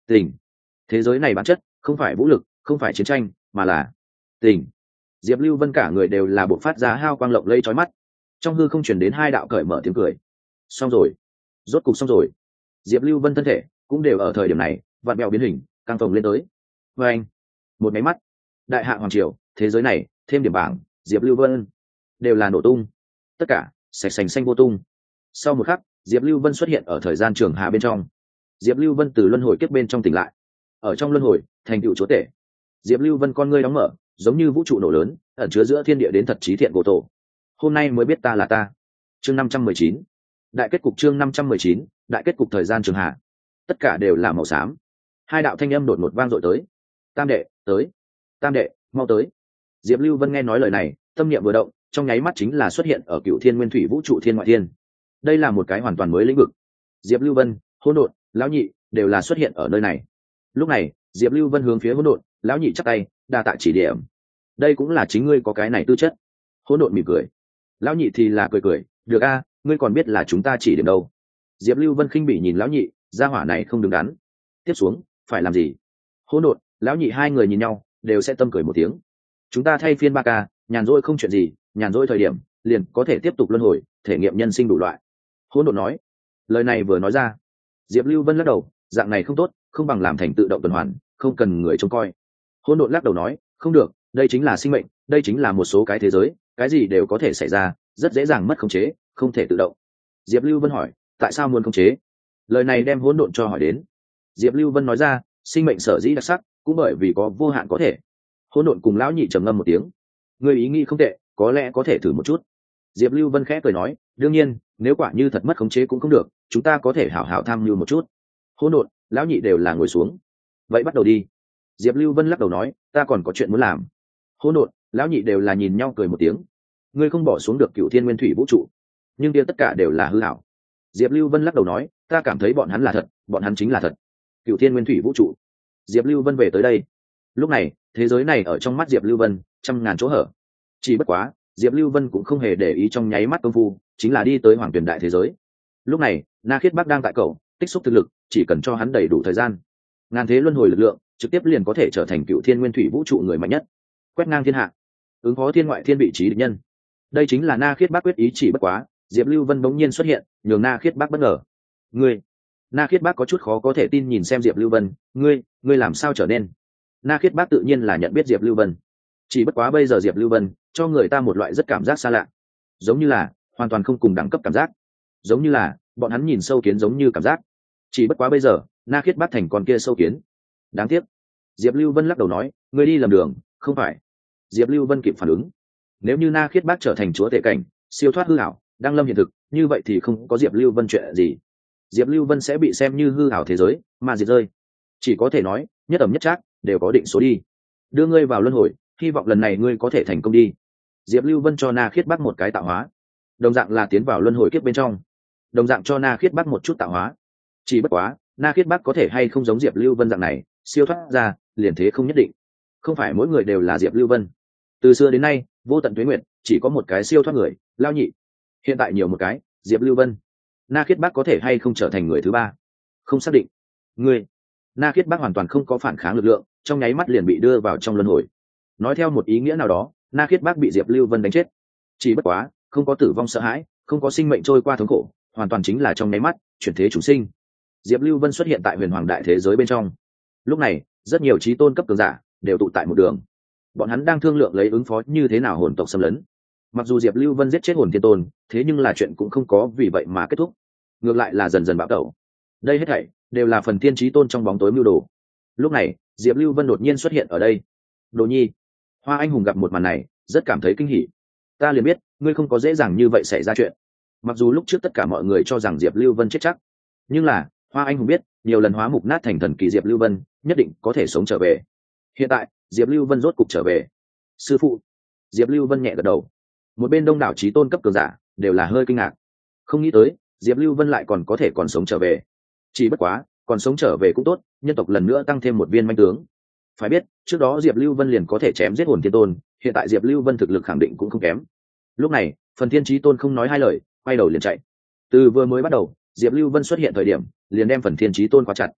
Tình. Thế giới này bản chất không phải vũ lực, không phải chiến tranh, mà là tình. Diệp Lưu Vân cả người đều là bộc phát ra hao quang lộng lẫy chói mắt. Trong hư không truyền đến hai đạo cởi mở tiếng cười. Xong rồi, rốt cục xong rồi. Diệp Lưu Vân thân thể cũng đều ở thời điểm này vặn vẹo biến hình, căng phồng lên tới. Và anh, một máy mắt, đại hạ hoàng triều, thế giới này thêm điểm bảng, Diệp Lưu Vân đều là nổ tung, tất cả sạch sành xanh vô tung. Sau một khắc, Diệp Lưu Vân xuất hiện ở thời gian trường hà bên trong. Diệp Lưu Vân từ luân hồi kiếp bên trong tỉnh lại, ở trong luân hồi thành tựu chúa tể. Diệp Lưu Vân con ngươi đóng mở, giống như vũ trụ nổ lớn ẩn chứa giữa thiên địa đến thật chí thiện cổ tổ. Hôm nay mới biết ta là ta. Chương 519. Đại kết cục. Chương 519. Đại kết cục thời gian trường hạ. Tất cả đều là màu xám. Hai đạo thanh âm đột ngột vang dội tới. Tam đệ, tới. Tam đệ, mau tới. Diệp Lưu Vân nghe nói lời này, tâm niệm vừa động, trong nháy mắt chính là xuất hiện ở Cựu Thiên Nguyên Thủy Vũ trụ Thiên Ngoại Thiên. Đây là một cái hoàn toàn mới lĩnh vực. Diệp Lưu Vân, Hỗn Độn, lão nhị đều là xuất hiện ở nơi này. Lúc này, Diệp Lưu Vân hướng phía Hỗn Độn, lão nhị chắp tay, đa tạ chỉ điểm. Đây cũng là chính ngươi có cái này tư chất. Hỗn Độn mỉm cười. Lão nhị thì là cười cười, được a, ngươi còn biết là chúng ta chỉ điểm đâu. Diệp Lưu Vân khinh bỉ nhìn lão nhị, gia hỏa này không đứng đắn. Tiếp xuống phải làm gì? Hỗn Độn, lão nhị hai người nhìn nhau, đều sẽ tâm cười một tiếng. Chúng ta thay phiên 3K, nhàn rỗi không chuyện gì, nhàn rỗi thời điểm liền có thể tiếp tục luân hồi, thể nghiệm nhân sinh đủ loại. Hỗn Độn nói. Lời này vừa nói ra, Diệp Lưu Vân lắc đầu, dạng này không tốt, không bằng làm thành tự động tuần hoàn, không cần người trông coi. Hỗn Độn lắc đầu nói, không được, đây chính là sinh mệnh, đây chính là một số cái thế giới, cái gì đều có thể xảy ra, rất dễ dàng mất khống chế, không thể tự động. Diệp Lưu Vân hỏi, tại sao muốn khống chế? Lời này đem Hỗn Độn cho hỏi đến. Diệp Lưu Vân nói ra, sinh mệnh sở dĩ đặc sắc, cũng bởi vì có vô hạn có thể. Hỗn Độn cùng lão nhị trầm ngâm một tiếng. Người ý nghĩ không tệ, có lẽ có thể thử một chút. Diệp Lưu Vân khẽ cười nói, đương nhiên, nếu quả như thật mất khống chế cũng không được, chúng ta có thể hảo hảo tham mưu một chút. Hỗn Độn, lão nhị đều là ngồi xuống. Vậy bắt đầu đi. Diệp Lưu Vân lắc đầu nói, ta còn có chuyện muốn làm. Hỗn Độn, lão nhị đều là nhìn nhau cười một tiếng. Ngươi không bỏ xuống được Cựu Thiên Nguyên Thủy Vũ trụ, nhưng kia tất cả đều là hư ảo. Diệp Lưu Vân lắc đầu nói, ta cảm thấy bọn hắn là thật, bọn hắn chính là thật. Cựu Thiên Nguyên Thủy Vũ trụ. Diệp Lưu Vân về tới đây. Lúc này, thế giới này ở trong mắt Diệp Lưu Vân trăm ngàn chỗ hở. Chỉ bất quá, Diệp Lưu Vân cũng không hề để ý, trong nháy mắt công phu chính là đi tới Hoàng Tuyển Đại thế giới. Lúc này, Na Khiết Bắc đang tại cầu tích xúc thực lực, chỉ cần cho hắn đầy đủ thời gian, ngàn thế luân hồi lực lượng trực tiếp liền có thể trở thành Cựu Thiên Nguyên Thủy Vũ trụ người mạnh nhất, quét ngang thiên hạ, ứng phó thiên ngoại thiên vị trí địch nhân. Đây chính là Na Khiết Bắc quyết ý. Chỉ bất quá, Diệp Lưu Vân bỗng nhiên xuất hiện, nhường Na Khiết Bắc bất ngờ. Ngươi? Na Khiết Bắc có chút khó có thể tin nhìn xem Diệp Lưu Vân, ngươi làm sao trở nên? Na Khiết Bắc tự nhiên là nhận biết Diệp Lưu Vân. Chỉ bất quá bây giờ Diệp Lưu Vân cho người ta một loại rất cảm giác xa lạ, giống như là hoàn toàn không cùng đẳng cấp cảm giác, giống như là bọn hắn nhìn sâu kiến giống như cảm giác. Chỉ bất quá bây giờ Na Khiết Bắc thành con kia sâu kiến. Đáng tiếc. Diệp Lưu Vân lắc đầu nói, ngươi đi lầm đường, không phải. Diệp Lưu Vân kịp phản ứng. Nếu như Na Khiết Bắc trở thành chúa tể cảnh, siêu thoát hư ảo, đang lâm hiện thực, như vậy thì không có Diệp Lưu Vân chuyện gì. Diệp Lưu Vân sẽ bị xem như hư ảo thế giới mà diệt rơi. Chỉ có thể nói, nhất ẩm nhất trác đều có định số đi. Đưa ngươi vào luân hồi, hy vọng lần này ngươi có thể thành công đi. Diệp Lưu Vân cho Na Khiết Bắc một cái tạo hóa, đồng dạng là tiến vào luân hồi kiếp bên trong, đồng dạng cho Na Khiết Bắc một chút tạo hóa. Chỉ bất quá, Na Khiết Bắc có thể hay không giống Diệp Lưu Vân dạng này siêu thoát ra, liền thế không nhất định. Không phải mỗi người đều là Diệp Lưu Vân. Từ xưa đến nay, vô tận tuế nguyệt, chỉ có một cái siêu thoát người, Lao nhị. Hiện tại nhiều một cái, Diệp Lưu Vân. Na Khiết Bắc có thể hay không trở thành người thứ ba, không xác định. Ngươi? Na Khiết Bắc hoàn toàn không có phản kháng lực lượng, trong nháy mắt liền bị đưa vào trong luân hồi. Nói theo một ý nghĩa nào đó, Na Khiết Bắc bị Diệp Lưu Vân đánh chết. Chỉ bất quá, không có tử vong sợ hãi, không có sinh mệnh trôi qua thống khổ, hoàn toàn chính là trong nháy mắt chuyển thế chủ sinh. Diệp Lưu Vân xuất hiện tại Huyền Hoàng Đại thế giới bên trong. Lúc này, rất nhiều chí tôn cấp cường giả đều tụ tại một đường. Bọn hắn đang thương lượng lấy ứng phó như thế nào hồn tộc xâm lấn. Mặc dù Diệp Lưu Vân giết chết hồn thiên tôn, thế nhưng là chuyện cũng không có vì vậy mà kết thúc, ngược lại là dần dần bạo tẩu. Đây hết thảy đều là phần thiên chí tôn trong bóng tối mưu đồ. Lúc này, Diệp Lưu Vân đột nhiên xuất hiện ở đây. Đồ Nhi, Hoa Anh Hùng gặp một màn này, rất cảm thấy kinh hỉ. Ta liền biết, ngươi không có dễ dàng như vậy xảy ra chuyện. Mặc dù lúc trước tất cả mọi người cho rằng Diệp Lưu Vân chết chắc, nhưng là Hoa Anh Hùng biết, nhiều lần hóa mục nát thành thần kỳ Diệp Lưu Vân nhất định có thể sống trở về. Hiện tại, Diệp Lưu Vân rốt cục trở về. Sư phụ. Diệp Lưu Vân nhẹ gật đầu. Một bên đông đảo chí tôn cấp cường giả đều là hơi kinh ngạc, không nghĩ tới Diệp Lưu Vân lại còn có thể còn sống trở về. Chỉ bất quá, còn sống trở về cũng tốt, nhân tộc lần nữa tăng thêm một viên manh tướng. Phải biết, trước đó Diệp Lưu Vân liền có thể chém giết hồn thiên tôn, hiện tại Diệp Lưu Vân thực lực khẳng định cũng không kém. Lúc này, phần thiên chí tôn không nói hai lời, quay đầu liền chạy. Từ vừa mới bắt đầu, Diệp Lưu Vân xuất hiện thời điểm, liền đem phần thiên chí tôn khóa chặt.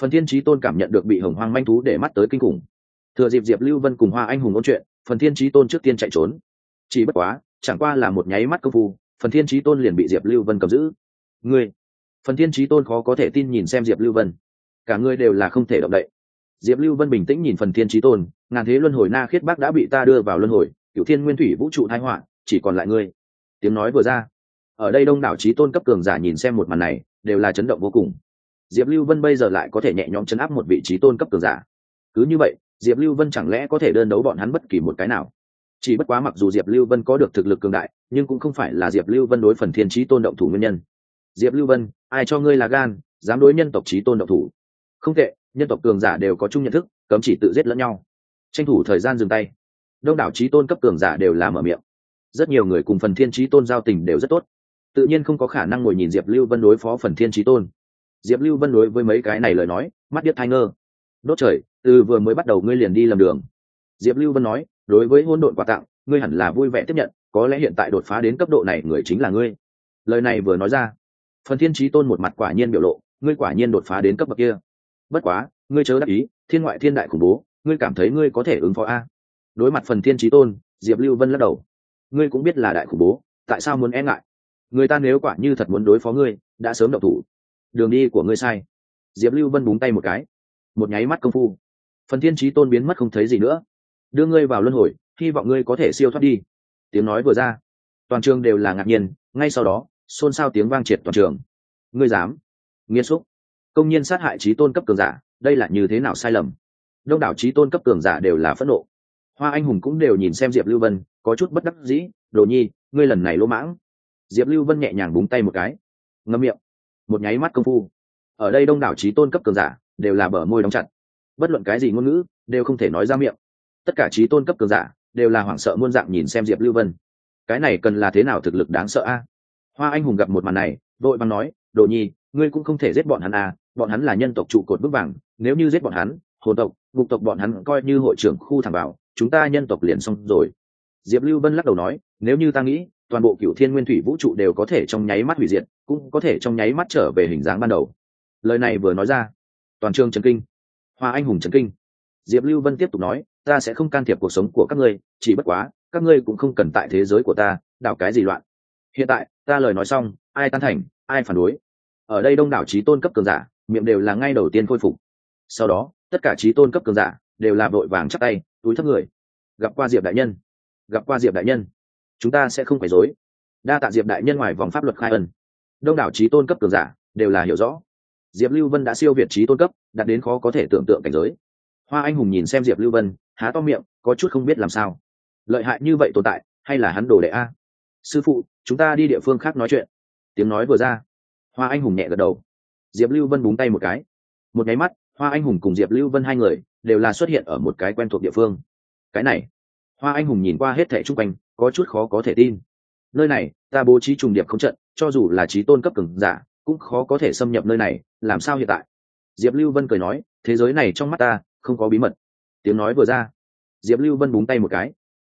Phần Thiên Chí Tôn cảm nhận được bị hồng hoang manh thú để mắt tới kinh khủng. Thừa dịp Diệp Lưu Vân cùng Hoa Anh Hùng ôn chuyện, Phần Thiên Chí Tôn trước tiên chạy trốn. Chỉ bất quá, chẳng qua là một nháy mắt công phu, Phần Thiên Chí Tôn liền bị Diệp Lưu Vân cầm giữ. Ngươi! Phần Thiên Chí Tôn khó có thể tin nhìn xem Diệp Lưu Vân. Cả người đều là không thể động đậy. Diệp Lưu Vân bình tĩnh nhìn Phần Thiên Chí Tôn, ngàn thế luân hồi na khiết bác đã bị ta đưa vào luân hồi, cửu thiên nguyên thủy vũ trụ tai họa, chỉ còn lại ngươi. Tiếng nói vừa ra, ở đây đông đảo chí tôn cấp cường giả nhìn xem một màn này, đều là chấn động vô cùng. Diệp Lưu Vân bây giờ lại có thể nhẹ nhõm chấn áp một vị chí tôn cấp cường giả. Cứ như vậy, Diệp Lưu Vân chẳng lẽ có thể đơn đấu bọn hắn bất kỳ một cái nào? Chỉ bất quá mặc dù Diệp Lưu Vân có được thực lực cường đại, nhưng cũng không phải là Diệp Lưu Vân đối Phần Thiên Chí Tôn động thủ nguyên nhân. Diệp Lưu Vân, ai cho ngươi là gan, dám đối nhân tộc chí tôn động thủ? Không tệ, nhân tộc cường giả đều có chung nhận thức, cấm chỉ tự giết lẫn nhau. Tranh thủ thời gian dừng tay. Đông đảo chí tôn cấp cường giả đều là mở miệng. Rất nhiều người cùng Phần Thiên Chí Tôn giao tình đều rất tốt, tự nhiên không có khả năng ngồi nhìn Diệp Lưu Vân đối phó Phần Thiên Chí Tôn. Diệp Lưu Vân đối với mấy cái này lời nói, mắt điếc tai ngơ. Đốt trời, từ vừa mới bắt đầu ngươi liền đi lầm đường. Diệp Lưu Vân nói, đối với hỗn độn quà tặng, ngươi hẳn là vui vẻ tiếp nhận, có lẽ hiện tại đột phá đến cấp độ này người chính là ngươi. Lời này vừa nói ra, Phần Thiên Chí Tôn một mặt quả nhiên biểu lộ, ngươi quả nhiên đột phá đến cấp bậc kia. Bất quá, ngươi chớ đắc ý, thiên ngoại thiên đại khủng bố, ngươi cảm thấy ngươi có thể ứng phó a? Đối mặt Phần Thiên Chí Tôn, Diệp Lưu Vân lắc đầu. Ngươi cũng biết là đại khủng bố, tại sao muốn e ngại? Người ta nếu quả như thật muốn đối phó ngươi, đã sớm động thủ. Đường đi của ngươi sai. Diệp Lưu Vân búng tay một cái, một nháy mắt công phu, Phần Thiên Chí Tôn biến mất không thấy gì nữa. Đưa ngươi vào luân hồi, hy vọng ngươi có thể siêu thoát đi. Tiếng nói vừa ra, toàn trường đều là ngạc nhiên, ngay sau đó, xôn xao tiếng vang triệt toàn trường. Ngươi dám? Nghiệt xúc, công nhiên sát hại chí tôn cấp cường giả, đây là như thế nào sai lầm? Đông đảo chí tôn cấp cường giả đều là phẫn nộ. Hoa Anh Hùng cũng đều nhìn xem Diệp Lưu Vân, có chút bất đắc dĩ, Đồ Nhi, ngươi lần này lỗ mãng. Diệp Lưu Vân nhẹ nhàng búng tay một cái, ngậm miệng. Một nháy mắt công phu, ở đây đông đảo chí tôn cấp cường giả đều là bờ môi đóng chặt, bất luận cái gì ngôn ngữ đều không thể nói ra miệng. Tất cả chí tôn cấp cường giả đều là hoảng sợ muôn dạng nhìn xem Diệp Lưu Vân. Cái này cần là thế nào thực lực đáng sợ a? Hoa Anh Hùng gặp một màn này, vội vàng nói, Đồ Nhi, ngươi cũng không thể giết bọn hắn a, bọn hắn là nhân tộc trụ cột vững vàng, nếu như giết bọn hắn, hồn tộc, ngục tộc bọn hắn coi như hội trưởng khu thẳng vào, chúng ta nhân tộc liền xong rồi. Diệp Lưu Vân lắc đầu nói, nếu như ta nghĩ, toàn bộ cửu thiên nguyên thủy vũ trụ đều có thể trong nháy mắt hủy diệt, cũng có thể trong nháy mắt trở về hình dáng ban đầu. Lời này vừa nói ra, toàn trường chấn kinh. Hoa Anh Hùng chấn kinh. Diệp Lưu Vân tiếp tục nói, ta sẽ không can thiệp cuộc sống của các ngươi, chỉ bất quá, các ngươi cũng không cần tại thế giới của ta đảo cái gì loạn. Hiện tại, ta lời nói xong, ai tán thành, ai phản đối. Ở đây đông đảo chí tôn cấp cường giả, miệng đều là ngay đầu tiên khôi phục. Sau đó, tất cả chí tôn cấp cường giả đều là vội vàng chắp tay, túi thấp người. Gặp qua Diệp đại nhân, gặp qua Diệp đại nhân, chúng ta sẽ không quấy rối. Đa tạ Diệp đại nhân ngoài vòng pháp luật khai ân. Đông đảo chí tôn cấp cường giả đều là hiểu rõ, Diệp Lưu Vân đã siêu việt chí tôn cấp, đạt đến khó có thể tưởng tượng cảnh giới. Hoa Anh Hùng nhìn xem Diệp Lưu Vân, há to miệng, có chút không biết làm sao. Lợi hại như vậy tồn tại, hay là hắn đồ đệ a? Sư phụ, chúng ta đi địa phương khác nói chuyện. Tiếng nói vừa ra, Hoa Anh Hùng nhẹ gật đầu. Diệp Lưu Vân búng tay một cái, một nháy mắt, Hoa Anh Hùng cùng Diệp Lưu Vân hai người đều là xuất hiện ở một cái quen thuộc địa phương. Cái này, Hoa Anh Hùng nhìn qua hết thảy xung quanh, có chút khó có thể tin. Nơi này, ta bố trí trùng điệp không trận, cho dù là chí tôn cấp cường giả, cũng khó có thể xâm nhập nơi này, làm sao hiện tại? Diệp Lưu Vân cười nói, thế giới này trong mắt ta không có bí mật. Tiếng nói vừa ra, Diệp Lưu Vân búng tay một cái.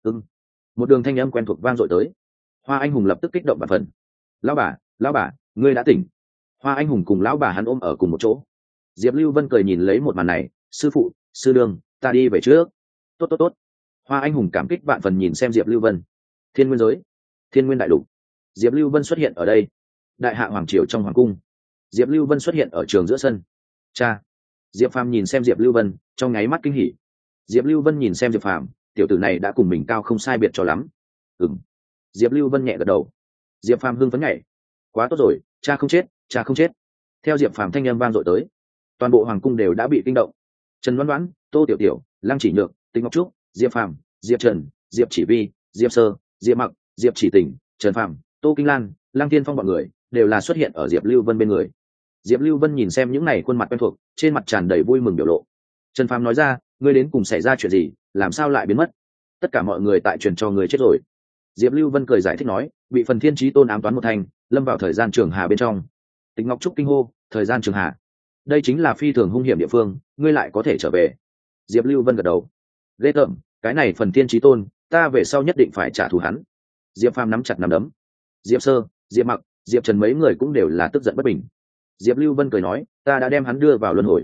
Một đường thanh âm quen thuộc vang dội tới. Hoa Anh Hùng lập tức kích động bạt phần. Lão bà, ngươi đã tỉnh. Hoa Anh Hùng cùng lão bà hắn ôm ở cùng một chỗ. Diệp Lưu Vân cười nhìn lấy một màn này, sư phụ, sư đường, ta đi về trước. Tốt. Hoa Anh Hùng cảm kích vạn phần nhìn xem Diệp Lưu Vân. Thiên nguyên giới, Thiên nguyên đại lục. Diệp Lưu Vân xuất hiện ở đây. Đại hạ hoàng triều trong hoàng cung, Diệp Lưu Vân xuất hiện ở trường giữa sân. Cha. Diệp Phàm nhìn xem Diệp Lưu Vân, trong nháy mắt kinh hỉ. Diệp Lưu Vân nhìn xem Diệp Phàm, tiểu tử này đã cùng mình cao không sai biệt cho lắm. Diệp Lưu Vân nhẹ gật đầu. Diệp Phàm hưng phấn nhảy. Quá tốt rồi, cha không chết. Theo Diệp Phàm thanh âm vang dội tới, toàn bộ hoàng cung đều đã bị kinh động. Trần Đoán Đoán, Tô Tiểu Tiểu, Lăng Chỉ Nhược, Tĩnh Ngọc Trúc, Diệp Phàm, Diệp Trần, Diệp Chỉ Vi, Diệp Sơ, Diệp Mặc, Diệp Chỉ Tình, Trần Phàm, Tô Kinh Lan, Lăng Tiên Phong bọn người đều là xuất hiện ở Diệp Lưu Vân bên người. Diệp Lưu Vân nhìn xem những này khuôn mặt quen thuộc, trên mặt tràn đầy vui mừng biểu lộ. Trần Phàm nói ra, ngươi đến cùng xảy ra chuyện gì, làm sao lại biến mất? Tất cả mọi người tại truyền cho người chết rồi. Diệp Lưu Vân cười giải thích nói, bị Phần Thiên Chí Tôn ám toán một thành, lâm vào thời gian trường hà bên trong. Tĩnh Ngọc Trúc kinh hô, thời gian trường hà, đây chính là phi thường hung hiểm địa phương, ngươi lại có thể trở về. Diệp Lưu Vân gật đầu. Ghê tởm, cái này Phần Thiên Chí Tôn, ta về sau nhất định phải trả thù hắn. Diệp Phàm nắm chặt nắm đấm. Diệp Sơ, Diệp Mặc, Diệp Trần mấy người cũng đều là tức giận bất bình. Diệp Lưu Vân cười nói, ta đã đem hắn đưa vào luân hồi.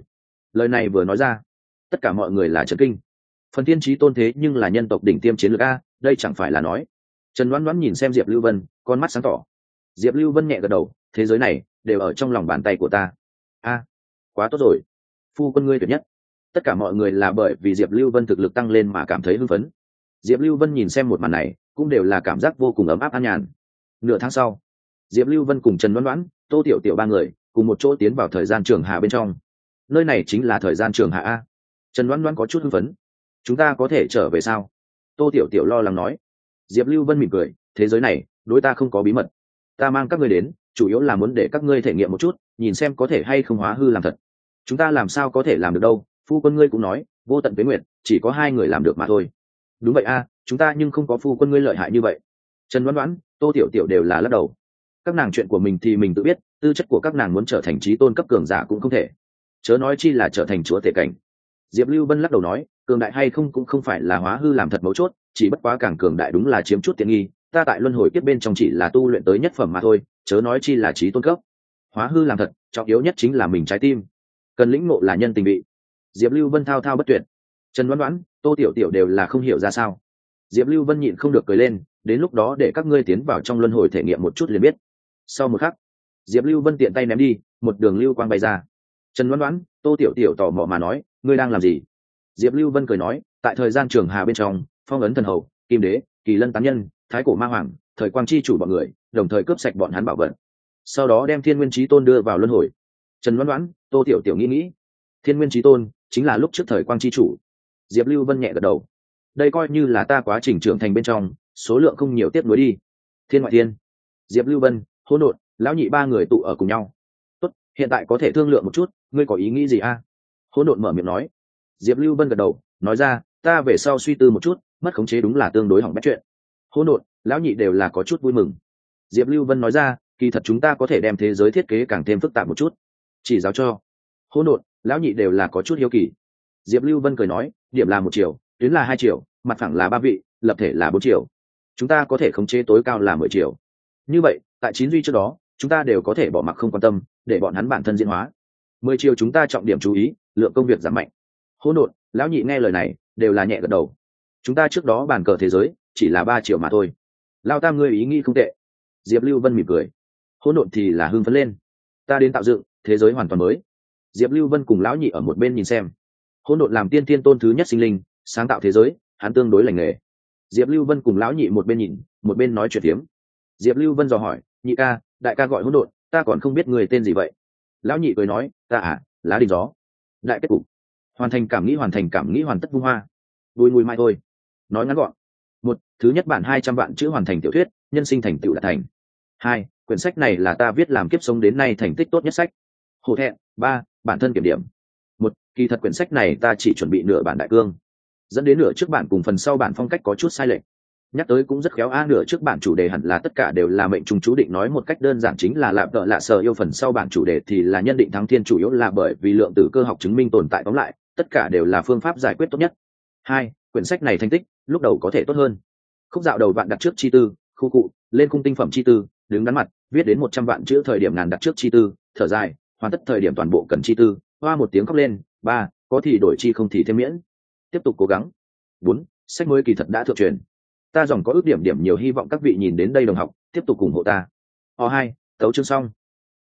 Lời này vừa nói ra, tất cả mọi người là chấn kinh. Phần Thiên Chí Tôn thế nhưng là nhân tộc đỉnh tiêm chiến lược a, đây chẳng phải là nói. Trần Loan Loan nhìn xem Diệp Lưu Vân, con mắt sáng tỏ. Diệp Lưu Vân nhẹ gật đầu, thế giới này đều ở trong lòng bàn tay của ta. A, quá tốt rồi, phu quân ngươi tuyệt nhất. Tất cả mọi người là bởi vì Diệp Lưu Vân thực lực tăng lên mà cảm thấy hưng phấn. Diệp Lưu Vân nhìn xem một màn này, cũng đều là cảm giác vô cùng ấm áp an nhàn. Nửa tháng sau, Diệp Lưu Vân cùng Trần Loan Loan, Tô Tiểu Tiểu ba người cùng một chỗ tiến vào thời gian trường hạ bên trong. Nơi này chính là thời gian trường hạ a. Trần Loan Loan có chút hưng phấn. Chúng ta có thể trở về sao? Tô Tiểu Tiểu lo lắng nói. Diệp Lưu Vân mỉm cười, thế giới này đối ta không có bí mật, ta mang các ngươi đến chủ yếu là muốn để các ngươi thể nghiệm một chút, nhìn xem có thể hay không hóa hư làm thật. Chúng ta làm sao có thể làm được đâu, phu quân ngươi cũng nói vô tận tuế nguyệt chỉ có hai người làm được mà thôi. Đúng vậy a, chúng ta nhưng không có phu quân ngươi lợi hại như vậy. Trần Đoán Đoán, Tô Tiểu Tiểu đều là lắc đầu. Các nàng chuyện của mình thì mình tự biết, tư chất của các nàng muốn trở thành trí tôn cấp cường giả cũng không thể, chớ nói chi là trở thành chúa tể cảnh. Diệp Lưu Vân lắc đầu nói, cường đại hay không cũng không phải là hóa hư làm thật mấu chốt, chỉ bất quá càng cường đại đúng là chiếm chút tiện nghi, ta tại luân hồi kiếp bên trong chỉ là tu luyện tới nhất phẩm mà thôi, chớ nói chi là trí tôn cấp. Hóa hư làm thật, trọng yếu nhất chính là mình trái tim, cần lĩnh ngộ là nhân tình vị. Diệp Lưu Vân thao thao bất tuyệt. Trần Đoán Đoán, Tô Tiểu Tiểu đều là không hiểu ra sao. Diệp Lưu Vân nhịn không được cười lên, đến lúc đó để các ngươi tiến vào trong luân hồi thể nghiệm một chút liền biết. Sau một khắc, Diệp Lưu Vân tiện tay ném đi, một đường lưu quang bay ra. Trần Đoán Đoán, Tô Tiểu Tiểu tò mò mà nói, ngươi đang làm gì? Diệp Lưu Vân cười nói, tại thời gian trường hà bên trong, phong ấn thần hầu, kim đế, kỳ lân tán nhân, thái cổ ma hoàng, thời quang chi chủ bọn người, đồng thời cướp sạch bọn hắn bảo vật, sau đó đem thiên nguyên chí tôn đưa vào luân hồi. Trần Đoán Đoán, Tô Tiểu Tiểu nghĩ, thiên nguyên chí tôn chính là lúc trước thời quang chi chủ. Diệp Lưu Vân nhẹ gật đầu, đây coi như là ta quá trình trưởng thành bên trong số lượng không nhiều tiếp nối đi. Thiên ngoại thiên, Diệp Lưu Vân, Hỗn Độn, lão nhị ba người tụ ở cùng nhau. Tốt, hiện tại có thể thương lượng một chút, ngươi có ý nghĩ gì a? Hỗn Độn mở miệng nói. Diệp Lưu Vân gật đầu, nói ra, ta về sau suy tư một chút, mất khống chế đúng là tương đối hỏng bét chuyện. Hỗn Độn, lão nhị đều là có chút vui mừng. Diệp Lưu Vân nói ra, kỳ thật chúng ta có thể đem thế giới thiết kế càng thêm phức tạp một chút, chỉ giáo cho. Hỗn Độn, lão nhị đều là có chút hiếu kỳ. Diệp Lưu Vân cười nói, điểm là 1 triệu, tuyến là 2 triệu, mặt phẳng là 3 vị, lập thể là 4 triệu. Chúng ta có thể khống chế tối cao là 10 triệu. Như vậy, tại 9 duy trước đó, chúng ta đều có thể bỏ mặc không quan tâm, để bọn hắn bản thân diễn hóa. 10 triệu chúng ta trọng điểm chú ý, lượng công việc giảm mạnh. Hỗn Độn, lão nhị nghe lời này, đều là nhẹ gật đầu. Chúng ta trước đó bàn cờ thế giới chỉ là 3 triệu mà thôi. Lao Tam ngươi ý nghĩ không tệ. Diệp Lưu Vân mỉm cười. Hỗn Độn thì là hưng phấn lên. Ta đến tạo dựng thế giới hoàn toàn mới. Diệp Lưu Vân cùng lão nhị ở một bên nhìn xem. Hỗn Độn làm tiên thiên tôn thứ nhất sinh linh, sáng tạo thế giới, hắn tương đối lành nghề. Diệp Lưu Vân cùng lão nhị một bên nhìn, một bên nói chuyện tiếm. Diệp Lưu Vân dò hỏi, nhị ca, đại ca gọi Hỗn Độn, ta còn không biết người tên gì vậy. Lão nhị cười nói, ta à, lá đình gió. Đại kết cục, hoàn thành cảm nghĩ hoàn tất vung hoa. Đuôi mùi mai thôi. Nói ngắn gọn. 1. Thứ nhất bản 200 vạn chữ hoàn thành tiểu thuyết, nhân sinh thành tựu đạt thành. 2. Quyển sách này là ta viết làm kiếp sống đến nay thành tích tốt nhất sách. Hổ thẹn. 3. Bản thân kiểm điểm. 1. Kỳ thật quyển sách này ta chỉ chuẩn bị nửa bản đại cương, dẫn đến nửa trước bản cùng phần sau bản phong cách có chút sai lệch. Nhắc tới cũng rất khéo nửa trước bản chủ đề hẳn là tất cả đều là mệnh trùng chú định, nói một cách đơn giản chính là lạp đợ lạ sờ yêu, phần sau bản chủ đề thì là nhân định thắng thiên, chủ yếu là bởi vì lượng tử cơ học chứng minh tồn tại, tóm lại tất cả đều là phương pháp giải quyết tốt nhất. 2. Quyển sách này thành tích lúc đầu có thể tốt hơn. Khúc dạo đầu vạn đặt trước chi tư, khu cụ lên khung tinh phẩm chi tư, đứng đắn mặt viết đến 100 vạn chữ thời điểm ngàn đặt trước chi tư, thở dài hoàn tất thời điểm toàn bộ cần chi tư, hoa một tiếng khóc lên. 3. Có thì đổi chi không thì thêm miễn, tiếp tục cố gắng. 4. Sách mới kỳ thật đã thượng truyền, ta dòng có ước điểm nhiều, hy vọng các vị nhìn đến đây đồng học tiếp tục ủng hộ ta. 2. Tấu chương xong.